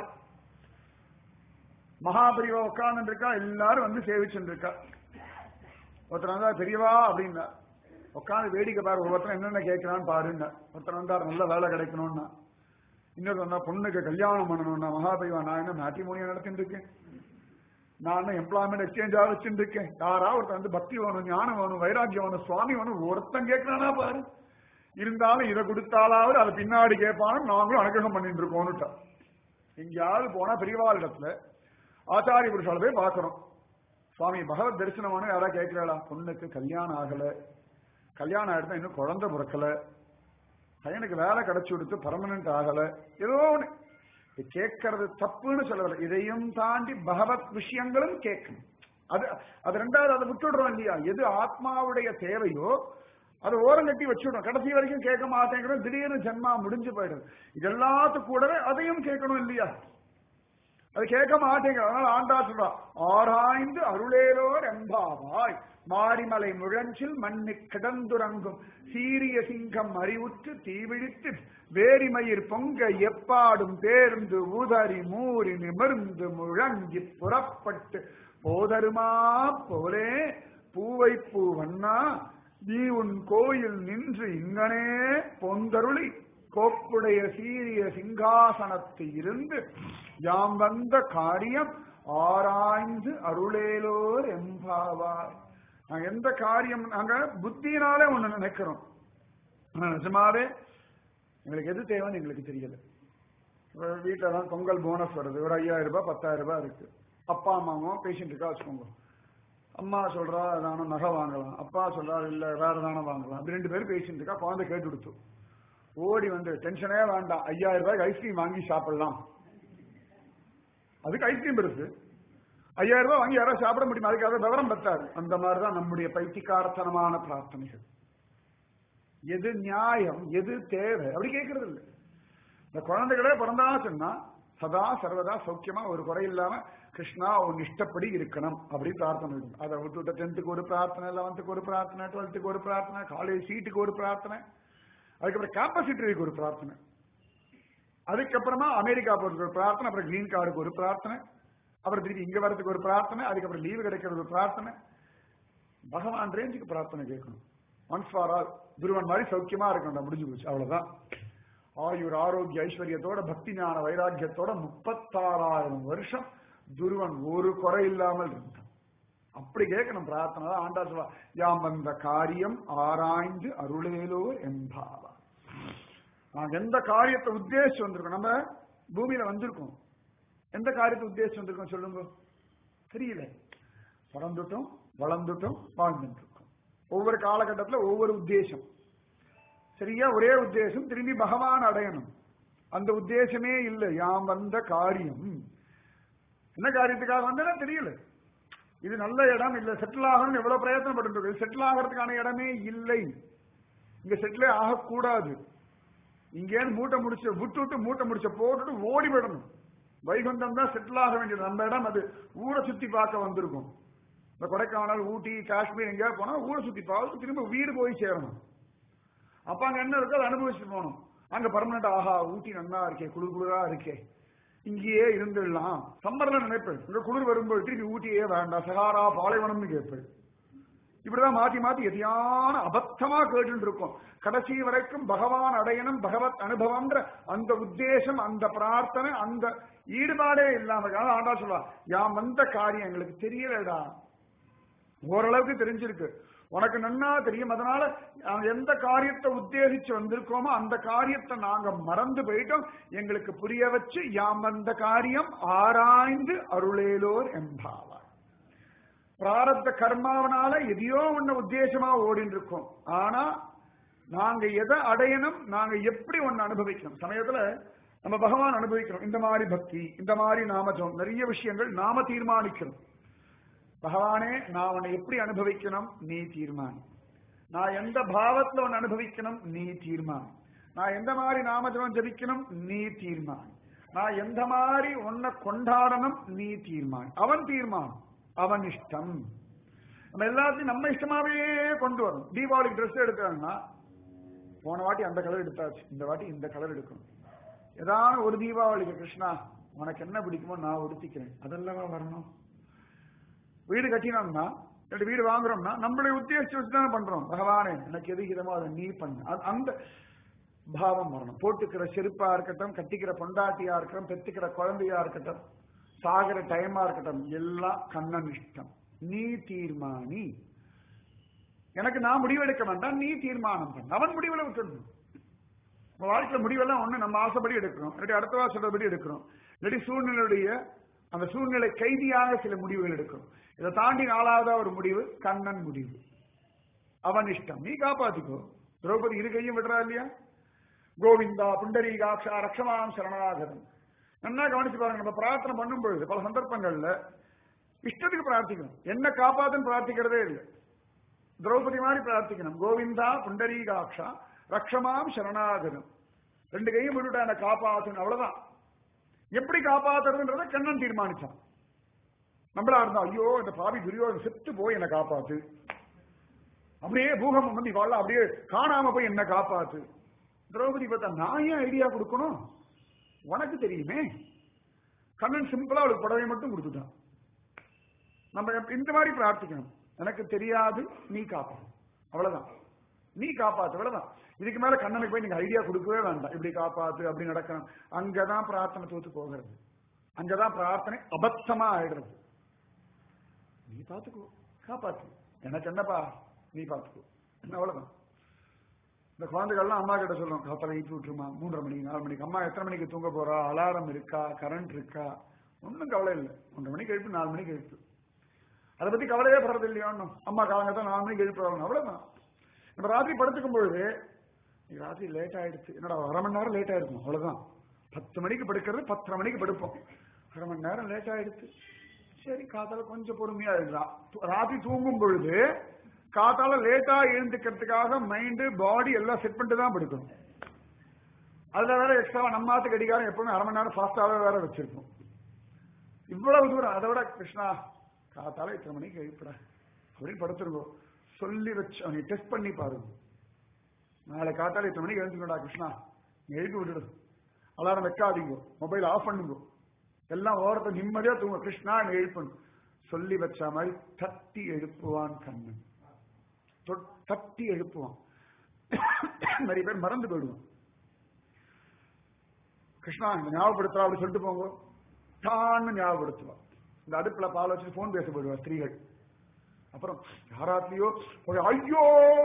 மகாபரிவா உட்கார்ந்து இருக்கா, எல்லாரும் வந்து சேவிச்சுட்டு இருக்கா. ஒருத்தர் வந்தா பெரியவா அப்படின்னா உட்காந்து வேடிக்கை பாரு, ஒவ்வொருத்தரும் என்னென்ன கேட்கிறான்னு பாருங்க. ஒருத்தர் வந்தா நல்ல வேலை கிடைக்கணும்னா, இன்னொரு வந்தா பொண்ணுக்கு கல்யாணம் பண்ணணும்னா, மகாபரிவா நான் என்ன மேட்ரிமோனியா நடத்திட்டு இருக்கேன், நான் எம்ப்ளாய்மெண்ட் எக்ஸ்சேஞ்சா வச்சுட்டு இருக்கேன். யாரா ஒருத்தர் வந்து பக்தி வேணும், ஞானம் வேணும், வைராக்கியம் வேணும், சுவாமி வேணும், ஒருத்தன் கேட்கிறானா பாரு. இருந்தாலும் இதை கொடுத்தாலாவது அதை பின்னாடி கேட்பான்னு நாங்களும் அனுகிரகம் பண்ணிட்டு இருக்கோம்னுட்டா. எங்கேயாவது போனா பெரியவாள் இடத்துல ஆச்சாரிய புருஷால போய் பாக்குறோம், சுவாமி பகவத் தரிசனமான யாரா கேட்கிறாளா? பொண்ணுக்கு கல்யாணம் ஆகல, கல்யாணம் ஆயிடுதா இன்னும் குழந்தை பிறக்கல, பையனுக்கு வேலை கிடைச்சு கொடுத்து பர்மனன்ட் ஆகல, ஏதோ ஒண்ணு கேட்கறது தப்புன்னு சொல்லவில்லை. இதையும் தாண்டி பகவத் விஷயங்களும் கேட்கணும். அது அது ரெண்டாவது அதை விட்டுடுறோம் இல்லையா? எது ஆத்மாவுடைய தேவையோ அதை ஓரம் கட்டி வச்சுடுறோம். கடைசி வரைக்கும் கேட்க மாட்டேங்கிறோம், திடீர்னு ஜென்மா முடிஞ்சு போயிடுது. இது எல்லாத்துக்கும் கூடவே அதையும் கேட்கணும் இல்லையா? அது கேட்க மாட்டேங்கிற. அதனால ஆண்டா சொல்றா, ஆராய்ந்து அருளேலோர் எம்பாவாய். மாரிமலை முழஞ்சில் மண்ணு கிடந்துறங்கும் சீரிய சிங்கம் அறிவுற்று தீவிழித்து வேரிமயிர் பொங்க எப்பாடும் பேர்ந்து உதறி மூறி நிமிர்ந்து முழங்கி புறப்பட்டு போதருமா போலே பூவை பூவண்ணா நீ உன் கோயில் நின்று இங்கனே பொந்தருளி கோப்புடைய சீரிய சிங்காசனத்தில் இருந்து யாம் வந்த காரியம் ஆராய்ந்து அருளேலோர் எம்பாவார். நாங்க எந்த காரியம் நாங்க புத்தியினாலே ஒண்ணு நினைக்கிறோம், நிஜமாவே எங்களுக்கு எது தேவைன்னு எங்களுக்கு தெரியல. வீட்டுல தான் பொங்கல் போனஸ் வருது, ஒரு ஐயாயிரம் ரூபாய் பத்தாயிரம் ரூபாய் இருக்கு. அப்பா அம்மாவும் பேஷண்ட் இருக்கா வச்சுக்கோங்க. அம்மா சொல்றா தானே நகை வாங்கலாம், அப்பா சொல்றா இல்ல வேற தானே வாங்கலாம். அப்படி ரெண்டு பேரும் பேஷண்ட் இருக்கா. குழந்தை கேட்டு கொடுத்து ஓடி வந்து டென்ஷனே வேண்டாம், ஐயாயிரம் ரூபாய்க்கு ஐஸ்கிரீம் வாங்கி சாப்பிடலாம். அதுக்கு ஐஸ்கிரீம் இருக்கு, ஐயாயிரம் ரூபாய் வாங்கி யாராவது சாப்பிட முடியுமா? அதுக்காக விவரம் பத்தாது. அந்த மாதிரிதான் நம்முடைய பைத்தியக்காரத்தனமான பிரார்த்தனைகள். எது நியாயம் எது தேவை அப்படி கேட்கறது இல்லை. இந்த குழந்தைகளே பிறந்தா சொன்னா சதா சர்வதா சௌக்கியமா ஒரு குறை இல்லாம கிருஷ்ணா உன் இஷ்டப்படி இருக்கணும் அப்படி பிரார்த்தனை இருக்கும். அதை விட்டு டென்த்துக்கு ஒரு பிரார்த்தனை, லெவன்த்துக்கு ஒரு பிரார்த்தனை, டுவெல்த்துக்கு ஒரு பிரார்த்தனை, காலேஜ் சீட்டுக்கு ஒரு பிரார்த்தனை, அதுக்கப்புறம் கேம்பஸ் இன்டர்வியூக்கு ஒரு பிரார்த்தனை, அதுக்கப்புறமா அமெரிக்கா போறதுக்கு ஒரு பிரார்த்தனை, அப்புறம் கிரீன் கார்டுக்கு ஒரு பிரார்த்தனை, அப்புறம் திருப்பி இங்க வரதுக்கு ஒரு பிரார்த்தனை, அதுக்கப்புறம் லீவு கிடைக்கிறது ஒரு பிரார்த்தனை. பகவான் ரேஞ்சுக்கு பிரார்த்தனை கேட்கணும். ஒன்ஸ் ஃபார் ஆல் துருவன் மாதிரி சௌக்கியமா இருக்கணும், முடிஞ்சு போச்சு, அவ்வளவுதான். ஆயுர் ஆரோக்கிய ஐஸ்வர்யத்தோட பக்தி ஞான வைராக்கியத்தோட முப்பத்தாறாயிரம் வருஷம் துருவன் ஒரு குறை இல்லாமல் இருந்தான். அப்படி கேட்கணும் பிரார்த்தனை. ஆண்டா சொல்வா யாம் வந்த காரியம் ஆராய்ந்து அருளேலோ என்பாவா. நாங்க எந்த காரியத்தை உத்தேசிச்சு வந்திருக்கோம்? நம்ம பூமியில வந்திருக்கோம், எந்த காரியத்தை உத்தேசிச்சு வந்திருக்கோம் சொல்லுங்க? தெரியல. பிறந்துட்டோம், வளர்ந்துட்டோம், வாழ்ந்துட்டு இருக்கோம். ஒவ்வொரு காலகட்டத்துல ஒவ்வொரு உத்தேசம். சரியா ஒரே உத்தேசம், திரும்பி பகவான் அடையணும். அந்த உத்தேசமே இல்லை. யாம் வந்த காரியம் என்ன காரியத்துக்காக வந்தா தெரியல. இது நல்ல இடம் இல்ல, செட்டில் ஆகணும்னு எவ்வளவு பிரயத்தனப்பட்டு இருக்கு. செட்டில் ஆகிறதுக்கான இடமே இல்லை. இங்க செட்டிலே ஆகக்கூடாது. இங்கே மூட்டை முடிச்ச விட்டு விட்டு மூட்டை முடிச்ச போட்டுட்டு ஓடி விடணும். வைகுண்டம் தான் செட்டில் ஆக வேண்டியது. நம்ம இடம் அது. ஊரை சுத்தி பார்க்க வந்திருக்கும். இந்த கொடைக்கானல், ஊட்டி, காஷ்மீர் எங்கேயாவது போனா ஊரை சுத்தி பார்த்து திரும்ப வீடு போய் சேரணும். அப்ப அங்க என்ன இருக்கோ அதை அனுபவிச்சுட்டு போகணும். அங்க பர்மனண்ட் ஆஹா ஊட்டி நல்லா இருக்கே, குளிர் குளிரா இருக்கே, இங்கேயே இருந்துடலாம். சம்மர்ல நினைப்பேன் இங்க குளிர் வரும்போது திருப்பி ஊட்டியே வேண்டாம், சகாரா பாலைவனம்னு கேட்பேன். இப்படிதான் மாத்தி மாத்தி எதையான அபத்தமா கேட்டு இருக்கோம். கடைசி வரைக்கும் பகவான் அடையணும், பகவத் அனுபவம்ன்ற அந்த உத்தேசம், அந்த பிரார்த்தனை, அந்த ஈடுபாடே இல்லாம ஆண்டா சொல்லுவா யாம் வந்த காரியம் எங்களுக்கு தெரியலடா. ஓரளவுக்கு தெரிஞ்சிருக்கு, உனக்கு நன்னா தெரியும். அதனால எந்த காரியத்தை உத்தேசிச்சு வந்திருக்கோமோ அந்த காரியத்தை நாங்க மறந்து போயிட்டோம். எங்களுக்கு புரிய வச்சு யாம் வந்த காரியம் ஆராய்ந்து அருளேலோர் என்பாவார். பிராரத்த கர்மாவனால எதையோ ஒண்ணு உத்தேசமா ஓடின்னு இருக்கோம். ஆனா நாங்க எதை அடையணும், நாங்க எப்படி ஒண்ணு அனுபவிக்கணும். சமயத்துல நம்ம பகவான் அனுபவிக்கிறோம். இந்த மாதிரி பக்தி, இந்த மாதிரி நாமஜம், நிறைய விஷயங்கள் நாம தீர்மானிக்கிறோம். பகவானே நான் உன்னை எப்படி அனுபவிக்கணும் நீ தீர்மானி. நான் எந்த பாவத்துல உன்னை அனுபவிக்கணும் நீ தீர்மானி. நான் எந்த மாதிரி நாமஜபம் ஜபிக்கணும் நீ தீர்மானி. நான் எந்த மாதிரி உன்னை கொண்டாடணும் நீ தீர்மானி. அவன் தீர்மானம், அவன் இஷ்டம். நம்ம எல்லாத்தையும் நம்ம இஷ்டமாவே கொண்டு வரும். தீபாவளிக்கு ட்ரெஸ் எடுத்தாங்கன்னா போன வாட்டி அந்த கலர் எடுத்தாச்சு, இந்த வாட்டி இந்த கலர் எடுக்கணும். ஏதாவது ஒரு தீபாவளிக்கு கிருஷ்ணா உனக்கு என்ன பிடிக்குமோ நான் உடுத்திக்கிறேன், அதெல்லாம் வரணும். வீடு கட்டினோம்னா வீடு வாங்குறோம்னா நம்மளுடைய உத்தேசிச்சு வச்சுதான் பண்றோம். பகவானே எனக்கு எது இதமோ அதை நீ பண்ணு, அந்த பாவம் வரணும். போட்டுக்கிற செருப்பா இருக்கட்டும், கட்டிக்கிற பொண்டாட்டியா இருக்கட்டும், பெத்துக்கிற குழந்தையா இருக்கட்டும், சாகிற டைமா இருக்கட்டும், எல்லாம் கண்ணன் இஷ்டம். நீ தீர்மானி. எனக்கு நான் முடிவெடுக்க வேண்டாம், நீ தீர்மானம் பண்ண. அவன் முடிவுல விட்டுடணும். நம்ம வாழ்க்கையில முடிவெல்லாம் ஒண்ணு நம்ம ஆசைப்படி எடுக்கிறோம், இல்லாட்டி அடுத்த வாரம் சொல்றபடி எடுக்கிறோம், இல்லாட்டி சூழ்நிலையுடைய அந்த சூழ்நிலை கைதியாக சில முடிவுகள் எடுக்கிறோம். இதை தாண்டி நாலாவதா ஒரு முடிவு கண்ணன் முடிவு. அவன் இஷ்டம், நீ காப்பாத்திக்கோ. திரௌபதி இரு கையும் விடுறா இல்லையா? கோவிந்தா புண்டரீகாட்சா ரக்ஷமாம் சரணாகதம். நல்லா கவனிச்சு பாருங்க. நம்ம பிரார்த்தனை பண்ணும் பொழுது பல சந்தர்ப்பங்கள்ல இஷ்டத்துக்கு பிரார்த்திக்கணும். என்ன காப்பாத்துன்னு பிரார்த்திக்கிறதே இல்லை. திரௌபதி மாதிரி பிரார்த்திக்கணும். கோவிந்தா புண்டரீகாட்சா ரக்ஷமாம் சரணாகதம். ரெண்டு கையும் விட்டுட்டா என்ன காப்பாத்துன்னு, அவ்வளவுதான். எப்படி காப்பாத்துறதுன்றத கண்ணன் தீர்மானிச்சான். நம்மளா இருந்தா ஐயோ இந்த பாவி துரியோதன் செத்து போய் என்ன காப்பாத்து, அப்படியே பூகம்பம் வந்து இவாள் அப்படியே காணாம போய் என்ன காப்பாத்து. திரௌபதி பார்த்தா நான் ஏன் ஐடியா கொடுக்கணும், உனக்கு தெரியுமே. கண்ணன் சிம்பிளா அவளுக்கு புடவை மட்டும் கொடுத்துட்டான். நம்ம இந்த மாதிரி பிரார்த்திக்கணும். எனக்கு தெரியாது, நீ காப்பாத்து, அவ்வளவுதான். நீ காப்பாத்து, அவ்வளவுதான். இதுக்கு மேல கண்ணனுக்கு போய் நீங்க ஐடியா கொடுக்கவே வேண்டாம். இப்படி காப்பாத்து, அப்படி நடக்கணும். அங்கதான் பிரார்த்தனை தோத்து போகிறது. அங்கதான் பிரார்த்தனை அபத்தமா ஆயிடுறது. நீ பாத்துக்கோ, காப்பாத்து, எனக்கு என்னப்பா, நீ பாத்துக்கோ, என்ன, அவ்வளவுதான். இந்த குழந்தைகள்லாம் அம்மா கிட்ட சொல்லுவோம், காத்தால ஈட்டு விட்டுருமா, மூன்றரை மணிக்கு நாலு மணிக்கு. அம்மா எத்தனை மணிக்கு தூங்க போறா, அலாரம் இருக்கா, கரண்ட் இருக்கா, ஒன்றும் கவலை இல்லை. ஒன்றரை மணிக்கு எழுப்பு, நாலு மணிக்கு எழுப்பு, அதை பத்தி கவலையே படுறது இல்லையா? ஒன்றும் அம்மா காலங்கத்தான் நாலு மணிக்கு எழுப்புறாங்க, அவ்வளவுதான். நம்ம ராத்திரி படுத்துக்கும் பொழுது ராத்திரி லேட் ஆயிடுச்சு, என்னடா அரை மணி நேரம் லேட் ஆயிருக்கும், அவ்வளவுதான். பத்து மணிக்கு படுக்கிறது, பத்தரை மணிக்கு படுப்போம், அரை மணி நேரம் லேட் ஆயிடுச்சு, சரி காத்தால கொஞ்சம் பொறுமையா இருக்கலாம். ராத்திரி தூங்கும் பொழுது காத்தால லேட்டா எழுந்துக்கிறதுக்காக மைண்டு பாடி எல்லாம் செட் பண்ணிட்டு தான் படுக்கணும். அதுல வேற எக்ஸ்ட்ரா நம்ம ஆத்து கடிகாரம் எப்பவுமே அரை மணி நேரம் ஃபாஸ்டாவே வேற வச்சிருக்கோம். இவ்வளவு தூரம் அதை விட கிருஷ்ணா காத்தால இத்தனை மணிக்கு எழுப்புற அப்படின்னு படுத்துருக்கோம். சொல்லி வச்சு அவங்க டெஸ்ட் பண்ணி பாருங்க. நாளை காத்தால இத்தனை மணிக்கு எழுந்துக்கடா கிருஷ்ணா, நீ எழுப்பி விட்டுடு, அலாரம் வைக்காதீங்க, மொபைல் ஆஃப் பண்ணுங்க, எல்லாம் ஓரத்தை நிம்மதியா தூங்க, கிருஷ்ணா நீ எழுப்பணும். சொல்லி வச்ச மாதிரி தட்டி எழுப்புவான் கண்ணன், தட்டி எழுப்புவான். நிறைய பேர் மறந்து போயிடுவோம். கிருஷ்ணா இந்த ஞாபகப்படுத்துறா அப்படி சொல்லிட்டு போங்க, தான்னு ஞாபகப்படுத்துவான். இந்த அடுப்புல பால் வச்சு போன் பேச போயிடுவா ஸ்திரீகள். அப்புறம் யாராத்திலையோ ஐயோ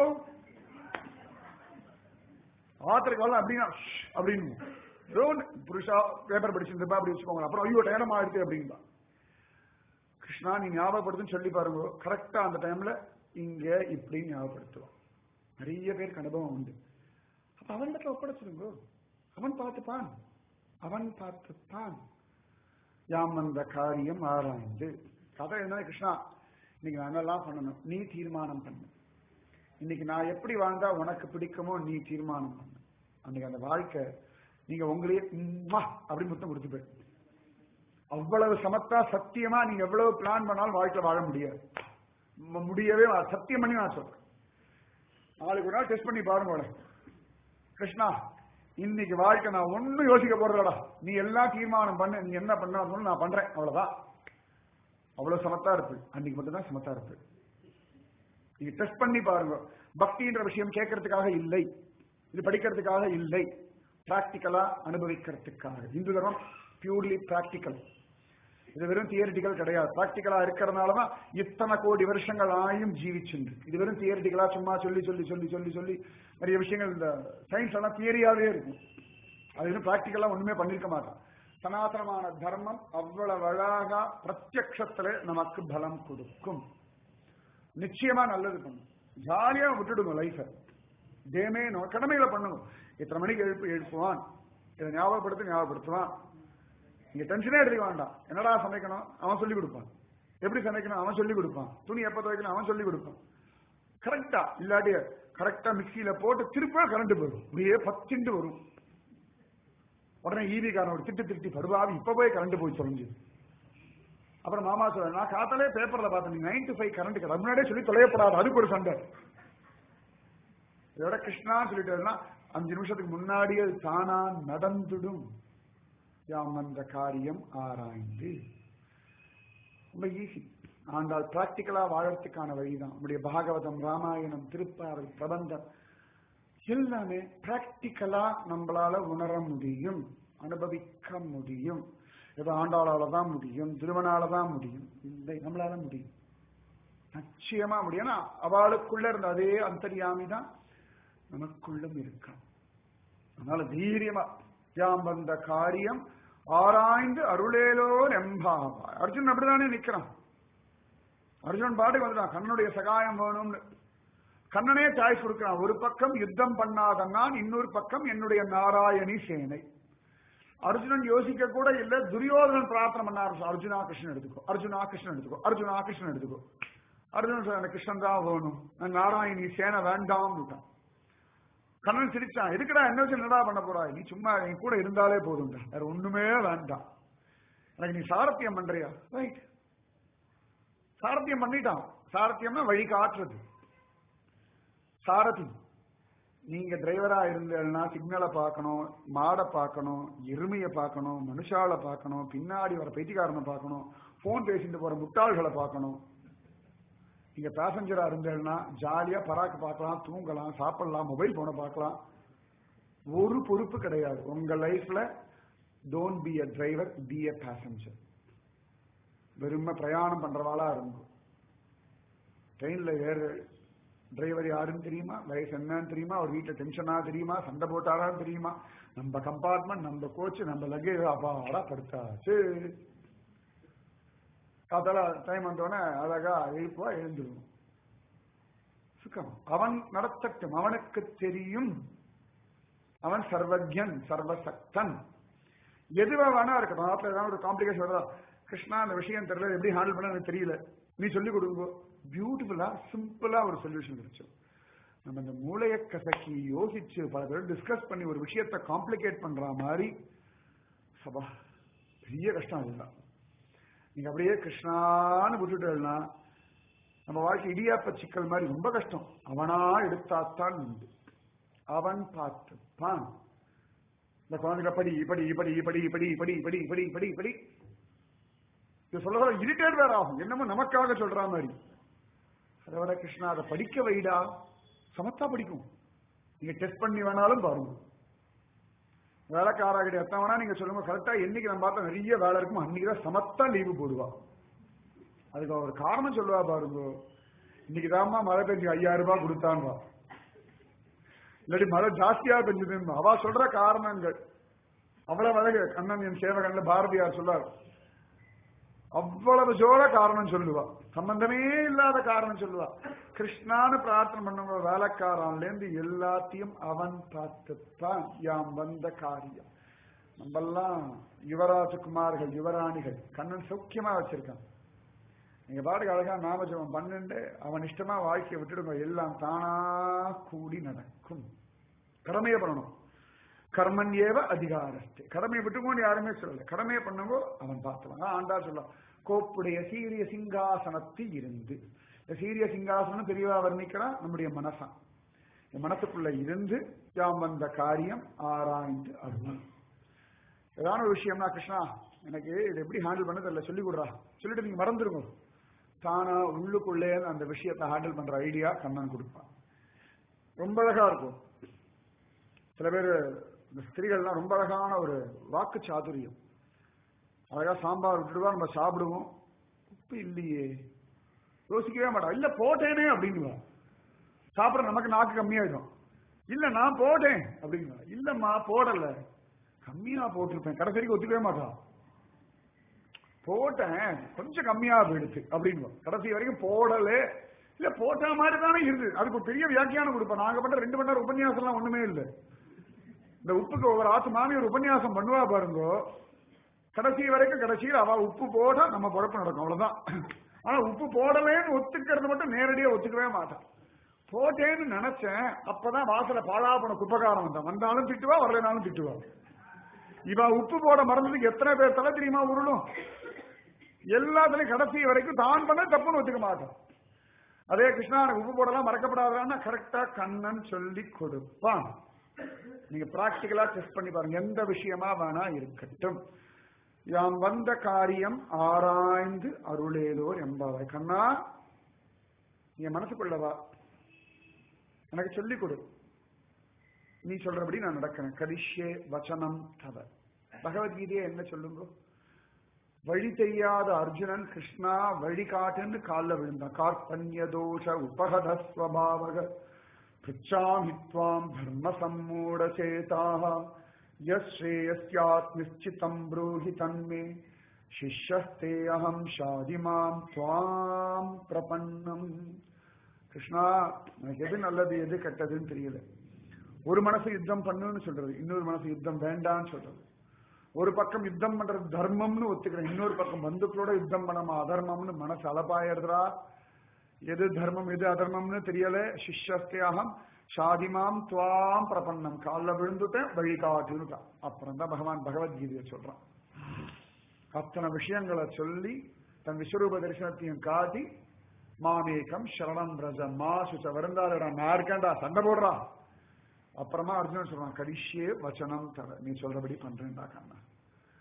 ஆத்திரக்கு வரலாம் அப்படின்னா அப்படின்னு புருஷா பேப்பர் படிச்சுருப்பா அப்படி வச்சுக்கோங்க. அப்புறம் ஐயோ நேரம் ஆயிடுச்சு அப்படின்பா. கிருஷ்ணா நீ ஞாபகப்படுத்துன்னு சொல்லி பாருங்க, கரெக்டா அந்த டைம்ல இங்க இப்படி ஞாபகப்படுத்துவான். நிறைய பேருக்கு அனுபவம் உண்டு. அப்ப அவனிடத்துல ஒப்படைச்சிருங்க, அவன் பார்த்துப்பான், அவன் பார்த்துப்பான். யாம் வந்த காரியம் ஆராய்ந்து கதை என்ன, கிருஷ்ணா இன்னைக்கு நான் என்னெல்லாம் பண்ணணும் நீ தீர்மானம் பண்ணு. இன்னைக்கு நான் எப்படி வாழ்ந்தா உனக்கு பிடிக்குமோ நீ தீர்மானம் பண்ணு. அன்னைக்கு அந்த வாழ்க்கை நீங்க உங்களையே அப்படி முத்தம் கொடுத்து போயிடு. அவ்வளவு சமத்தா சத்தியமா நீங்க எவ்வளவு பிளான் பண்ணாலும் வாழ்க்கை வாழ முடியாது, முடியவே சத்தியம் பண்ணி நான் சொல்றேன். நாளைக்கு ஒரு நாள் டெஸ்ட் பண்ணி பாருங்க. கிருஷ்ணா இன்னைக்கு வாழ்க்கை நான் ஒன்னும் யோசிக்க போறதடா, நீ எல்லாம் தீர்மானம் பண்ணு, நீ என்ன பண்ண நான் பண்றேன், அவ்வளவுதான். அவ்வளவு சமத்தா இருக்கு, அன்னைக்கு மட்டும் தான் சமத்தா இருக்கு. நீங்க டெஸ்ட் பண்ணி பாருங்க. பக்தின்ற விஷயம் கேட்கறதுக்காக இல்லை, இது படிக்கிறதுக்காக இல்லை, பிராக்டிக்கலா அனுபவிக்கிறதுக்காக. இந்து தர்மம் பியூர்லி பிராக்டிக்கல், இது வெறும் தியரிட்டிக்கல் கிடையாது. பிராக்டிக்கலா இருக்கிறதுனாலதான் இத்தனை கோடி வருஷங்கள் ஆயும் ஜீவிச்சுண்டு. இது வெறும் தியரிட்டிக்கலா சும்மா சொல்லி சொல்லி சொல்லி சொல்லி சொல்லி நிறைய விஷயங்கள் இந்த சயின்ஸ் எல்லாம் தியரியாவே இருக்கும். அது இன்னும் பிராக்டிக்கலா ஒண்ணுமே பண்ணிருக்க மாட்டான். சனாதனமான தர்மம் அவ்வளவு அழகா பிரத்யக்ஷத்துல நமக்கு பலம் கொடுக்கும். நிச்சயமா நல்லது பண்ணும். ஜாலியா விட்டுடுங்க லைஃப, தேமே கடமைகளை பண்ணுங்க. எத்தனை மணிக்கு எழுப்பு எழுப்புவான், இதை ஞாபகப்படுத்த ஞாபகப்படுத்துவான். நீங்க டென்ஷனே எடுத்துக்க வேண்டாம். என்னடா சமைக்கணும் அவன் சொல்லி கொடுப்பான், எப்படி சமைக்கணும் அவன் சொல்லி கொடுப்பான், துணி எப்ப துவைக்கணும் அவன் சொல்லி கொடுப்பான். கரெக்டா இல்லாட்டி கரெக்டா மிக்சியில போட்டு திருப்ப கரண்ட் போயிடும், இப்படியே பத்திண்டு வரும். உடனே ஈவி காரன் ஒரு திட்டு திட்டி பருவாவி இப்ப போய் கரண்ட் போய் தொலைஞ்சு. அப்புறம் மாமா சொல்ல நான் காத்தாலே பேப்பர்ல பார்த்தேன் நைன் டு ஃபைவ் கரண்ட் கிடையாது, முன்னாடியே சொல்லி தொலையப்படாது, அதுக்கு ஒரு சண்டை. இதோட கிருஷ்ணா சொல்லிட்டு அஞ்சு நிமிஷத்துக்கு முன்னாடியே தானா நடந்துடும். யாம் அந்த காரியம் ஆராய்ந்து ரொம்ப ஈஸி. ஆண்டால் பிராக்டிக்கலா வாழறதுக்கான வழிதான். நம்முடைய பாகவதம், ராமாயணம், திருப்பாவை, பிரபந்தம் எல்லாமே பிராக்டிக்கலா நம்மளால உணர முடியும், அனுபவிக்க முடியும். ஏதோ ஆண்டாளால தான் முடியும், திருவனால தான் முடியும், இல்லை நம்மளால முடியும், நிச்சயமா முடியும். ஏன்னா அவளுக்குள்ள இருந்த அதே அந்தரியாமி தான் நமக்குள்ளும் இருக்கான். அதனால தைரியமா யாம் வந்த காரியம் ஆராய்ந்து அருளேலோ நெம்பாவா. அர்ஜுன் அப்படிதானே நிக்கிறான். அர்ஜுனன் பாட்டுக்கு வந்துட்டான், கண்ணனுடைய சகாயம் வேணும்னு. கண்ணனே சாய்ஸ் கொடுக்கிறான். ஒரு பக்கம் யுத்தம் பண்ணாத நான், இன்னொரு பக்கம் என்னுடைய நாராயணி சேனை. அர்ஜுனன் யோசிக்க கூட இல்ல, துரியோதனன் பிரார்த்தனை பண்ண ஆரம்பிச்சு, அர்ஜுனா கிருஷ்ணன் எடுத்துக்கோ, அர்ஜுனா கிருஷ்ணன் எடுத்துக்கோ, அர்ஜுனா கிருஷ்ணன் எடுத்துக்கோ. அர்ஜுனன் சொல்ல எனக்கு கிருஷ்ணன் தான் வேணும், நான் நாராயணி சேனை வேண்டாம். கண்ணன் சிரிச்சான், எதுக்குடா என்ன வச்சு என்னடா பண்ண போறா, நீ சும்மா நீ கூட இருந்தாலே போதும்டா, வேற ஒண்ணுமே வேண்டாம், எனக்கு நீ சாரத்தியம் பண்றியா, ரைட். சாரத்தியம் பண்ணிட்டான். சாரத்தியம்னா வழி காட்டுறது. சாரதி நீங்க டிரைவரா இருந்தேன்னா சிக்னலை பார்க்கணும், மாடை பார்க்கணும், எருமையை பார்க்கணும், மனுஷால பார்க்கணும், பின்னாடி வர பைத்தியக்காரனை பார்க்கணும், போன் பேசிட்டு போற முட்டாள்களை பார்க்கணும். நீங்க பேசஞ்சரா இருந்தேன்னா ஜாலியா பராக்கு பார்க்கலாம், தூங்கலாம், சாப்பிடலாம், மொபைல் போனை பார்க்கலாம். ஒரு பொறுப்பு கிடையாது உங்க லைஃப்ல. Don't be a driver, be a passenger. வெறும பிரயாணம் பண்றவாளா இருக்கும். ட்ரெயின்ல ஏற டிரைவர் யாருன்னு தெரியுமா, வயசு என்னன்னு தெரியுமா, அவர் வீட்டுல டென்ஷனா தெரியுமா, சண்டை போட்டாரான்னு தெரியுமா, நம்ம கம்பார்ட்மெண்ட், நம்ம கோச், நம்ம லக்கேஜ் அப்பாடா படுத்தாச்சு. அதெல்லாம் டைம் வந்தோடனே அழகா எழுப்பா எழுந்துடும். சுகம். அவன் நடத்தட்டும், அவனுக்கு தெரியும். அவன் சர்வஜன், சர்வசக்தன். எதுவா வேணா இருக்கட்டும். நாட்டில் ஏதாவது ஒரு காம்ப்ளிகேஷன் வருதா, கிருஷ்ணா அந்த விஷயம் தெரியல, எப்படி ஹேண்டில் பண்ண எனக்கு தெரியல, நீ சொல்லிக் கொடுங்க. பியூட்டிஃபுல்லா சிம்பிளா ஒரு சொல்யூஷன் கிடைச்சோம். நம்ம இந்த மூளையை கசக்கி யோசிச்சு பல பேர் டிஸ்கஸ் பண்ணி ஒரு விஷயத்தை காம்ப்ளிகேட் பண்ற மாதிரி சபா பெரிய கஷ்டம். அதுதான் நீங்க அப்படியே கிருஷ்ணான்னு விட்டுட்டேன்னா நம்ம வாழ்க்கை இடியாப்ப சிக்கல் மாதிரி ரொம்ப கஷ்டம். அவனா எடுத்தாத்தான் உண்டு, அவன் பார்த்துப்பான். இந்த குழந்தைங்க படி இப்படி இப்படி இப்படி இப்படி இப்படி இப்படி இப்படி இப்படி இப்படி இது சொல்ல சொல்ல இரிட்டேட் வேற ஆகும். என்னமோ நமக்காக சொல்ற மாதிரி. அதை விட கிருஷ்ணா அதை படிக்க வைடா, சமத்தா படிக்கும். நீங்க டெஸ்ட் பண்ணி வேணாலும் பாருங்க. வேலைக்காரா கிட்ட எத்தனை வேணா நீங்க சொல்லுங்க, கரெக்டா என்னைக்கு நம்ம பார்த்தா நிறைய வேலை இருக்கும் அன்னைக்குதான் சமத்தா லீவு போடுவா. அதுக்கு ஒரு காரணம் சொல்லுவா பாருங்க. இன்னைக்கு தான்மா மழை பெஞ்சு ஐயாயிரம் ரூபாய் கொடுத்தான்வா, இல்லாட்டி மழை ஜாஸ்தியா பெஞ்சதுன்னு அவ சொல்ற காரணங்கள். அவ்வளவு அழகு. கண்ணன் என் சேவகன்ல பாரதியார் சொல்றார், அவ்வளவு ஜோர காரணம் சொல்லுவா, சம்பந்தமே இல்லாத காரணம் சொல்லுவா. கிருஷ்ணான்னு பிரார்த்தனை பண்ணுங்க, வேலைக்காரன்ல இருந்து எல்லாத்தையும் அவன் பார்த்துப்பான். யாம் வந்த காரியம். நம்மெல்லாம் யுவராஜகுமார்கள், யுவராணிகள். கண்ணன் சௌக்கியமா வச்சிருக்கான். நீங்க பாட்டுக்கு அழகா நாமஜபம் பன்னெண்டு அவன் இஷ்டமா வாழ்க்கையை விட்டுடுங்க, எல்லாம் தானா கூடி நடக்கும். கடமையை பண்ணணும். கர்மன் ஏவ அதிகாரஸ்து. கடமையை விட்டுக்கோன்னு யாருமே சொல்லல, கடமையை பண்ணுங்கோ அவன் பார்த்துவாங்க. ஆண்டா சொல்ல கோப்புடைய சீரிய சிங்காசனத்தில் இருந்து. இந்த சீரிய சிங்காசனம் தெரியவா வர்ணிக்கிறான் நம்முடைய மனசான். இந்த மனசுக்குள்ள இருந்து யாம் வந்த காரியம் ஆராய்ந்து அருள். ஏதான ஒரு விஷயம்னா கிருஷ்ணா எனக்கு இது எப்படி ஹேண்டில் பண்ண தெரியல, சொல்லி கொடுறா, சொல்லிட்டு நீங்க மறந்துருங்க. தானா உள்ளுக்குள்ளே அந்த விஷயத்தை ஹேண்டில் பண்ற ஐடியா கண்ணன் கொடுப்பான். ரொம்ப அழகா இருக்கும். சில பேர் இந்த ஸ்திரீகள்லாம் ரொம்ப அழகான ஒரு வாக்கு சாதுரியம். அழகா சாம்பார் விட்டுடுவா, நம்ம சாப்பிடுவோம், உப்பு இல்லையே யோசிக்கவே மாட்டா, இல்ல போட்டேனே அப்படின்னுவா. சாப்பிட நமக்கு நாக்கு கம்மியாயிடும். இல்ல நான் போட்டேன் அப்படின்னுவா. இல்லம்மா போடல, கம்மியா போட்டிருப்பேன். கடைசி வரைக்கும் ஒத்துக்கவே மாட்டா. போட்டேன் கொஞ்சம் கம்மியா போயிடுச்சு அப்படின்னு கடைசி வரைக்கும் போடல. இல்ல போட்ட மாதிரி தானே இருந்து. அதுக்கு ஒரு பெரிய வியாக்கியானம் கொடுப்பேன். நாங்க பண்ற ரெண்டு மணி நேரம் உபன்யாசம் எல்லாம் ஒண்ணுமே இல்லை. இந்த உப்புக்கு ஒவ்வொரு ஆத்து மாமி ஒரு உபன்யாசம் பண்ணுவா பாருங்க, கடைசி வரைக்கும் கடைசியில் அவ உப்பு போட நம்ம பொழப்பு நடக்கும், அவ்வளவுதான். ஆனா உப்பு போடலேன்னு ஒத்துக்கிறது மட்டும் நேரடியா ஒத்துக்கவே மாட்டான். போட்டேன்னு நினைச்சேன், அப்பதான் வாசல பாழா போன குப்பகாரம் வந்தான். வந்தாலும் திட்டுவா, வரலனாலும் திட்டுவா. இவ உப்பு போட மறந்ததுக்கு எத்தனை பேர் தலை தெரியுமா உருளும். எல்லாத்துலயும் கடைசி வரைக்கும் தான் பண்ண தப்புன்னு ஒத்துக்க மாட்டோம். அதே கிருஷ்ணா எனக்கு உப்பு போடலாம் மறக்கப்படாதான்னா கரெக்டா கண்ணன் சொல்லி கொடுப்பான். நீங்க பிராக்டிகலா டெஸ்ட் பண்ணி பாருங்க, எந்த விஷயமா வேணா இருக்கட்டும். யாம் வந்த காரியம் ஆராய்ந்து அருளேலோர் என்பாவை. கண்ணா என் மனசுக்குள்ளவா, எனக்கு சொல்லிக் கொடு, நீ சொல்றபடி நான் நடக்கிறேன். கரிஷ்யே வச்சனம் தவ. பகவத்கீதையை என்ன சொல்லுங்க. வழி தெரியாத அர்ஜுனன் கிருஷ்ணா வழி காட்டுன்னு காலில் விழுந்தான். கார்பண்ய தோஷ உபகதஸ்வபாவக பிச்சாமித்வாம் தர்ம சம்மூட சேதாக யஸ்ரேயஸ்யாத் நிச்சிதம் ப்ரூஹி தன்மே சிஷ்யஸ்தே அஹம் ஷாதிமாம் துவாம் பிரபன்னம். கிருஷ்ணா எனக்கு எது நல்லது எது கெட்டதுன்னு தெரியல. ஒரு மனசு யுத்தம் பண்ணுன்னு சொல்றது, இன்னொரு மனசு யுத்தம் வேண்டான்னு சொல்றது. ஒரு பக்கம் யுத்தம் பண்றது தர்மம்னு ஒத்துக்கிறேன், இன்னொரு பக்கம் பந்துக்களோட யுத்தம் பண்ணாம அதர்மம்னு மனசு அலப்பாயிருதுரா. எது தர்மம் எது அதர்மம்னு தெரியல. சிஷ்யஸ்தியாகம் ஷாதிமாம் துவாம் பிரபன்னம். காலில் விழுந்துட்டேன் வழி காட்டுன்னுட்டான். அப்புறம் தான் பகவான் பகவத்கீதையை சொல்றான். அத்தனை விஷயங்களை சொல்லி தன் விஸ்வரூப தரிசனத்தையும் காட்டி மாமேகம் சரணம் ரஜ மா சுச்ச வருந்தாடா நான் இருக்கேன்டா சண்டை போடுறா. அப்புறமா அர்ஜுனன் சொல்றான் கரிஷ்யே வச்சனம் தர, நீ சொல்றபடி பண்றேன்டா கண்ணா.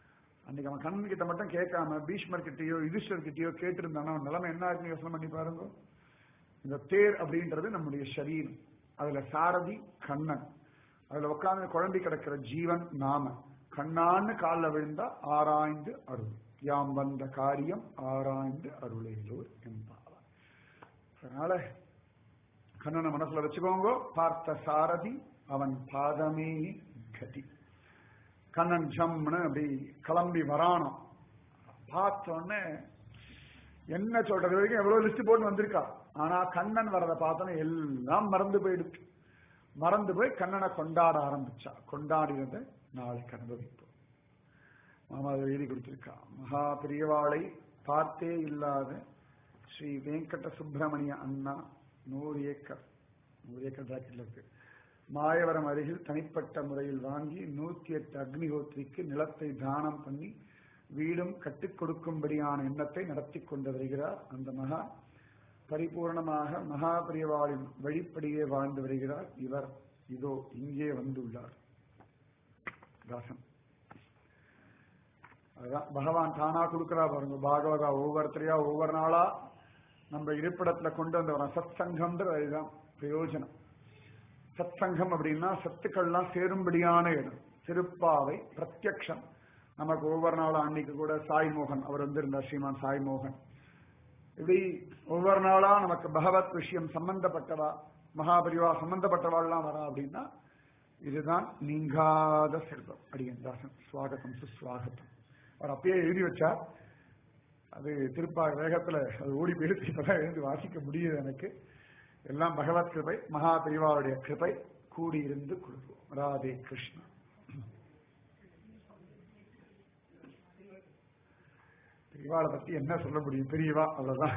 அன்னைக்கு அவன் கண்ணன் கிட்ட மட்டும் கேட்காம பீஷ்மர் கிட்டயோ யுதிஷ்டர் கிட்டயோ கேட்டிருந்தானா அவன் நிலைமை என்ன இருக்குன்னு யோசனை பண்ணி பாருங்க. இந்த தேர் அப்படின்றது நம்முடைய சரீரம், அதுல சாரதி கண்ணன், அதுல உட்கார்ந்து குழம்பி கிடக்கிற ஜீவன் நாம. கண்ணான்னு காலில் விழுந்தா ஆராய்ந்து அருள், யாம் வந்த காரியம் ஆராய்ந்து அருளேலோர் என்பார். அதனால கண்ணனை மனசுல வச்சுக்கோங்க. பார்த்த சாரதி அவன் பாதமே கதி. கண்ணன் ஜம்னு அப்படி கிளம்பி வரானோ, பார்த்தோன்னே என்ன சொல்றது வரைக்கும் எவ்வளவு லிஸ்ட் போட்டு வந்திருக்கா. ஆனா கண்ணன் வரதை பார்த்தோன்னே எல்லாம் மறந்து போயிடுச்சு. மறந்து போய் கண்ணனை கொண்டாட ஆரம்பிச்சா. கொண்டாடினதை நாளைக்கு அனுபவிப்போம். மாமா அதை எழுதி கொடுத்திருக்கா. மகா பெரியவாளை பார்த்தே இல்லாத ஸ்ரீ வெங்கட சுப்பிரமணிய அண்ணா நூறு ஏக்கர் நூறு ஏக்கர் பிராக்கெட்ல இருக்கு மாயவரம் அருகில் தனிப்பட்ட முறையில் வாங்கி நூத்தி எட்டு அக்னிஹோத்ரிக்கு நிலத்தை தானம் பண்ணி வீடும் கட்டிக் கொடுக்கும்படியான எண்ணத்தை நடத்தி கொண்டு வருகிறார். அந்த மகா பரிபூர்ணமாக மகா பிரியவாளின் வழிப்படியே வாழ்ந்து வருகிறார். இவர் இதோ இங்கே வந்துள்ளார். தாசன் அதுதான் பகவான் தானா கொடுக்கிறா பாருங்க. பாகவதா ஒவ்வொருத்தரையா ஒவ்வொரு நாளா நம்ம இருப்பிடத்துல கொண்டு வந்து வரோம். சத் சங்கம்ன்றது அதுதான் பிரயோஜனம். சத் சங்கம் அப்படின்னா சத்துக்கள்லாம் சேரும்படியான இடம். திருப்பாவை பிரத்யக்ஷம் நமக்கு ஒவ்வொரு நாளும். அன்னைக்கு கூட சாய்மோகன் அவர் வந்திருந்தார், ஸ்ரீமான் சாய்மோகன். இப்படி ஒவ்வொரு நாளா நமக்கு பகவத் விஷயம் சம்பந்தப்பட்டவா மகாபரிவா சம்பந்தப்பட்டவாள்லாம் வரா அப்படின்னா இதுதான் நீங்காத செல்வம். அடியன் தாசன் சுவாகத்தம் சுஸ்வாகத்தம் அவர் அப்பயே எழுதி வச்சா. அது திருப்பா வேகத்துல அது ஓடி போயிடுச்சு. இப்பதான் எழுந்து வாசிக்க முடியுது எனக்கு. எல்லாம் பகவத் கிருபை, மகா பெரிவாளுடைய கிருபை கூடியிருந்து கொடுப்போம். ராதே கிருஷ்ணா. பெரியவாளை பத்தி என்ன சொல்ல முடியும்? பெரியவா அவ்வளவுதான்.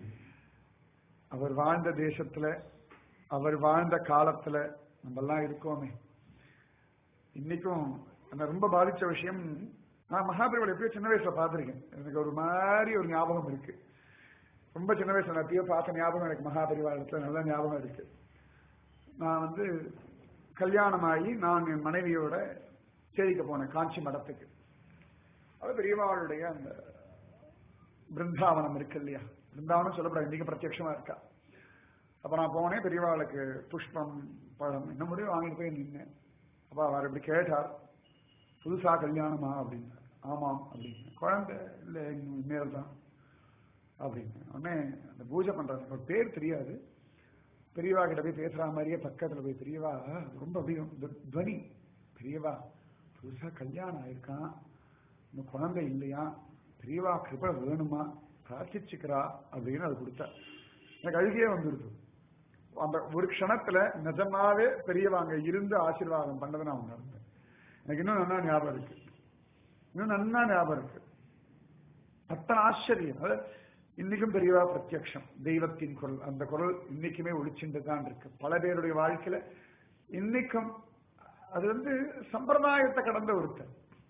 அவர் வாழ்ந்த தேசத்துல அவர் வாழ்ந்த காலத்துல நம்ம எல்லாம் இருக்கோமே. இன்னைக்கும் என்ன ரொம்ப பாதிச்ச விஷயம், நான் மகாபெரிவாளை எப்பயோ சின்ன வயசுல பார்த்திருக்கேன். எனக்கு ஒரு மாதிரி ஒரு ஞாபகம் இருக்கு. ரொம்ப சின்ன வயசுல நான் எப்பயோ பார்த்த ஞாபகம் எனக்கு மகாபெரிவாளத்துல நல்ல ஞாபகம் இருக்கு. நான் வந்து கல்யாணமாகி நான் என் மனைவியோட சேரிக்க போனேன் காஞ்சி மடத்துக்கு. அது பெரியவாளுடைய அந்த பிருந்தாவனம் இருக்கு இல்லையா, பிருந்தாவனம் சொல்லப்படாது, இன்னைக்கு பிரத்யட்சமா இருக்கா. அப்ப நான் போனேன், பெரியவாளுக்கு புஷ்பம் பழம் என்ன முடியும் வாங்கிட்டு போய் நின்னேன். அப்ப அவர் இப்படி கேட்டார், புதுசா கல்யாணமா அப்படின்னு. ஆமாம் அப்படின்னு. குழந்தை இல்லை இன்னும் இனிமேல் தான் அப்படின்னு. உடனே அந்த பூஜை பண்றாங்க, ஒரு பேர் தெரியாது. பெரியவா கிட்ட போய் பேசுற மாதிரியே பக்கத்துல போய் பெரியவா ரொம்ப அப்படியும் துவனி, பெரியவா புதுசா கல்யாணம் ஆயிருக்கான், இன்னும் குழந்தை இல்லையா, பெரியவா கிருபை வேணுமா பிரார்த்திச்சுக்கிறா அப்படின்னு அது கொடுத்தா. எனக்கு அழுகையே வந்துருது. அந்த ஒரு க்ஷணத்துல நிஜமாவே பெரியவாங்க இருந்து ஆசீர்வாதம் பண்ணதை நான் உணர்ந்தேன். எனக்கு இன்னும் நல்லா ஞாபகம் இருக்கு, இன்னும் நல்லா ஞாபகம் இருக்கு. அத்தனை ஆச்சரியம். அது இன்னைக்கும் பெரியவா பிரத்யக்ஷம், தெய்வத்தின் குரல். அந்த குரல் இன்னைக்குமே ஒளிச்சுட்டு தான் இருக்கு பல பேருடைய வாழ்க்கையில. இன்னைக்கும் அது வந்து சம்பிரதாயத்தை கடந்த ஒருத்தர்,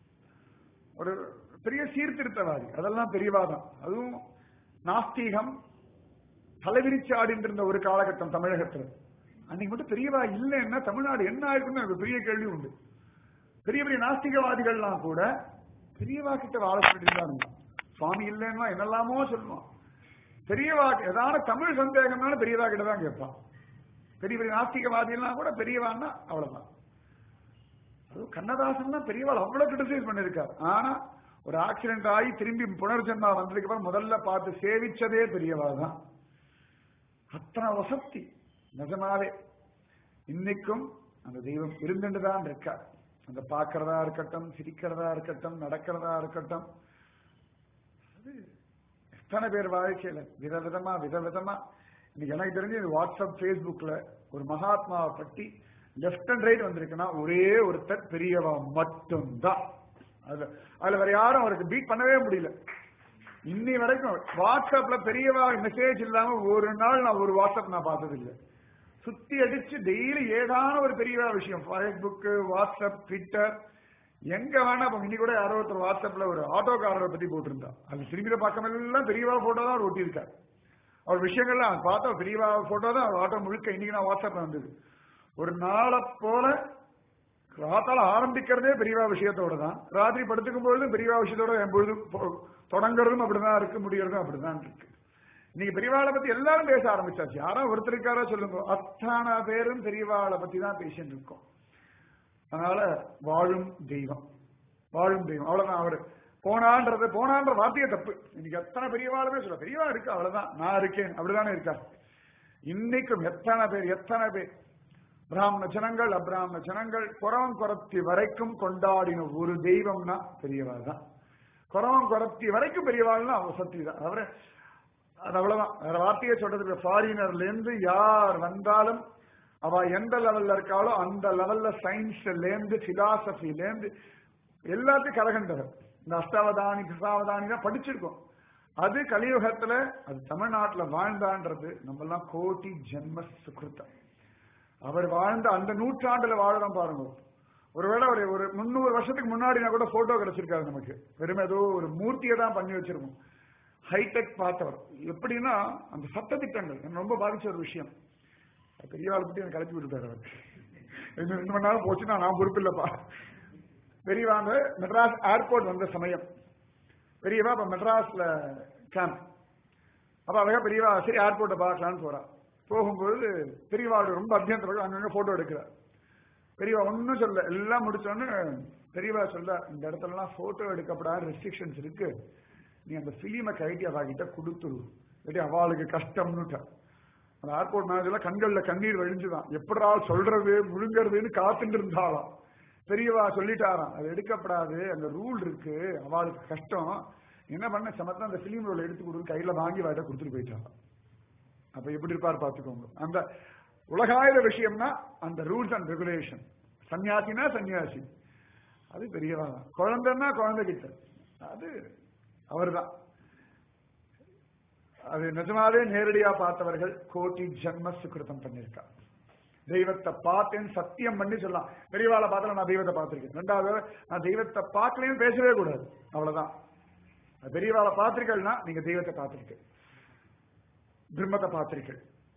ஒரு பெரிய சீர்திருத்தவாதி. அதெல்லாம் பெரியவாதான். அதுவும் நாஸ்தீகம் தலைவிரிச்சாடிட்டு இருந்த ஒரு காலகட்டம் தமிழகத்துல. அன்னைக்கு மட்டும் பெரியவா இல்லைன்னா தமிழ்நாடு என்ன ஆயிருக்குன்னு எனக்கு பெரிய கேள்வி உண்டு. பெரிய பெரிய நாஸ்திகவாதிகள்லாம் கூட பெரியவா கிட்ட வாழ சொல்லிட்டு சுவாமி இல்லைன்னா என்னெல்லாமோ சொல்லுவான். பெரியவா ஏதாவது தமிழ் சந்தேகம்னாலும் பெரியவா கிட்ட தான் கேட்பான். பெரிய பெரிய நாஸ்திகவாதிகள்லாம் கூட பெரியவான்னா அவ்வளவுதான். அதுவும் கண்ணதாசன் தான் பெரியவாள் அவ்வளவு கிரிட்டிசைஸ் பண்ணிருக்காரு. ஆனா ஒரு ஆக்சிடென்ட் ஆகி திரும்பி புனர்ஜென்மா வந்ததுக்கு அப்புறம் முதல்ல பார்த்து சேவிச்சதே பெரியவா தான். அத்தனை வசதி நிஜமாவே இன்னைக்கும் அந்த தெய்வம் இருந்துட்டுதான் இருக்கார். அந்த பார்க்கறதா இருக்கட்டும், சிரிக்கிறதா இருக்கட்டும், நடக்கிறதா இருக்கட்டும், எத்தனை பேர் வாழ்க்கையில விதவிதமா விதவிதமா. இன்னைக்கு எனக்கு தெரிஞ்சு வாட்ஸ்அப் பேஸ்புக்ல ஒரு மகாத்மாவை பற்றி லெப்ட் அண்ட் ரைட் வந்திருக்குன்னா ஒரே ஒருத்தர் பெரியவா மட்டும்தான். அதுல அதுல வேற யாரும் அவருக்கு பீட் பண்ணவே முடியல. இன்னி வரைக்கும் வாட்ஸ்அப்ல பெரியவா மெசேஜ் இல்லாம ஒரு நாள் நான் ஒரு வாட்ஸ்அப் நான் பார்த்தது இல்லை. சுத்தி அடிச்சு டெய்லி ஏதான ஒரு பெரியவா விஷயம், பேஸ்புக், வாட்ஸ்அப், ட்விட்டர், எங்க வேணா. இன்னைக்கு கூட யாரோ ஒருத்தர் வாட்ஸ்அப்ல ஒரு ஆட்டோக்காரரை பத்தி போட்டிருந்தா, அது திரும்பிய பக்கம் எல்லாம் பெரியவா போட்டோ தான் அவர் ஒட்டியிருக்காரு. அவர் விஷயங்கள்லாம் பார்த்தா பெரியவா போட்டோ தான் அவர் ஆட்டோ முழுக்க. இன்னைக்கு நான் வாட்ஸ்அப்ல வந்தது ஒரு நாளை போல ராத்தால ஆரம்பிக்கிறதே பெரியவா விஷயத்தோட தான். ராத்திரி படுத்துக்கும் பொழுதும் பெரியவா விஷயத்தோட என் பொழுது தொடங்குறதும் அப்படிதான் இருக்கு, முடியறதும் அப்படிதான் இருக்கு. இன்னைக்கு பெரியவாளை பத்தி எல்லாரும் பேச ஆரம்பிச்சாச்சு. யாரோ ஒருத்தருக்காரோ சொல்லுங்க, அத்தனை பேரும் பெரியவாளை பத்தி தான் பேசிட்டு இருக்கோம். அதனால வாழும் தெய்வம், வாழும் தெய்வம் அவ்வளவுதான். அவரு போனான்றது போனான்ற வார்த்தையே தப்பு. இன்னைக்கு எத்தனை பெரியவாளுமே சொல்ல பெரியவா இருக்கு, அவ்வளவுதான் நான் இருக்கேன் அப்படிதானே இருக்கா. இன்னைக்கும் எத்தனை பேர் எத்தனை பேர் பிராமண ஜனங்கள் அபிராமண ஜனங்கள் குறவன் குறத்தி வரைக்கும் கொண்டாடின ஒரு தெய்வம்னா பெரியவாள் தான். குறவன் குறத்தி வரைக்கும் பெரியவாள்னா அவ சக்தி தான். அவரை அது அவ்வளவுதான். வேற வார்த்தையை சொல்றதுக்கு ஃபாரினர்ல இருந்து யார் வந்தாலும் அவ எந்த லெவல்ல இருக்காளோ அந்த லெவல்ல சயின்ஸ்ல இருந்து பிலாசபில இருந்து எல்லாத்தையும் கலகண்டவர். இந்த அஷ்டாவதானி கிருஷ்ணாவதானி தான் படிச்சிருக்கோம். அது கலியுகத்துல அது தமிழ்நாட்டுல வாழ்ந்தான்றது நம்ம எல்லாம் கோடி ஜென்ம சுகிருத்தம். அவர் வாழ்ந்த அந்த நூற்றாண்டுல வாழறோம் பாருங்க. ஒருவேளை ஒரு ஒரு முன்னூறு வருஷத்துக்கு முன்னாடி கூட போட்டோ கிடைச்சிருக்காரு நமக்கு. வெறும் ஏதோ ஒரு மூர்த்தியை தான் பண்ணி வச்சிருக்கோம். ஹைடெக் பார்த்தவர். எப்படின்னா அந்த சட்ட திட்டங்கள் எனக்கு ரொம்ப பாதிச்ச ஒரு விஷயம். பெரியவாளை பத்தி எனக்கு கலப்பி விட்டுட்டாரு அவர். இன்னும் ரெண்டு மணி நேரம் போச்சுன்னா நான் பொறுப்பு இல்லப்பா. பெரியவா அந்த மெட்ராஸ் ஏர்போர்ட் வந்த சமயம் பெரியவா இப்ப மெட்ராஸ்ல கேம்ப். அப்ப அழகா பெரியவா சரி ஏர்போர்ட்டை பார்க்கலான்னு போறா. போகும்போது பெரியவாடு ரொம்ப அத்தியந்தம் அங்கங்க போட்டோ எடுக்கிறார். பெரியவா ஒன்னும் சொல்ல, எல்லாம் முடிச்சோன்னு பெரியவா சொல்ல, இந்த இடத்துல எல்லாம் போட்டோ எடுக்கப்படாத ரெஸ்ட்ரிக்ஷன்ஸ் இருக்கு, நீ அந்த பிலிமை கைட்டி அவாகிட்ட கொடுத்துரு, இல்லாட்டி அவளுக்கு கஷ்டம்னுட்டா. அந்த ஏர்போர்ட் மேனேஜர்ல கண்கள்ல கண்ணீர் வழிஞ்சுதான். எப்படா சொல்றது முழுங்கறதுன்னு காத்துட்டு இருந்தாலாம். பெரியவா சொல்லிட்டாராம், அது எடுக்கப்படாது, அந்த ரூல் இருக்கு, அவளுக்கு கஷ்டம், என்ன பண்ண சமத்தா அந்த பிலிம் ரோல் எடுத்து கொடுத்து கையில வாங்கி வாயிட்ட கொடுத்துட்டு போயிட்டாங்க. அப்ப எப்படி இருப்பார் பாத்துக்கோங்க. அந்த உலகாயுத விஷயம்னா அந்த ரூல்ஸ் அண்ட் ரெகுலேஷன். சன்னியாசினா சன்னியாசி, அது பெரியவா தான். குழந்தைன்னா குழந்தை கிட்ட அது அவர்தான். அது நிஜமாவே நேரடியா பார்த்தவர்கள் கோட்டி ஜென்ம சுகிருதம் பண்ணிருக்கா. தெய்வத்தை பார்த்தேன்னு சத்தியம் பண்ணி சொல்லலாம். பெரியவாளை பார்த்தல நான் தெய்வத்தை பார்த்திருக்கேன். ரெண்டாவது நான் தெய்வத்தை பார்க்கலையும் பேசவே கூடாது, அவ்வளவுதான். பெரியவாளை பார்த்திருக்கா நீங்க தெய்வத்தை பார்த்திருக்க, பிரம்மத்தை பார்த்திருக்க,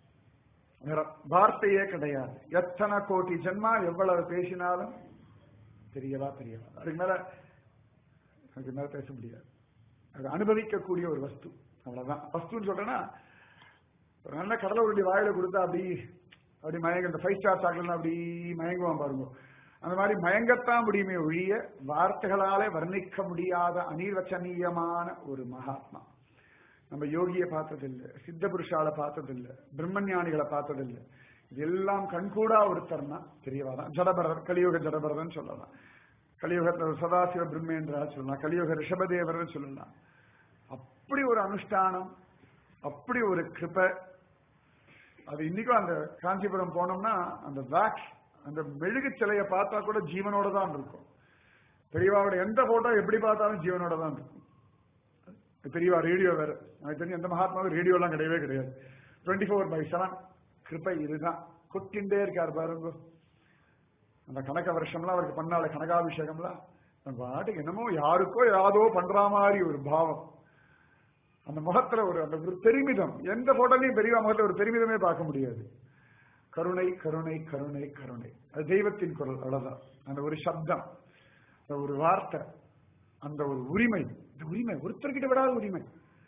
வேற வார்த்தையே கிடையாது. எத்தனை கோட்டி ஜென்மா எவ்வளவு பேசினாலும் பெரியவா பெரியவா. அதுக்கு மேல அதுக்கு மேல பேச முடியாது. அது அனுபவிக்கக்கூடிய ஒரு வஸ்து, அவ்வளவுதான். வஸ்துன்னு சொல்றேன்னா ஒரு நல்ல கடலை உருண்டி வாயில கொடுத்தா அப்படி அப்படி மயங்க, இந்த ஃபைவ் ஸ்டார் சாக்லேட் அப்படி மயங்குவான் பாருங்க. அந்த மாதிரி மயங்கத்தான் முடியுமே ஒழிய வார்த்தைகளாலே வர்ணிக்க முடியாத அனிர்வச்சனீயமான ஒரு மகாத்மா. நம்ம யோகியை பார்த்ததில்லை, சித்த புருஷால பார்த்ததில்லை, பிரம்மஞானிகளை பார்த்ததில்லை. இதெல்லாம் கண்கூடா ஒருத்தர்னா பெரியவாதான். ஜடபரதர், கலியுக ஜடபரதன் சொல்லலாம். கலியுகத்தில் ஒரு சதாசிவ பிரம்மேந்திரா சொல்லலாம், கலியுக ரிஷபதேவர்னு சொல்லலாம். அப்படி ஒரு அனுஷ்டானம், அப்படி ஒரு கிருபை. அது இன்னைக்கும் அந்த காஞ்சிபுரம் போனோம்னா அந்த வேக்ஸ் அந்த மெழுகு சிலையை பார்த்தா கூட ஜீவனோட தான் இருக்கும். பெரியவாவோட எந்த போட்டோ எப்படி பார்த்தாலும் ஜீவனோட தான் இருக்கும். பெரியவா ரேடியோ வேற, எனக்கு தெரிஞ்ச எந்த மகாத்மாவும் ரேடியோ எல்லாம் கிடையவே கிடையாது. டுவெண்ட்டி ஃபோர் பை செவன் கிருப்பை இதுதான். கொட்டிண்டே இருக்காரு பாருங்க. அந்த கனக வருஷம்லாம் அவருக்கு பண்ணால கனகாபிஷேகம்லாம் பாட்டுக்கு என்னமோ யாருக்கோ யாதோ பண்ற மாதிரி ஒரு பாவம். அந்த முகத்துல ஒரு அந்த ஒரு பெருமிதம், எந்த போட்டோலையும் பெரியவா முகத்துல ஒரு பெருமிதமே பார்க்க முடியாது. கருணை கருணை கருணை கருணை, அது தெய்வத்தின் குரல், அவ்வளவுதான். அந்த ஒரு சப்தம், அந்த ஒரு வார்த்தை, அந்த ஒரு உரிமை, இந்த உரிமை ஒருத்தர்கிட்ட விடாத உரிமை,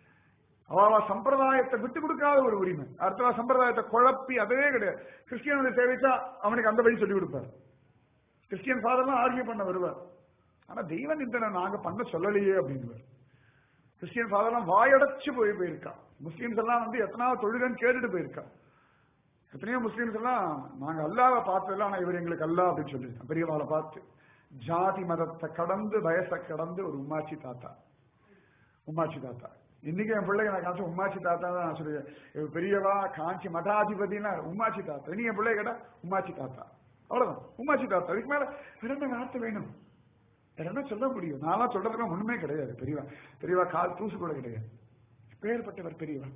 அவா சம்பிரதாயத்தை விட்டு கொடுக்காத ஒரு உரிமை. அடுத்த சம்பிரதாயத்தை குழப்பி அதே கிடையாது. கிறிஸ்டியனுடைய சேவைச்சா அவனுக்கு அந்த வழி சொல்லி கொடுப்பார். கிறிஸ்டியன் ஃபாதர்லாம் ஆர்கியூ பண்ண வருவார். ஆனா தெய்வ நிந்தனை நாங்க பண்ண சொல்லலையே அப்படின்னு. கிறிஸ்டியன் ஃபாதர்லாம் வாயடைச்சு போய் போயிருக்கா. முஸ்லீம்ஸ் எல்லாம் வந்து எத்தனாவது தொழுகன்னு கேட்டுட்டு போயிருக்கா. எத்தனையோ முஸ்லீம்ஸ் எல்லாம் நாங்க அல்லாவை பார்த்ததில்ல, ஆனா இவர் எங்களுக்கு அல்லா அப்படின்னு சொல்லியிருக்கோம். பெரியவாளை பார்த்து ஜாதி மதத்தை கடந்து வயசை கடந்து ஒரு உம்மாச்சி தாத்தா, உம்மாச்சி தாத்தா. இன்னைக்கு என் பிள்ளைங்க நான் காமிச்ச உம்மாச்சி தாத்தா தான் நான் சொல்லுவேன். பெரியவா காஞ்சி மடாதிபதினா உம்மாச்சி தாத்தா. நீங்க பிள்ளை கேட்டா உம்மாச்சி தாத்தா, அவ்வளவுதான். உம்மாச்சி தாத்தா, இதுக்கு மேல இரண்டு வார்த்தை வேணும், என்ன சொல்ல முடியும்? நான்லாம் சொல்றதுக்கு ஒண்ணுமே கிடையாது. பெரியவா பெரியவா கால் தூசு கூட கிடையாது. பேர்பட்டவர் பெரியவா.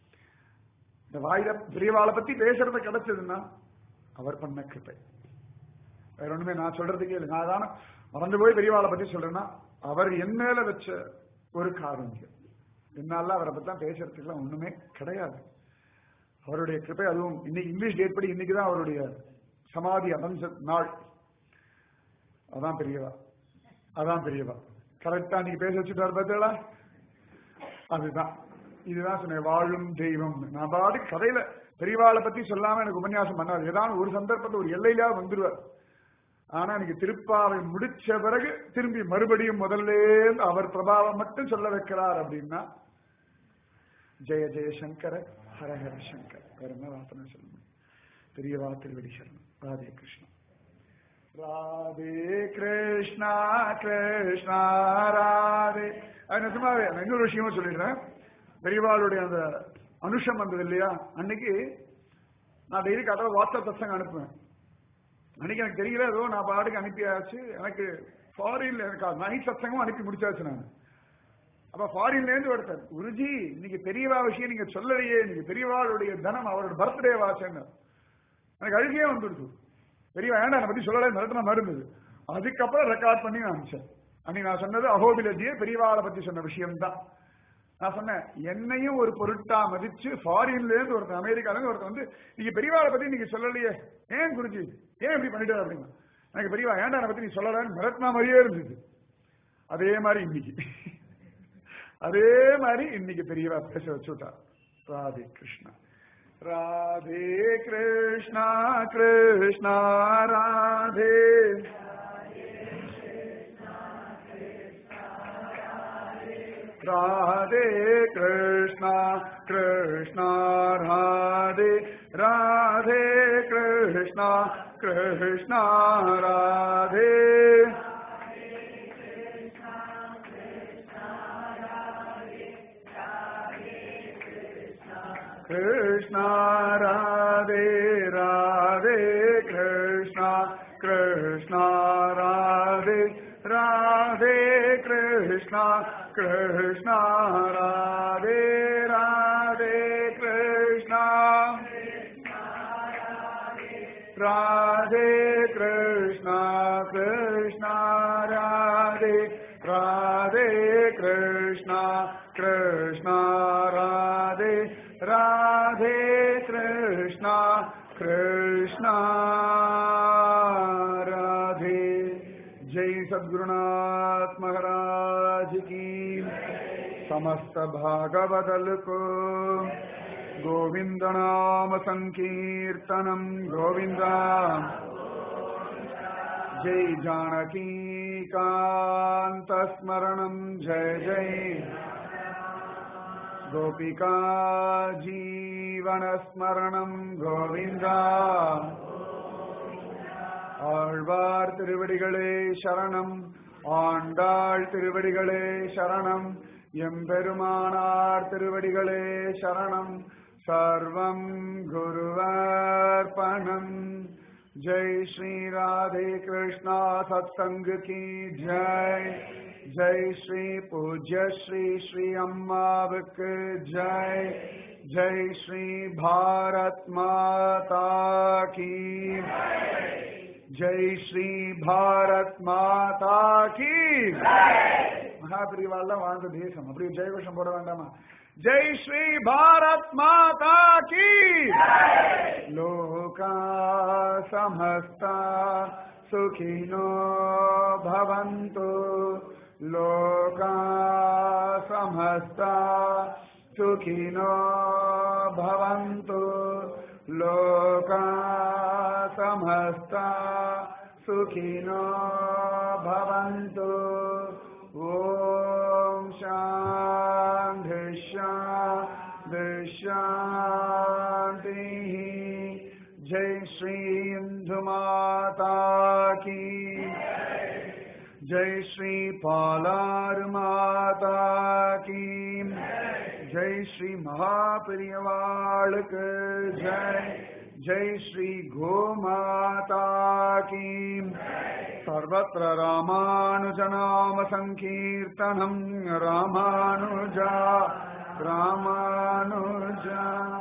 இந்த வாயில பெரியவாளை பத்தி பேசுறத கிடைச்சதுன்னா அவர் பண்ண கிருபை, வேற ஒண்ணுமே நான் சொல்றதுக்கே இல்லை. நான் தானே மறந்து போய் பெரியவாளை பத்தி சொல்றேன்னா அவர் என் மேல வச்ச ஒரு காரணம். என்னால அவரை பத்தி தான் பேசுறதுக்குலாம் ஒண்ணுமே கிடையாது. அவருடைய கிருபை. அதுவும் இன்னைக்கு இங்கிலீஷ் டேட் படி இன்னைக்குதான் அவருடைய சமாதி அடைஞ்ச நாள். அதான் பெரியவா, அதான் பெரியவா. கரெக்டா நீங்க பேச வச்சுட்டாரு பார்த்தீங்களா? அதுதான், இதுதான் சொன்னேன் வாழும் தெய்வம். நான் பாடி கதையில பெரியவாளை பத்தி சொல்லாம எனக்கு உபன்யாசம் பண்ணாது. ஏதாவது ஒரு சந்தர்ப்பத்தை ஒரு எல்லையிலா வந்துருவார். ஆனா எனக்கு திருப்பாவை முடிச்ச பிறகு திரும்பி மறுபடியும் முதல்ல அவர் பிரபாவம் மட்டும் சொல்ல வைக்கிறார் அப்படின்னா ஜெய ஜெயசங்கர ஹரஹர சங்கர். வேற என்ன வார்த்தை சொல்லணும்? பெரியவா திருவடி சரணம். ராதே கிருஷ்ணா ராதே கிருஷ்ணா கிருஷ்ணா ராதே. அது நிஜமாவே இன்னொரு விஷயமும் சொல்லிடுறேன். பெரியவாளுடைய அந்த அனுஷம் வந்தது இல்லையா, அன்னைக்கு நான் டெய்லி காட்டால வாட்ஸ்அப் சத்சங்கம் அனுப்புவேன். அன்னைக்கு எனக்கு தெரியல, ஏதோ நான் பாட்டுக்கு அனுப்பியாச்சு. எனக்கு ஃபாரின்ல எனக்கு நைட் சத்சங்கமும் அனுப்பி முடிச்சாச்சு நான். அப்ப ஃபாரின்ல இருந்து ஒருத்தர், குருஜி இன்னைக்கு பெரியவா விஷயம் நீங்க சொல்லலையே, இன்னைக்கு பெரியவாளுடைய தனம் அவரோட பர்த்டே வாசன்னு. எனக்கு அழுகையே வந்துடுது. பெரியவா ஏன்டா அதை பத்தி சொல்லலை, மிரட்டனா மருந்தது. அதுக்கப்புறம் ரெக்கார்ட் பண்ணி நான் அனுப்பிச்சேன். அன்னைக்கு நான் சொன்னது அகோபிலஜியே பெரியவாளை பத்தி சொன்ன விஷயம் தான். நான் சொன்னேன், என்னையும் ஒரு பொருட்டா மதிச்சு ஃபாரின்ல இருந்து ஒருத்தர், அமெரிக்கால இருந்து ஒருத்தர் வந்து நீங்க பெரியவாளை பத்தி நீங்க சொல்லலையே, ஏன் குருஜி ஏன் இப்படி பண்ணிட்டு அப்படின்னா, எனக்கு பெரியவா ஏன்டா அதை பத்தி நீ சொல்லலன்னு மிரட்டினா மாதிரியே இருந்தது. அதே மாதிரி இன்னைக்கு அதே மாதிரி இன்னைக்கு பெரியவா பேச வச்சுட்டா. ராதே கிருஷ்ணா ராதே கிருஷ்ணா கிருஷ்ணா ராதே ராதே கிருஷ்ணா கிருஷ்ணா ராதே ராதே கிருஷ்ணா கிருஷ்ணா ராதே கிருஷ்ணா ராதே ராதே கிருஷ்ணா கிருஷ்ணா ராதே ராதே கிருஷ்ணா கிருஷ்ணா ராதே ராதே கிருஷ்ணா ராதே கிருஷ்ணா கிருஷ்ணா ராதே ராதே கிருஷ்ணா கிருஷ்ணா ராதே ராதே கிருஷ்ணா கிருஷ்ணா ராதே. जय सद्गुरुनाथ महाराज की। समस्त भागवदल को गोविंद नाम संकीर्तनम गोविंदा। जय जानकी कांत स्मरणम जय जय गोपिका जीवन स्मरणम गोविंदा। ஆழ்வார் திருவடிகளே சரணம், ஆண்டாள் திருவடிகளே சரணம், எம்பெருமானார் திருவடிகளே சரணம். சர்வம் குருவர்ப்பணம். ஜெய் ஸ்ரீ ராதே கிருஷ்ணா சத்சங்க கி ஜெய். ஜெய் ஸ்ரீ பூஜ்ய ஸ்ரீ ஸ்ரீ அம்மாவுக்கு ஜெய். ஜெய் ஸ்ரீ பாரத் மாதா கி जय श्री भारत माता की महापरिवार வாழ்ந்த தேசம் அப்படி ஜெய கோஷம் போட வேண்டாமா? जय श्री भारत माता की लोका समस्ता सुखिनो भवन्तु। लोका समस्ता सुखिनो भवन्तु। लोका समस्ता सुखिनो भवन्तु। ओम शांति शांति शांति। जय श्री इंदु माता की। जय श्री पालार माता की। जय श्री महापरिवार के जय। जय श्री गो माता की। सर्वत्र रामानुज नाम संकीर्तनम रामानुजा रामानुजा।